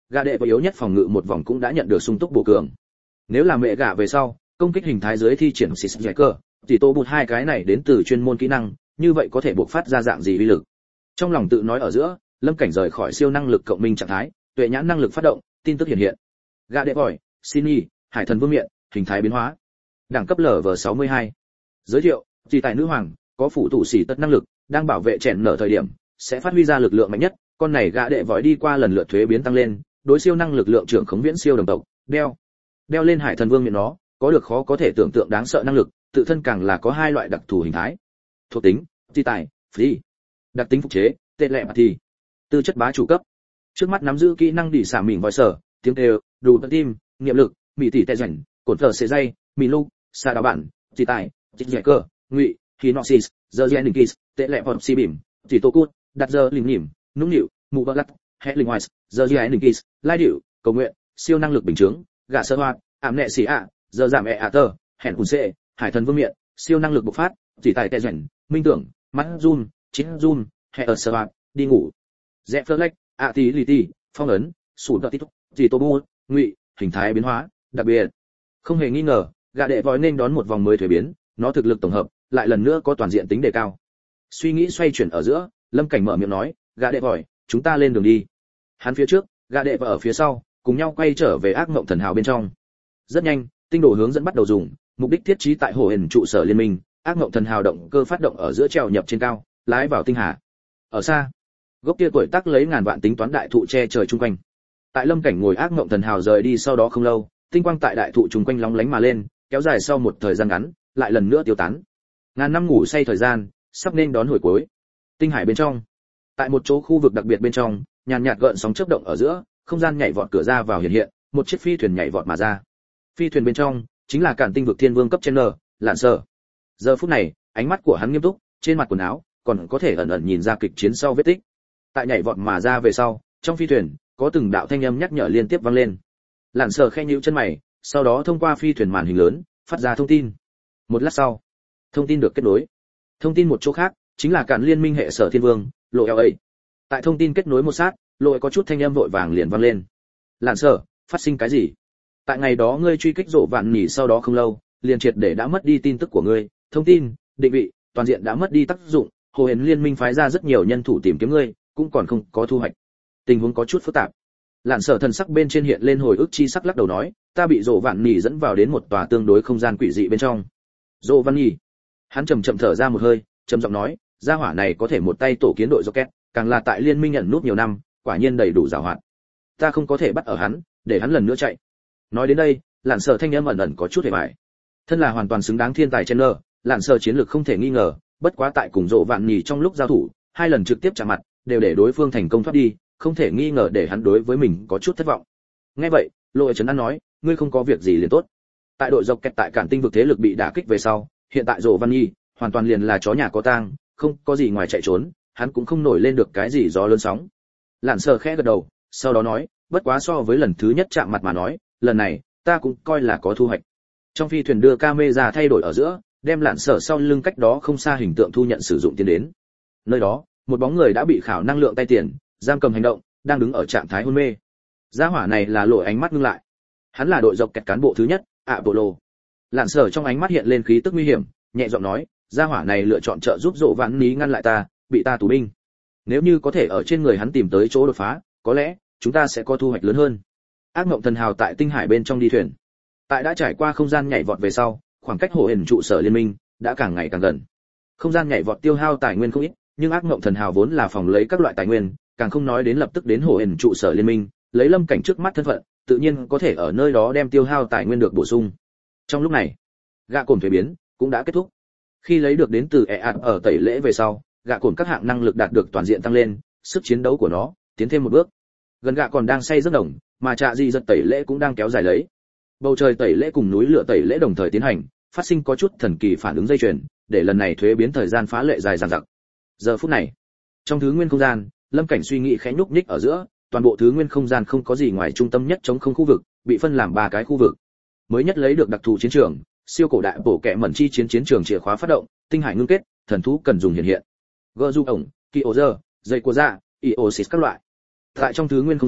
[SPEAKER 1] gã đệ và yếu nhất phòng ngự một vòng cũng đã nhận được sung túc bổ cường. Nếu là mẹ gã về sau, công kích hình thái dưới thi triển xịt giải cơ, chỉ tô bụt hai cái này đến từ chuyên môn kỹ năng, như vậy có thể bộc phát ra dạng gì uy lực. Trong lòng tự nói ở giữa, Lâm Cảnh rời khỏi siêu năng lực cộng minh trạng thái, tuệ nhãn năng lực phát động, tin tức hiện hiện. Gã đệ vòi, Sini, Hải thần vương miện, hình thái biến hóa. Đẳng cấp lở vờ sáu mươi hai. Giới thiệu, chỉ tại nữ hoàng, có phụ thủ xỉ tất năng lực, đang bảo vệ chèn nở thời điểm, sẽ phát huy ra lực lượng mạnh nhất, con này gã đệ vòi đi qua lần lượt thuế biến tăng lên, đối siêu năng lực lượng trưởng khống viễn siêu đồng tộc, đeo. Đeo lên Hải thần vương miện nó, có được khó có thể tưởng tượng đáng sợ năng lực, tự thân càng là có hai loại đặc thù hình thái. Thuộc tính, chi tài, free. Đặc tính phục chế, tệ lệ mà thì. Tư chất bá chủ cấp. Trước mắt nắm giữ kỹ năng đỉ xả mỉm vòi sở, tiếng đều, đủ tận tim, niệm lực, mỹ tỷ tệ rảnh, cổn thờ xệ dây, mì lu, xa đào bản, chi tài, chích nhẹ cơ, ngụy, hinoxis, giờ gen kiss, tệ lệ hoặc si bìm, chỉ tô cút, đặt giờ lìm nhỉm, nũng nịu, mù bạc lắc, hẹ linh hoài, giờ gen kiss, lai điệu, cầu nguyện, siêu năng lực bình chứng, gạ sơ hoạt, ảm nệ xì ạ, giờ giảm ẹ ạ tơ, hẹn hùn xệ, hải thần vương miện, siêu năng lực bộc phát, chỉ tài tệ rảnh, minh tưởng, mắt run, chín run, hẹ ở sơ hoạt, đi ngủ. Dẹp flex, ạ tí lì tí, phong ấn, sủn tật tít, chỉ tô bu, ngụy, hình thái biến hóa, đặc biệt. Không hề nghi ngờ, gã đệ vòi nên đón một vòng mới thuế biến, nó thực lực tổng hợp lại lần nữa có toàn diện tính đề cao. Suy nghĩ xoay chuyển ở giữa, Lâm Cảnh mở miệng nói, gã đệ vòi, chúng ta lên đường đi. Hắn phía trước, gã đệ vòi ở phía sau, cùng nhau quay trở về ác mộng thần hào bên trong. Rất nhanh, tinh độ hướng dẫn bắt đầu dùng, mục đích thiết trí tại hồ hển trụ sở liên minh, ác mộng thần hào động cơ phát động ở giữa treo nhập trên cao, lái vào tinh hà. Ở xa, gốc kia tuổi tác lấy ngàn vạn tính toán đại thụ che trời chung quanh. Tại Lâm Cảnh ngồi ác mộng thần hào rời đi sau đó không lâu, tinh quang tại đại thụ chung quanh lóng lánh mà lên, kéo dài sau một thời gian ngắn, lại lần nữa tiêu tán. Ngàn năm ngủ say thời gian, sắp nên đón hồi cuối. Tinh hải bên trong, tại một chỗ khu vực đặc biệt bên trong, nhàn nhạt gợn sóng chớp động ở giữa, không gian nhảy vọt cửa ra vào hiện hiện, một chiếc phi thuyền nhảy vọt mà ra. Phi thuyền bên trong chính là Cản Tinh vực Thiên Vương cấp trên nở, Lạn Sở. Giờ phút này, ánh mắt của hắn nghiêm túc, trên mặt quần áo còn có thể ẩn ẩn nhìn ra kịch chiến sau vết tích. Tại nhảy vọt mà ra về sau, trong phi thuyền có từng đạo thanh âm nhắc nhở liên tiếp vang lên. Lạn Sở khẽ nhíu chân mày, sau đó thông qua phi thuyền màn hình lớn phát ra thông tin. Một lát sau, thông tin được kết nối. Thông tin một chỗ khác chính là Cản Liên minh hệ Sở Thiên Vương, Lộ eo ấy. Tại thông tin kết nối một sát, Lộ có chút thanh âm vội vàng liền vang lên. Lạn Sở, phát sinh cái gì? Tại ngày đó ngươi truy kích rộ vạn nhỉ sau đó không lâu, liền triệt để đã mất đi tin tức của ngươi, thông tin, định vị, toàn diện đã mất đi tác dụng, Hồ Huyền Liên minh phái ra rất nhiều nhân thủ tìm kiếm ngươi, cũng còn không có thu hoạch. Tình huống có chút phức tạp. Lạn Sở thần sắc bên trên hiện lên hồi ức chi sắc lắc đầu nói, ta bị rộ vạn nhỉ dẫn vào đến một tòa tương đối không gian quỷ dị bên trong. Rộ vạn nhỉ. Hắn trầm trầm thở ra một hơi, trầm giọng nói, gia hỏa này có thể một tay tổ kiến đội rocket, càng là tại liên minh nhận nút nhiều năm, quả nhiên đầy đủ giàu hoạt. Ta không có thể bắt ở hắn, để hắn lần nữa chạy. Nói đến đây, Lạn Sở thanh âm ẩn ẩn có chút hề bại. Thân là hoàn toàn xứng đáng thiên tài trên nơ, Lạn Sở chiến lược không thể nghi ngờ, bất quá tại cùng rộ vạn nhỉ trong lúc giao thủ, hai lần trực tiếp chạm mặt, đều để đối phương thành công thoát đi, không thể nghi ngờ để hắn đối với mình có chút thất vọng. Nghe vậy, Lôi Trấn An nói, ngươi không có việc gì liền tốt. Tại đội dọc kẹt tại Cản Tinh vực thế lực bị đả kích về sau, hiện tại rộ vạn nhỉ hoàn toàn liền là chó nhà có tang, không có gì ngoài chạy trốn, hắn cũng không nổi lên được cái gì gió lớn sóng. Lạn Sở khẽ gật đầu, sau đó nói, bất quá so với lần thứ nhất chạm mặt mà nói, lần này ta cũng coi là có thu hoạch. Trong phi thuyền đưa camera thay đổi ở giữa, đem Lạn Sở sau lưng cách đó không xa hình tượng thu nhận sử dụng tiến đến. Nơi đó, một bóng người đã bị khảo năng lượng tay tiền, giam cầm hành động, đang đứng ở trạng thái hôn mê. Gia hỏa này là Lộ ánh mắt ngưng lại. Hắn là đội dọc kẹt cán bộ thứ nhất, Apollo. Lạn Sở trong ánh mắt hiện lên khí tức nguy hiểm, nhẹ giọng nói, gia hỏa này lựa chọn trợ giúp Dỗ Vãn Ní ngăn lại ta, bị ta tù binh. Nếu như có thể ở trên người hắn tìm tới chỗ đột phá, có lẽ chúng ta sẽ có thu hoạch lớn hơn. Ác mộng thần hào tại tinh hải bên trong đi thuyền. Tại đã trải qua không gian nhảy vọt về sau, khoảng cách Hồ Huyền trụ sở liên minh đã càng ngày càng gần. Không gian nhảy vọt tiêu hao tài nguyên không ít, nhưng ác mộng thần hào vốn là phòng lấy các loại tài nguyên, càng không nói đến lập tức đến Hồ Huyền trụ sở liên minh, lấy Lâm Cảnh trước mắt thân phận, tự nhiên có thể ở nơi đó đem tiêu hao tài nguyên được bổ sung. Trong lúc này, gạ cồn thuế biến cũng đã kết thúc. Khi lấy được đến từ e a ở tẩy lễ về sau, gạ cồn các hạng năng lực đạt được toàn diện tăng lên, sức chiến đấu của nó tiến thêm một bước. Gần gạ còn đang say giấc đồng, mà trạ dị giật tẩy lễ cũng đang kéo dài lấy. Bầu trời tẩy lễ cùng núi lửa tẩy lễ đồng thời tiến hành, phát sinh có chút thần kỳ phản ứng dây chuyền, để lần này thuế biến thời gian phá lệ dài dằng dặc. Giờ phút này, trong thứ nguyên không gian, Lâm Cảnh suy nghĩ khẽ nhúc nhích ở giữa, toàn bộ thứ nguyên không gian không có gì ngoài trung tâm nhất chống không khu vực, bị phân làm ba cái khu vực. Mới nhất lấy được đặc thù chiến trường, siêu cổ đại bổ kẹ mẩn chi chiến chiến trường chìa khóa phát động, tinh hải ngưng kết, thần thú cần dùng hiện hiện. Gơ du ổng, kỳ ổ dơ, dây của dạ, iosis các loại. Tại trong thứ nguyên không gian,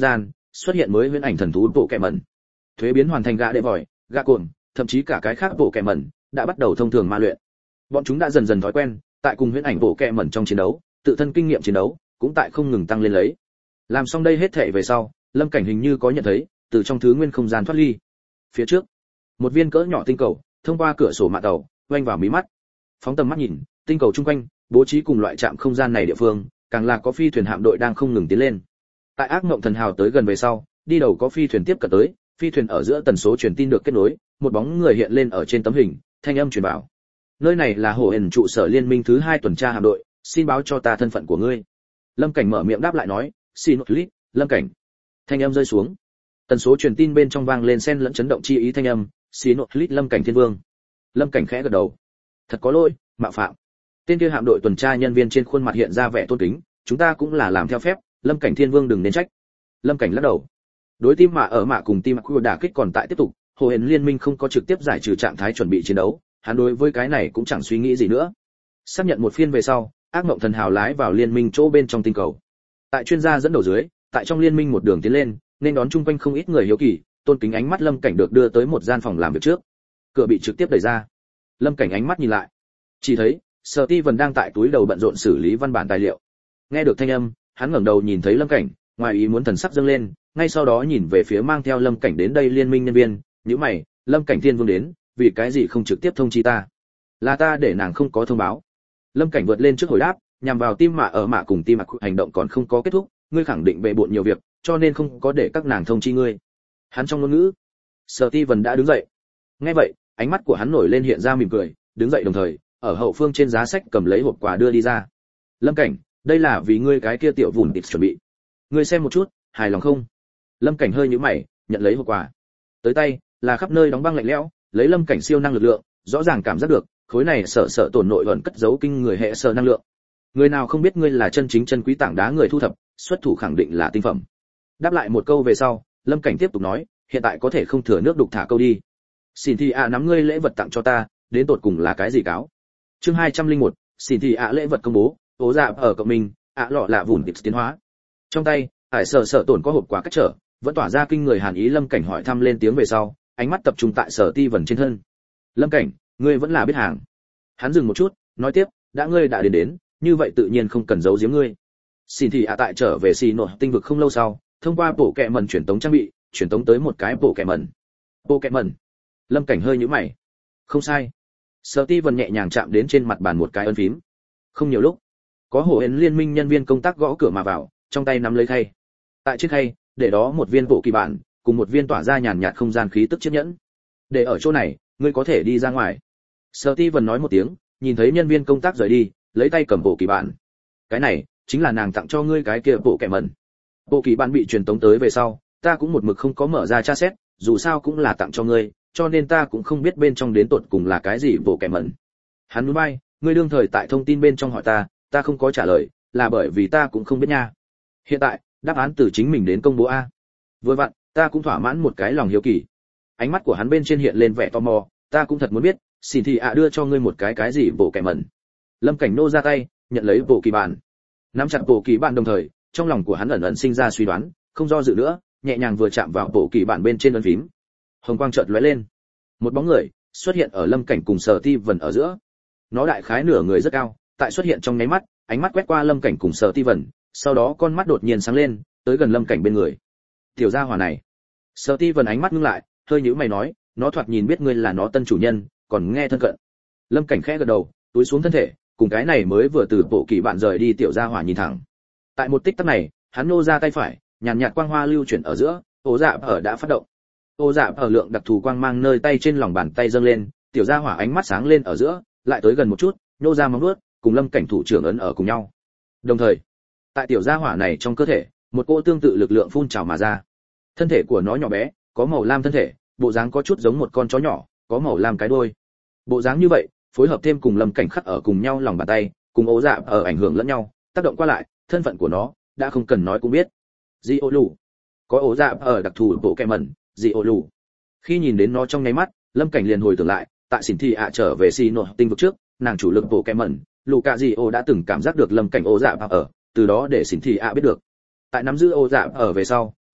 [SPEAKER 1] xuất hiện mới huyễn ảnh thần thú bộ kẹ mẩn. Thuế biến hoàn thành gã đệ vòi, gã cuồng, thậm chí cả cái khác bộ kẹ mẩn đã bắt đầu thông thường ma luyện. Bọn chúng đã dần dần thói quen, tại cùng huyễn ảnh bộ kẹ mẩn trong chiến đấu, tự thân kinh nghiệm chiến đấu cũng tại không ngừng tăng lên lấy. Làm xong đây hết thảy về sau, Lâm Cảnh hình như có nhận thấy, từ trong thứ nguyên không gian thoát ly. Phía trước, một viên cỡ nhỏ tinh cầu, thông qua cửa sổ mạn tàu, quanh vào mí mắt. Phóng tầm mắt nhìn, tinh cầu chung quanh, bố trí cùng loại trạm không gian này địa phương, càng là có phi thuyền hạm đội đang không ngừng tiến lên. Tại ác mộng thần hào tới gần về sau, đi đầu có phi thuyền tiếp cận tới, phi thuyền ở giữa tần số truyền tin được kết nối, một bóng người hiện lên ở trên tấm hình, thanh âm truyền bảo. Nơi này là hồ ẩn trụ sở liên minh thứ hai tuần tra hạm đội, xin báo cho ta thân phận của ngươi. Lâm Cảnh mở miệng đáp lại nói, xin lỗi, Lâm Cảnh. Thanh âm rơi xuống, tần số truyền tin bên trong vang lên xen lẫn chấn động chi ý thanh âm, xin lỗi, Lâm Cảnh Thiên Vương. Lâm Cảnh khẽ gật đầu, thật có lỗi, mạo phạm. Tên kia hạm đội tuần tra nhân viên trên khuôn mặt hiện ra vẻ tôn kính, chúng ta cũng là làm theo phép, Lâm Cảnh Thiên Vương đừng nên trách. Lâm Cảnh lắc đầu. Đối tim mạ ở mạ cùng tim mạ đả kích còn tại tiếp tục, hồ hển liên minh không có trực tiếp giải trừ trạng thái chuẩn bị chiến đấu, hắn đối với cái này cũng chẳng suy nghĩ gì nữa. Xác nhận một phiên về sau, ác mộng thần hào lái vào liên minh chỗ bên trong tinh cầu. Tại chuyên gia dẫn đầu dưới, tại trong liên minh một đường tiến lên, nên đón chung quanh không ít người hiếu kỳ, tôn kính ánh mắt Lâm Cảnh được đưa tới một gian phòng làm việc trước. Cửa bị trực tiếp đẩy ra. Lâm Cảnh ánh mắt nhìn lại, chỉ thấy Sở Ti Vân đang tại túi đầu bận rộn xử lý văn bản tài liệu. Nghe được thanh âm, hắn ngẩng đầu nhìn thấy Lâm Cảnh, ngoài ý muốn thần sắc dâng lên, ngay sau đó nhìn về phía mang theo Lâm Cảnh đến đây liên minh nhân viên, nhíu mày, Lâm Cảnh Thiên Vương đến, vì cái gì không trực tiếp thông chi ta? Là ta để nàng không có thông báo. Lâm Cảnh vượt lên trước hồi đáp, nhằm vào tim mạ ở mạ cùng tim mạ hành động còn không có kết thúc, ngươi khẳng định bệ bội nhiều việc, cho nên không có để các nàng thông chi ngươi. Hắn trong ngôn ngữ, Sở Ti Vân đã đứng dậy. Nghe vậy, ánh mắt của hắn nổi lên hiện ra mỉm cười, đứng dậy đồng thời, ở hậu phương trên giá sách cầm lấy hộp quà đưa đi ra. Lâm Cảnh, đây là vì ngươi cái kia tiểu vụn tips chuẩn bị. Ngươi xem một chút, hài lòng không? Lâm Cảnh hơi nhíu mày, nhận lấy hộp quà. Tới tay là khắp nơi đóng băng lạnh lẽo, lấy Lâm Cảnh siêu năng lực lượng, rõ ràng cảm giác được, khối này sợ sợ tổn nội vẫn cất giấu kinh người hệ sợ năng lượng. Người nào không biết ngươi là chân chính chân quý tảng đá người thu thập, xuất thủ khẳng định là tinh phẩm. Đáp lại một câu về sau, Lâm Cảnh tiếp tục nói, hiện tại có thể không thừa nước đục thả câu đi. Xin thì ạ nắm ngươi lễ vật tặng cho ta, đến tột cùng là cái gì cáo? Chương hai trăm lẻ một, xin thì ạ lễ vật công bố, ố dạ ở cộng mình, ạ lọ lạ vụn tips tiến hóa. Trong tay, Hải Sở Sở tổn có hộp quà cách trở, vẫn tỏa ra kinh người hàn ý. Lâm Cảnh hỏi thăm lên tiếng về sau, ánh mắt tập trung tại Sở Ti Vân trên thân. Lâm Cảnh, ngươi vẫn là biết hàng. Hắn dừng một chút, nói tiếp, đã ngươi đã đến đến, như vậy tự nhiên không cần giấu giếm ngươi. Xin thì ạ tại trở về xì nội tinh vực không lâu sau, thông qua bộ kệ mẩn truyền tống trang bị, truyền tống tới một cái bộ kệ mẩn. Bộ kệ mẩn. Lâm Cảnh hơi nhíu mày. Không sai. Sở Ti Vân nhẹ nhàng chạm đến trên mặt bàn một cái ấn phím. Không nhiều lúc, có hồ hến liên minh nhân viên công tác gõ cửa mà vào, trong tay nắm lấy khay. Tại chiếc khay, để đó một viên bộ kỳ bản, cùng một viên tỏa ra nhàn nhạt không gian khí tức chiếc nhẫn. Để ở chỗ này, ngươi có thể đi ra ngoài. Sở Ti Vân nói một tiếng, nhìn thấy nhân viên công tác rời đi, lấy tay cầm bộ kỳ bản. Cái này chính là nàng tặng cho ngươi cái kia bộ kệ mẩn. Bộ kỳ bản bị truyền tống tới về sau, ta cũng một mực không có mở ra tra xét, dù sao cũng là tặng cho ngươi, cho nên ta cũng không biết bên trong đến tột cùng là cái gì bộ kệ mẩn. Hắn nhún vai, ngươi đương thời tại thông tin bên trong hỏi ta, ta không có trả lời, là bởi vì ta cũng không biết nha. Hiện tại, đáp án từ chính mình đến công bố a. Vừa vặn, ta cũng thỏa mãn một cái lòng hiếu kỳ. Ánh mắt của hắn bên trên hiện lên vẻ tò mò, ta cũng thật muốn biết, xin thì ạ đưa cho ngươi một cái cái gì bộ kệ mẩn. Lâm Cảnh nô ra tay, nhận lấy bộ kỳ bản. Nắm chặt bộ kỳ bản đồng thời, trong lòng của hắn ẩn ẩn sinh ra suy đoán, không do dự nữa, nhẹ nhàng vừa chạm vào bộ kỳ bản bên trên ấn phím. Hồng quang chợt lóe lên, một bóng người xuất hiện ở Lâm Cảnh cùng Sở Ti Vân ở giữa. Nó đại khái nửa người rất cao, tại xuất hiện trong nháy mắt, ánh mắt quét qua Lâm Cảnh cùng Sở Ti Vân, sau đó con mắt đột nhiên sáng lên, tới gần Lâm Cảnh bên người. Tiểu gia hỏa này. Sở Ti Vân ánh mắt ngưng lại, hơi nhíu mày nói, nó thoạt nhìn biết ngươi là nó tân chủ nhân, còn nghe thân cận. Lâm Cảnh khẽ gật đầu, túi xuống thân thể, cùng cái này mới vừa từ bộ kỳ bạn rời đi tiểu gia hỏa nhìn thẳng. Tại một tích tắc này, hắn nô ra tay phải, nhàn nhạt quang hoa lưu chuyển ở giữa, ố dạ ở đã phát động. Ô dạ ở lượng đặc thù quang mang nơi tay trên lòng bàn tay dâng lên, tiểu gia hỏa ánh mắt sáng lên ở giữa, lại tới gần một chút, nô ra móng vuốt, cùng Lâm Cảnh thủ trưởng ấn ở cùng nhau. Đồng thời, tại tiểu gia hỏa này trong cơ thể, một cỗ tương tự lực lượng phun trào mà ra. Thân thể của nó nhỏ bé, có màu lam thân thể, bộ dáng có chút giống một con chó nhỏ, có màu lam cái đuôi. Bộ dáng như vậy, phối hợp thêm cùng Lâm Cảnh khắc ở cùng nhau lòng bàn tay, cùng ố dạ ở ảnh hưởng lẫn nhau, tác động qua lại, thân phận của nó đã không cần nói cũng biết. Di ô lù, có ố dạ ở đặc thù bộ kệ mẩn. Dị ổ lù. Khi nhìn đến nó trong nháy mắt, Lâm Cảnh liền hồi tưởng lại, tại xỉn thị ạ trở về xì nội tinh vực trước, nàng chủ lực bộ kẹ mẩn, lù cạ dị ổ đã từng cảm giác được Lâm Cảnh ố dạ ở, từ đó để xỉn thị ạ biết được. Tại nắm giữ ố dạ ở về sau,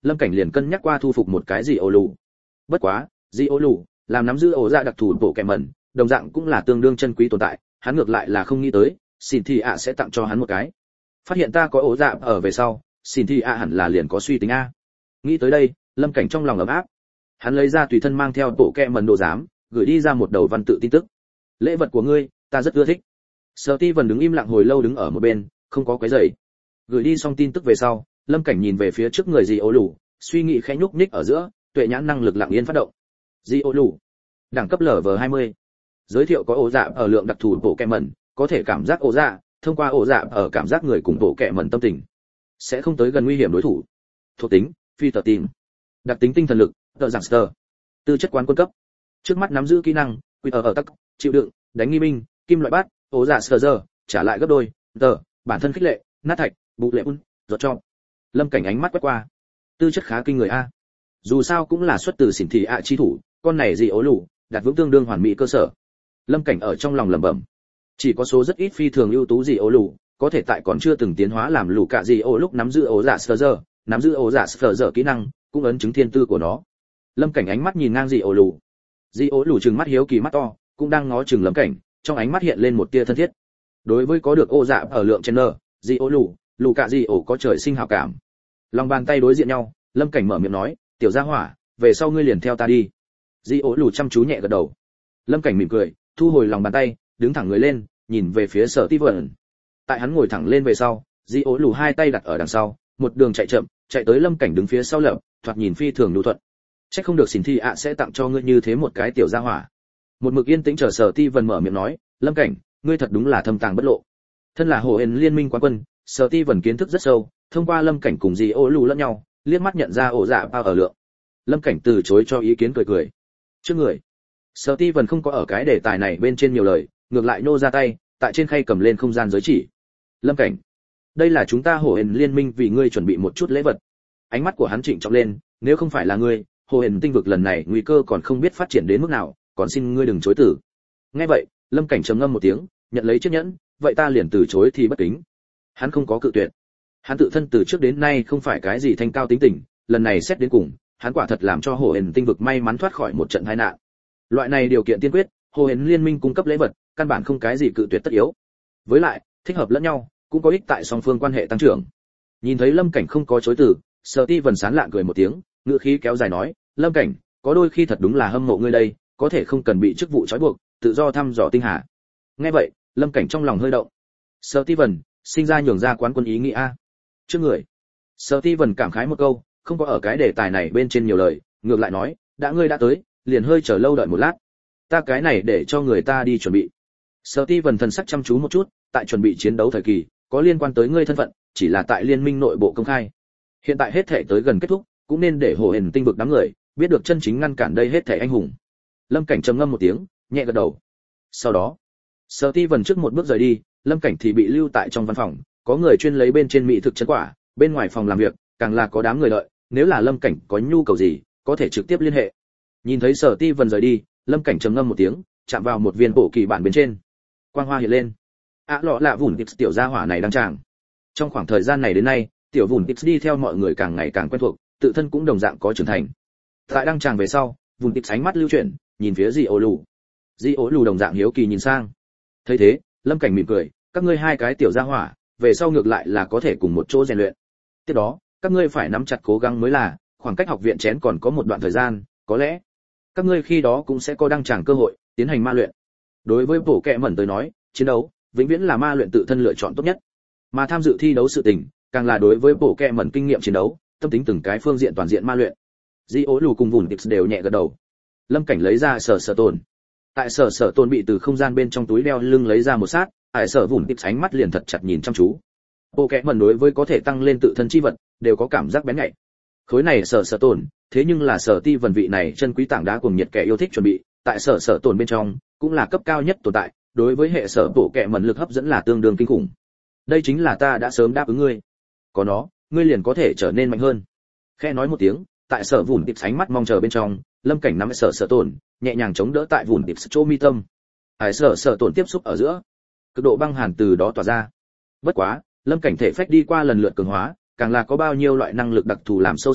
[SPEAKER 1] Lâm Cảnh liền cân nhắc qua thu phục một cái gì ổ lù. Bất quá, gì ổ lù làm nắm giữ ổ dạ đặc thù bộ kẻ mẩn, đồng dạng cũng là tương đương chân quý tồn tại, hắn ngược lại là không nghĩ tới, xin thì ạ sẽ tặng cho hắn một cái. Phát hiện ta có ổ dạ ở về sau, xin thì ạ hẳn là liền có suy tính a. Nghĩ tới đây, Lâm Cảnh trong lòng ấm áp. Hắn lấy ra tùy thân mang theo bộ kẻ mẩn đồ giám, gửi đi ra một đầu văn tự tin tức. Lễ vật của ngươi, ta rất ưa thích. Steven đứng im lặng hồi lâu đứng ở một bên, không có quấy rầy. Gửi đi xong tin tức về sau, Lâm Cảnh nhìn về phía trước người gì ổ lù, suy nghĩ khẽ nhúc nhích ở giữa, tuệ nhãn năng lực lặng yên phát động. Gì ổ lù, đẳng cấp lv hai mươi. Giới thiệu có ổ dạ ở lượng đặc thù bộ kẻ mẩn, có thể cảm giác ổ dạ, thông qua ổ dạ ở cảm giác người cùng bộ kẻ mẩn tâm tình, sẽ không tới gần nguy hiểm đối thủ. Thuộc tính, phi tờ tìm. Đặc tính tinh thần lực, tờ giảng sờ. Tư chất quán quân cấp. Trước mắt nắm giữ kỹ năng, quy ở ở tắc, chịu đựng, đánh nghi binh, kim loại bát, ổ dạ sờ giờ, trả lại gấp đôi, tờ, bản thân khích lệ, nát thạch, bụ lệ un, giọt cho. Lâm Cảnh ánh mắt quét qua. Tư chất khá kinh người a. Dù sao cũng là xuất từ xỉn thị ạ chi thủ, con này gì ố lù, đạt vững tương đương hoàn mỹ cơ sở. Lâm Cảnh ở trong lòng lẩm bẩm. Chỉ có số rất ít phi thường ưu tú gì ố lù, có thể tại còn chưa từng tiến hóa làm lù cả gì ố lúc nắm giữ ổ dạ sờ giờ, nắm giữ ổ dạ sờ giờ kỹ năng, cũng ấn chứng thiên tư của nó. Lâm Cảnh ánh mắt nhìn ngang gì ố lù. Dị ố lù trừng mắt hiếu kỳ mắt to, cũng đang ngó chừng Lâm Cảnh, trong ánh mắt hiện lên một tia thân thiết. Đối với có được ô dạ ở lượng trên nơ, dị ố lù, lù cả dị ổ có trời sinh hảo cảm. Lòng bàn tay đối diện nhau, Lâm Cảnh mở miệng nói, tiểu gia hỏa, về sau ngươi liền theo ta đi. Dị ố lù chăm chú nhẹ gật đầu. Lâm Cảnh mỉm cười, thu hồi lòng bàn tay, đứng thẳng người lên, nhìn về phía Sở Ti Vẩn. Tại hắn ngồi thẳng lên về sau, dị ố lù hai tay đặt ở đằng sau, một đường chạy chậm, chạy tới Lâm Cảnh đứng phía sau lập, thoạt nhìn phi thường nhu thuận. Chắc không được xỉn thi ạ sẽ tặng cho ngươi như thế một cái tiểu gia hỏa. Một mực yên tĩnh chờ Sở Ti Vân mở miệng nói, Lâm Cảnh, ngươi thật đúng là thâm tàng bất lộ. Thân là hồ hền liên minh quán quân, Sở Ti Vân kiến thức rất sâu, thông qua Lâm Cảnh cùng dì ô lù lẫn nhau, liếc mắt nhận ra ổ dạ bao ở lượng. Lâm Cảnh từ chối cho ý kiến cười cười. Trước người, Sở Ti Vân không có ở cái đề tài này bên trên nhiều lời, ngược lại nô ra tay, tại trên khay cầm lên không gian giới chỉ. Lâm Cảnh, đây là chúng ta hồ hền liên minh vì ngươi chuẩn bị một chút lễ vật. Ánh mắt của hắn trịnh trọng lên, nếu không phải là ngươi, hồ hền tinh vực lần này nguy cơ còn không biết phát triển đến mức nào, còn xin ngươi đừng chối từ. Nghe vậy, Lâm Cảnh trầm ngâm một tiếng, nhận lấy chiếc nhẫn, vậy ta liền từ chối thì bất kính. Hắn không có cự tuyệt. Hắn tự thân từ trước đến nay không phải cái gì thanh cao tính tình, lần này xét đến cùng, hắn quả thật làm cho hồ hền tinh vực may mắn thoát khỏi một trận tai nạn. Loại này điều kiện tiên quyết, hồ hền liên minh cung cấp lễ vật, căn bản không cái gì cự tuyệt tất yếu. Với lại, thích hợp lẫn nhau, cũng có ích tại song phương quan hệ tăng trưởng. Nhìn thấy Lâm Cảnh không có chối từ, Sở Ti Vân sán lạn cười một tiếng, ngữ khí kéo dài nói, Lâm Cảnh, có đôi khi thật đúng là hâm mộ ngươi đây, có thể không cần bị chức vụ trói buộc, tự do thăm dò tinh hà. Nghe vậy, Lâm Cảnh trong lòng hơi động. Sở Ti Vân, sinh ra nhường ra quán quân ý nghĩ a. Trước người, Sở Ti Vân cảm khái một câu, không có ở cái đề tài này bên trên nhiều lời, ngược lại nói, đã ngươi đã tới, liền hơi chờ lâu đợi một lát. Ta cái này để cho người ta đi chuẩn bị. Sở Ti Vân thần sắc chăm chú một chút, tại chuẩn bị chiến đấu thời kỳ, có liên quan tới ngươi thân phận, chỉ là tại liên minh nội bộ công khai. Hiện tại hết thể tới gần kết thúc, cũng nên để hồ hền tinh vực đám người biết được chân chính ngăn cản đây hết thể anh hùng. Lâm Cảnh trầm ngâm một tiếng, nhẹ gật đầu. Sau đó, Sở Ti Vân trước một bước rời đi, Lâm Cảnh thì bị lưu tại trong văn phòng, có người chuyên lấy bên trên mỹ thực chân quả, bên ngoài phòng làm việc, càng là có đám người đợi, nếu là Lâm Cảnh có nhu cầu gì, có thể trực tiếp liên hệ. Nhìn thấy Sở Ti Vân rời đi, Lâm Cảnh trầm ngâm một tiếng, chạm vào một viên bộ kỳ bản bên trên. Quang hoa hiện lên. À lọ lạ vụn tips tiểu gia hỏa này đang tràng. Trong khoảng thời gian này đến nay, tiểu vụn tips đi theo mọi người càng ngày càng quen thuộc, tự thân cũng đồng dạng có trưởng thành. Tại đăng tràng về sau, vùng tips ánh mắt lưu chuyển, nhìn phía Di Ô Lù. Di Ô Lù đồng dạng hiếu kỳ nhìn sang. Thấy thế, Lâm Cảnh mỉm cười, các ngươi hai cái tiểu gia hỏa, về sau ngược lại là có thể cùng một chỗ rèn luyện. Tiếp đó, các ngươi phải nắm chặt cố gắng mới là, khoảng cách học viện chén còn có một đoạn thời gian, có lẽ các ngươi khi đó cũng sẽ có đăng tràng cơ hội tiến hành ma luyện. Đối với bổ kệ mẩn tới nói, chiến đấu vĩnh viễn là ma luyện tự thân lựa chọn tốt nhất, mà tham dự thi đấu sự tình, càng là đối với bổ kệ mẩn kinh nghiệm chiến đấu, tâm tính từng cái phương diện toàn diện ma luyện. Di Ô Lù cùng Vùn Tips đều nhẹ gật đầu. Lâm Cảnh lấy ra sở sở tồn. Tại sở sở tồn bị từ không gian bên trong túi đeo lưng lấy ra một sát, tại sở Vùn Tips ánh mắt liền thật chặt nhìn chăm chú. Bộ kệ mẩn đối với có thể tăng lên tự thân chi vật, đều có cảm giác bén nhạy. Khối này sở sở tồn, thế nhưng là sở ti vần vị này chân quý tảng đá cùng nhiệt kẻ yêu thích chuẩn bị, tại sở sở tồn bên trong, cũng là cấp cao nhất tồn tại, đối với hệ sở bộ kệ mẩn lực hấp dẫn là tương đương kinh khủng. Đây chính là ta đã sớm đáp ứng ngươi. Có nó, ngươi liền có thể trở nên mạnh hơn. Khẽ nói một tiếng, tại sở Vùn Tips ánh mắt mong chờ bên trong, Lâm Cảnh nắm sở sở tồn, nhẹ nhàng chống đỡ tại Vùn Tips chỗ mi tâm. Hải sở sở tồn tiếp xúc ở giữa, cực độ băng hàn từ đó tỏa ra. Bất quá, Lâm Cảnh thể phách đi qua lần lượt cường hóa, càng là có bao nhiêu loại năng lực đặc thù làm sâu sắc,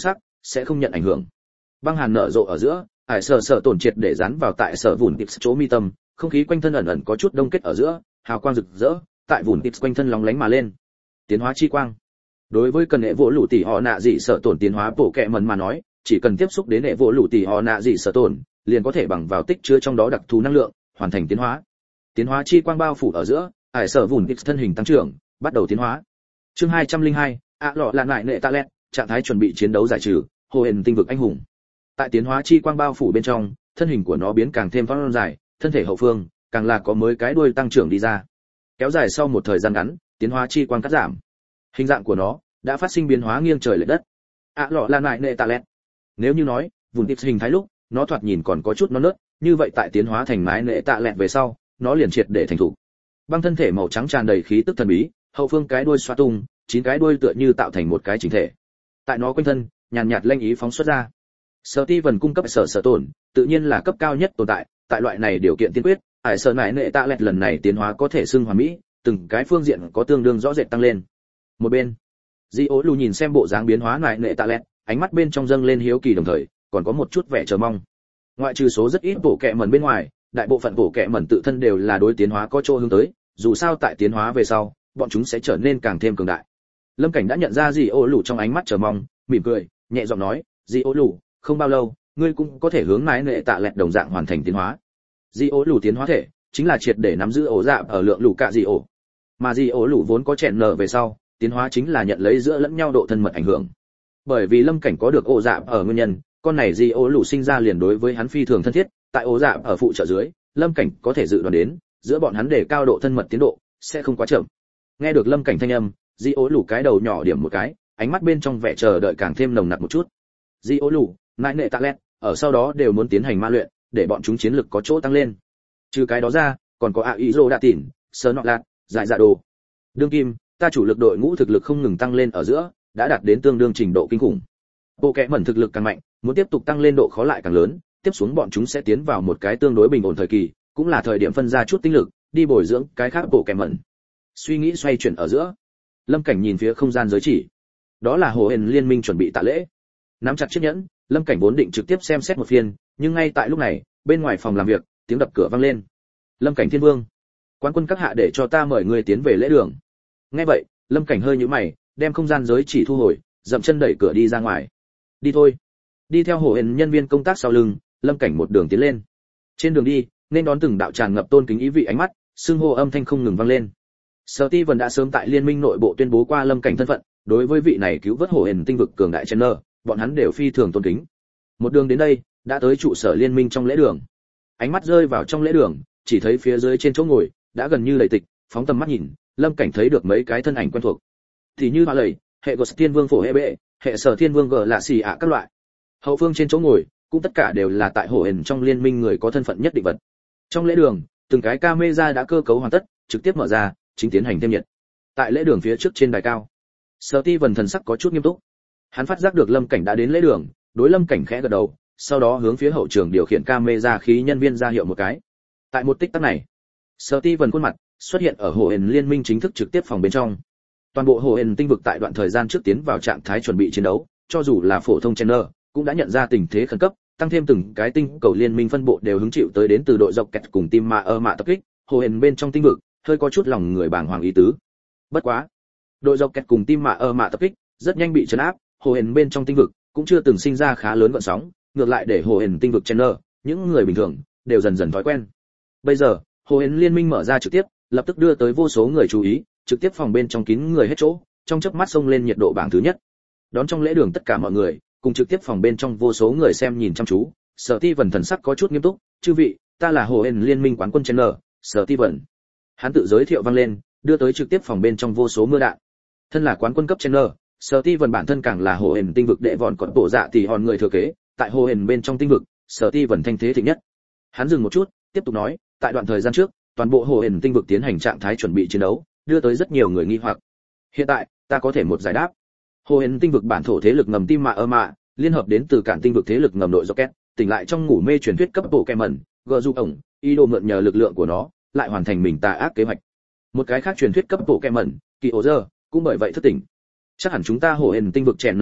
[SPEAKER 1] sẽ không nhận ảnh hưởng. Băng hàn nở rộ ở giữa, ải sở sở tổn triệt để dán vào tại sở vụn tips chỗ mi tâm, không khí quanh thân ẩn ẩn có chút đông kết ở giữa, hào quang rực rỡ, tại vụn tips quanh thân lóng lánh mà lên. Tiến hóa chi quang. Đối với cần hệ vỗ lũ tỷ họ nạ dị sở tổn tiến hóa bộ kệ mần mà nói, chỉ cần tiếp xúc đến hệ vỗ lũ tỷ họ nạ dị sở tổn, liền có thể bằng vào tích chứa trong đó đặc thù năng lượng, hoàn thành tiến hóa. Tiến hóa chi quang bao phủ ở giữa, ải sở vụn tips thân hình tăng trưởng, bắt đầu tiến hóa. Chương hai trăm lẻ hai, ạ lọ lạn lại nệ ta lẹt, trạng thái chuẩn bị chiến đấu giải trừ, hồ hền tinh vực anh hùng. Tại tiến hóa chi quang bao phủ bên trong, thân hình của nó biến càng thêm phong dài, thân thể hậu phương càng là có mới cái đuôi tăng trưởng đi ra. Kéo dài sau một thời gian ngắn, tiến hóa chi quang cắt giảm. Hình dạng của nó đã phát sinh biến hóa nghiêng trời lệch đất. ạ lọ lạn lại nệ ta lẹt. Nếu như nói, vùng tips hình thái lúc, nó thoạt nhìn còn có chút non nớt, như vậy tại tiến hóa thành mái nệ tạ lẹt về sau, nó liền triệt để thành thủ. Băng thân thể màu trắng tràn đầy khí tức thần bí, hậu phương cái đuôi xoa tung, chín cái đuôi tựa như tạo thành một cái chỉnh thể. Tại nó quanh thân, nhàn nhạt lanh ý phóng xuất ra. Steven cung cấp sở sở tổn, tự nhiên là cấp cao nhất tồn tại, tại loại này điều kiện tiên quyết, ải sở nải nệ tạ lẹt lần này tiến hóa có thể xưng hoàn mỹ, từng cái phương diện có tương đương rõ rệt tăng lên. Một bên, Di Ố Lù nhìn xem bộ dáng biến hóa nải nệ tạ lẹt, ánh mắt bên trong dâng lên hiếu kỳ đồng thời, còn có một chút vẻ chờ mong. Ngoại trừ số rất ít bộ kệ mẩn bên ngoài, đại bộ phận bộ kệ mẩn tự thân đều là đối tiến hóa có chỗ hướng tới, dù sao tại tiến hóa về sau, bọn chúng sẽ trở nên càng thêm cường đại. Lâm Cảnh đã nhận ra Di Ố Lù trong ánh mắt chờ mong, mỉm cười, nhẹ giọng nói, Di Ố Lù, không bao lâu, ngươi cũng có thể hướng nái nệ tạ lẹt đồng dạng hoàn thành tiến hóa. Di Ố Lù tiến hóa thể, chính là triệt để nắm giữ ổ dạ ở lượng lù cạ Di Ố. Mà Di Ố Lù vốn có chèn nở về sau, tiến hóa chính là nhận lấy giữa lẫn nhau độ thân mật ảnh hưởng. Bởi vì Lâm Cảnh có được ổ dạ ở nguyên nhân, con này Di Ố Lù sinh ra liền đối với hắn phi thường thân thiết, tại ổ dạ ở phụ trợ dưới, Lâm Cảnh có thể dự đoán đến, giữa bọn hắn để cao độ thân mật tiến độ sẽ không quá chậm. Nghe được Lâm Cảnh thanh âm, Di Ố Lù cái đầu nhỏ điểm một cái, ánh mắt bên trong vẻ chờ đợi càng thêm nồng nặc một chút. Di Ố Lù, nại nệ tạ lẹt, ở sau đó đều muốn tiến hành ma luyện, để bọn chúng chiến lực có chỗ tăng lên. Trừ cái đó ra, còn có a ý rô đa tỉn, sơ nọ lạt, giải dạ đồ. Đương kim, ta chủ lực đội ngũ thực lực không ngừng tăng lên ở giữa, đã đạt đến tương đương trình độ kinh khủng. Bộ kệ mẩn thực lực càng mạnh, muốn tiếp tục tăng lên độ khó lại càng lớn, tiếp xuống bọn chúng sẽ tiến vào một cái tương đối bình ổn thời kỳ, cũng là thời điểm phân ra chút tinh lực, đi bồi dưỡng cái khác bộ kệ mẩn. Suy nghĩ xoay chuyển ở giữa, Lâm Cảnh nhìn phía không gian giới chỉ. Đó là Hồ Hền Liên Minh chuẩn bị tạ lễ. Nắm chặt chiếc nhẫn, Lâm Cảnh vốn định trực tiếp xem xét một phiên, nhưng ngay tại lúc này, bên ngoài phòng làm việc, tiếng đập cửa vang lên. Lâm Cảnh Thiên Vương, quán quân các hạ để cho ta mời người tiến về lễ đường. Nghe vậy, Lâm Cảnh hơi nhíu mày, đem không gian giới chỉ thu hồi, dậm chân đẩy cửa đi ra ngoài. Đi thôi. Đi theo Hồ Hền nhân viên công tác sau lưng, Lâm Cảnh một đường tiến lên. Trên đường đi, nên đón từng đạo tràn ngập tôn kính ý vị ánh mắt, xưng hô âm thanh không ngừng vang lên. Steven đã sớm tại liên minh nội bộ tuyên bố qua Lâm Cảnh thân phận, đối với vị này cứu vớt Hồ Hền tinh vực cường đại Chandler, bọn hắn đều phi thường tôn kính. Một đường đến đây, đã tới trụ sở liên minh trong lễ đường. Ánh mắt rơi vào trong lễ đường, chỉ thấy phía dưới trên chỗ ngồi đã gần như lầy tịch, phóng tầm mắt nhìn, Lâm Cảnh thấy được mấy cái thân ảnh quen thuộc. Thì như Hoa Lầy, hệ của Thiên Vương phổ hệ bệ, hệ Sở Thiên Vương gờ lạ xì ạ các loại. Hậu phương trên chỗ ngồi, cũng tất cả đều là tại Hồ Hền trong liên minh người có thân phận nhất định vật. Trong lễ đường, từng cái camera đã cơ cấu hoàn tất, trực tiếp mở ra, chính tiến hành thêm nhiệt. Tại lễ đường phía trước trên đài cao, Steven thần sắc có chút nghiêm túc. Hắn phát giác được Lâm Cảnh đã đến lễ đường, đối Lâm Cảnh khẽ gật đầu, sau đó hướng phía hậu trường điều khiển camera khí nhân viên ra hiệu một cái. Tại một tích tắc này, Steven khuôn mặt xuất hiện ở Hồ Hền Liên Minh chính thức trực tiếp phòng bên trong. Toàn bộ Hồ Hền tinh vực tại đoạn thời gian trước tiến vào trạng thái chuẩn bị chiến đấu, cho dù là phổ thông Chandler, cũng đã nhận ra tình thế khẩn cấp, tăng thêm từng cái tinh cầu liên minh phân bộ đều hứng chịu tới đến từ đội dọc kẹt cùng team ma ơ mạ tập kích, Hồ Hền bên trong tinh vực hơi có chút lòng người bàng hoàng ý tứ. Bất quá, đội dọc kẹt cùng team ma ơ mạ tập kích rất nhanh bị trấn áp, Hồ Hền bên trong tinh vực cũng chưa từng sinh ra khá lớn gợn sóng, ngược lại để Hồ Hền tinh vực Chandler, những người bình thường đều dần dần thói quen. Bây giờ, Hồ Hền Liên Minh mở ra trực tiếp, lập tức đưa tới vô số người chú ý, trực tiếp phòng bên trong kín người hết chỗ, trong chớp mắt xông lên nhiệt độ bảng thứ nhất. Đón trong lễ đường tất cả mọi người, cùng trực tiếp phòng bên trong vô số người xem nhìn chăm chú, Steven thần sắc có chút nghiêm túc, "Chư vị, ta là Hồ Hền Liên Minh quán quân Chandler, Steven." Hắn tự giới thiệu vang lên, đưa tới trực tiếp phòng bên trong vô số mưa đạn. Thân là quán quân cấp Chandler, Steven bản thân càng là Hồ Hền tinh vực đệ vòn còn bộ dạ tỷ hòn người thừa kế, tại Hồ Hền bên trong tinh vực, Steven thanh thế thịnh nhất. Hắn dừng một chút, tiếp tục nói, tại đoạn thời gian trước, toàn bộ Hồ Hền tinh vực tiến hành trạng thái chuẩn bị chiến đấu, đưa tới rất nhiều người nghi hoặc. Hiện tại, ta có thể một giải đáp. Hồ Hền tinh vực bản thổ thế lực ngầm Team Ma ơ mạ, liên hợp đến từ cản tinh vực thế lực ngầm nội Rocket, tỉnh lại trong ngủ mê truyền thuyết cấp bộ kẻ mẩn, gờ du ổng, ý đồ mượn nhờ lực lượng của nó, lại hoàn thành mình tà ác kế hoạch. Một cái khác truyền thuyết cấp bộ kẻ mẩn, Kỳ Ổ Giờ, cũng bởi vậy thức tỉnh. Chắc hẳn chúng ta Hồ Hền tinh vực chèn nở nhóm,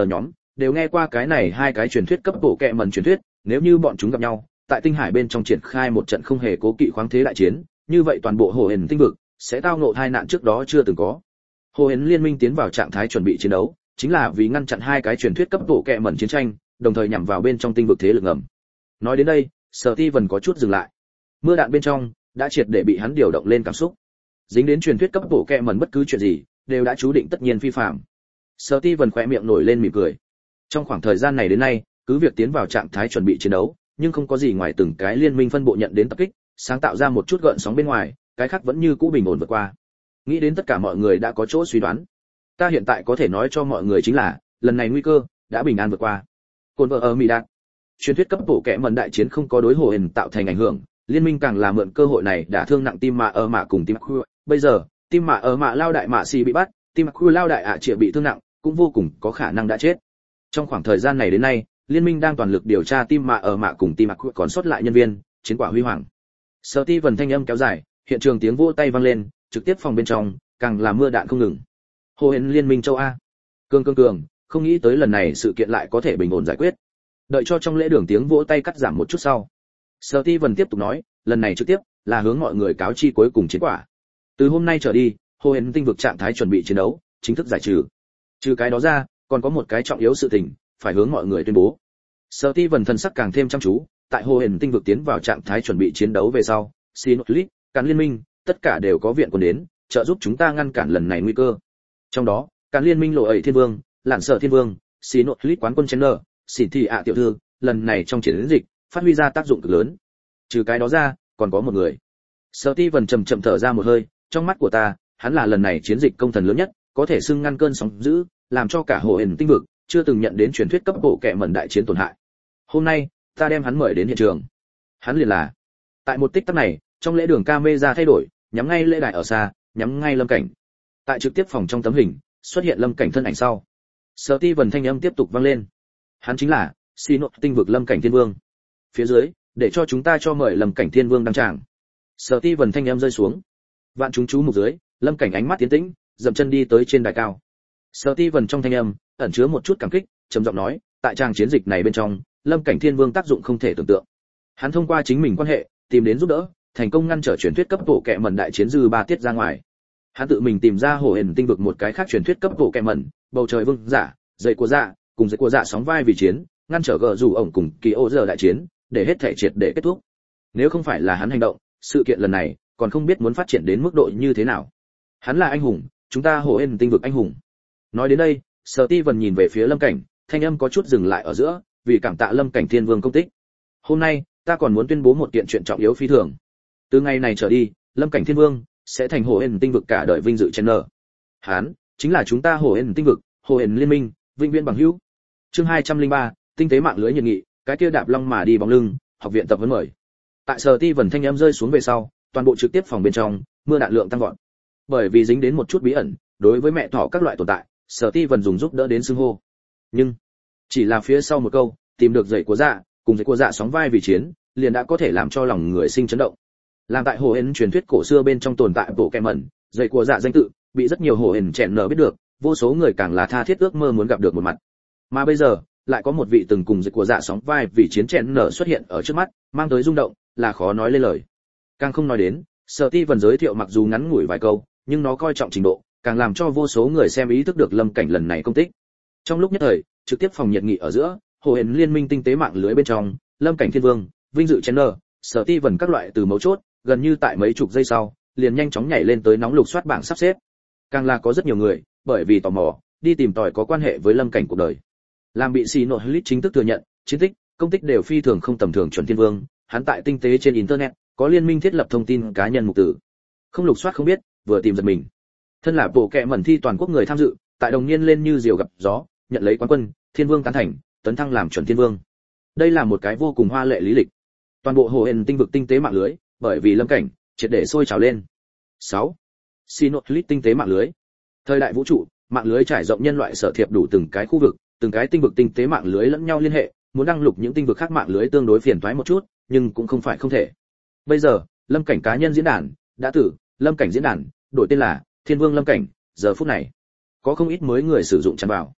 [SPEAKER 1] đều nghe qua cái này hai cái truyền thuyết cấp bộ kệ mẩn truyền thuyết, nếu như bọn chúng gặp nhau, tại tinh hải bên trong triển khai một trận không hề cố kỵ khoáng thế đại chiến, như vậy toàn bộ hồ hển tinh vực sẽ tao ngộ tai nạn trước đó chưa từng có. Hồ hển liên minh tiến vào trạng thái chuẩn bị chiến đấu, chính là vì ngăn chặn hai cái truyền thuyết cấp bộ kệ mẩn chiến tranh, đồng thời nhằm vào bên trong tinh vực thế lực ngầm. Nói đến đây, Steven có chút dừng lại. Mưa đạn bên trong đã triệt để bị hắn điều động lên cảm xúc. Dính đến truyền thuyết cấp bộ kệ mẩn bất cứ chuyện gì, đều đã chú định tất nhiên phi phạm. Steven khẽ miệng nổi lên mỉm cười. Trong khoảng thời gian này đến nay, cứ việc tiến vào trạng thái chuẩn bị chiến đấu, nhưng không có gì ngoài từng cái liên minh phân bộ nhận đến tập kích, sáng tạo ra một chút gợn sóng bên ngoài, cái khác vẫn như cũ bình ổn vượt qua. Nghĩ đến tất cả mọi người đã có chỗ suy đoán. Ta hiện tại có thể nói cho mọi người chính là, lần này nguy cơ đã bình an vượt qua. Cồn vợ ở Mỹ Đạt. Truyền thuyết cấp bộ kệ mẩn đại chiến không có đối hồ hển tạo thành ảnh hưởng, liên minh càng là mượn cơ hội này đả thương nặng tim mạ ở mạ cùng tim khu. Bây giờ, tim mạ ở mạ lao đại mạ xì bị bắt, tim khu lao đại ạ à bị thương nặng, cũng vô cùng có khả năng đã chết. Trong khoảng thời gian này đến nay, liên minh đang toàn lực điều tra tim mạ ở mạ cùng tim mạ còn sót lại nhân viên, chiến quả huy hoàng. Steven thanh âm kéo dài, hiện trường tiếng vỗ tay vang lên, trực tiếp phòng bên trong, càng là mưa đạn không ngừng. Hồ hển liên minh châu A. Cường cường cường, không nghĩ tới lần này sự kiện lại có thể bình ổn giải quyết. Đợi cho trong lễ đường tiếng vỗ tay cắt giảm một chút sau, Steven tiếp tục nói, lần này trực tiếp là hướng mọi người cáo chi cuối cùng chiến quả. Từ hôm nay trở đi, hồ hển tinh vực trạng thái chuẩn bị chiến đấu, chính thức giải trừ. Trừ cái đó ra, còn có một cái trọng yếu sự tình, phải hướng mọi người tuyên bố. Steven thần sắc càng thêm chăm chú, tại hồ hển tinh vực tiến vào trạng thái chuẩn bị chiến đấu về sau, Sinotlit, Càn liên minh, tất cả đều có viện quân đến, trợ giúp chúng ta ngăn cản lần này nguy cơ. Trong đó, Càn liên minh lộ ẩy thiên vương, Lạn Sở thiên vương, Sinotlit quán quân Chenner, xỉn thị ạ tiểu thư, lần này trong chiến dịch phát huy ra tác dụng cực lớn. Trừ cái đó ra, còn có một người. Steven chậm chậm thở ra một hơi, trong mắt của ta, hắn là lần này chiến dịch công thần lớn nhất, có thể xưng ngăn cơn sóng dữ, làm cho cả hồ hển tinh vực chưa từng nhận đến truyền thuyết cấp bộ kệ mẩn đại chiến tổn hại. Hôm nay, ta đem hắn mời đến hiện trường. Hắn liền là. Tại một tích tắc này, trong lễ đường camera thay đổi, nhắm ngay lễ đài ở xa, nhắm ngay Lâm Cảnh. Tại trực tiếp phòng trong tấm hình, xuất hiện Lâm Cảnh thân ảnh sau. Steven thanh âm tiếp tục vang lên. Hắn chính là Sinot tinh vực Lâm Cảnh Thiên Vương. Phía dưới, để cho chúng ta cho mời Lâm Cảnh Thiên Vương đăng tràng. Steven thanh âm rơi xuống. Vạn chúng chú mục dưới, Lâm Cảnh ánh mắt tiến tĩnh, dậm chân đi tới trên đài cao. Steven trong thanh âm ẩn chứa một chút cảm kích, trầm giọng nói, tại trang chiến dịch này bên trong, Lâm Cảnh Thiên Vương tác dụng không thể tưởng tượng. Hắn thông qua chính mình quan hệ, tìm đến giúp đỡ, thành công ngăn trở truyền thuyết cấp bộ kệ mẩn đại chiến dư ba tiết ra ngoài. Hắn tự mình tìm ra hồ hển tinh vực một cái khác truyền thuyết cấp bộ kệ mẩn, bầu trời vương giả, dậy của dạ, cùng dậy của dạ sóng vai vì chiến, ngăn trở gờ rủ ổng cùng kỳ ô giờ đại chiến, để hết thể triệt để kết thúc. Nếu không phải là hắn hành động, sự kiện lần này còn không biết muốn phát triển đến mức độ như thế nào. Hắn là anh hùng, chúng ta hồ hển tinh vực anh hùng. Nói đến đây, Steven nhìn về phía Lâm Cảnh, thanh âm có chút dừng lại ở giữa, vì cảm tạ Lâm Cảnh Thiên Vương công tích. Hôm nay, ta còn muốn tuyên bố một kiện chuyện trọng yếu phi thường. Từ ngày này trở đi, Lâm Cảnh Thiên Vương sẽ thành hồ hển tinh vực cả đời vinh dự channel. Hắn chính là chúng ta hồ hển tinh vực, hồ hển liên minh, vinh viên bằng hữu. Chương hai trăm lẻ ba, tinh tế mạng lưới nhiệt nghị, cái kia đạp long mà đi bóng lưng, học viện tập huấn mời. Tại Steven thanh âm rơi xuống về sau, toàn bộ trực tiếp phòng bên trong, mưa đạn lượng tăng vọt. Bởi vì dính đến một chút bí ẩn, đối với mẹ thỏ các loại tồn tại, Steven dùng giúp đỡ đến xưng hô. Nhưng chỉ là phía sau một câu, tìm được dậy của dạ, cùng dậy của dạ sóng vai vì chiến, liền đã có thể làm cho lòng người sinh chấn động. Làm tại hồ hển truyền thuyết cổ xưa bên trong tồn tại bộ kệ mẩn, dậy của dạ danh tự bị rất nhiều hồ hển chèn nở biết được, vô số người càng là tha thiết ước mơ muốn gặp được một mặt. Mà bây giờ, lại có một vị từng cùng dậy của dạ sóng vai vì chiến chèn nở xuất hiện ở trước mắt, mang tới rung động, là khó nói lên lời. Càng không nói đến, Steven giới thiệu mặc dù ngắn ngủi vài câu, nhưng nó coi trọng trình độ, càng làm cho vô số người xem ý thức được Lâm Cảnh lần này công tích. Trong lúc nhất thời, trực tiếp phòng nhiệt nghị ở giữa, hồ hển liên minh tinh tế mạng lưới bên trong, Lâm Cảnh Thiên Vương, vinh dự channel, Steven các loại từ mấu chốt, gần như tại mấy chục giây sau, liền nhanh chóng nhảy lên tới nóng lục soát bảng sắp xếp. Càng là có rất nhiều người, bởi vì tò mò, đi tìm tòi có quan hệ với Lâm Cảnh cuộc đời. Làm bị xì nội lít chính thức thừa nhận, chiến tích, công tích đều phi thường không tầm thường chuẩn thiên vương, hắn tại tinh tế trên internet, có liên minh thiết lập thông tin cá nhân mục tử. Không lục soát không biết, vừa tìm giật mình. Thân là bộ kệ mẩn thi toàn quốc người tham dự, tại đồng niên lên như diều gặp gió, nhận lấy quán quân, thiên vương tán thành, tấn thăng làm chuẩn thiên vương. Đây là một cái vô cùng hoa lệ lý lịch. Toàn bộ hồ hển tinh vực tinh tế mạng lưới, bởi vì Lâm Cảnh, triệt để sôi trào lên. sáu. Sinotlit tinh tế mạng lưới. Thời đại vũ trụ, mạng lưới trải rộng nhân loại sở thiệp đủ từng cái khu vực, từng cái tinh vực tinh tế mạng lưới lẫn nhau liên hệ, muốn đăng lục những tinh vực khác mạng lưới tương đối phiền toái một chút, nhưng cũng không phải không thể. Bây giờ, Lâm Cảnh cá nhân diễn đàn đã tử, Lâm Cảnh diễn đàn, đổi tên là Thiên Vương Lâm Cảnh, giờ phút này có không ít mới người sử dụng tràn vào.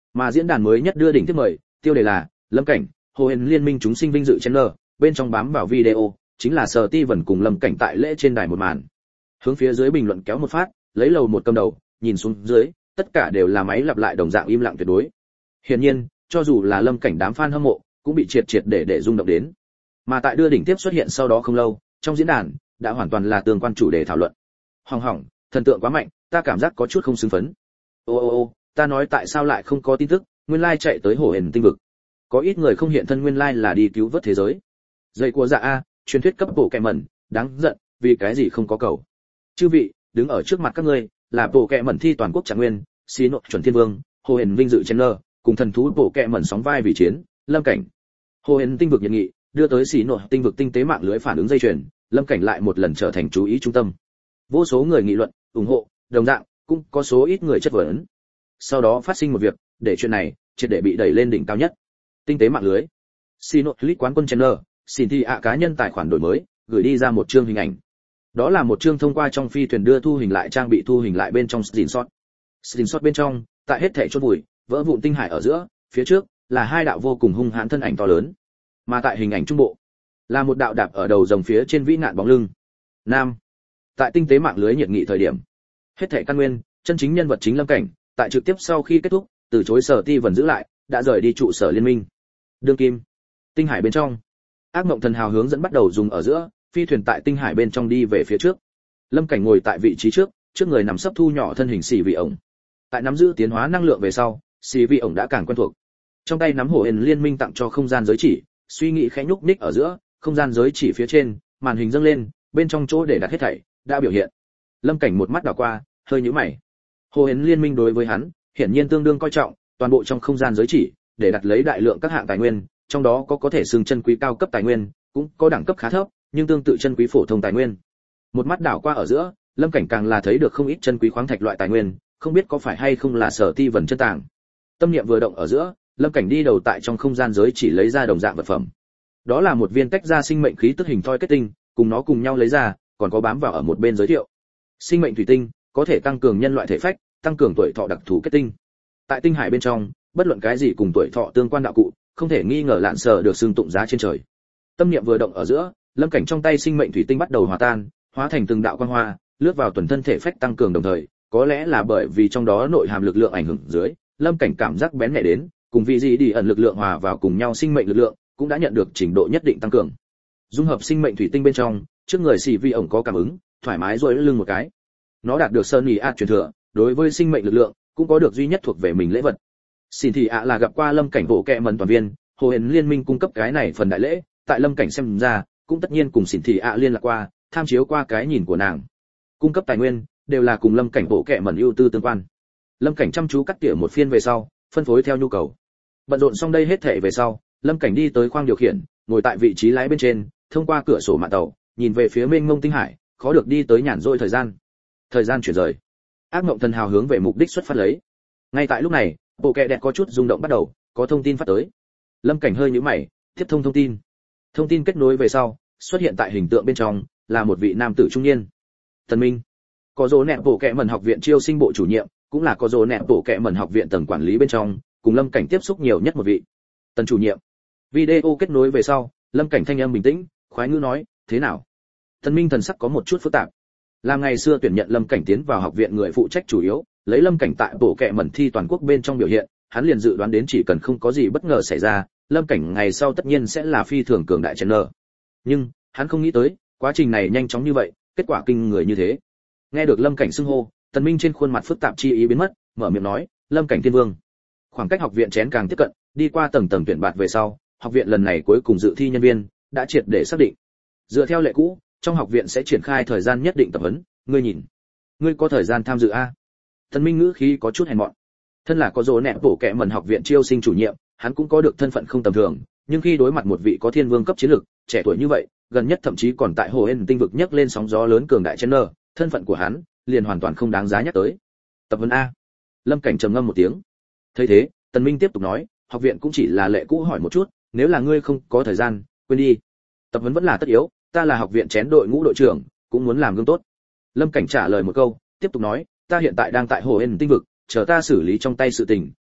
[SPEAKER 1] Mà diễn đàn mới nhất đưa đỉnh tiếp mời, tiêu đề là Lâm Cảnh, Hồ Hền Liên minh chúng sinh vinh dự channel, bên trong bám vào video, chính là Sở Ti Vân cùng Lâm Cảnh tại lễ trên đài một màn. Hướng phía dưới bình luận kéo một phát, lấy lầu một cầm đầu, nhìn xuống dưới, tất cả đều là máy lặp lại đồng dạng im lặng tuyệt đối. Hiển nhiên, cho dù là Lâm Cảnh đám fan hâm mộ, cũng bị triệt triệt để để rung động đến. Mà tại đưa đỉnh tiếp xuất hiện sau đó không lâu, trong diễn đàn đã hoàn toàn là tương quan chủ đề thảo luận. Hỏng hỏng, thần tượng quá mạnh, ta cảm giác có chút không xứng phấn. Ô ô ô, ta nói tại sao lại không có tin tức, nguyên lai chạy tới Hồ Hền tinh vực. Có ít người không hiện thân nguyên lai là đi cứu vớt thế giới. Dây của dạ a, truyền thuyết cấp bộ kẹ mẩn, đáng giận, vì cái gì không có cầu. Chư vị, đứng ở trước mặt các ngươi, là bộ kẹ mẩn thi toàn quốc trạng nguyên, xí nội chuẩn thiên vương, Hồ Hền vinh dự channel, cùng thần thú bộ kẹ mẩn sóng vai vì chiến, Lâm Cảnh. Hồ Hền tinh vực nhiệt nghị, đưa tới xí nội tinh vực tinh tế mạng lưới phản ứng dây chuyền, Lâm Cảnh lại một lần trở thành chú ý trung tâm. Vô số người nghị luận, ủng hộ, đồng dạng, cũng có số ít người chất vấn. Sau đó phát sinh một việc, để chuyện này triệt để bị đẩy lên đỉnh cao nhất. Tinh tế mạng lưới. Xí nội lít quán quân channel, xin thi ạ cá nhân tài khoản đổi mới, gửi đi ra một chương hình ảnh. Đó là một chương thông qua trong phi thuyền đưa thu hình lại trang bị thu hình lại bên trong screenshot. Screenshot bên trong, tại hết thảy chốt bụi, vỡ vụn tinh hải ở giữa, phía trước là hai đạo vô cùng hung hãn thân ảnh to lớn. Mà tại hình ảnh trung bộ, là một đạo đạp ở đầu rồng phía trên vĩ nạn bóng lưng. Nam. Tại tinh tế mạng lưới nhiệt nghị thời điểm, hết thảy căn nguyên, chân chính nhân vật chính Lâm Cảnh, tại trực tiếp sau khi kết thúc, từ chối Sở Ti Vân giữ lại, đã rời đi trụ sở liên minh. Đương kim, tinh hải bên trong, ác mộng thần hào hướng dẫn bắt đầu dùng ở giữa, phi thuyền tại tinh hải bên trong đi về phía trước. Lâm Cảnh ngồi tại vị trí trước, trước người nằm sấp thu nhỏ thân hình xì vị ổng. Tại nắm giữ tiến hóa năng lượng về sau, xì vị ổng đã càng quen thuộc. Trong tay nắm Hồ Hền liên minh tặng cho không gian giới chỉ, suy nghĩ khẽ nhúc nhích ở giữa, không gian giới chỉ phía trên, màn hình dâng lên, bên trong chỗ để đặt hết thảy đã biểu hiện. Lâm Cảnh một mắt đảo qua, hơi nhíu mày. Hồ Hền liên minh đối với hắn, hiển nhiên tương đương coi trọng, toàn bộ trong không gian giới chỉ, để đặt lấy đại lượng các hạng tài nguyên, trong đó có có thể xưng chân quý cao cấp tài nguyên, cũng có đẳng cấp khá thấp, nhưng tương tự chân quý phổ thông tài nguyên. Một mắt đảo qua ở giữa, Lâm Cảnh càng là thấy được không ít chân quý khoáng thạch loại tài nguyên, không biết có phải hay không là Sở Ti Vân chân tàng. Tâm niệm vừa động ở giữa, Lâm Cảnh đi đầu tại trong không gian giới chỉ lấy ra đồng dạng vật phẩm. Đó là một viên tách ra sinh mệnh khí tức hình thoi kết tinh, cùng nó cùng nhau lấy ra, còn có bám vào ở một bên giới thiệu. Sinh mệnh thủy tinh, có thể tăng cường nhân loại thể phách, tăng cường tuổi thọ đặc thù kết tinh. Tại tinh hải bên trong, bất luận cái gì cùng tuổi thọ tương quan đạo cụ, không thể nghi ngờ lạn sở được xưng tụng giá trên trời. Tâm niệm vừa động ở giữa, Lâm Cảnh trong tay sinh mệnh thủy tinh bắt đầu hòa tan, hóa thành từng đạo quang hoa, lướt vào tuần thân thể phách tăng cường đồng thời, có lẽ là bởi vì trong đó nội hàm lực lượng ảnh hưởng dưới, Lâm Cảnh cảm giác bén nhạy đến, cùng vị gì đi ẩn lực lượng hòa vào cùng nhau sinh mệnh lực lượng, cũng đã nhận được trình độ nhất định tăng cường. Dung hợp sinh mệnh thủy tinh bên trong, trước người xì vi ổng có cảm ứng, thoải mái duỗi lưng một cái. Nó đạt được sơn nhị ạt truyền thừa, đối với sinh mệnh lực lượng cũng có được duy nhất thuộc về mình lễ vật. Xin thì ạ là gặp qua Lâm Cảnh bộ kệ mần toàn viên, Hồ Hền liên minh cung cấp cái này phần đại lễ, tại Lâm Cảnh xem ra, cũng tất nhiên cùng Xin thì ạ liên lạc qua, tham chiếu qua cái nhìn của nàng. Cung cấp tài nguyên đều là cùng Lâm Cảnh bộ kệ mần ưu tư tương quan. Lâm Cảnh chăm chú cắt tỉa một phiên về sau, phân phối theo nhu cầu. Bận rộn xong đây hết thảy về sau, Lâm Cảnh đi tới khoang điều khiển, ngồi tại vị trí lái bên trên, thông qua cửa sổ mạn tàu, nhìn về phía mênh mông tinh hải, khó được đi tới nhàn rỗi thời gian. Thời gian chuyển rời. Ác mộng thần hào hướng về mục đích xuất phát lấy. Ngay tại lúc này, bộ kệ đẹp có chút rung động bắt đầu, có thông tin phát tới. Lâm Cảnh hơi nhíu mày, tiếp thông thông tin. Thông tin kết nối về sau, xuất hiện tại hình tượng bên trong là một vị nam tử trung niên. Tần Minh, có dỗ nẹt bộ kệ mẩn học viện chiêu sinh bộ chủ nhiệm, cũng là có dỗ nẹt bộ kệ mẩn học viện tầng quản lý bên trong, cùng Lâm Cảnh tiếp xúc nhiều nhất một vị. Tần chủ nhiệm. Video kết nối về sau, Lâm Cảnh thanh âm bình tĩnh, khoái ngữ nói, thế nào? Tần Minh thần sắc có một chút phức tạp. Là ngày xưa tuyển nhận Lâm Cảnh tiến vào học viện người phụ trách chủ yếu, lấy Lâm Cảnh tại bộ kệ mẩn thi toàn quốc bên trong biểu hiện, hắn liền dự đoán đến chỉ cần không có gì bất ngờ xảy ra, Lâm Cảnh ngày sau tất nhiên sẽ là phi thường cường đại channel. Nhưng, hắn không nghĩ tới, quá trình này nhanh chóng như vậy, kết quả kinh người như thế. Nghe được Lâm Cảnh xưng hô, Tần Minh trên khuôn mặt phức tạp chi ý biến mất, mở miệng nói, Lâm Cảnh Thiên Vương. Khoảng cách học viện chén càng tiếp cận, đi qua tầng tầng tuyển bạt về sau, học viện lần này cuối cùng dự thi nhân viên đã triệt để xác định. Dựa theo lệ cũ, trong học viện sẽ triển khai thời gian nhất định tập huấn, ngươi nhìn, ngươi có thời gian tham dự a? Tần Minh ngữ khí có chút hèn mọn. Thân là có dỗ nẹt bổ kệ mẩn học viện chiêu sinh chủ nhiệm, hắn cũng có được thân phận không tầm thường, nhưng khi đối mặt một vị có thiên vương cấp chiến lược, trẻ tuổi như vậy, gần nhất thậm chí còn tại Hồ Hền tinh vực nhấc lên sóng gió lớn cường đại channel, thân phận của hắn liền hoàn toàn không đáng giá nhắc tới. Tập huấn a? Lâm Cảnh trầm ngâm một tiếng. Thấy thế, Tần Minh tiếp tục nói, học viện cũng chỉ là lệ cũ hỏi một chút, nếu là ngươi không có thời gian, quên đi. Tập huấn vẫn là tất yếu, ta là học viện chén đội ngũ đội trưởng, cũng muốn làm gương tốt. Lâm Cảnh trả lời một câu, tiếp tục nói, ta hiện tại đang tại Hồ Hền tinh vực, chờ ta xử lý trong tay sự tình,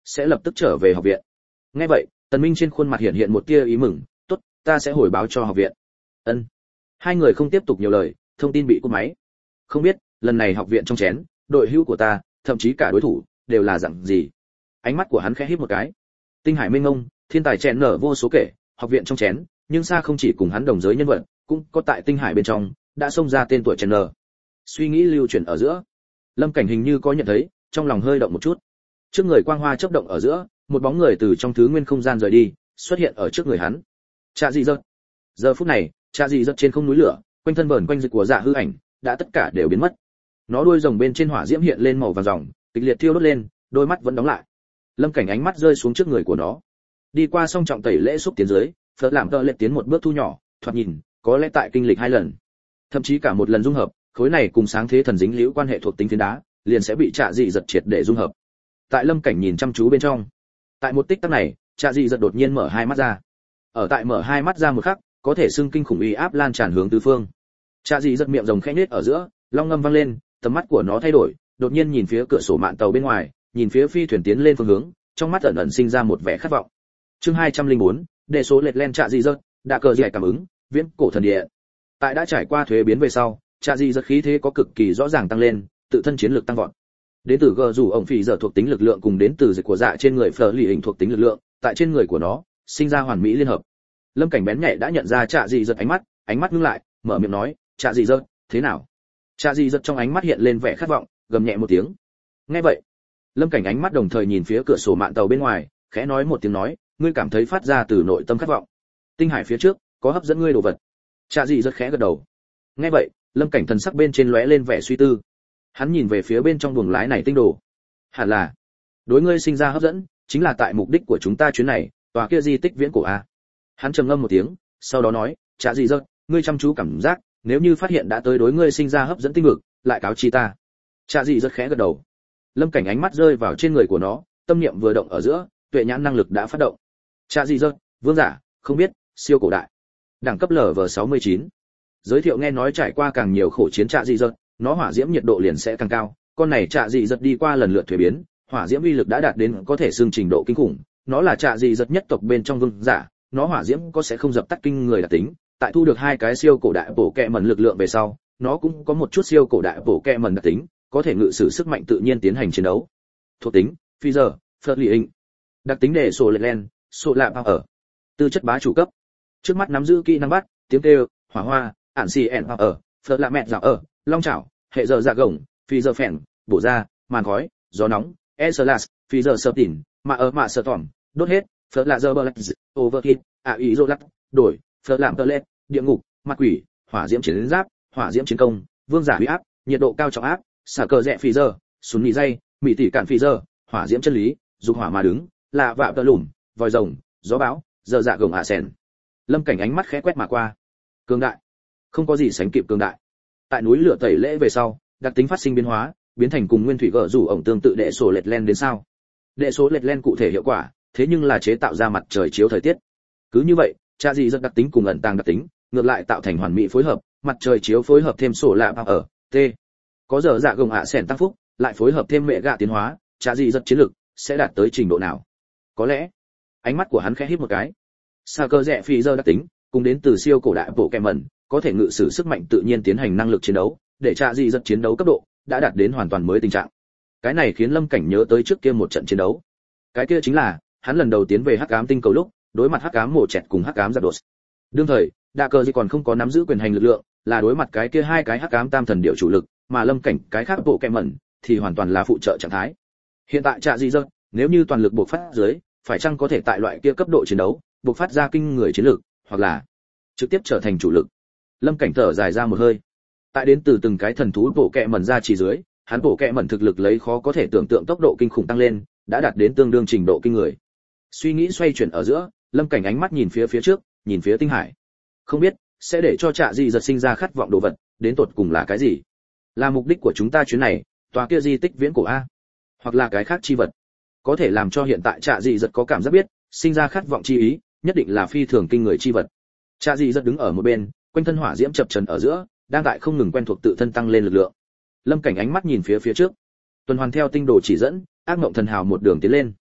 [SPEAKER 1] sẽ lập tức trở về học viện. Nghe vậy, Tần Minh trên khuôn mặt hiện hiện một tia ý mừng, tốt, ta sẽ hồi báo cho học viện. Ân. Hai người không tiếp tục nhiều lời, thông tin bị cúp máy. Không biết, lần này học viện trong chén, đội hữu của ta, thậm chí cả đối thủ, đều là dạng gì. Ánh mắt của hắn khẽ híp một cái. Tinh hải minh ngông, thiên tài chèn nở vô số kể, học viện trong chén, nhưng xa không chỉ cùng hắn đồng giới nhân vật, cũng có tại tinh hải bên trong, đã xông ra tên tuổi chèn nở. Suy nghĩ lưu chuyển ở giữa, Lâm Cảnh hình như có nhận thấy, trong lòng hơi động một chút. Trước người quang hoa chớp động ở giữa, một bóng người từ trong thứ nguyên không gian rời đi, xuất hiện ở trước người hắn. Trạ dị giật. Giờ phút này, Trạ dị giật trên không núi lửa, quanh thân vờn quanh dịch của dạ hư ảnh, đã tất cả đều biến mất. Nó đuôi rồng bên trên hỏa diễm hiện lên màu vàng ròng, kịch liệt thiêu đốt lên, đôi mắt vẫn đóng lại. Lâm Cảnh ánh mắt rơi xuống trước người của nó. Đi qua song trọng tẩy lễ xúc tiến dưới, phớt làm tơ lệ tiến một bước thu nhỏ, thoạt nhìn, có lẽ tại kinh lịch hai lần, thậm chí cả một lần dung hợp, khối này cùng sáng thế thần dính liễu quan hệ thuộc tính phiến đá, liền sẽ bị Trạ dị giật triệt để dung hợp. Tại Lâm Cảnh nhìn chăm chú bên trong, tại một tích tắc này, Trạ dị giật đột nhiên mở hai mắt ra. Ở tại mở hai mắt ra một khắc, có thể xưng kinh khủng uy áp lan tràn hướng tứ phương. Trạ dị giật miệng rồng khẽ nhếch ở giữa, long ngâm vang lên, tầm mắt của nó thay đổi, đột nhiên nhìn phía cửa sổ mạn tàu bên ngoài, nhìn phía phi thuyền tiến lên phương hướng, trong mắt ẩn ẩn sinh ra một vẻ khát vọng. Chương hai trăm lẻ bốn, đệ số lệch len Trạ dị giật, đã cờ dẻ cảm ứng, viễn cổ thần địa. Tại đã trải qua thuế biến về sau, Trạ dị giật khí thế có cực kỳ rõ ràng tăng lên, tự thân chiến lược tăng vọt. Đến từ gờ rủ ổng phỉ giờ thuộc tính lực lượng cùng đến từ dịch của dạ trên người phở lì hình thuộc tính lực lượng, tại trên người của nó sinh ra hoàn mỹ liên hợp. Lâm Cảnh bén nhạy đã nhận ra Trạ dị giật ánh mắt, ánh mắt ngưng lại, mở miệng nói, "Trạ dị giật, thế nào?" Trạ dị giật trong ánh mắt hiện lên vẻ khát vọng, gầm nhẹ một tiếng. Nghe vậy, Lâm Cảnh ánh mắt đồng thời nhìn phía cửa sổ mạn tàu bên ngoài, khẽ nói một tiếng nói, "Ngươi cảm thấy phát ra từ nội tâm khát vọng. Tinh hải phía trước có hấp dẫn ngươi đồ vật." Trạ dị giật khẽ gật đầu. Nghe vậy, Lâm Cảnh thần sắc bên trên lóe lên vẻ suy tư. Hắn nhìn về phía bên trong buồng lái này tinh đồ. Hẳn là đối ngươi sinh ra hấp dẫn, chính là tại mục đích của chúng ta chuyến này, tòa kia di tích viễn cổ a. Hắn trầm ngâm một tiếng, sau đó nói, "Trạ dị giật, ngươi chăm chú cảm giác, nếu như phát hiện đã tới đối ngươi sinh ra hấp dẫn tinh vực, lại cáo chi ta." Trạ dị giật khẽ gật đầu. Lâm Cảnh ánh mắt rơi vào trên người của nó, tâm niệm vừa động ở giữa, tuệ nhãn năng lực đã phát động. Trạ dị giật, vương giả, không biết, siêu cổ đại. Đẳng cấp L V sáu mươi chín. Giới thiệu nghe nói trải qua càng nhiều khổ chiến Trạ dị giật, nó hỏa diễm nhiệt độ liền sẽ càng cao, con này Trạ dị giật đi qua lần lượt thuế biến, hỏa diễm uy lực đã đạt đến có thể xương trình độ kinh khủng, nó là Trạ dị giật nhất tộc bên trong vương giả, nó hỏa diễm có sẽ không dập tắt kinh người đặc tính, tại thu được hai cái siêu cổ đại bổ kẹ mẩn lực lượng về sau, nó cũng có một chút siêu cổ đại bổ kẹ mẩn đặc tính, có thể ngự sử sức mạnh tự nhiên tiến hành chiến đấu. Thuộc tính: phi giờ, phật lì hình. Đặc tính đề sổ lệ len, sổ lạ bao ở. Tư chất bá chủ cấp. Trước mắt nắm giữ kỹ năng bắt, tiếng kêu, hỏa hoa, ản xì ẻn bao ở, phật lạ mẹ dạo ở, long chảo, hệ giờ dạ gồng, phi giờ phèn, bổ ra, màn khói, gió nóng, Eslas, phi giờ sập tỉn, mà ở mạ sợ tỏm, đốt hết, phật lạ giờ bờ lạch, overheat, ạ ý rô lắc, đổi, phật làm tơ lết, địa ngục, mặt quỷ, hỏa diễm chiến giáp, hỏa diễm chiến công, vương giả huy áp, nhiệt độ cao trọng áp, xả cờ rẽ phi giờ, súng nỉ dây, mỹ tỷ cạn phi giờ, hỏa diễm chân lý, dục hỏa mà đứng, là vạ tơ lùm, vòi rồng, gió bão, giờ dạ gồng ạ sèn. Lâm Cảnh ánh mắt khẽ quét mà qua. Cường đại, không có gì sánh kịp cường đại. Tại núi lửa tẩy lễ về sau, đặc tính phát sinh biến hóa, biến thành cùng nguyên thủy gở rủ ổng tương tự đệ số lệch len đến sao? Đệ số lệch len cụ thể hiệu quả, thế nhưng là chế tạo ra mặt trời chiếu thời tiết. Cứ như vậy, Trạ dị giật đặc tính cùng ẩn tàng đặc tính, ngược lại tạo thành hoàn mỹ phối hợp, mặt trời chiếu phối hợp thêm sổ lạ ở T. Có giờ dạ gồng ạ sèn tăng phúc, lại phối hợp thêm mẹ gạ tiến hóa, Trạ dị giật chiến lực sẽ đạt tới trình độ nào? Có lẽ, ánh mắt của hắn khẽ híp một cái. Sa cơ rẽ phi giờ đặc tính, cùng đến từ siêu cổ đại bộ kẹm mẩn, có thể ngự sử sức mạnh tự nhiên tiến hành năng lực chiến đấu, để Trạ dị giật chiến đấu cấp độ đã đạt đến hoàn toàn mới tình trạng. Cái này khiến Lâm Cảnh nhớ tới trước kia một trận chiến đấu. Cái kia chính là, hắn lần đầu tiến về Hắc Ám tinh cầu lúc, đối mặt Hắc Ám mổ chẹt cùng Hắc Ám giật đột. Đương thời, Đa Cờ Dị còn không có nắm giữ quyền hành lực lượng, là đối mặt cái kia hai cái Hắc Ám tam thần điệu chủ lực, mà Lâm Cảnh cái khác bộ kẹm mẩn thì hoàn toàn là phụ trợ trạng thái. Hiện tại Trạ dị giật, nếu như toàn lực bộc phát dưới, phải chăng có thể tại loại kia cấp độ chiến đấu, bộc phát ra kinh người chiến lực, hoặc là trực tiếp trở thành chủ lực. Lâm Cảnh thở dài ra một hơi. Tại đến từ từng cái thần thú bộ kẹ mẩn ra chỉ dưới, hắn bộ kẹ mẩn thực lực lấy khó có thể tưởng tượng tốc độ kinh khủng tăng lên, đã đạt đến tương đương trình độ kinh người. Suy nghĩ xoay chuyển ở giữa, Lâm Cảnh ánh mắt nhìn phía phía trước, nhìn phía tinh hải. Không biết sẽ để cho Trạ dị giật sinh ra khát vọng đồ vật, đến tột cùng là cái gì? Là mục đích của chúng ta chuyến này, tòa kia di tích viễn cổ a, hoặc là cái khác chi vật? Có thể làm cho hiện tại Trạ dị giật có cảm giác biết, sinh ra khát vọng chi ý, nhất định là phi thường kinh người chi vật. Trạ dị giật đứng ở một bên, quanh thân hỏa diễm chập chờn ở giữa, đang tại không ngừng quen thuộc tự thân tăng lên lực lượng. Lâm Cảnh ánh mắt nhìn phía phía trước, tuần hoàn theo tinh đồ chỉ dẫn, ác mộng thần hào một đường tiến lên.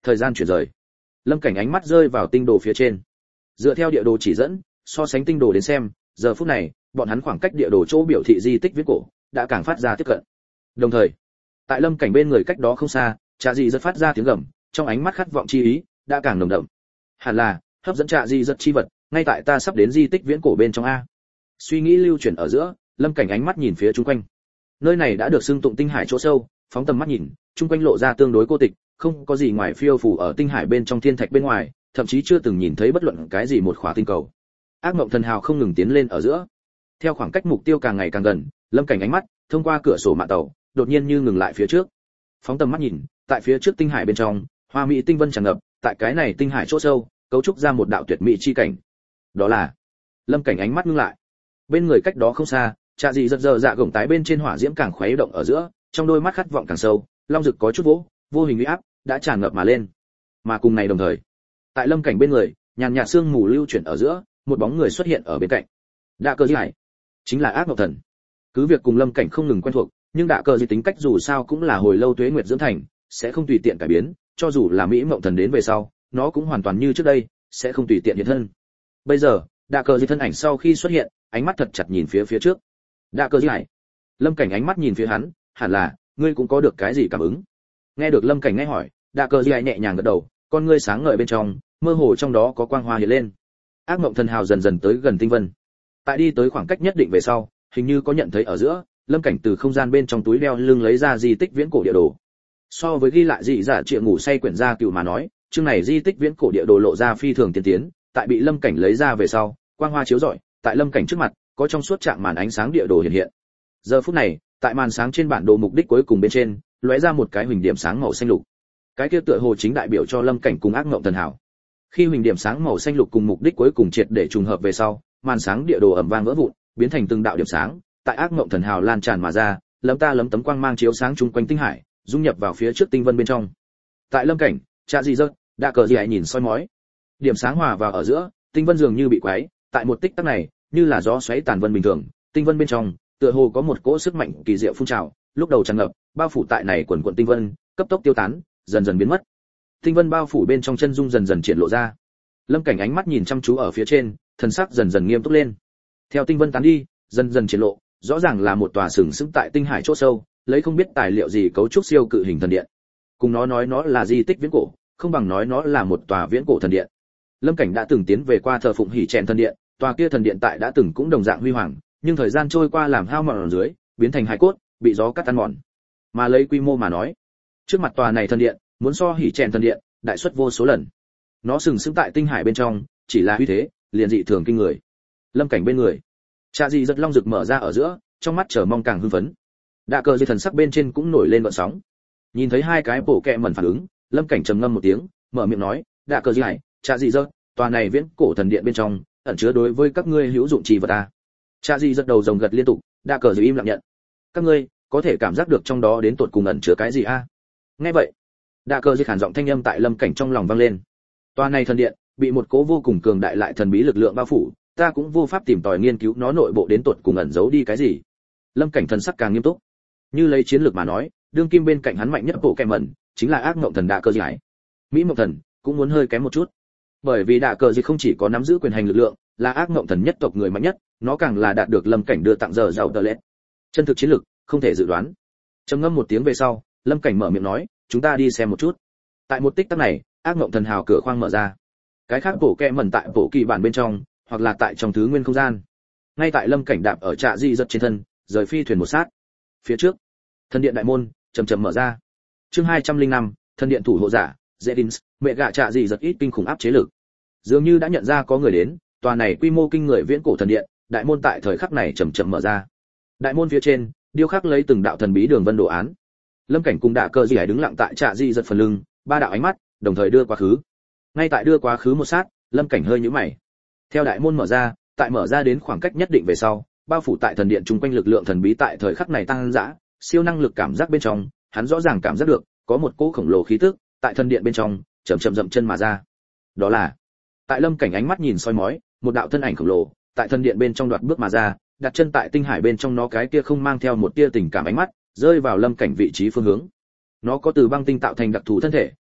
[SPEAKER 1] Thời gian chuyển rời. Lâm Cảnh ánh mắt rơi vào tinh đồ phía trên. Dựa theo địa đồ chỉ dẫn, so sánh tinh đồ đến xem, giờ phút này, bọn hắn khoảng cách địa đồ chỗ biểu thị di tích viễn cổ đã càng phát ra tiếp cận. Đồng thời, tại Lâm Cảnh bên người cách đó không xa, Trạ Dị rất phát ra tiếng gầm, trong ánh mắt khát vọng chi ý đã càng nồng đậm. Hẳn là hấp dẫn Trạ Dị rất chi vật, ngay tại ta sắp đến di tích viễn cổ bên trong a. Suy nghĩ lưu chuyển ở giữa, Lâm Cảnh ánh mắt nhìn phía chung quanh. Nơi này đã được xưng tụng tinh hải chỗ sâu, phóng tầm mắt nhìn, chung quanh lộ ra tương đối cô tịch, không có gì ngoài phiêu phù ở tinh hải bên trong thiên thạch bên ngoài, thậm chí chưa từng nhìn thấy bất luận cái gì một khỏa tinh cầu. Ác mộng thần hào không ngừng tiến lên ở giữa. Theo khoảng cách mục tiêu càng ngày càng gần, Lâm Cảnh ánh mắt thông qua cửa sổ mạn tàu, đột nhiên như ngừng lại phía trước. Phóng tầm mắt nhìn, tại phía trước tinh hải bên trong, hoa mỹ tinh vân tràn ngập, tại cái này tinh hải chỗ sâu, cấu trúc ra một đạo tuyệt mỹ chi cảnh. Đó là Lâm Cảnh ánh mắt ngưng lại. Bên người cách đó không xa, Trạ Dị giật dơ dạ gồng tái bên trên hỏa diễm càng khuấy động ở giữa, trong đôi mắt khát vọng càng sâu, long rực có chút vỗ, vô hình uy áp đã tràn ngập mà lên. Mà cùng này đồng thời, tại Lâm Cảnh bên người, nhàn nhạt sương mù lưu chuyển ở giữa, một bóng người xuất hiện ở bên cạnh. Đạ Cờ Dị Hải, chính là Ác Mộng Thần. Cứ việc cùng Lâm Cảnh không ngừng quen thuộc, nhưng Đạ Cờ Dị tính cách dù sao cũng là hồi lâu tuế nguyệt dưỡng thành, sẽ không tùy tiện cải biến, cho dù là Mỹ Mộng Thần đến về sau, nó cũng hoàn toàn như trước đây, sẽ không tùy tiện hiện thân. Bây giờ, Đạ Cờ Dị thân ảnh sau khi xuất hiện, ánh mắt thật chặt nhìn phía phía trước. Đạ Cờ Dị Hải. Lâm Cảnh ánh mắt nhìn phía hắn, hẳn là ngươi cũng có được cái gì cảm ứng. Nghe được Lâm Cảnh nghe hỏi, Đạ Cờ Dị Hải nhẹ nhàng gật đầu, con ngươi sáng ngời bên trong, mơ hồ trong đó có quang hoa hiện lên. Ác Mộng Thần hào dần dần tới gần tinh vân. Tại đi tới khoảng cách nhất định về sau, hình như có nhận thấy ở giữa, Lâm Cảnh từ không gian bên trong túi đeo lưng lấy ra di tích viễn cổ địa đồ. So với ghi lại dị giả triệu ngủ say quyển gia cựu mà nói, chương này di tích viễn cổ địa đồ lộ ra phi thường tiên tiến, tại bị Lâm Cảnh lấy ra về sau, quang hoa chiếu rọi, tại Lâm Cảnh trước mặt, có trong suốt trạng màn ánh sáng địa đồ hiện hiện. Giờ phút này, tại màn sáng trên bản đồ mục đích cuối cùng bên trên, lóe ra một cái huỳnh điểm sáng màu xanh lục. Cái kia tựa hồ chính đại biểu cho Lâm Cảnh cùng Ác Mộng Thần hảo. Khi huỳnh điểm sáng màu xanh lục cùng mục đích cuối cùng triệt để trùng hợp về sau, màn sáng địa đồ ầm vang vỡ vụn, biến thành từng đạo điểm sáng, tại Ác Mộng Thần hào lan tràn mà ra, lấm ta lấm tấm quang mang chiếu sáng chung quanh tinh hải, dung nhập vào phía trước tinh vân bên trong. Tại Lâm Cảnh, Trạ Dị giật, Đạ Cờ Dị Hải nhìn soi mói. Điểm sáng hòa vào ở giữa, tinh vân dường như bị quấy, tại một tích tắc này, như là gió xoáy tàn vân bình thường, tinh vân bên trong, tựa hồ có một cỗ sức mạnh kỳ diệu phun trào, lúc đầu tràn ngập, bao phủ tại này quần quần tinh vân, cấp tốc tiêu tán, dần dần biến mất. Tinh vân bao phủ bên trong chân dung dần dần triển lộ ra. Lâm Cảnh ánh mắt nhìn chăm chú ở phía trên, thần sắc dần dần nghiêm túc lên. Theo tinh vân tán đi, dần dần triển lộ, rõ ràng là một tòa sừng sững tại tinh hải chỗ sâu, lấy không biết tài liệu gì cấu trúc siêu cự hình thần điện. Cùng nó nói nó là di tích viễn cổ, không bằng nói nó là một tòa viễn cổ thần điện. Lâm Cảnh đã từng tiến về qua thờ phụng hỉ chèn thần điện, tòa kia thần điện tại đã từng cũng đồng dạng huy hoàng, nhưng thời gian trôi qua làm hao mòn ở dưới, biến thành hài cốt, bị gió cắt tan mòn. Mà lấy quy mô mà nói, trước mặt tòa này thần điện, muốn so hỉ chèn thần điện, đại suất vô số lần. Nó sừng sững tại tinh hải bên trong, chỉ là uy thế, liền dị thường kinh người. Lâm Cảnh bên người, Trạ Dị giật long rực mở ra ở giữa, trong mắt chờ mong càng hưng phấn. Đạ Cờ Dị thần sắc bên trên cũng nổi lên gợn sóng. Nhìn thấy hai cái bổ kẹ mẩn phản ứng, Lâm Cảnh trầm ngâm một tiếng, mở miệng nói, Đạ Cờ Dị Hải, Trạ Dị giật, tòa này viễn cổ thần điện bên trong, ẩn chứa đối với các ngươi hữu dụng chi vật a. Trạ Dị giật đầu rồng gật liên tục, Đạ Cờ Dị im lặng nhận. Các ngươi có thể cảm giác được trong đó đến tột cùng ẩn chứa cái gì a? Nghe vậy, Đạ Cờ Dị khàn giọng thanh âm tại Lâm Cảnh trong lòng vang lên. Tòa này thần điện bị một cố vô cùng cường đại lại thần bí lực lượng bao phủ, ta cũng vô pháp tìm tòi nghiên cứu nó nội bộ đến tột cùng ẩn giấu đi cái gì. Lâm Cảnh thần sắc càng nghiêm túc. Như lấy chiến lược mà nói, đương kim bên cạnh hắn mạnh nhất bộ kẹm mẩn chính là Ác Mộng Thần Đạ Cờ Dị. Mỹ Mộng Thần cũng muốn hơi kém một chút, bởi vì Đạ Cờ Dị không chỉ có nắm giữ quyền hành lực lượng, là Ác Mộng Thần nhất tộc người mạnh nhất, nó càng là đạt được Lâm Cảnh đưa tặng giờ giàu tờ lết. Chân thực chiến lược không thể dự đoán. Trầm ngâm một tiếng về sau, Lâm Cảnh mở miệng nói, chúng ta đi xem một chút. Tại một tích tắc này, Ác Mộng Thần hào cửa khoang mở ra. Cái khác bổ kẹ mẩn tại bổ kỳ bản bên trong, hoặc là tại trong thứ nguyên không gian. Ngay tại Lâm Cảnh đạp ở Trạ Dị giật trên thân, rời phi thuyền một sát. Phía trước, thần điện đại môn chậm chậm mở ra. Chương hai trăm lẻ năm, thần điện thủ hộ giả, Zedins, mẹ gạ Trạ Dị giật ít kinh khủng áp chế lực. Dường như đã nhận ra có người đến, tòa này quy mô kinh người viễn cổ thần điện, đại môn tại thời khắc này chậm chậm mở ra. Đại môn phía trên, điêu khắc lấy từng đạo thần bí đường vân đồ án. Lâm Cảnh cùng Đạ Cờ Dị đứng lặng tại Trạ Dị giật phần lưng, ba đạo ánh mắt đồng thời đưa quá khứ. Ngay tại đưa quá khứ một sát, Lâm Cảnh hơi nhíu mày. Theo đại môn mở ra, tại mở ra đến khoảng cách nhất định về sau, bao phủ tại thần điện chung quanh lực lượng thần bí tại thời khắc này tăng dã, siêu năng lực cảm giác bên trong, hắn rõ ràng cảm giác được có một cỗ khổng lồ khí tức tại thần điện bên trong chậm chậm dậm chân mà ra. Đó là, tại Lâm Cảnh ánh mắt nhìn soi mói, một đạo thân ảnh khổng lồ tại thần điện bên trong đoạt bước mà ra, đặt chân tại tinh hải bên trong, nó cái kia không mang theo một tia tình cảm ánh mắt rơi vào Lâm Cảnh vị trí phương hướng. Nó có từ băng tinh tạo thành đặc thù thân thể,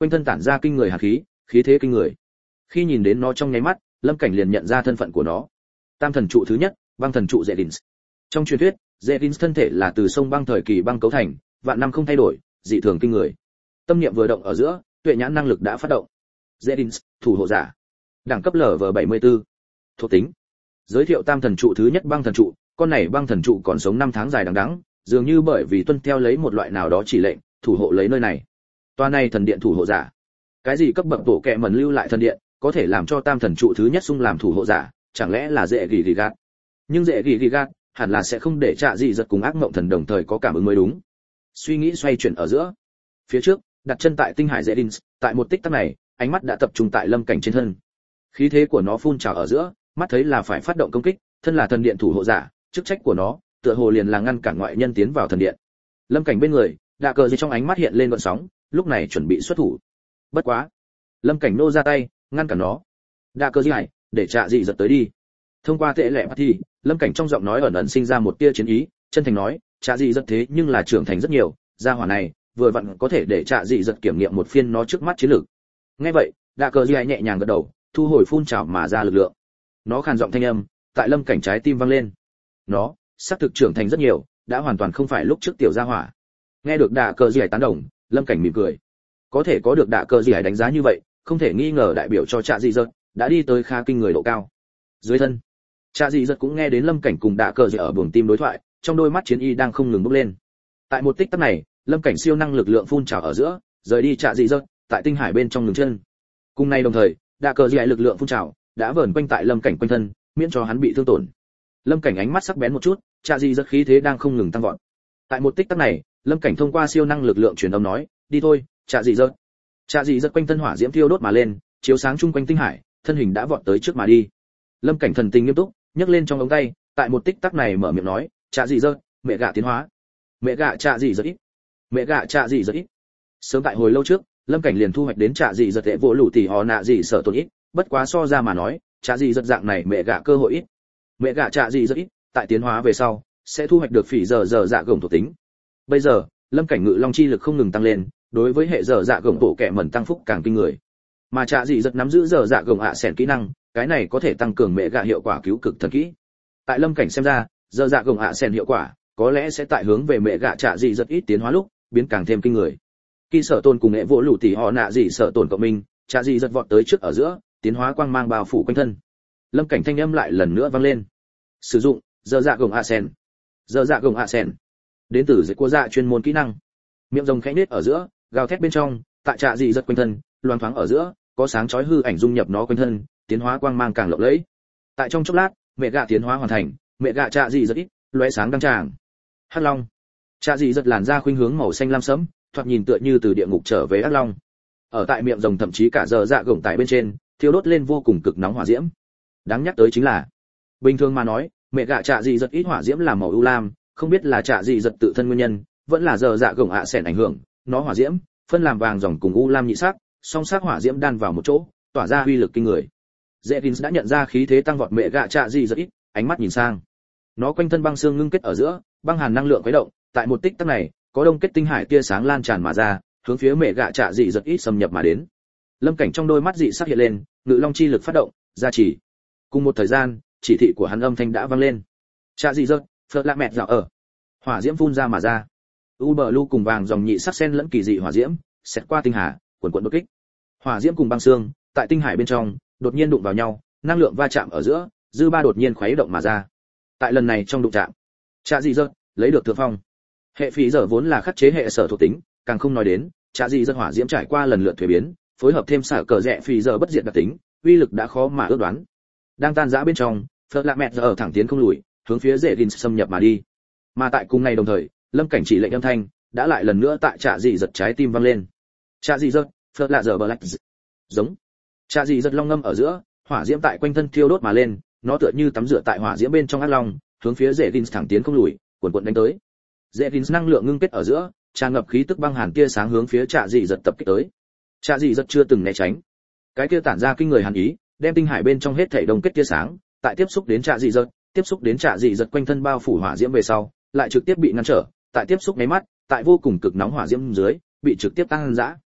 [SPEAKER 1] quanh thân tản ra kinh người hàn khí, khí thế kinh người. Khi nhìn đến nó trong nháy mắt, Lâm Cảnh liền nhận ra thân phận của nó. Tam thần trụ thứ nhất, băng thần trụ Zedins. Trong truyền thuyết, Zedins thân thể là từ sông băng thời kỳ băng cấu thành, vạn năm không thay đổi, dị thường kinh người. Tâm niệm vừa động ở giữa, tuệ nhãn năng lực đã phát động. Zedins, thủ hộ giả. Đẳng cấp lv bảy mươi tư. Thuộc tính. Giới thiệu tam thần trụ thứ nhất băng thần trụ, con này băng thần trụ còn sống năm tháng dài đằng đẵng, dường như bởi vì tuân theo lấy một loại nào đó chỉ lệnh, thủ hộ lấy nơi này. Toa này thần điện thủ hộ giả. Cái gì cấp bậc tổ kệ mẩn lưu lại thần điện, có thể làm cho tam thần trụ thứ nhất xung làm thủ hộ giả, chẳng lẽ là dễ gỉ gỉ gạt? Nhưng dễ gỉ gỉ gạt, hẳn là sẽ không để Trạ Dị Giật cùng ác mộng thần đồng thời có cảm ứng mới đúng. Suy nghĩ xoay chuyển ở giữa. Phía trước, đặt chân tại tinh hải Zedins, tại một tích tắc này, ánh mắt đã tập trung tại Lâm Cảnh trên thân. Khí thế của nó phun trào ở giữa, mắt thấy là phải phát động công kích, thân là thần điện thủ hộ giả, chức trách của nó, tựa hồ liền là ngăn cản ngoại nhân tiến vào thần điện. Lâm Cảnh bên người, đạ cờ gì trong ánh mắt hiện lên gợn sóng, lúc này chuẩn bị xuất thủ. Bất quá, Lâm Cảnh nô ra tay, ngăn cản nó. Đạ cờ gì hải, để Trạ Dị Giật tới đi. Thông qua tệ lệ thì, Lâm Cảnh trong giọng nói ẩn ẩn sinh ra một tia chiến ý, chân thành nói, Trạ Dị Giật thế nhưng là trưởng thành rất nhiều, gia hỏa này vừa vặn có thể để Trạ Dị Giật kiểm nghiệm một phiên nó trước mắt chiến lược. Nghe vậy, đạ cờ gì hải nhẹ nhàng gật đầu, thu hồi phun trào mà ra lực lượng. Nó khàn giọng thanh âm, tại Lâm Cảnh trái tim vang lên. Nó, xác thực trưởng thành rất nhiều, đã hoàn toàn không phải lúc trước tiểu gia hỏa. Nghe được đạ cờ gì hải tán đồng, Lâm Cảnh mỉm cười. Có thể có được đạ cờ gì hải đánh giá như vậy, không thể nghi ngờ đại biểu cho Trạ Dị Giật đã đi tới khá kinh người độ cao. Dưới thân, Trạ Dị Giật cũng nghe đến Lâm Cảnh cùng đạ cờ gì ở buồng tim đối thoại, trong đôi mắt chiến y đang không ngừng bốc lên. Tại một tích tắc này, Lâm Cảnh siêu năng lực lượng phun trào ở giữa, rời đi Trạ Dị Giật, tại tinh hải bên trong ngừng chân. Cùng nay đồng thời, đạ cờ gì hải lực lượng phun trào đã vờn quanh tại Lâm Cảnh quanh thân, miễn cho hắn bị thương tổn. Lâm Cảnh ánh mắt sắc bén một chút, Trạ Dị Giật khí thế đang không ngừng tăng vọt. Tại một tích tắc này, Lâm Cảnh thông qua siêu năng lực lượng truyền âm nói, "Đi thôi, Trạ Dị Giật." Trạ Dị Giật quanh thân hỏa diễm thiêu đốt mà lên, chiếu sáng chung quanh tinh hải, thân hình đã vọt tới trước mà đi. Lâm Cảnh thần tình nghiêm túc, nhấc lên trong ống tay, tại một tích tắc này mở miệng nói, "Trạ Dị Giật, mẹ gạ tiến hóa." Mẹ gạ Trạ Dị Giật ít. Mẹ gạ Trạ Dị Giật ít. Sớm tại hồi lâu trước, Lâm Cảnh liền thu hoạch đến Trạ Dị Giật tệ vô lũ tỷ họ nạ gì sở tổn ít, bất quá so ra mà nói, Trạ Dị Giật dạng này mẹ gạ cơ hội ít. Mẹ gạ Trạ Dị Giật ít, tại tiến hóa về sau, sẽ thu hoạch được phỉ giờ giờ dạ gồng thuộc tính. Bây giờ, Lâm Cảnh ngự long chi lực không ngừng tăng lên, đối với hệ giờ dạ gồng bộ kệ mẩn tăng phúc càng kinh người. Mà Trạ Dị Giật nắm giữ giờ dạ gồng ạ sẻn kỹ năng, cái này có thể tăng cường mẹ gạ hiệu quả cứu cực thần kỹ. Tại Lâm Cảnh xem ra, giờ dạ gồng ạ sẻn hiệu quả có lẽ sẽ tại hướng về mẹ gạ Trạ Dị Giật ít tiến hóa lúc biến càng thêm kinh người. Khi sở tồn cùng nghệ vỗ lũ tỷ họ nạ gì sở tồn cộng minh, Trạ Dị Giật vọt tới trước ở giữa, tiến hóa quang mang bao phủ quanh thân. Lâm Cảnh thanh âm lại lần nữa vang lên. Sử dụng giờ dạ gồng ạ sẻn. Giờ dạ gồng ạ sẻn. Đến từ dịch quốc dạ chuyên môn kỹ năng. Miệng rồng khẽ nết ở giữa, gào thét bên trong, tại Trạ Dị Giật quanh thân, loang thoáng ở giữa, có sáng chói hư ảnh dung nhập nó quanh thân, tiến hóa quang mang càng lộng lẫy. Tại trong chốc lát, mẹ gạ tiến hóa hoàn thành, mẹ gạ Trạ Dị Giật ít, lóe sáng đăng tràng. Hắc Long. Trạ Dị Giật làn da khuynh hướng màu xanh lam sẫm, thoạt nhìn tựa như từ địa ngục trở về ác long. Ở tại miệng rồng thậm chí cả giờ dạ gồng tại bên trên, thiêu đốt lên vô cùng cực nóng hỏa diễm. Đáng nhắc tới chính là, bình thường mà nói, mẹ gạ Trạ Dị Giật ít hỏa diễm là màu u lam, không biết là Trạ Dị Giật tự thân nguyên nhân, vẫn là giờ dạ gồng ạ sẻn ảnh hưởng, nó hỏa diễm phân làm vàng ròng cùng u lam nhị sắc, song sắc hỏa diễm đan vào một chỗ, tỏa ra uy lực kinh người. Zedins đã nhận ra khí thế tăng vọt mẹ gạ Trạ Dị Giật ít, ánh mắt nhìn sang. Nó quanh thân băng xương ngưng kết ở giữa, băng hàn năng lượng khuấy động, tại một tích tắc này, có đông kết tinh hải tia sáng lan tràn mà ra, hướng phía mẹ gạ Trạ Dị Giật ít xâm nhập mà đến. Lâm Cảnh trong đôi mắt dị sắc hiện lên, ngự long chi lực phát động, gia trì. Cùng một thời gian, chỉ thị của hắn âm thanh đã vang lên. Trạ Dị Giật, phật lạ mẹt dạo ở. Hỏa diễm phun ra mà ra. U bờ lu cùng vàng dòng nhị sắc sen lẫn kỳ dị hỏa diễm, xẹt qua tinh hà, cuồn cuộn đột kích. Hỏa diễm cùng băng xương, tại tinh hải bên trong, đột nhiên đụng vào nhau, năng lượng va chạm ở giữa, dư ba đột nhiên khuấy động mà ra. Tại lần này trong đụng chạm, Trạ Dị Giật lấy được thượng phong. Hệ phỉ giờ vốn là khắc chế hệ sở thuộc tính, càng không nói đến, Trạ Dị Giật hỏa diễm trải qua lần lượt thuế biến, phối hợp thêm xả cờ rẽ phỉ giờ bất diệt đặc tính, uy lực đã khó mà ước đoán. Đang tan rã bên trong, phật lạ mẹt giờ ở thẳng tiến không lùi, hướng phía Zedins xâm nhập mà đi. Mà tại cùng ngày đồng thời, Lâm Cảnh chỉ lệnh âm thanh đã lại lần nữa tại Trạ Dị Giật trái tim vang lên. Trạ Dị Giật, phật lạ giờ black. Giống. Trạ Dị Giật long ngâm ở giữa, hỏa diễm tại quanh thân thiêu đốt mà lên, nó tựa như tắm rửa tại hỏa diễm bên trong ác long, hướng phía Zedins thẳng tiến không lùi, cuồn cuộn đánh tới. Zedins năng lượng ngưng kết ở giữa, tràn ngập khí tức băng hàn tia sáng hướng phía Trạ Dị Giật tập kích tới. Trạ Dị Giật chưa từng né tránh. Cái kia tản ra kinh người hàn ý, đem tinh hải bên trong hết thảy đông kết tia sáng, tại tiếp xúc đến Trạ Dị Giật, tiếp xúc đến Trạ Dị Giật quanh thân bao phủ hỏa diễm về sau, lại trực tiếp bị ngăn trở, tại tiếp xúc nháy mắt, tại vô cùng cực nóng hỏa diễm dưới, bị trực tiếp tăng dã.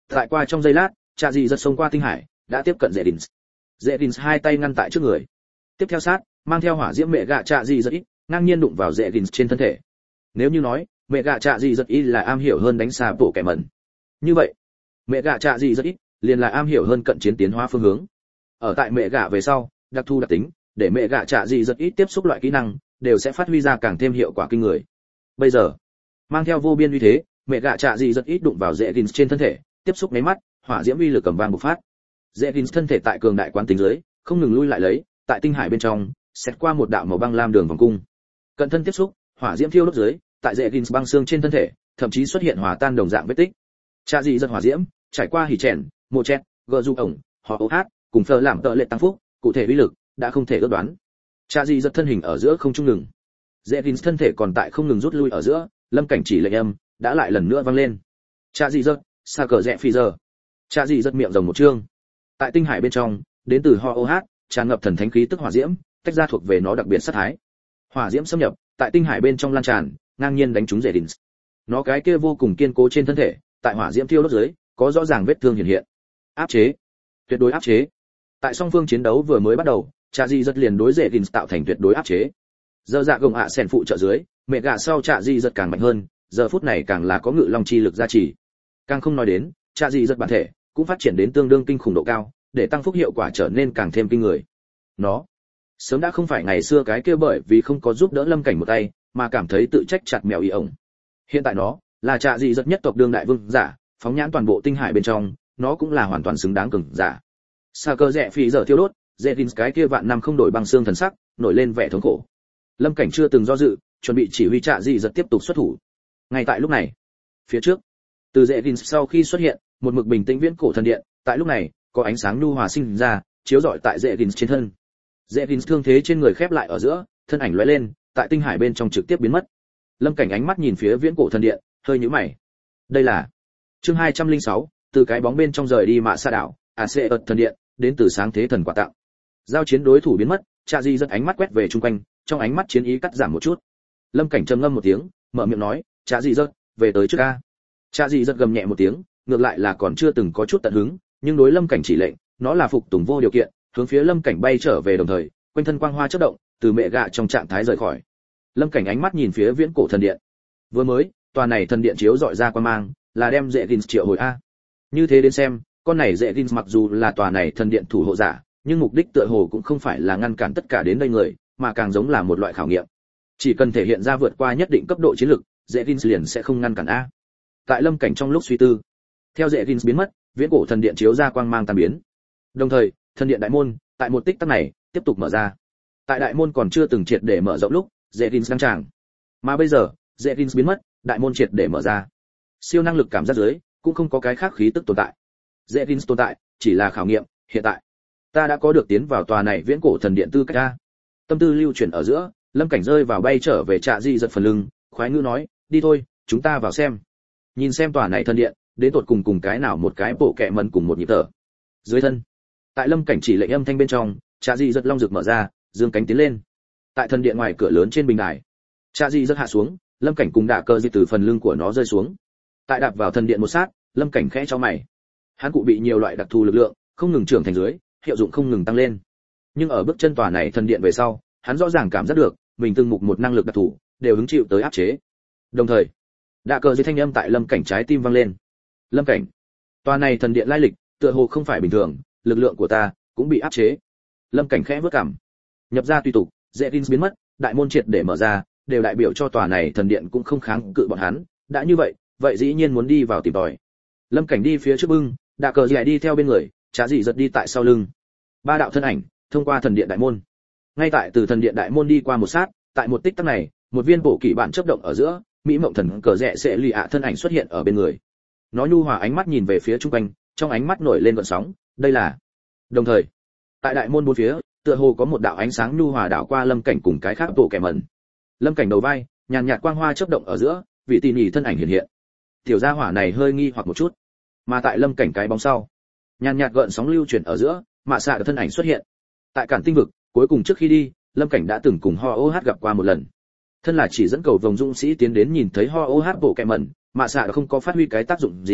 [SPEAKER 1] Tại qua trong giây lát, Trạ Dị giật xông qua tinh hải, đã tiếp cận Zedins. Zedins hai tay ngăn tại trước người. Tiếp theo sát, mang theo hỏa diễm mẹ gạ Trạ Dị giật ít, ngang nhiên đụng vào Zedins trên thân thể. Nếu như nói, mẹ gạ Trạ Dị giật ít là am hiểu hơn đánh xa bộ kẻ mẩn. Như vậy, mẹ gạ Trạ Dị giật ít liền là am hiểu hơn cận chiến tiến hóa phương hướng. Ở tại mẹ gạ về sau, đặc thu đặc tính, để mẹ gạ Trạ Dị giật ít tiếp xúc loại kỹ năng, đều sẽ phát huy ra càng thêm hiệu quả kinh người. Bây giờ, mang theo vô biên uy thế, mẹ gạ Trạ Dị giật ít đụng vào Zedins trên thân thể, tiếp xúc mấy mắt, hỏa diễm uy lực cầm vang bộc phát. Zedins thân thể tại cường đại quán tính dưới, không ngừng lui lại lấy, tại tinh hải bên trong, xét qua một đạo màu băng lam đường vòng cung. Cận thân tiếp xúc, hỏa diễm thiêu đốt dưới, tại Zedins băng xương trên thân thể, thậm chí xuất hiện hòa tan đồng dạng vết tích. Trạ Dị giật hỏa diễm, trải qua hỉ chèn, mồ chét, gờ du ổng, họ ô hát, cùng phờ làm tợ lệ tăng phúc, cụ thể uy lực đã không thể ước đoán. Trạ Dị giật thân hình ở giữa không trung ngừng. Zedins thân thể còn tại không ngừng rút lui ở giữa, lâm cảnh chỉ lệnh âm đã lại lần nữa vang lên. Trạ Dị giật, xa cờ rẽ phi giờ. Trạ Dị giật miệng rồng một trương. Tại tinh hải bên trong, đến từ ho ô hát, tràn ngập thần thánh khí tức hỏa diễm, tách ra thuộc về nó đặc biệt sát thái. Hỏa diễm xâm nhập, tại tinh hải bên trong lan tràn, ngang nhiên đánh trúng Zedins. Nó cái kia vô cùng kiên cố trên thân thể, tại hỏa diễm thiêu đốt dưới, có rõ ràng vết thương hiện hiện. Áp chế, tuyệt đối áp chế. Tại song phương chiến đấu vừa mới bắt đầu, Trạ Dị giật liền đối Zedins tạo thành tuyệt đối áp chế. Giờ dạ gồng ạ sèn phụ trợ dưới, mẹ gạ sau Trạ Dị giật càng mạnh hơn, giờ phút này càng là có ngự long chi lực gia trì. Càng không nói đến, Trạ Dị giật bản thể cũng phát triển đến tương đương kinh khủng độ cao, để tăng phúc hiệu quả trở nên càng thêm kinh người. Nó sớm đã không phải ngày xưa cái kia bởi vì không có giúp đỡ lâm cảnh một tay, mà cảm thấy tự trách chặt mèo ý ổng. Hiện tại nó là Trạ Dị giật nhất tộc đương đại vương giả, phóng nhãn toàn bộ tinh hải bên trong, nó cũng là hoàn toàn xứng đáng cường giả. Sa cơ rẽ phi giờ thiêu đốt, Zedins cái kia vạn năm không đổi băng xương thần sắc, nổi lên vẻ thống khổ. Lâm cảnh chưa từng do dự, chuẩn bị chỉ huy Trạ Dị giật tiếp tục xuất thủ. Ngay tại lúc này, phía trước, từ Zedins sau khi xuất hiện, một mực bình tĩnh viễn cổ thần điện, tại lúc này, có ánh sáng nhu hòa sinh ra, chiếu rọi tại Zedins trên thân. Zedins thương thế trên người khép lại ở giữa, thân ảnh lóe lên, tại tinh hải bên trong trực tiếp biến mất. Lâm cảnh ánh mắt nhìn phía viễn cổ thần điện, hơi nhíu mày. Đây là chương hai trăm lẻ sáu, từ cái bóng bên trong rời đi Mạ Sa đảo, Aseut thần điện, đến từ sáng thế thần quà tặng. Giao chiến đối thủ biến mất, Trạ Dị giật ánh mắt quét về chung quanh, trong ánh mắt chiến ý cắt giảm một chút. Lâm cảnh trầm ngâm một tiếng, mở miệng nói, Trạ Dị giật, về tới trước a. Trạ Dị giật gầm nhẹ một tiếng, ngược lại là còn chưa từng có chút tận hứng, nhưng đối lâm cảnh chỉ lệnh, nó là phục tùng vô điều kiện, hướng phía lâm cảnh bay trở về, đồng thời quanh thân quang hoa chớp động, từ mẹ gạ trong trạng thái rời khỏi. Lâm cảnh ánh mắt nhìn phía viễn cổ thần điện. Vừa mới, tòa này thần điện chiếu dọi ra quang mang, là đem Zedins triệu hồi a. Như thế đến xem, con này Zedins mặc dù là tòa này thần điện thủ hộ giả, nhưng mục đích tựa hồ cũng không phải là ngăn cản tất cả đến đây người, mà càng giống là một loại khảo nghiệm. Chỉ cần thể hiện ra vượt qua nhất định cấp độ chiến lực, Zedins liền sẽ không ngăn cản a. Tại lâm cảnh trong lúc suy tư, theo Zedins biến mất, viễn cổ thần điện chiếu ra quang mang tan biến. Đồng thời, thần điện đại môn, tại một tích tắc này, tiếp tục mở ra. Tại đại môn còn chưa từng triệt để mở rộng lúc, Zedins đăng tràng. Mà bây giờ, Zedins biến mất, đại môn triệt để mở ra. Siêu năng lực cảm giác dưới, cũng không có cái khác khí tức tồn tại. Zedins tồn tại, chỉ là khảo nghiệm, hiện tại ta đã có được tiến vào tòa này viễn cổ thần điện tư cách a. Tâm tư lưu chuyển ở giữa, lâm cảnh rơi vào bay trở về Trạ Dị giật phần lưng, khoái ngữ nói, đi thôi, chúng ta vào xem. Nhìn xem tòa này thần điện, đến tột cùng cùng cái nào một cái bộ kệ mần cùng một nhịp thở. Dưới thân, tại lâm cảnh chỉ lệnh âm thanh bên trong, Trạ Dị giật long rực mở ra, dương cánh tiến lên. Tại thần điện ngoài cửa lớn trên bình đài, Trạ Dị giật hạ xuống, lâm cảnh cùng đả cơ di từ phần lưng của nó rơi xuống. Tại đạp vào thần điện một sát, lâm cảnh khẽ chau mày. Hắn cụ bị nhiều loại đặc thù lực lượng, không ngừng trưởng thành dưới, hiệu dụng không ngừng tăng lên. Nhưng ở bước chân tòa này thần điện về sau, hắn rõ ràng cảm giác được, mình từng mục một năng lực đặc thù đều hứng chịu tới áp chế. Đồng thời, đạ cờ dưới thanh âm tại lâm cảnh trái tim vang lên. Lâm cảnh, tòa này thần điện lai lịch, tựa hồ không phải bình thường, lực lượng của ta cũng bị áp chế. Lâm cảnh khẽ vớt cằm. Nhập ra tùy tục, Zedins biến mất, đại môn triệt để mở ra, đều đại biểu cho tòa này thần điện cũng không kháng cự bọn hắn. Đã như vậy, vậy dĩ nhiên muốn đi vào tìm tòi. Lâm cảnh đi phía trước bưng, đạ cờ dì đi theo bên người, Trạ Dị giật đi tại sau lưng. Ba đạo thân ảnh thông qua thần điện đại môn. Ngay tại từ thần điện đại môn đi qua một sát, tại một tích tắc này, một viên bộ kỳ bản chớp động ở giữa, mỹ mộng thần cờ rẽ sẽ lì ạ thân ảnh xuất hiện ở bên người. Nó nhu hòa ánh mắt nhìn về phía trung quanh, trong ánh mắt nổi lên gợn sóng, đây là. Đồng thời, tại đại môn bốn phía, tựa hồ có một đạo ánh sáng nhu hòa đảo qua lâm cảnh cùng cái khác bộ kẻ mẩn. Lâm cảnh đầu vai, nhàn nhạt quang hoa chớp động ở giữa, vị tỉ nhỉ thân ảnh hiện hiện. Tiểu gia hỏa này hơi nghi hoặc một chút, mà tại lâm cảnh cái bóng sau, nhàn nhạt gợn sóng lưu chuyển ở giữa, Mạ Xạ thân ảnh xuất hiện. Tại cản tinh vực, cuối cùng trước khi đi, lâm cảnh đã từng cùng Ho ô hát gặp qua một lần. Thân là chỉ dẫn cầu vòng dũng sĩ tiến đến nhìn thấy Ho ô hát bộ kẻ mẩn, Mạ Xạ không có phát huy cái tác dụng gì,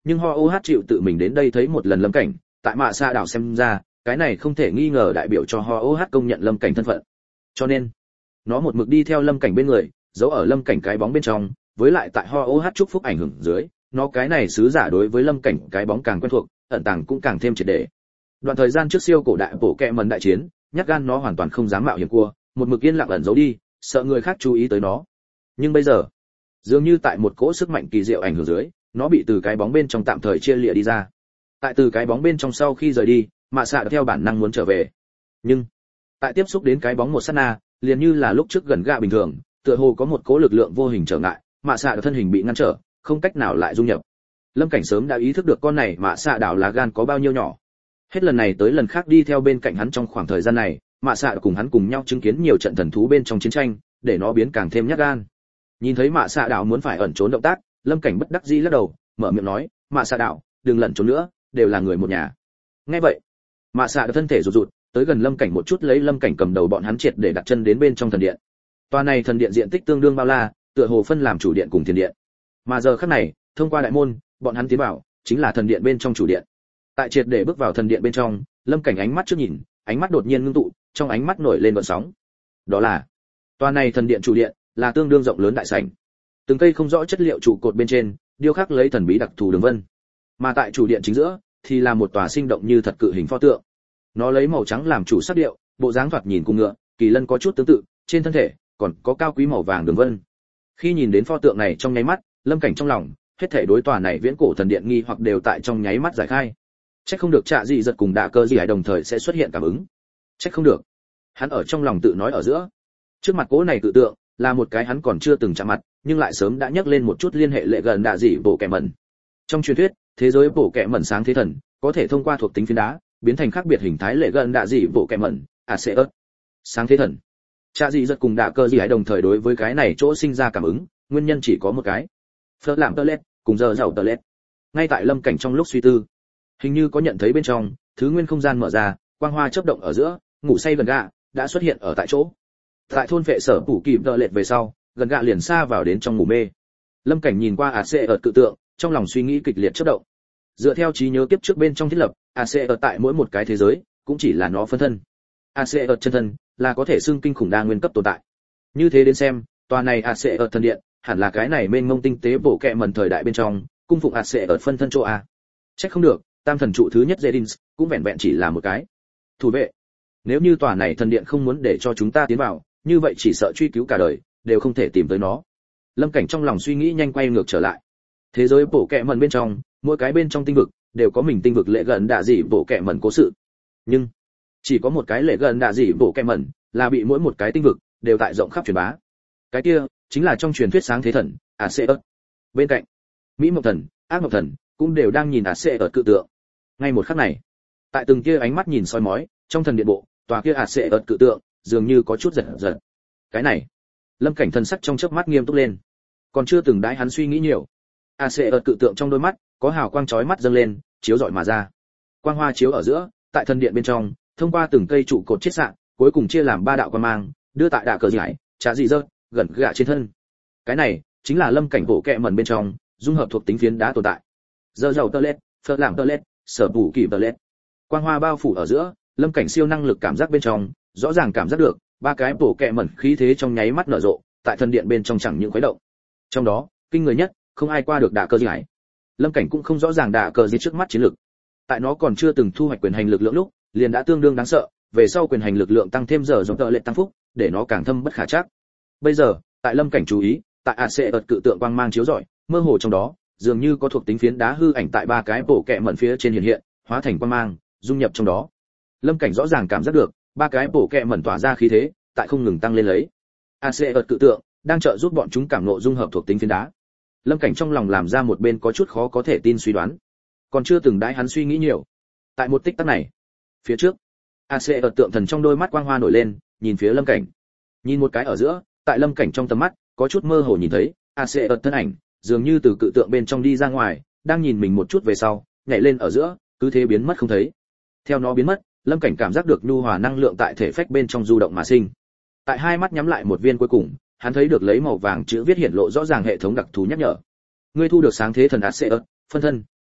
[SPEAKER 1] nhưng ho ô hát chịu tự mình đến đây thấy một lần lâm cảnh, tại mạ xạ đảo xem ra cái này không thể nghi ngờ đại biểu cho ho ô hát công nhận lâm cảnh thân phận, cho nên nó một mực đi theo lâm cảnh bên người, giấu ở lâm cảnh cái bóng bên trong, với lại tại ho ô hát chúc phúc ảnh hưởng dưới, nó cái này sứ giả đối với lâm cảnh cái bóng càng quen thuộc, ẩn tàng cũng càng thêm triệt để. Đoạn thời gian trước siêu cổ đại bổ kẹ mần đại chiến, nhát gan nó hoàn toàn không dám mạo hiểm cua, một mực yên lặng ẩn giấu đi, sợ người khác chú ý tới nó. Nhưng bây giờ, dường như tại một cỗ sức mạnh kỳ diệu ảnh hưởng dưới, nó bị từ cái bóng bên trong tạm thời chia lìa đi ra. Tại từ cái bóng bên trong sau khi rời đi, mạ xạ theo bản năng muốn trở về. Nhưng tại tiếp xúc đến cái bóng một sát na, liền như là lúc trước gần gạ bình thường, tựa hồ có một cỗ lực lượng vô hình trở ngại, mạ xạ thân hình bị ngăn trở, không cách nào lại dung nhập. Lâm Cảnh sớm đã ý thức được con này mạ xạ đảo lá gan có bao nhiêu nhỏ. Hết lần này tới lần khác đi theo bên cạnh hắn trong khoảng thời gian này, mạ xạ cùng hắn cùng nhau chứng kiến nhiều trận thần thú bên trong chiến tranh, để nó biến càng thêm nhát gan. Nhìn thấy mạ xạ đảo muốn phải ẩn trốn động tác, Lâm Cảnh bất đắc dĩ lắc đầu, mở miệng nói, mạ xạ đảo, đừng lẩn trốn nữa, đều là người một nhà. Nghe vậy, mạ xạ thân thể rụt rụt, tới gần Lâm Cảnh một chút, lấy Lâm Cảnh cầm đầu bọn hắn triệt để đặt chân đến bên trong thần điện. Tòa này thần điện diện tích tương đương bao la, tựa hồ phân làm chủ điện cùng tiền điện. Mà giờ khắc này, thông qua đại môn, bọn hắn tiến vào, chính là thần điện bên trong chủ điện. Tại triệt để bước vào thần điện bên trong, Lâm Cảnh ánh mắt trước nhìn, ánh mắt đột nhiên ngưng tụ, trong ánh mắt nổi lên gợn sóng. Đó là, tòa này thần điện chủ điện, là tương đương rộng lớn đại sảnh. Từng cây không rõ chất liệu trụ cột bên trên, điêu khắc lấy thần bí đặc thù đường vân. Mà tại chủ điện chính giữa, thì là một tòa sinh động như thật cự hình pho tượng. Nó lấy màu trắng làm chủ sắc điệu, bộ dáng thoạt nhìn cùng ngựa, kỳ lân có chút tương tự, trên thân thể còn có cao quý màu vàng đường vân. Khi nhìn đến pho tượng này trong nháy mắt, Lâm Cảnh trong lòng, hết thảy đối tòa này viễn cổ thần điện nghi hoặc đều tại trong nháy mắt giải khai. Chắc không được Trạ Dị Giật cùng Đạ Cơ Dị Hải đồng thời sẽ xuất hiện cảm ứng. Chắc không được. Hắn ở trong lòng tự nói ở giữa. Trước mặt cố này tự tượng, là một cái hắn còn chưa từng chạm mặt, nhưng lại sớm đã nhắc lên một chút liên hệ lệ gần Đạ Dị bộ kẻ mẩn. Trong truyền thuyết, thế giới bộ kẻ mẩn sáng thế thần, có thể thông qua thuộc tính phiến đá, biến thành khác biệt hình thái lệ gần Đạ Dị bộ kẻ mẩn, Aseus. Sáng thế thần. Trạ Dị Giật cùng Đạ Cơ Dị Hải đồng thời đối với cái này chỗ sinh ra cảm ứng, nguyên nhân chỉ có một cái. Phớt làm tơ lết, cùng giờ giàu tơ lết. Ngay tại Lâm Cảnh trong lúc suy tư, hình như có nhận thấy bên trong, thứ nguyên không gian mở ra, quang hoa chớp động ở giữa, ngủ say gần gạ đã xuất hiện ở tại chỗ. Tại thôn vệ sở phủ kịp tơ lết về sau, gần gạ liền xa vào đến trong ngủ mê. Lâm Cảnh nhìn qua Ace ở cự tượng, trong lòng suy nghĩ kịch liệt chớp động. Dựa theo trí nhớ kiếp trước bên trong thiết lập, Ace ở tại mỗi một cái thế giới, cũng chỉ là nó phân thân. Ace ở chân thân, là có thể xưng kinh khủng đa nguyên cấp tồn tại. Như thế đến xem, tòa này Ace ở thần điện, hẳn là cái này mênh mông tinh tế bộ kệ mẩn thời đại bên trong, cung phụng Ace ở phân thân chỗ a. Chắc không được, tam thần trụ thứ nhất Zedins cũng vẹn vẹn chỉ là một cái thủ vệ. Nếu như tòa này thần điện không muốn để cho chúng ta tiến vào, như vậy chỉ sợ truy cứu cả đời đều không thể tìm tới nó. Lâm Cảnh trong lòng suy nghĩ nhanh quay ngược trở lại. Thế giới bộ kệ mẩn bên trong, mỗi cái bên trong tinh vực đều có mình tinh vực lệ gần đạ dị bộ kệ mẩn cố sự. Nhưng chỉ có một cái lệ gần đạ dị bộ kệ mẩn là bị mỗi một cái tinh vực đều tại rộng khắp truyền bá. Cái kia chính là trong truyền thuyết sáng thế thần Aseus. Bên cạnh, Mỹ Mộng Thần, Ác Mộng Thần cũng đều đang nhìn Aseus cự tượng. Ngay một khắc này, tại từng kia ánh mắt nhìn soi mói, trong thần điện bộ, tòa kia Aseus cự tượng dường như có chút giật giật. Cái này, Lâm Cảnh thần sắc trong chớp mắt nghiêm túc lên. Còn chưa từng đãi hắn suy nghĩ nhiều, Aseus cự tượng trong đôi mắt có hào quang chói mắt dâng lên, chiếu rọi mà ra. Quang hoa chiếu ở giữa, tại thần điện bên trong, thông qua từng cây trụ cột chiết xạ, cuối cùng chia làm ba đạo quang mang, đưa tại Đạ Cờ Dị Hải, Trạ Dị Giật, gần gạ trên thân. Cái này chính là Lâm Cảnh bộ kệ mẩn bên trong, dung hợp thuộc tính phiến đá tồn tại. Giờ giàu tơ lết, phật làm tơ lết, sở bù kỳ tơ lết. Quang hoa bao phủ ở giữa, Lâm Cảnh siêu năng lực cảm giác bên trong, rõ ràng cảm giác được ba cái bộ kệ mẩn khí thế trong nháy mắt nở rộ, tại thần điện bên trong chẳng những khuấy động. Trong đó, kinh người nhất, không ai qua được Đạ Cờ Dị Hải. Lâm Cảnh cũng không rõ ràng Đạ Cờ Dị trước mắt chiến lực. Tại nó còn chưa từng thu hoạch quyền hành lực lượng lúc, liền đã tương đương đáng sợ, về sau quyền hành lực lượng tăng thêm giờ giống tơ lệ tăng phúc, để nó càng thâm bất khả trắc. Bây giờ, tại Lâm Cảnh chú ý, tại Aseus cự tượng quang mang chiếu rọi, mơ hồ trong đó, dường như có thuộc tính phiến đá hư ảnh tại ba cái bộ kệ mẩn phía trên hiện hiện, hóa thành quang mang, dung nhập trong đó. Lâm Cảnh rõ ràng cảm giác được, ba cái bộ kệ mẩn tỏa ra khí thế, tại không ngừng tăng lên lấy. Aseus cự tượng đang trợ giúp bọn chúng cảm ngộ dung hợp thuộc tính phiến đá. Lâm Cảnh trong lòng làm ra một bên có chút khó có thể tin suy đoán. Còn chưa từng đãi hắn suy nghĩ nhiều. Tại một tích tắc này, phía trước, Aseus tượng thần trong đôi mắt quang hoa nổi lên, nhìn phía Lâm Cảnh. Nhìn một cái ở giữa, tại Lâm Cảnh trong tầm mắt, có chút mơ hồ nhìn thấy Aseus thân ảnh, dường như từ cự tượng bên trong đi ra ngoài, đang nhìn mình một chút về sau, nhảy lên ở giữa, cứ thế biến mất không thấy. Theo nó biến mất, Lâm Cảnh cảm giác được nhu hòa năng lượng tại thể phách bên trong du động mà sinh. Tại hai mắt nhắm lại một viên cuối cùng, hắn thấy được lấy màu vàng chữ viết hiện lộ rõ ràng hệ thống đặc thù nhắc nhở. Ngươi thu được sáng thế thần Aseus, phân thân,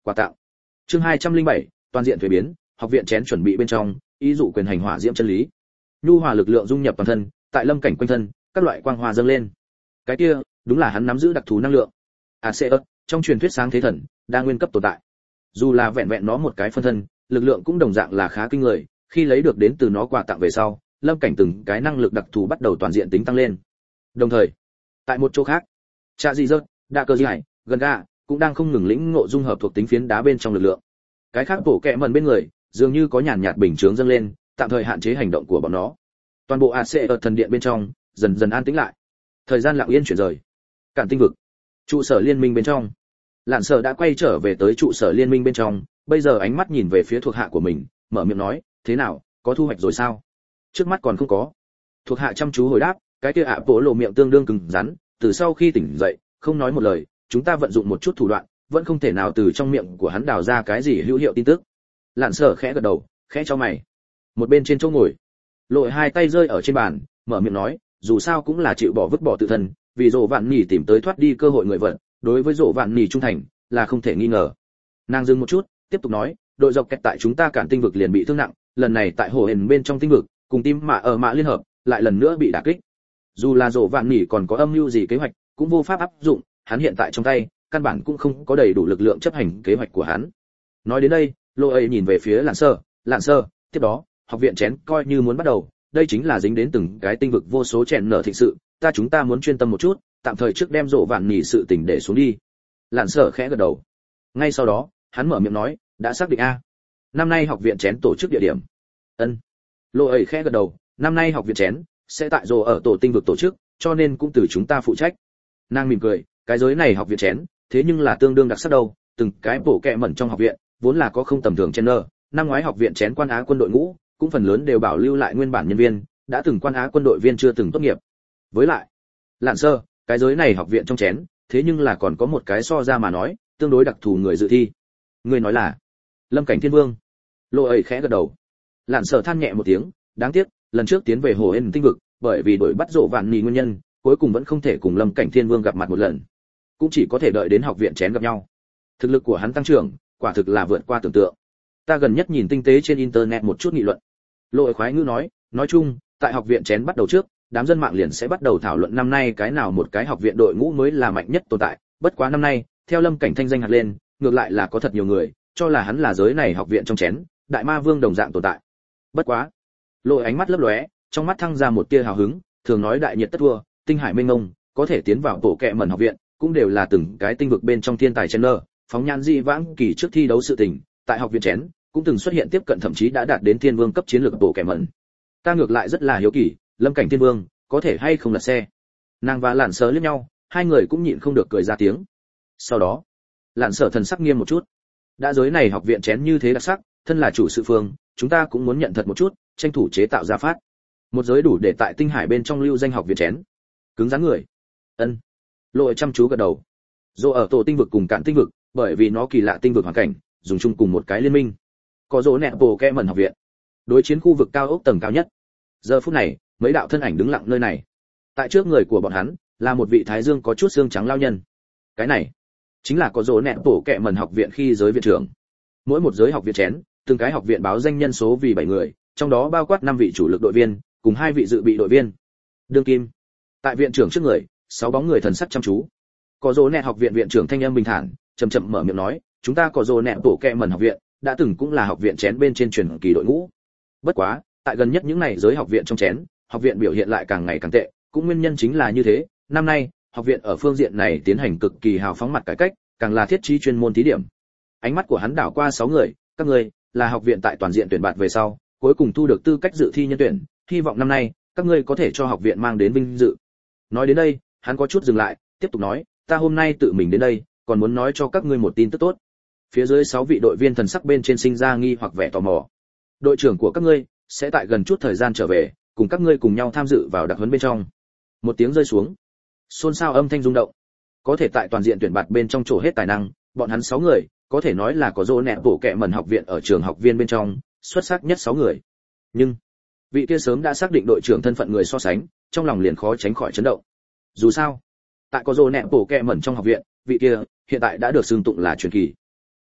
[SPEAKER 1] quà tặng. Chương hai trăm linh bảy, toàn diện thuế biến, học viện chén chuẩn bị bên trong, ý dụ quyền hành hỏa diễm chân lý. Nhu hòa lực lượng dung nhập toàn thân, tại lâm cảnh quanh thân, các loại quang hoa dâng lên. Cái kia, đúng là hắn nắm giữ đặc thù năng lượng. Aseus, trong truyền thuyết sáng thế thần, đa nguyên cấp tồn tại. Dù là vẹn vẹn nó một cái phân thân, lực lượng cũng đồng dạng là khá kinh người, khi lấy được đến từ nó quà tặng về sau, lâm cảnh từng cái năng lực đặc thù bắt đầu toàn diện tính tăng lên. Đồng thời, tại một chỗ khác, Trạ Dị Dật, Đa Cơ Giải, Gần Gà cũng đang không ngừng lĩnh ngộ dung hợp thuộc tính phiến đá bên trong lực lượng. Cái khác bổ kẹ mần bên người, dường như có nhàn nhạt bình chướng dâng lên, tạm thời hạn chế hành động của bọn nó. Toàn bộ a xê ở thần điện bên trong dần dần an tĩnh lại. Thời gian lặng yên chuyển rời. Cản tinh vực, trụ sở liên minh bên trong, Lạn Sở đã quay trở về tới trụ sở liên minh bên trong, bây giờ ánh mắt nhìn về phía thuộc hạ của mình, mở miệng nói, thế nào, có thu hoạch rồi sao? Trước mắt còn không có. Thuộc hạ chăm chú hồi đáp, cái kia ạ bộ lộ miệng tương đương cứng rắn, từ sau khi tỉnh dậy, không nói một lời, chúng ta vận dụng một chút thủ đoạn, vẫn không thể nào từ trong miệng của hắn đào ra cái gì hữu hiệu tin tức. Lạn Sở khẽ gật đầu, khẽ cho mày. Một bên trên chỗ ngồi, Lội hai tay rơi ở trên bàn, mở miệng nói, dù sao cũng là chịu bỏ vứt bỏ tự thân, vì Dỗ Vạn Nỉ tìm tới thoát đi cơ hội người vận, đối với Dỗ Vạn Nỉ trung thành là không thể nghi ngờ. Nàng dừng một chút, tiếp tục nói, đội dọc kẹt tại chúng ta cản tinh vực liền bị thương nặng, lần này tại hồ hền bên trong tinh vực, cùng tim mạ ở mạ liên hợp, lại lần nữa bị đả kích. Dù là Dỗ Vạn Nỉ còn có âm mưu gì kế hoạch, cũng vô pháp áp dụng, hắn hiện tại trong tay, căn bản cũng không có đầy đủ lực lượng chấp hành kế hoạch của hắn. Nói đến đây, Lô ấy nhìn về phía Lạn Sơ, Lạn Sơ, tiếp đó, học viện chén coi như muốn bắt đầu, đây chính là dính đến từng cái tinh vực vô số chèn nở thịnh sự, ta chúng ta muốn chuyên tâm một chút, tạm thời trước đem Dỗ Vạn Nỉ sự tình để xuống đi. Lạn Sở khẽ gật đầu. Ngay sau đó, hắn mở miệng nói, đã xác định a. Năm nay học viện chén tổ chức địa điểm. Ân. Lô ấy khẽ gật đầu, năm nay học viện chén sẽ tại Dỗ ở tổ tinh vực tổ chức, cho nên cũng từ chúng ta phụ trách. Nàng mỉm cười, cái giới này học viện chén, thế nhưng là tương đương đặc sắc đâu, từng cái bổ kẹ mẩn trong học viện, vốn là có không tầm thường chén nơ, năm ngoái học viện chén quan á quân đội ngũ, cũng phần lớn đều bảo lưu lại nguyên bản nhân viên, đã từng quan á quân đội viên chưa từng tốt nghiệp. Với lại, Lạn Sơ, cái giới này học viện trong chén, thế nhưng là còn có một cái so ra mà nói, tương đối đặc thù người dự thi. Người nói là Lâm Cảnh Thiên Vương. Lô ấy khẽ gật đầu. Lạn Sơ than nhẹ một tiếng, đáng tiếc, lần trước tiến về hồ ên tinh vực, bởi vì đội bắt Dỗ Vạn Nỉ nguyên nhân, cuối cùng vẫn không thể cùng Lâm Cảnh Thiên Vương gặp mặt một lần, cũng chỉ có thể đợi đến học viện chén gặp nhau. Thực lực của hắn tăng trưởng, quả thực là vượt qua tưởng tượng. Ta gần nhất nhìn tinh tế trên internet một chút nghị luận. Lôi khoái ngữ nói, nói chung, tại học viện chén bắt đầu trước, đám dân mạng liền sẽ bắt đầu thảo luận năm nay cái nào một cái học viện đội ngũ mới là mạnh nhất tồn tại, bất quá năm nay, theo Lâm Cảnh thanh danh hạt lên, ngược lại là có thật nhiều người cho là hắn là giới này học viện trong chén, đại ma vương đồng dạng tồn tại. Bất quá, Lôi ánh mắt lấp lóe, trong mắt thăng ra một tia hào hứng, thường nói đại nhiệt tất thua, tinh hải mênh mông, có thể tiến vào bộ kệ mẩn học viện, cũng đều là từng cái tinh vực bên trong thiên tài chén nơ, phóng nhan dị vãng kỳ trước thi đấu sự tình, tại học viện chén cũng từng xuất hiện tiếp cận thậm chí đã đạt đến thiên vương cấp chiến lược bộ kẻ mẩn. Ta ngược lại rất là hiếu kỳ, Lâm Cảnh Thiên Vương có thể hay không lật xe. Nàng và Lạn Sở liếc nhau, hai người cũng nhịn không được cười ra tiếng. Sau đó, Lạn Sở thần sắc nghiêm một chút. Đã giới này học viện chén như thế đặc sắc, thân là chủ sự phương, chúng ta cũng muốn nhận thật một chút, tranh thủ chế tạo ra phát một giới đủ để tại tinh hải bên trong lưu danh học viện chén. Cứng rắn người. Ân. Lội chăm chú gật đầu. Dỗ ở tổ tinh vực cùng cạn tinh vực, bởi vì nó kỳ lạ tinh vực hoàn cảnh, dùng chung cùng một cái liên minh. Có Dỗ nẹt bộ kẹ mẩn học viện, đối chiến khu vực cao ốc tầng cao nhất. Giờ phút này, mấy đạo thân ảnh đứng lặng nơi này. Tại trước người của bọn hắn là một vị thái dương có chút xương trắng lao nhân. Cái này chính là có Dỗ nẹt bộ kẹ mẩn học viện khi giới viện trưởng. Mỗi một giới học viện chén, từng cái học viện báo danh nhân số vì bảy người, trong đó bao quát năm vị chủ lực đội viên, cùng hai vị dự bị đội viên. Đương kim, tại viện trưởng trước người, sáu bóng người thần sắc chăm chú. Có Dỗ nẹt học viện viện trưởng thanh âm bình thản, chậm chậm mở miệng nói, chúng ta có Dỗ nẹt bộ kẹ mẩn học viện, đã từng cũng là học viện chén bên trên truyền kỳ đội ngũ. Bất quá, tại gần nhất những này giới học viện trong chén, học viện biểu hiện lại càng ngày càng tệ, cũng nguyên nhân chính là như thế, năm nay, học viện ở phương diện này tiến hành cực kỳ hào phóng mặt cải cách, càng là thiết trí chuyên môn thí điểm. Ánh mắt của hắn đảo qua sáu người, các người là học viện tại toàn diện tuyển bạt về sau, cuối cùng thu được tư cách dự thi nhân tuyển, hy vọng năm nay các ngươi có thể cho học viện mang đến vinh dự. Nói đến đây, hắn có chút dừng lại, tiếp tục nói, ta hôm nay tự mình đến đây, còn muốn nói cho các ngươi một tin tức tốt. Phía dưới sáu vị đội viên thần sắc bên trên sinh ra nghi hoặc vẻ tò mò. Đội trưởng của các ngươi sẽ tại gần chút thời gian trở về, cùng các ngươi cùng nhau tham dự vào đặc huấn bên trong. Một tiếng rơi xuống, xôn xao âm thanh rung động. Có thể tại toàn diện tuyển bạt bên trong trổ hết tài năng, bọn hắn sáu người, có thể nói là có Dỗ nẹt bộ kệ mẩn học viện ở trường học viên bên trong, xuất sắc nhất sáu người. Nhưng, vị kia sớm đã xác định đội trưởng thân phận người so sánh, trong lòng liền khó tránh khỏi chấn động. Dù sao, tại có Dỗ nẹt bộ kệ mẩn trong học viện, vị kia hiện tại đã được xưng tụng là truyền kỳ.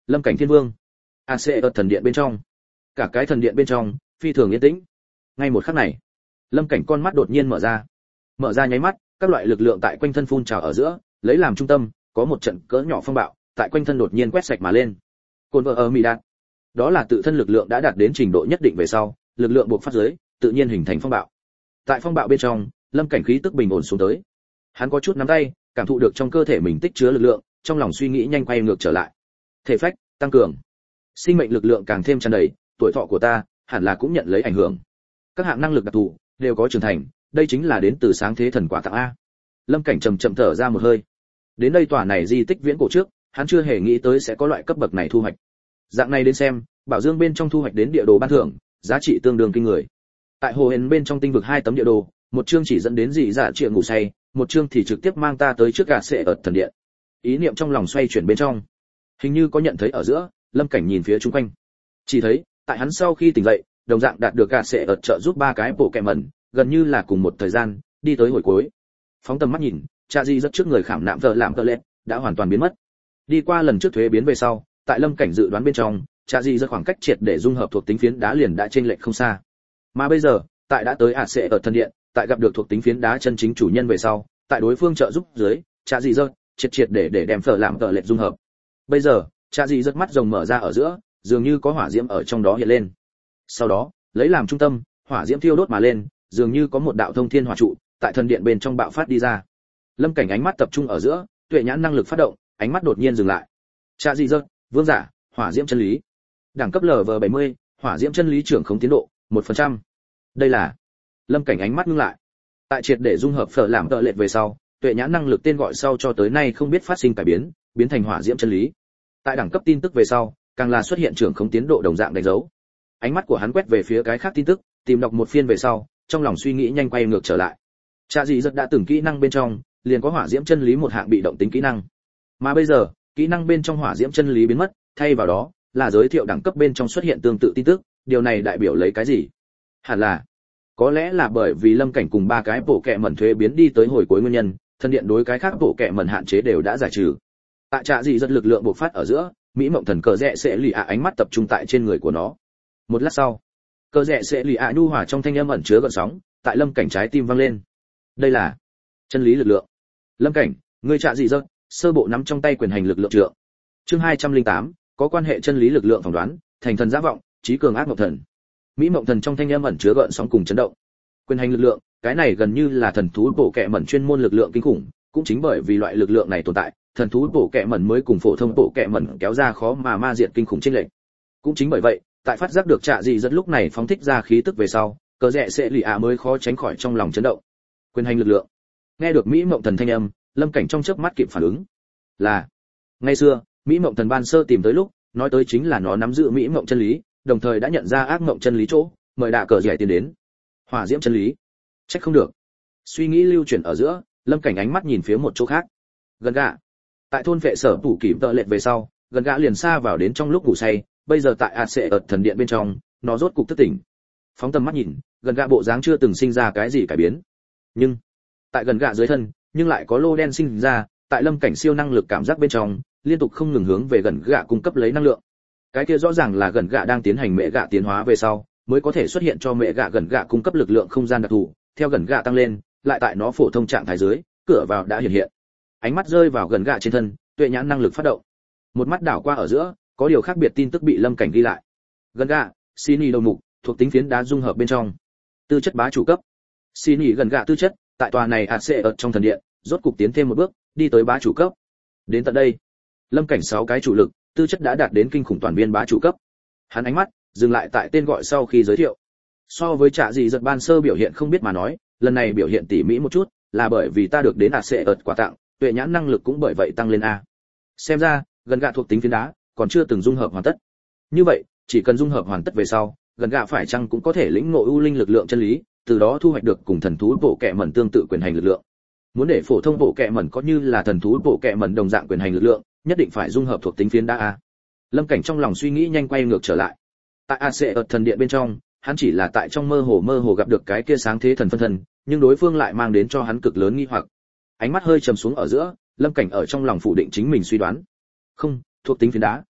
[SPEAKER 1] Lâm Cảnh Thiên Vương. a xê ở thần điện bên trong. Cả cái thần điện bên trong phi thường yên tĩnh. Ngay một khắc này, Lâm Cảnh con mắt đột nhiên mở ra. Mở ra nháy mắt, các loại lực lượng tại quanh thân phun trào ở giữa, lấy làm trung tâm, có một trận cỡ nhỏ phong bạo, tại quanh thân đột nhiên quét sạch mà lên. Cồn vợ ở mì đạt. Đó là tự thân lực lượng đã đạt đến trình độ nhất định về sau, lực lượng buộc phát dưới, tự nhiên hình thành phong bạo. Tại phong bạo bên trong, Lâm Cảnh khí tức bình ổn xuống tới. Hắn có chút nắm tay, cảm thụ được trong cơ thể mình tích chứa lực lượng, trong lòng suy nghĩ nhanh quay ngược trở lại. Thể phách tăng cường, sinh mệnh lực lượng càng thêm tràn đầy, tuổi thọ của ta hẳn là cũng nhận lấy ảnh hưởng. Các hạng năng lực đặc thù đều có trưởng thành, đây chính là đến từ sáng thế thần quả tặng a. Lâm Cảnh trầm trầm thở ra một hơi. Đến đây tòa này di tích viễn cổ trước, hắn chưa hề nghĩ tới sẽ có loại cấp bậc này thu hoạch. Dạng này đến xem, bảo dương bên trong thu hoạch đến địa đồ ban thưởng, giá trị tương đương kinh người. Tại hồ hến bên trong tinh vực hai tấm địa đồ, một chương chỉ dẫn đến dị dạ triệu ngủ say, một chương thì trực tiếp mang ta tới trước gạt sệ ở thần điện. Ý niệm trong lòng xoay chuyển bên trong, hình như có nhận thấy ở giữa, Lâm Cảnh nhìn phía chung quanh, chỉ thấy tại hắn sau khi tỉnh dậy, đồng dạng đạt được gạt sệ ở trợ giúp ba cái bộ kẹm mẩn, gần như là cùng một thời gian đi tới hồi cuối. Phóng tầm mắt nhìn, cha di rất trước người khảm nạm vợ làm tơ lệ đã hoàn toàn biến mất. Đi qua lần trước thuế biến về sau, tại Lâm Cảnh dự đoán bên trong, cha di rất khoảng cách triệt để dung hợp thuộc tính phiến đá liền đã chênh lệch không xa. Mà bây giờ, tại đã tới ạt sẽ ở thần điện, tại gặp được thuộc tính phiến đá chân chính chủ nhân về sau, tại đối phương trợ giúp dưới, cha di rất triệt triệt để để đem phở làm tơ lệ dung hợp. Bây giờ, cha di rất mắt rồng mở ra ở giữa, dường như có hỏa diễm ở trong đó hiện lên. Sau đó, lấy làm trung tâm, hỏa diễm thiêu đốt mà lên, dường như có một đạo thông thiên hỏa trụ tại thần điện bên trong bạo phát đi ra. Lâm Cảnh ánh mắt tập trung ở giữa, tuệ nhãn năng lực phát động, ánh mắt đột nhiên dừng lại. Cha gì rớt, vương giả, hỏa diễm chân lý. Đẳng cấp lv bảy mươi, hỏa diễm chân lý trưởng không tiến độ một phần trăm. Đây là Lâm Cảnh ánh mắt ngưng lại. Tại triệt để dung hợp phở làm tợ lệ về sau, tuệ nhãn năng lực tên gọi sau cho tới nay không biết phát sinh cải biến, biến thành hỏa diễm chân lý. Tại đẳng cấp tin tức về sau, càng là xuất hiện trưởng không tiến độ đồng dạng đánh dấu. Ánh mắt của hắn quét về phía cái khác tin tức, tìm đọc một phiên về sau, trong lòng suy nghĩ nhanh quay ngược trở lại. Cha gì rất đã từng kỹ năng bên trong, liền có hỏa diễm chân lý một hạng bị động tính kỹ năng. Mà bây giờ, kỹ năng bên trong hỏa diễm chân lý biến mất, thay vào đó là giới thiệu đẳng cấp bên trong xuất hiện tương tự tin tức, điều này đại biểu lấy cái gì? Hẳn là, có lẽ là bởi vì Lâm Cảnh cùng ba cái bộ kệ mẩn thuế biến đi tới hồi cuối nguyên nhân, thân điện đối cái khác bộ kệ mẩn hạn chế đều đã giải trừ. Tại Cha gì rất lực lượng bộc phát ở giữa, Mỹ Mộng Thần cờ rẽ sẽ lì ạ ánh mắt tập trung tại trên người của nó. Một lát sau, cờ rẽ sẽ lì ạ nhu hòa trong thanh âm ẩn chứa gợn sóng, tại Lâm Cảnh trái tim vang lên. Đây là chân lý lực lượng. Lâm Cảnh, ngươi Cha gì rớt, sơ bộ nắm trong tay quyền hành lực lượng trượng. Chương hai trăm lẻ tám, có quan hệ chân lý lực lượng phỏng đoán, thành thần giả vọng, trí cường ác mộng thần. Mỹ Mộng Thần trong thanh âm ẩn chứa gợn sóng cùng chấn động. Quyền hành lực lượng, cái này gần như là thần thú bổ kệ mẩn chuyên môn lực lượng kinh khủng, cũng chính bởi vì loại lực lượng này tồn tại, thần thú bổ kệ mẩn mới cùng phổ thông bổ kệ mẩn kéo ra khó mà ma diệt kinh khủng chênh lệch. Cũng chính bởi vậy, tại phát giác được Trạ gì rất lúc này phóng thích ra khí tức về sau, cờ rẽ sẽ lì ạ mới khó tránh khỏi trong lòng chấn động. Quyền hành lực lượng. Nghe được Mỹ Mộng Thần thanh âm, Lâm Cảnh trong chớp mắt kịp phản ứng. Là ngày xưa, Mỹ Mộng Thần ban sơ tìm tới lúc, nói tới chính là nó nắm giữ Mỹ Mộng chân lý, đồng thời đã nhận ra ác mộng chân lý chỗ, mời đạ cờ rẽ tiến đến. Hỏa diễm chân lý. Trách không được. Suy nghĩ lưu chuyển ở giữa, Lâm Cảnh ánh mắt nhìn phía một chỗ khác. Gần gạ. Tại thôn vệ sở phủ kỷ tợ lệ về sau, gần gạ liền xa vào đến trong lúc ngủ say, bây giờ tại ạt sẽ ở thần điện bên trong, nó rốt cục thức tỉnh. Phóng tầm mắt nhìn, gần gạ bộ dáng chưa từng sinh ra cái gì cải biến. Nhưng, tại gần gạ dưới thân, nhưng lại có lô đen sinh ra, tại Lâm Cảnh siêu năng lực cảm giác bên trong, liên tục không ngừng hướng về gần gạ cung cấp lấy năng lượng. Cái kia rõ ràng là gần gạ đang tiến hành mẹ gạ tiến hóa về sau, mới có thể xuất hiện cho mẹ gạ gần gạ cung cấp lực lượng không gian đặc thù, theo gần gạ tăng lên, lại tại nó phổ thông trạng thái dưới, cửa vào đã hiện hiện. Ánh mắt rơi vào gần gạ trên thân, tuệ nhãn năng lực phát động. Một mắt đảo qua ở giữa, có điều khác biệt tin tức bị Lâm Cảnh ghi lại. Gần gạ, Sini đầu mục, thuộc tính phiến đá dung hợp bên trong. Tư chất bá chủ cấp. Sini gần gạ tư chất, tại tòa này ạt sẽ ở trong thần điện, rốt cục tiến thêm một bước, đi tới bá chủ cấp. Đến tận đây, Lâm Cảnh sáu cái chủ lực, tư chất đã đạt đến kinh khủng toàn viên bá chủ cấp. Hắn ánh mắt dừng lại tại tên gọi sau khi giới thiệu. So với Trạ gì giật ban sơ biểu hiện không biết mà nói, lần này biểu hiện tỉ mỹ một chút, là bởi vì ta được đến ạt sẽ ợt quà tặng, tuệ nhãn năng lực cũng bởi vậy tăng lên a. Xem ra, gần gạ thuộc tính phiến đá còn chưa từng dung hợp hoàn tất. Như vậy, chỉ cần dung hợp hoàn tất về sau, gần gạ phải chăng cũng có thể lĩnh ngộ ưu linh lực lượng chân lý, từ đó thu hoạch được cùng thần thú bộ kệ mẩn tương tự quyền hành lực lượng. Muốn để phổ thông bộ kệ mẩn có như là thần thú bộ kệ mẩn đồng dạng quyền hành lực lượng, nhất định phải dung hợp thuộc tính phiến đá a. Lâm Cảnh trong lòng suy nghĩ nhanh quay ngược trở lại. Tại a xê ở thần điện bên trong, hắn chỉ là tại trong mơ hồ mơ hồ gặp được cái kia sáng thế thần phân thân, nhưng đối phương lại mang đến cho hắn cực lớn nghi hoặc. Ánh mắt hơi trầm xuống ở giữa, Lâm Cảnh ở trong lòng phủ định chính mình suy đoán. Không, thuộc tính phiến đá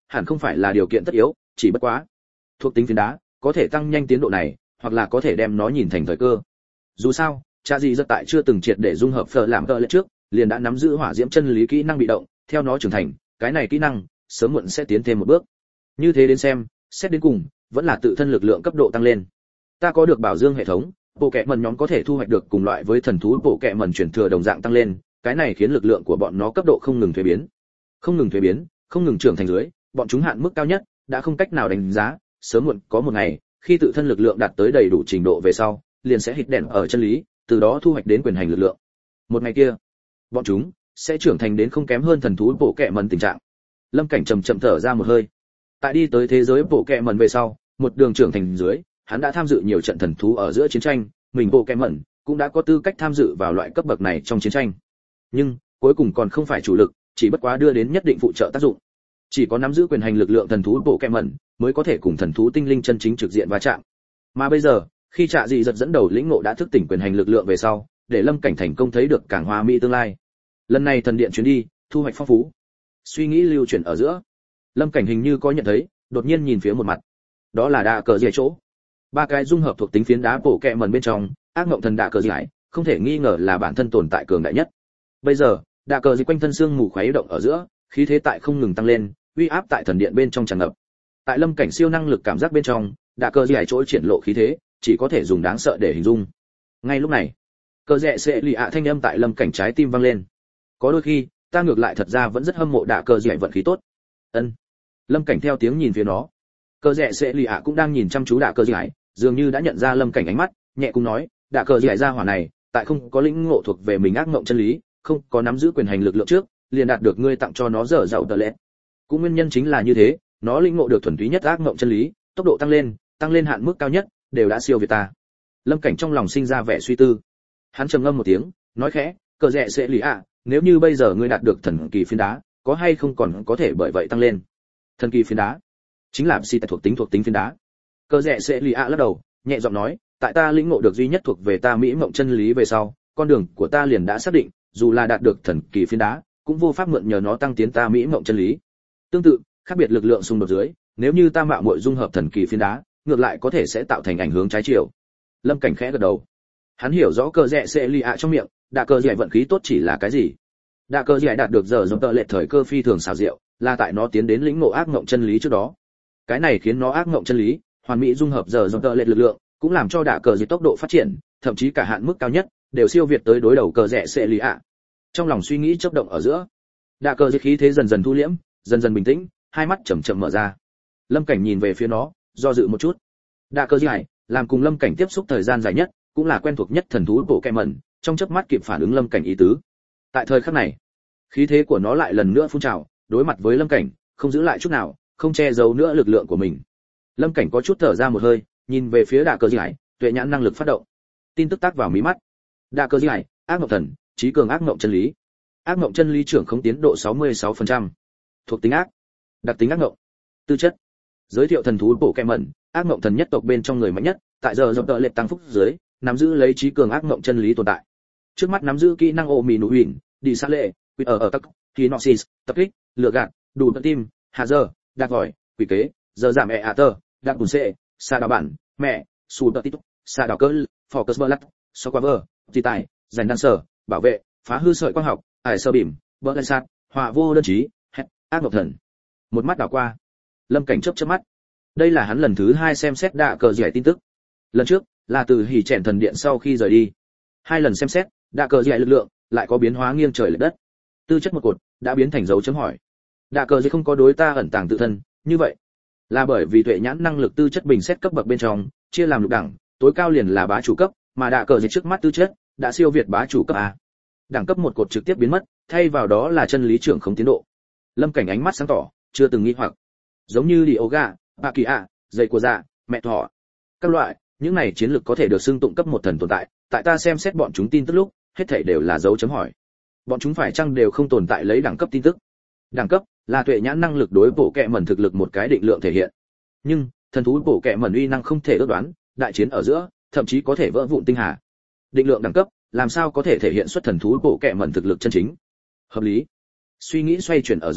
[SPEAKER 1] hẳn không phải là điều kiện tất yếu, chỉ bất quá thuộc tính phiến đá có thể tăng nhanh tiến độ này, hoặc là có thể đem nó nhìn thành thời cơ. Dù sao, cha gì rất tại chưa từng triệt để dung hợp phở làm tợ lệ trước, liền đã nắm giữ hỏa diễm chân lý kỹ năng bị động, theo nó trưởng thành, cái này kỹ năng sớm muộn sẽ tiến thêm một bước. Như thế đến xem, xét đến cùng, vẫn là tự thân lực lượng cấp độ tăng lên. Ta có được bảo dương hệ thống, bộ kệ mẩn nhóm có thể thu hoạch được cùng loại với thần thú bộ kệ mẩn chuyển thừa đồng dạng tăng lên, cái này khiến lực lượng của bọn nó cấp độ không ngừng thuế biến. Không ngừng thuế biến, không ngừng trưởng thành dưới, bọn chúng hạn mức cao nhất đã không cách nào đánh giá, sớm muộn có một ngày, khi tự thân lực lượng đạt tới đầy đủ trình độ về sau, liền sẽ hít đèn ở chân lý, từ đó thu hoạch đến quyền hành lực lượng. Một ngày kia, bọn chúng sẽ trưởng thành đến không kém hơn thần thú bộ kệ mẩn tình trạng. Lâm Cảnh trầm chậm thở ra một hơi. Tại đi tới thế giới bộ kệ mẩn về sau, một đường trưởng thành dưới, hắn đã tham dự nhiều trận thần thú ở giữa chiến tranh, mình bộ kệ mẩn cũng đã có tư cách tham dự vào loại cấp bậc này trong chiến tranh. Nhưng cuối cùng còn không phải chủ lực, chỉ bất quá đưa đến nhất định phụ trợ tác dụng. Chỉ có nắm giữ quyền hành lực lượng thần thú bộ kệ mẩn mới có thể cùng thần thú tinh linh chân chính trực diện va chạm. Mà bây giờ, khi Trạ Dị giật dẫn đầu lĩnh ngộ đã thức tỉnh quyền hành lực lượng về sau, để Lâm Cảnh thành công thấy được càng hoa mỹ tương lai. Lần này thần điện chuyến đi, thu hoạch phong phú. Suy nghĩ lưu chuyển ở giữa, Lâm Cảnh hình như có nhận thấy, đột nhiên nhìn phía một mặt. Đó là đạ cờ dẻ chỗ. Ba cái dung hợp thuộc tính phiến đá bộ kệ mẩn bên trong, ác ngộng thần đạ cờ dẻ, không thể nghi ngờ là bản thân tồn tại cường đại nhất. Bây giờ, đạ cờ dẻ quanh thân xương mù khuấy động ở giữa, khí thế tại không ngừng tăng lên, uy áp tại thần điện bên trong tràn ngập. Tại Lâm Cảnh siêu năng lực cảm giác bên trong, đạ cờ dẻ chỗ triển lộ khí thế, chỉ có thể dùng đáng sợ để hình dung. Ngay lúc này, cờ rẽ sẽ lì ạ thanh âm tại Lâm Cảnh trái tim vang lên. Có đôi khi, ta ngược lại thật ra vẫn rất hâm mộ đạ cờ dẻ vận khí tốt. Ân. Lâm Cảnh theo tiếng nhìn phía nó. Cờ rẽ sẽ lì ạ cũng đang nhìn chăm chú đạ cờ dẻ, dường như đã nhận ra Lâm Cảnh ánh mắt, nhẹ cũng nói, đạ cờ dẻ ra hỏa này, tại không có lĩnh ngộ thuộc về mình ác ngộng chân lý, không có nắm giữ quyền hành lực lượng trước, liền đạt được ngươi tặng cho nó dở dậu tờ lệ. Cũng nguyên nhân chính là như thế, nó lĩnh ngộ được thuần túy nhất ác ngộng chân lý, tốc độ tăng lên, tăng lên hạn mức cao nhất, đều đã siêu việt ta. Lâm Cảnh trong lòng sinh ra vẻ suy tư. Hắn trầm ngâm một tiếng, nói khẽ, cờ rẽ sẽ lì ạ, nếu như bây giờ ngươi đạt được thần kỳ phiến đá, có hay không còn có thể bởi vậy tăng lên. Thần kỳ phiến đá chính là psi tại thuộc tính thuộc tính phiến đá. Cờ rẽ sẽ lì ạ lắc đầu, nhẹ giọng nói, tại ta lĩnh ngộ được duy nhất thuộc về ta mỹ mộng chân lý về sau, con đường của ta liền đã xác định, dù là đạt được thần kỳ phiến đá, cũng vô pháp mượn nhờ nó tăng tiến ta mỹ mộng chân lý. Tương tự, khác biệt lực lượng xung đột dưới, nếu như ta mạo muội dung hợp thần kỳ phiến đá, ngược lại có thể sẽ tạo thành ảnh hưởng trái chiều. Lâm Cảnh khẽ gật đầu. Hắn hiểu rõ cờ rẽ sẽ lì ạ trong miệng, đạ cờ dẻ vận khí tốt chỉ là cái gì. Đạ cờ dẻ đạt được giờ giống tợ lệ thời cơ phi thường xảo diệu, là tại nó tiến đến lĩnh ngộ ác ngộng chân lý trước đó. Cái này khiến nó ác ngộng chân lý hoàn mỹ dung hợp giờ giống tợ lệ lực lượng, cũng làm cho đạ cờ dẻ tốc độ phát triển, thậm chí cả hạn mức cao nhất đều siêu việt tới đối đầu cờ rẽ sẽ lì ạ. Trong lòng suy nghĩ chớp động ở giữa, đạ cờ dẻ khí thế dần dần thu liễm, dần dần bình tĩnh, hai mắt chậm chậm mở ra. Lâm Cảnh nhìn về phía nó, do dự một chút. Đạ cờ dẻ làm cùng Lâm Cảnh tiếp xúc thời gian dài nhất, cũng là quen thuộc nhất thần thú bộ kệ mẩn, trong chớp mắt kịp phản ứng Lâm Cảnh ý tứ. Tại thời khắc này, khí thế của nó lại lần nữa phun trào, đối mặt với Lâm Cảnh, không giữ lại chút nào, không che giấu nữa lực lượng của mình. Lâm Cảnh có chút thở ra một hơi, nhìn về phía đạ cờ dẻ, tuệ nhãn năng lực phát động. Tin tức tác vào mí mắt. Đạ cờ dẻ, ác ngộng thần, trí cường ác ngộng chân lý. Ác ngộng chân lý trưởng không tiến độ sáu mươi sáu phần trăm. Thuộc tính ác, đặc tính ác ngộng. Tư chất. Giới thiệu thần thú bộ kệ mẩn, ác ngộng thần nhất tộc bên trong người mạnh nhất, tại giờ dòng tợ lệ tăng phúc dưới, nắm giữ lấy trí cường ác ngộng chân lý tồn tại. Trước mắt nắm giữ kỹ năng ô mì nụ huyền, đi sát lệ, quỷ ở ở tắc, hinoxis, tập kích, lửa gạt, đủ tự tim, hạ giờ, đặc vòi, quỷ kế, giờ giảm e a tơ, đặc bùn xệ, xa đào bản, mẹ, xù tợ tít, xa đào cơ, focus bơ lắc, so qua vơ, tì tài, giành đan sở, bảo vệ, phá hư sợi quang học, ải sơ bìm, bơ lên sát, họa vô đơn trí, hét, ác ngộng thần. Một mắt đảo qua, Lâm Cảnh chớp chớp mắt. Đây là hắn lần thứ hai xem xét đạ cờ dẻ tin tức. Lần trước là từ hỉ chèn thần điện sau khi rời đi. Hai lần xem xét, đạ cờ dẻ lực lượng lại có biến hóa nghiêng trời lệch đất. Tư chất một cột đã biến thành dấu chấm hỏi. Đạ cờ dẻ không có đối ta ẩn tàng tự thân, như vậy là bởi vì tuệ nhãn năng lực tư chất bình xét cấp bậc bên trong chia làm lục đẳng, tối cao liền là bá chủ cấp, mà đạ cờ dẻ trước mắt tư chất đã siêu việt bá chủ cấp a. Đẳng cấp một cột trực tiếp biến mất, thay vào đó là chân lý trưởng không tiến độ. Lâm Cảnh ánh mắt sáng tỏ, chưa từng nghi hoặc. Giống như Dioga, bà kỳ ạ, dây của dạ, mẹ thỏ, các loại, những này chiến lược có thể được xưng tụng cấp một thần tồn tại, tại ta xem xét bọn chúng tin tức lúc, hết thảy đều là dấu chấm hỏi. Bọn chúng phải chăng đều không tồn tại lấy đẳng cấp tin tức? Đẳng cấp là tuệ nhãn năng lực đối bộ kệ mẩn thực lực một cái định lượng thể hiện. Nhưng thần thú bộ kệ mẩn uy năng không thể ước đoán, đại chiến ở giữa, thậm chí có thể vỡ vụn tinh hà. Định lượng đẳng cấp, làm sao có thể thể hiện xuất thần thú bộ kệ mẩn thực lực chân chính? Hợp lý. Suy nghĩ xoay chuyển ở giữa,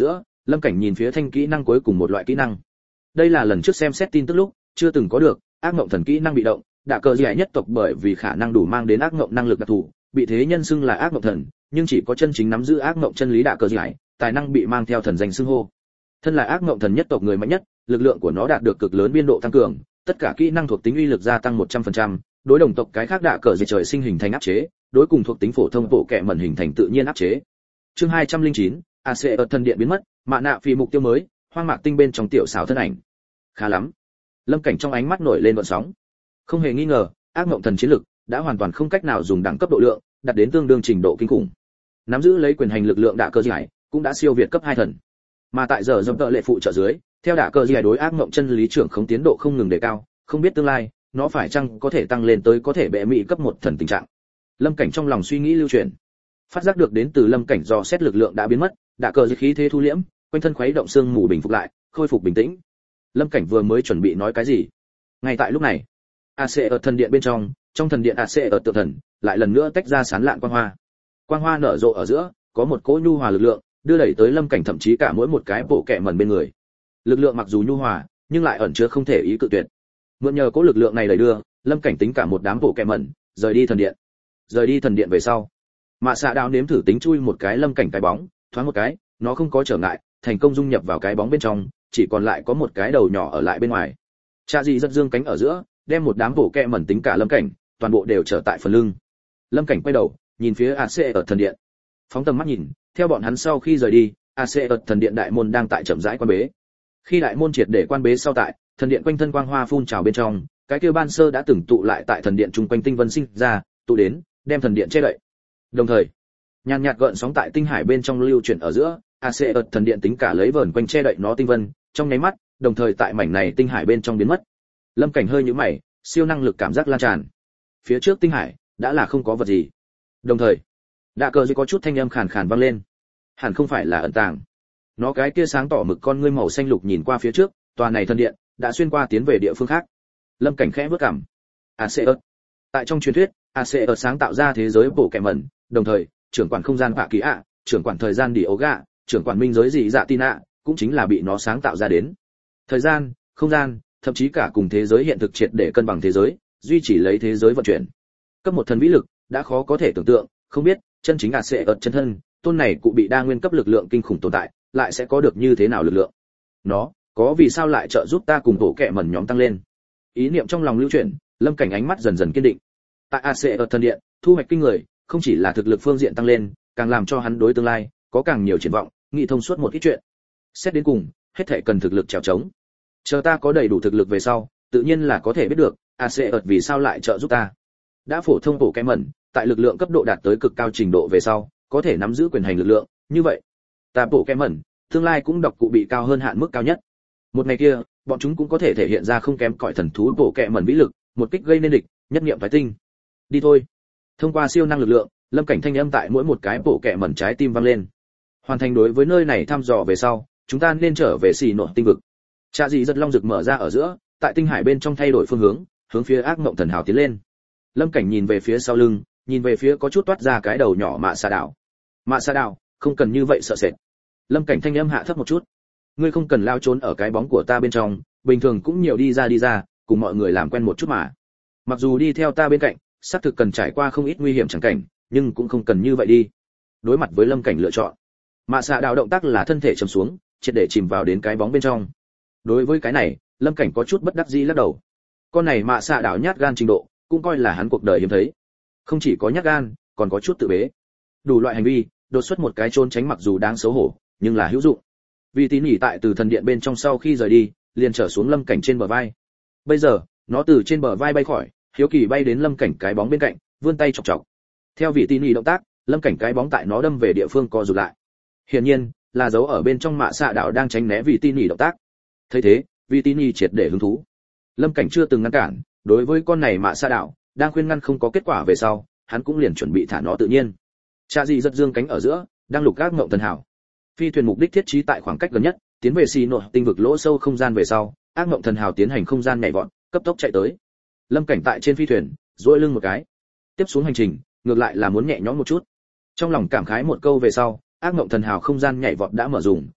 [SPEAKER 1] Lâm Cảnh nhìn phía thanh kỹ năng cuối cùng một loại kỹ năng. Đây là lần trước xem xét tin tức lúc chưa từng có được, ác mộng thần kỹ năng bị động, đạ cờ giải nhất tộc bởi vì khả năng đủ mang đến ác mộng năng lực đặc thù, bị thế nhân xưng là ác mộng thần, nhưng chỉ có chân chính nắm giữ ác mộng chân lý đạ cờ giải, tài năng bị mang theo thần danh xưng hô. Thân là ác mộng thần nhất tộc người mạnh nhất, lực lượng của nó đạt được cực lớn biên độ tăng cường, tất cả kỹ năng thuộc tính uy lực gia tăng một trăm phần trăm, đối đồng tộc cái khác đạ cờ dịch trời sinh hình thành áp chế, đối cùng thuộc tính phổ thông bộ kệ mẩn hình thành tự nhiên áp chế. Chương hai trăm lẻ chín, a xê ở thần điện biến mất, mạ nạ vì mục tiêu mới, hoang mạc tinh bên trong tiểu xảo thân ảnh. Khá lắm. Lâm Cảnh trong ánh mắt nổi lên gợn sóng. Không hề nghi ngờ, ác mộng thần chiến lực đã hoàn toàn không cách nào dùng đẳng cấp độ lượng, đạt đến tương đương trình độ kinh khủng. Nắm giữ lấy quyền hành lực lượng đạ cờ giải, cũng đã siêu việt cấp hai thần. Mà tại giờ dòng tợ lệ phụ trợ dưới, theo đạ cờ giải đối ác mộng chân lý trưởng không tiến độ không ngừng đề cao, không biết tương lai nó phải chăng có thể tăng lên tới có thể bệ mỹ cấp một thần tình trạng. Lâm Cảnh trong lòng suy nghĩ lưu chuyển, phát giác được đến từ Lâm Cảnh do xét lực lượng đã biến mất, đạ cờ khí thế thu liễm, quanh thân khuấy động xương mù bình phục lại, khôi phục bình tĩnh. Lâm Cảnh vừa mới chuẩn bị nói cái gì, ngay tại lúc này, a xê ở thần điện bên trong, trong thần điện a xê ở tự thần lại lần nữa tách ra sán lạn quang hoa. Quang hoa nở rộ ở giữa, có một cỗ nhu hòa lực lượng đưa đẩy tới Lâm Cảnh, thậm chí cả mỗi một cái bộ kệ mẩn bên người. Lực lượng mặc dù nhu hòa, nhưng lại ẩn chứa không thể ý cự tuyệt. Mượn nhờ cỗ lực lượng này đẩy đưa, Lâm Cảnh tính cả một đám bộ kệ mẩn rời đi thần điện. Rời đi thần điện về sau, Mạ Xạ Đao nếm thử tính chui một cái Lâm Cảnh cái bóng, thoáng một cái, nó không có trở ngại, thành công dung nhập vào cái bóng bên trong, chỉ còn lại có một cái đầu nhỏ ở lại bên ngoài. Cha gì rất dương cánh ở giữa, đem một đám bộ kệ mẩn tính cả Lâm Cảnh, toàn bộ đều trở tại phần lưng. Lâm Cảnh quay đầu, nhìn phía a xê ở thần điện. Phóng tầm mắt nhìn, theo bọn hắn sau khi rời đi, a xê ở thần điện đại môn đang tại chậm rãi quan bế. Khi đại môn triệt để quan bế sau tại, thần điện quanh thân quang hoa phun trào bên trong, cái kia ban sơ đã từng tụ lại tại thần điện chung quanh tinh vân sinh ra, tụ đến, đem thần điện che đậy. Đồng thời, nhàn nhạt gợn sóng tại tinh hải bên trong lưu chuyển ở giữa, a xê ở thần điện tính cả lấy vờn quanh che đậy nó tinh vân, trong nháy mắt, đồng thời tại mảnh này tinh hải bên trong biến mất. Lâm Cảnh hơi nhíu mày, siêu năng lực cảm giác lan tràn. Phía trước tinh hải đã là không có vật gì. Đồng thời, đạ cờ có chút thanh âm khàn khàn vang lên. Hẳn không phải là ẩn tàng. Nó cái kia sáng tỏ mực con ngươi màu xanh lục nhìn qua phía trước, tòa này thần điện đã xuyên qua tiến về địa phương khác. Lâm Cảnh khẽ bước cằm. a xê ơ. Tại trong truyền thuyết, a xê ơ sáng tạo ra thế giới bộ kệ mẩn, đồng thời, trưởng quản không gian Phạ Kỳ ạ, trưởng quản thời gian Đi Ấu Gạ, trưởng quản minh giới dị dạ tin ạ, cũng chính là bị nó sáng tạo ra đến. Thời gian, không gian, thậm chí cả cùng thế giới hiện thực triệt để cân bằng thế giới, duy trì lấy thế giới vận chuyển. Cấp một thần vĩ lực đã khó có thể tưởng tượng, không biết chân chính a xê ơ chân thân, tôn này cụ bị đa nguyên cấp lực lượng kinh khủng tồn tại, lại sẽ có được như thế nào lực lượng. Nó có vì sao lại trợ giúp ta cùng bộ kệ mẩn nhóm tăng lên. Ý niệm trong lòng lưu chuyển, Lâm Cảnh ánh mắt dần dần kiên định. Tại a xê ở thần điện, thu hoạch kinh người, không chỉ là thực lực phương diện tăng lên, càng làm cho hắn đối tương lai có càng nhiều triển vọng, nghĩ thông suốt một ít chuyện. Xét đến cùng, hết thảy cần thực lực trèo trống. Chờ ta có đầy đủ thực lực về sau, tự nhiên là có thể biết được a xê ở vì sao lại trợ giúp ta. Đã phổ thông bộ kệ mẩn, tại lực lượng cấp độ đạt tới cực cao trình độ về sau, có thể nắm giữ quyền hành lực lượng, như vậy, ta bộ kệ mẩn, tương lai cũng đọc cụ bị cao hơn hạn mức cao nhất. Một ngày kia, bọn chúng cũng có thể thể hiện ra không kém cỏi thần thú bộ kệ mẩn vĩ lực, một kích gây nên địch, nhất niệm phái tinh. Đi thôi. Thông qua siêu năng lực lượng, Lâm Cảnh thanh âm tại mỗi một cái bộ kệ mẩn trái tim vang lên. Hoàn thành đối với nơi này thăm dò về sau, chúng ta nên trở về xì nội tinh vực. Trạ dị giật long rực mở ra ở giữa, tại tinh hải bên trong thay đổi phương hướng, hướng phía ác mộng thần hào tiến lên. Lâm Cảnh nhìn về phía sau lưng, nhìn về phía có chút toát ra cái đầu nhỏ Mạ Xạ Đảo. Mạ Xạ Đảo, không cần như vậy sợ sệt. Lâm Cảnh thanh âm hạ thấp một chút. Ngươi không cần lao trốn ở cái bóng của ta bên trong, bình thường cũng nhiều đi ra đi ra, cùng mọi người làm quen một chút mà. Mặc dù đi theo ta bên cạnh, xác thực cần trải qua không ít nguy hiểm chẳng cảnh, nhưng cũng không cần như vậy đi. Đối mặt với Lâm Cảnh lựa chọn, Mạ Xạ Đảo động tác là thân thể trầm xuống, triệt để chìm vào đến cái bóng bên trong. Đối với cái này, Lâm Cảnh có chút bất đắc dĩ lắc đầu. Con này Mạ Xạ Đảo nhát gan trình độ, cũng coi là hắn cuộc đời hiếm thấy. Không chỉ có nhát gan, còn có chút tự bế. Đủ loại hành vi, đột xuất một cái trốn tránh mặc dù đáng xấu hổ, nhưng là hữu dụng. Vì tín nhỉ tại từ thần điện bên trong sau khi rời đi, liền trở xuống Lâm Cảnh trên bờ vai. Bây giờ, nó từ trên bờ vai bay khỏi, hiếu kỳ bay đến Lâm Cảnh cái bóng bên cạnh, vươn tay chọc chọc. Theo vị tín nhỉ động tác, Lâm Cảnh cái bóng tại nó đâm về địa phương co rụt lại. Hiển nhiên, là dấu ở bên trong Mạ Xạ Đảo đang tránh né vị tín nhỉ động tác. Thấy thế, vị tín nhỉ triệt để hứng thú. Lâm Cảnh chưa từng ngăn cản, đối với con này Mạ Xạ Đảo, đang khuyên ngăn không có kết quả về sau, hắn cũng liền chuẩn bị thả nó tự nhiên. Trạ dị giật dương cánh ở giữa, đang lục gác ngộng thần hảo. Phi thuyền mục đích thiết trí tại khoảng cách gần nhất, tiến về xì nội tinh vực lỗ sâu không gian về sau, ác ngộng thần hào tiến hành không gian nhảy vọt, cấp tốc chạy tới. Lâm Cảnh tại trên phi thuyền, duỗi lưng một cái. Tiếp xuống hành trình, ngược lại là muốn nhẹ nhõm một chút. Trong lòng cảm khái một câu về sau, ác ngộng thần hào không gian nhảy vọt đã mở dùng,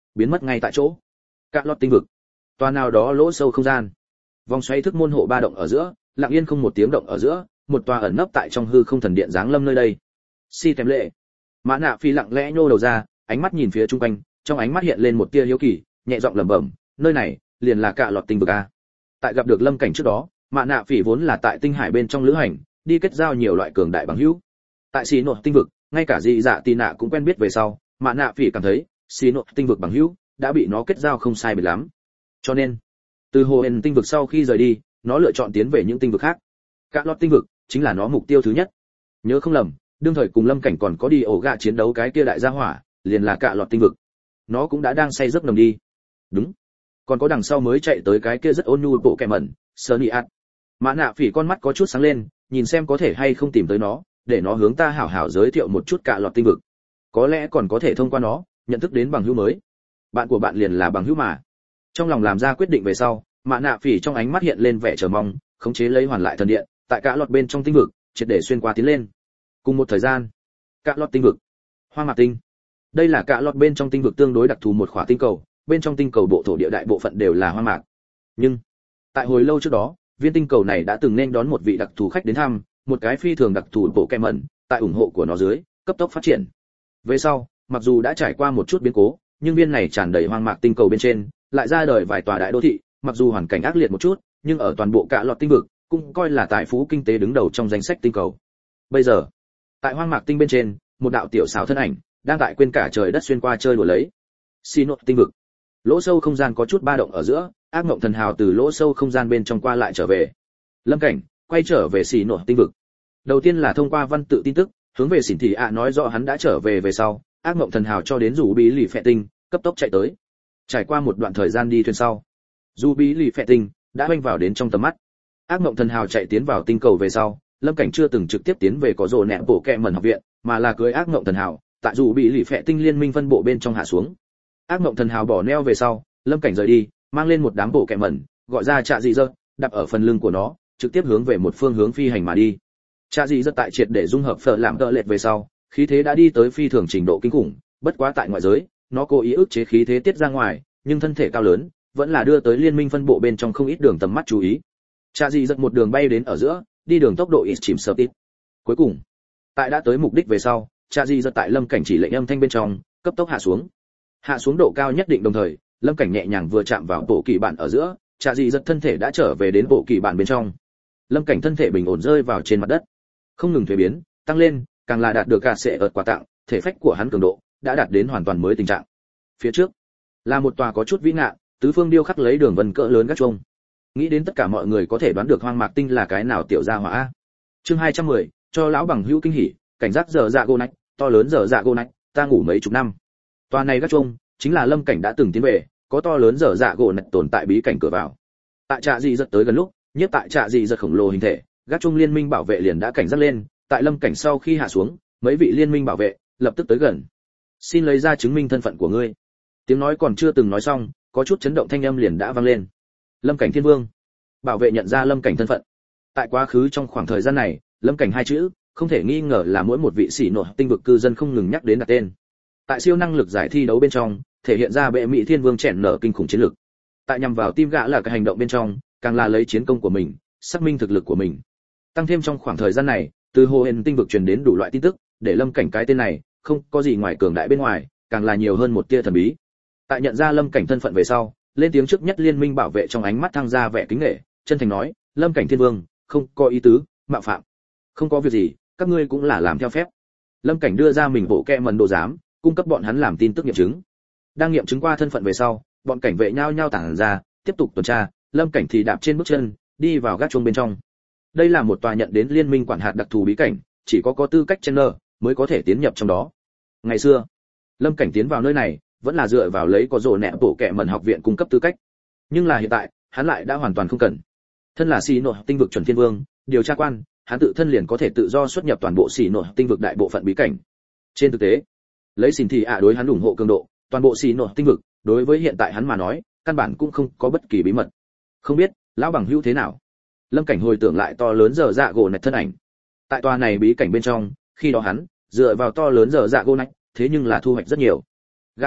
[SPEAKER 1] biến mất ngay tại chỗ. Cạ lọt tinh vực, toa nào đó lỗ sâu không gian, vòng xoáy thức môn hộ ba động ở giữa, lặng yên không một tiếng động ở giữa, một tòa ẩn nấp tại trong hư không thần điện giáng lâm nơi đây. Si tèm lệ, Mã Nạ Phi lặng lẽ nhô đầu ra, ánh mắt nhìn phía trung quanh, trong ánh mắt hiện lên một tia hiếu kỳ, nhẹ giọng lẩm bẩm, nơi này liền là Cạ lọt tinh vực a. Tại gặp được Lâm Cảnh trước đó, Mã Nạ Phi vốn là tại tinh hải bên trong lữ hành, đi kết giao nhiều loại cường đại bằng hữu. Tại xì nội tinh vực, ngay cả dị dạ tì nạ cũng quen biết về sau, Mã Nạ Phi cảm thấy xì nội tinh vực bằng hữu đã bị nó kết giao không sai biệt lắm. Cho nên, từ hồ hền tinh vực sau khi rời đi, nó lựa chọn tiến về những tinh vực khác. Cạ lọt tinh vực chính là nó mục tiêu thứ nhất. Nhớ không lầm, đương thời cùng Lâm Cảnh còn có đi ổ gạ chiến đấu cái kia đại gia hỏa, liền là Cạ lọt tinh vực. Nó cũng đã đang say giấc nồng đi. Đúng. Còn có đằng sau mới chạy tới cái kia rất ôn nhu bộ kẻ mẩn, Soniat. Mã Nạ Phỉ con mắt có chút sáng lên, nhìn xem có thể hay không tìm tới nó, để nó hướng ta hảo hảo giới thiệu một chút Cạ lọt tinh vực. Có lẽ còn có thể thông qua nó, nhận thức đến bằng hữu mới. Bạn của bạn liền là bằng hữu mà. Trong lòng làm ra quyết định về sau, Mã Nạ Phỉ trong ánh mắt hiện lên vẻ chờ mong, khống chế lấy hoàn lại thần điện, tại Cạ lọt bên trong tinh vực, triệt để xuyên qua tiến lên. Cùng một thời gian, Cạ lọt tinh vực, Hoang Mạc tinh. Đây là Cạ lọt bên trong tinh vực tương đối đặc thù một khỏa tinh cầu, bên trong tinh cầu bộ thổ địa đại bộ phận đều là hoang mạc. Nhưng, tại hồi lâu trước đó, viên tinh cầu này đã từng nên đón một vị đặc thù khách đến thăm, một cái phi thường đặc thù bộ kẹm mẩn, tại ủng hộ của nó dưới, cấp tốc phát triển. Về sau, mặc dù đã trải qua một chút biến cố, nhưng viên này tràn đầy hoang mạc tinh cầu bên trên, lại ra đời vài tòa đại đô thị, mặc dù hoàn cảnh ác liệt một chút, nhưng ở toàn bộ Cạ lọt tinh vực, cũng coi là tài phú kinh tế đứng đầu trong danh sách tinh cầu. Bây giờ, tại hoang mạc tinh bên trên, một đạo tiểu xảo thân ảnh đang tại quên cả trời đất xuyên qua chơi đùa lấy. Xi nốt tinh vực, lỗ sâu không gian có chút ba động ở giữa, ác mộng thần hào từ lỗ sâu không gian bên trong qua lại trở về. Lâm Cảnh quay trở về xì nốt tinh vực. Đầu tiên là thông qua văn tự tin tức, hướng về xỉn thị ạ nói rõ hắn đã trở về về sau, ác mộng thần hào cho đến rủ bí lì phệ tinh, cấp tốc chạy tới. Trải qua một đoạn thời gian đi thuyền sau, dù bí lì phệ tinh đã quanh vào đến trong tầm mắt. Ác mộng thần hào chạy tiến vào tinh cầu về sau, Lâm Cảnh chưa từng trực tiếp tiến về có rồ nẹt bộ kẹ mẩn học viện, mà là cưới ác mộng thần hào, tại dù bí lì phệ tinh liên minh phân bộ bên trong hạ xuống. Ác mộng thần hào bỏ neo về sau, Lâm Cảnh rời đi, mang lên một đám bộ kẹ mẩn, gọi ra Trạ Dị Dơ, đặt ở phần lưng của nó, trực tiếp hướng về một phương hướng phi hành mà đi. Trạ Dị Dơ tại triệt để dung hợp phở làm tợ lệch về sau, khí thế đã đi tới phi thường trình độ kinh khủng, bất quá tại ngoại giới, nó cố ý ức chế khí thế tiết ra ngoài, nhưng thân thể cao lớn, vẫn là đưa tới liên minh phân bộ bên trong không ít đường tầm mắt chú ý. Trạ Dị Dơ một đường bay đến ở giữa, đi đường tốc độ ít chìm sập ít. Cuối cùng, tại đã tới mục đích về sau, Trạ Dị Dơ tại Lâm Cảnh chỉ lệnh âm thanh bên trong, cấp tốc hạ xuống. Hạ xuống độ cao nhất định đồng thời, Lâm Cảnh nhẹ nhàng vừa chạm vào bộ kỳ bản ở giữa, Trạ Dị Dật thân thể đã trở về đến bộ kỳ bản bên trong. Lâm Cảnh thân thể bình ổn rơi vào trên mặt đất, không ngừng thuế biến, tăng lên, càng là đạt được cả sẽ ợt quà tặng, thể phách của hắn cường độ đã đạt đến hoàn toàn mới tình trạng. Phía trước là một tòa có chút vĩ ngạn, tứ phương điêu khắc lấy đường vân cỡ lớn gác chuông. Nghĩ đến tất cả mọi người có thể đoán được Hoang Mạc Tinh là cái nào tiểu gia hỏa. Chương hai trăm mười, cho lão bằng hữu kinh hỉ, cảnh giác giờ dạ gô nách, to lớn giờ dạ gô nách, ta ngủ mấy chục năm. Tòa này gác chuông chính là Lâm Cảnh đã từng tiến về, có to lớn dở dạ gỗ nạch tồn tại bí cảnh cửa vào. Tại Trạ Dị Dật tới gần lúc, nhất tại Trạ Dị Dật khổng lồ hình thể, gác chung liên minh bảo vệ liền đã cảnh giác lên, tại Lâm Cảnh sau khi hạ xuống, mấy vị liên minh bảo vệ lập tức tới gần. Xin lấy ra chứng minh thân phận của ngươi. Tiếng nói còn chưa từng nói xong, có chút chấn động thanh âm liền đã vang lên. Lâm Cảnh Thiên Vương. Bảo vệ nhận ra Lâm Cảnh thân phận. Tại quá khứ trong khoảng thời gian này, Lâm Cảnh hai chữ, không thể nghi ngờ là mỗi một vị sĩ nổi tinh vực cư dân không ngừng nhắc đến đặt tên. Tại siêu năng lực giải thi đấu bên trong, thể hiện ra bệ mỹ thiên vương chèn nở kinh khủng chiến lực. Tại nhằm vào tim gã là cái hành động bên trong, càng là lấy chiến công của mình, xác minh thực lực của mình. Tăng thêm trong khoảng thời gian này, từ hồ hền tinh vực truyền đến đủ loại tin tức, để Lâm Cảnh cái tên này không có gì ngoài cường đại bên ngoài, càng là nhiều hơn một tia thần bí. Tại nhận ra Lâm Cảnh thân phận về sau, lên tiếng trước nhất liên minh bảo vệ trong ánh mắt thăng ra vẻ kính nể, chân thành nói, Lâm Cảnh Thiên Vương, không có ý tứ, mạo phạm. Không có việc gì, các ngươi cũng là làm theo phép. Lâm Cảnh đưa ra mình bộ kẹ mần đồ giám, cung cấp bọn hắn làm tin tức nghiệm chứng. Đang nghiệm chứng qua thân phận về sau, bọn cảnh vệ nhao nhao tản ra, tiếp tục tuần tra, Lâm Cảnh thì đạp trên bước chân, đi vào gác chuông bên trong. Đây là một tòa nhận đến liên minh quản hạt đặc thù bí cảnh, chỉ có có tư cách chen nơ mới có thể tiến nhập trong đó. Ngày xưa, Lâm Cảnh tiến vào nơi này, vẫn là dựa vào lấy có rồ nẹ bộ kệ mẩn học viện cung cấp tư cách. Nhưng là hiện tại, hắn lại đã hoàn toàn không cần. Thân là xì nội tinh vực chuẩn thiên vương, điều tra quan, hắn tự thân liền có thể tự do xuất nhập toàn bộ xì nội tinh vực đại bộ phận bí cảnh. Trên thực tế, lấy xin thì ạ đối hắn ủng hộ cường độ, toàn bộ xì nội tinh vực, đối với hiện tại hắn mà nói, căn bản cũng không có bất kỳ bí mật. Không biết, lão bằng hữu thế nào? Lâm Cảnh hồi tưởng lại to lớn dở dạ gỗ nạch thân ảnh. Tại tòa này bí cảnh bên trong, khi đó hắn dựa vào to lớn dở dạ gỗ nạch, thế nhưng là thu hoạch rất nhiều. Gạ cồn,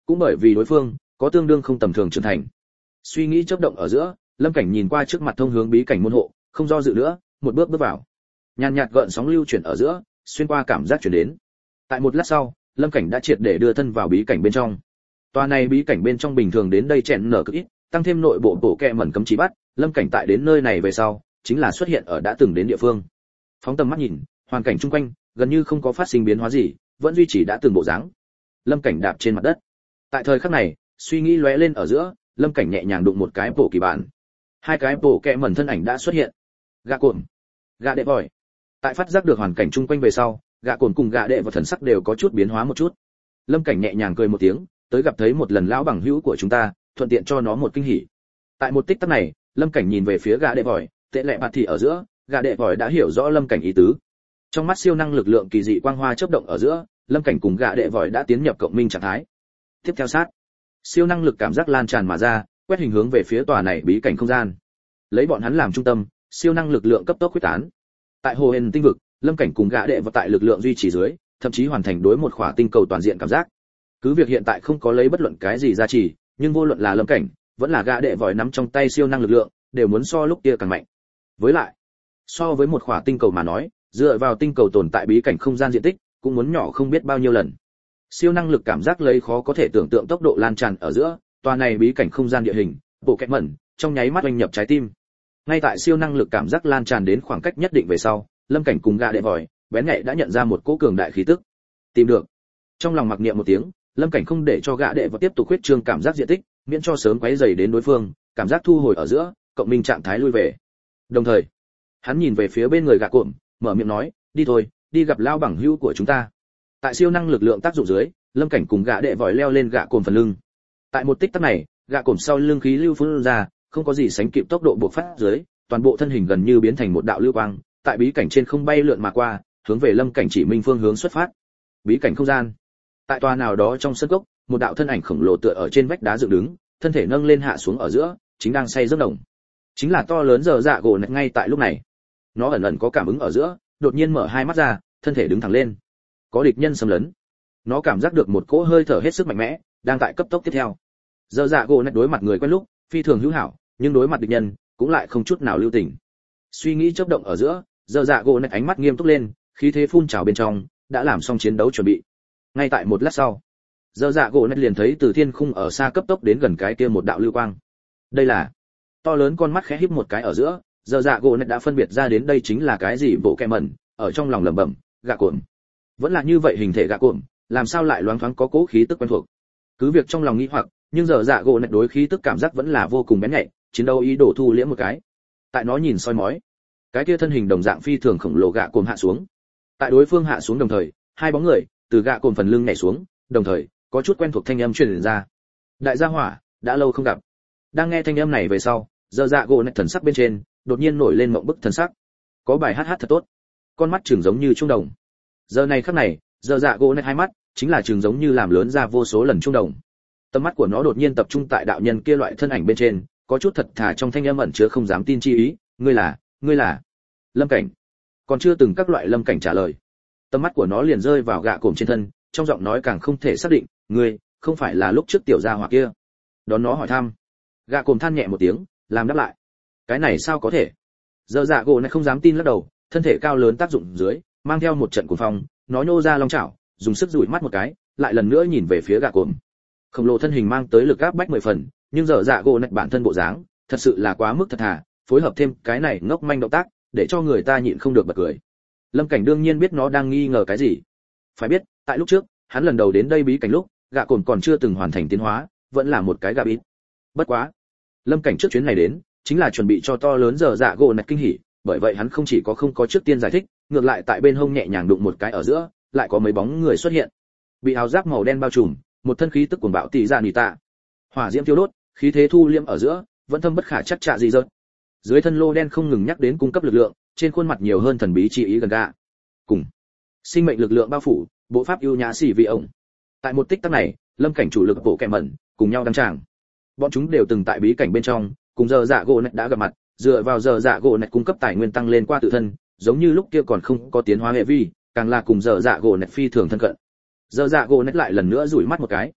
[SPEAKER 1] cũng bởi vì đối phương có tương đương không tầm thường trưởng thành. Suy nghĩ chớp động ở giữa, Lâm Cảnh nhìn qua trước mặt thông hướng bí cảnh môn hộ, không do dự nữa, một bước bước vào. Nhàn nhạt gợn sóng lưu chuyển ở giữa, xuyên qua cảm giác truyền đến. Tại một lát sau, Lâm Cảnh đã triệt để đưa thân vào bí cảnh bên trong. Tòa này bí cảnh bên trong bình thường đến đây chèn nở cực ít, tăng thêm nội bộ bộ kệ mẩn cấm chỉ bắt, Lâm Cảnh tại đến nơi này về sau, chính là xuất hiện ở đã từng đến địa phương. Phóng tầm mắt nhìn, hoàn cảnh chung quanh gần như không có phát sinh biến hóa gì, vẫn duy trì đã từng bộ dáng. Lâm Cảnh đạp trên mặt đất. Tại thời khắc này, suy nghĩ lóe lên ở giữa, Lâm Cảnh nhẹ nhàng đụng một cái bộ kỳ bản. Hai cái bộ kệ mẩn thân ảnh đã xuất hiện. Gạ cồn, gạ đệ vòi. Tại phát giác được hoàn cảnh chung quanh về sau, gạ cồn cùng gạ đệ và thần sắc đều có chút biến hóa một chút. Lâm Cảnh nhẹ nhàng cười một tiếng, tới gặp thấy một lần lão bằng hữu của chúng ta, thuận tiện cho nó một kinh hỉ. Tại một tích tắc này, Lâm Cảnh nhìn về phía gạ đệ vòi, tệ lệ bạt thì ở giữa, gạ đệ vòi đã hiểu rõ Lâm Cảnh ý tứ. Trong mắt siêu năng lực lượng kỳ dị quang hoa chớp động ở giữa, Lâm Cảnh cùng gạ đệ vòi đã tiến nhập cộng minh trạng thái. Tiếp theo sát, siêu năng lực cảm giác lan tràn mà ra, quét hình hướng về phía tòa này bí cảnh không gian. Lấy bọn hắn làm trung tâm, siêu năng lực lượng cấp tốc quyết tán. Tại hồ hền tinh vực, Lâm Cảnh cùng gã đệ và tại lực lượng duy trì dưới, thậm chí hoàn thành đối một khỏa tinh cầu toàn diện cảm giác. Cứ việc hiện tại không có lấy bất luận cái gì ra trì, nhưng vô luận là Lâm Cảnh, vẫn là gã đệ vòi nắm trong tay siêu năng lực lượng, đều muốn so lúc kia càng mạnh. Với lại, so với một khỏa tinh cầu mà nói, dựa vào tinh cầu tồn tại bí cảnh không gian diện tích, cũng muốn nhỏ không biết bao nhiêu lần. Siêu năng lực cảm giác lấy khó có thể tưởng tượng tốc độ lan tràn ở giữa, tòa này bí cảnh không gian địa hình, bộ kẹt mẩn, trong nháy mắt oanh nhập trái tim. Ngay tại siêu năng lực cảm giác lan tràn đến khoảng cách nhất định về sau, Lâm Cảnh cùng gã đệ vòi, bén nhạy đã nhận ra một cỗ cường đại khí tức. Tìm được. Trong lòng mặc niệm một tiếng, Lâm Cảnh không để cho gã đệ và tiếp tục huyết trương cảm giác diện tích, miễn cho sớm quấy rầy đến đối phương, cảm giác thu hồi ở giữa, cộng minh trạng thái lui về. Đồng thời, hắn nhìn về phía bên người gã cuộm, mở miệng nói, đi thôi, đi gặp lao bằng hữu của chúng ta. Tại siêu năng lực lượng tác dụng dưới, Lâm Cảnh cùng gã đệ vòi leo lên gã cuộm phần lưng. Tại một tích tắc này, gã cuộm sau lưng khí lưu phun ra, không có gì sánh kịp tốc độ bộc phát dưới, toàn bộ thân hình gần như biến thành một đạo lưu quang, tại bí cảnh trên không bay lượn mà qua, hướng về Lâm Cảnh chỉ minh phương hướng xuất phát. Bí cảnh không gian. Tại tòa nào đó trong sân cốc, một đạo thân ảnh khổng lồ tựa ở trên vách đá dựng đứng, thân thể nâng lên hạ xuống ở giữa, chính đang say giấc nồng. Chính là to lớn giờ dạ gỗ nạch ngay tại lúc này. Nó ẩn ẩn có cảm ứng ở giữa, đột nhiên mở hai mắt ra, thân thể đứng thẳng lên. Có địch nhân xâm lấn. Nó cảm giác được một cỗ hơi thở hết sức mạnh mẽ, đang tại cấp tốc tiếp theo. Giờ dạ gỗ nạch đối mặt người quen lúc, phi thường hữu hảo, nhưng đối mặt địch nhân, cũng lại không chút nào lưu tình. Suy nghĩ chớp động ở giữa, giờ dạ gỗ nạch ánh mắt nghiêm túc lên, khí thế phun trào bên trong, đã làm xong chiến đấu chuẩn bị. Ngay tại một lát sau, giờ dạ gỗ nạch liền thấy từ thiên khung ở xa cấp tốc đến gần cái kia một đạo lưu quang. Đây là to lớn con mắt khẽ híp một cái ở giữa, giờ dạ gỗ nạch đã phân biệt ra đến đây chính là cái gì bộ kẹ mẩn, ở trong lòng lẩm bẩm, gạ cuộm. Vẫn là như vậy hình thể gạ cuộm, làm sao lại loáng thoáng có cố khí tức quen thuộc. Cứ việc trong lòng nghi hoặc, nhưng giờ dạ gỗ nạch đối khí tức cảm giác vẫn là vô cùng bén nhạy, chiến đấu ý đồ thu liễm một cái. Tại nó nhìn soi mói, cái kia thân hình đồng dạng phi thường khổng lồ gạ cuộm hạ xuống. Tại đối phương hạ xuống đồng thời, hai bóng người từ gạ cuộm phần lưng nhảy xuống, đồng thời có chút quen thuộc thanh âm truyền ra. Đại gia hỏa, đã lâu không gặp. Đang nghe thanh âm này về sau, giờ dạ gỗ nạch thần sắc bên trên đột nhiên nổi lên mộng bức thần sắc. Có bài hát hát thật tốt. Con mắt trường giống như trung đồng. Giờ này khắc này, giờ dạ gỗ nạch hai mắt chính là trường giống như làm lớn ra vô số lần trung đồng. Tầm mắt của nó đột nhiên tập trung tại đạo nhân kia loại thân ảnh bên trên, có chút thật thà trong thanh âm ẩn chứa không dám tin chi ý, ngươi là, ngươi là Lâm Cảnh. Còn chưa từng các loại Lâm Cảnh trả lời. Tầm mắt của nó liền rơi vào gạ cổm trên thân, trong giọng nói càng không thể xác định, ngươi không phải là lúc trước tiểu gia hỏa kia. Đón nó hỏi thăm. Gạ cổm than nhẹ một tiếng, làm đáp lại. Cái này sao có thể? Giờ dạ gỗ này không dám tin lắc đầu, thân thể cao lớn tác dụng dưới, mang theo một trận cuồng phong, nó nhô ra long chảo, dùng sức dụi mắt một cái, lại lần nữa nhìn về phía gạ cổm. Khổng lồ thân hình mang tới lực áp bách mười phần, nhưng giờ dạ gỗ này bản thân bộ dáng, thật sự là quá mức thật thà, phối hợp thêm cái này ngốc manh động tác, để cho người ta nhịn không được bật cười. Lâm Cảnh đương nhiên biết nó đang nghi ngờ cái gì. Phải biết, tại lúc trước, hắn lần đầu đến đây bí cảnh lúc, gạ cồn còn chưa từng hoàn thành tiến hóa, vẫn là một cái gà bít. Bất quá, Lâm Cảnh trước chuyến này đến, chính là chuẩn bị cho to lớn giờ dạ gỗ này kinh hỉ, bởi vậy hắn không chỉ có không có trước tiên giải thích, ngược lại tại bên hông nhẹ nhàng đụng một cái ở giữa, lại có mấy bóng người xuất hiện. Bị áo giáp màu đen bao trùm, một thân khí tức cuồng bạo tỷ ra nỉ tạ. Hỏa diễm thiêu đốt, khí thế thu liễm ở giữa, vẫn thâm bất khả chắc trạ gì rớt. Dưới thân lô đen không ngừng nhắc đến cung cấp lực lượng, trên khuôn mặt nhiều hơn thần bí chi ý gần gạ. Cùng sinh mệnh lực lượng bao phủ, bộ pháp ưu nhã xỉ vị ổng. Tại một tích tắc này, Lâm Cảnh chủ lực bộ kẹm mẩn cùng nhau đăng tràng. Bọn chúng đều từng tại bí cảnh bên trong, cùng giờ dạ gỗ nạch đã gặp mặt, dựa vào giờ dạ gỗ nạch cung cấp tài nguyên tăng lên qua tự thân, giống như lúc kia còn không có tiến hóa hệ vi, càng là cùng giờ dạ gỗ nạch phi thường thân cận. Giờ dạ gỗ nạch lại lần nữa rủi mắt một cái.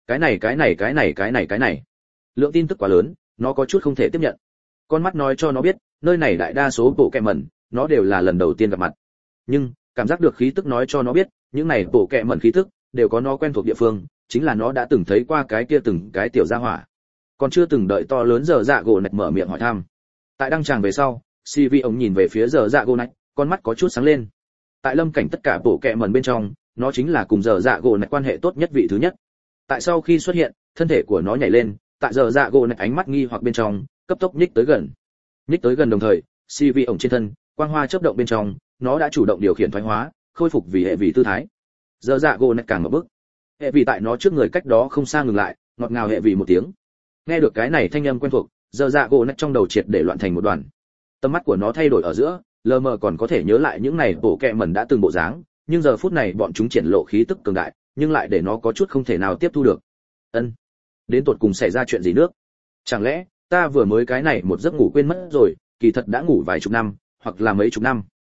[SPEAKER 1] cái này cái này cái này cái này cái này lượng tin tức quá lớn, nó có chút không thể tiếp nhận. Con mắt nói cho nó biết nơi này đại đa số bộ kẹ mẩn nó đều là lần đầu tiên gặp mặt, nhưng cảm giác được khí tức nói cho nó biết những này bộ kẹ mẩn khí tức đều có nó quen thuộc địa phương, chính là nó đã từng thấy qua cái kia từng cái tiểu gia hỏa. Còn chưa từng đợi to lớn giờ dạ gỗ nạch mở miệng hỏi thăm, tại đăng tràng về sau, si vi ông nhìn về phía giờ dạ gỗ nạch, con mắt có chút sáng lên. Tại lâm cảnh tất cả bộ kẹ mẩn bên trong, nó chính là cùng giờ dạ gỗ nạch quan hệ tốt nhất vị thứ nhất. Tại sau khi xuất hiện, thân thể của nó nhảy lên, tại giờ dạ gỗ nạch ánh mắt nghi hoặc bên trong cấp tốc nhích tới gần. Nhích tới gần đồng thời, si vi ổng trên thân quang hoa chớp động bên trong, nó đã chủ động điều khiển thoái hóa, khôi phục vì hệ vị tư thái. Giờ dạ gỗ nạch càng một bước, hệ vị tại nó trước người cách đó không xa ngừng lại, ngọt ngào hệ vị một tiếng. Nghe được cái này thanh âm quen thuộc, giờ dạ gỗ nạch trong đầu triệt để loạn thành một đoàn. Tầm mắt của nó thay đổi ở giữa, lờ mờ còn có thể nhớ lại những này bộ kẹ mẩn đã từng bộ dáng, nhưng giờ phút này bọn chúng triển lộ khí tức cường đại, nhưng lại để nó có chút không thể nào tiếp thu được. Ân, đến tột cùng xảy ra chuyện gì nước? Chẳng lẽ ta vừa mới cái này một giấc ngủ quên mất rồi, kỳ thật đã ngủ vài chục năm, hoặc là mấy chục năm.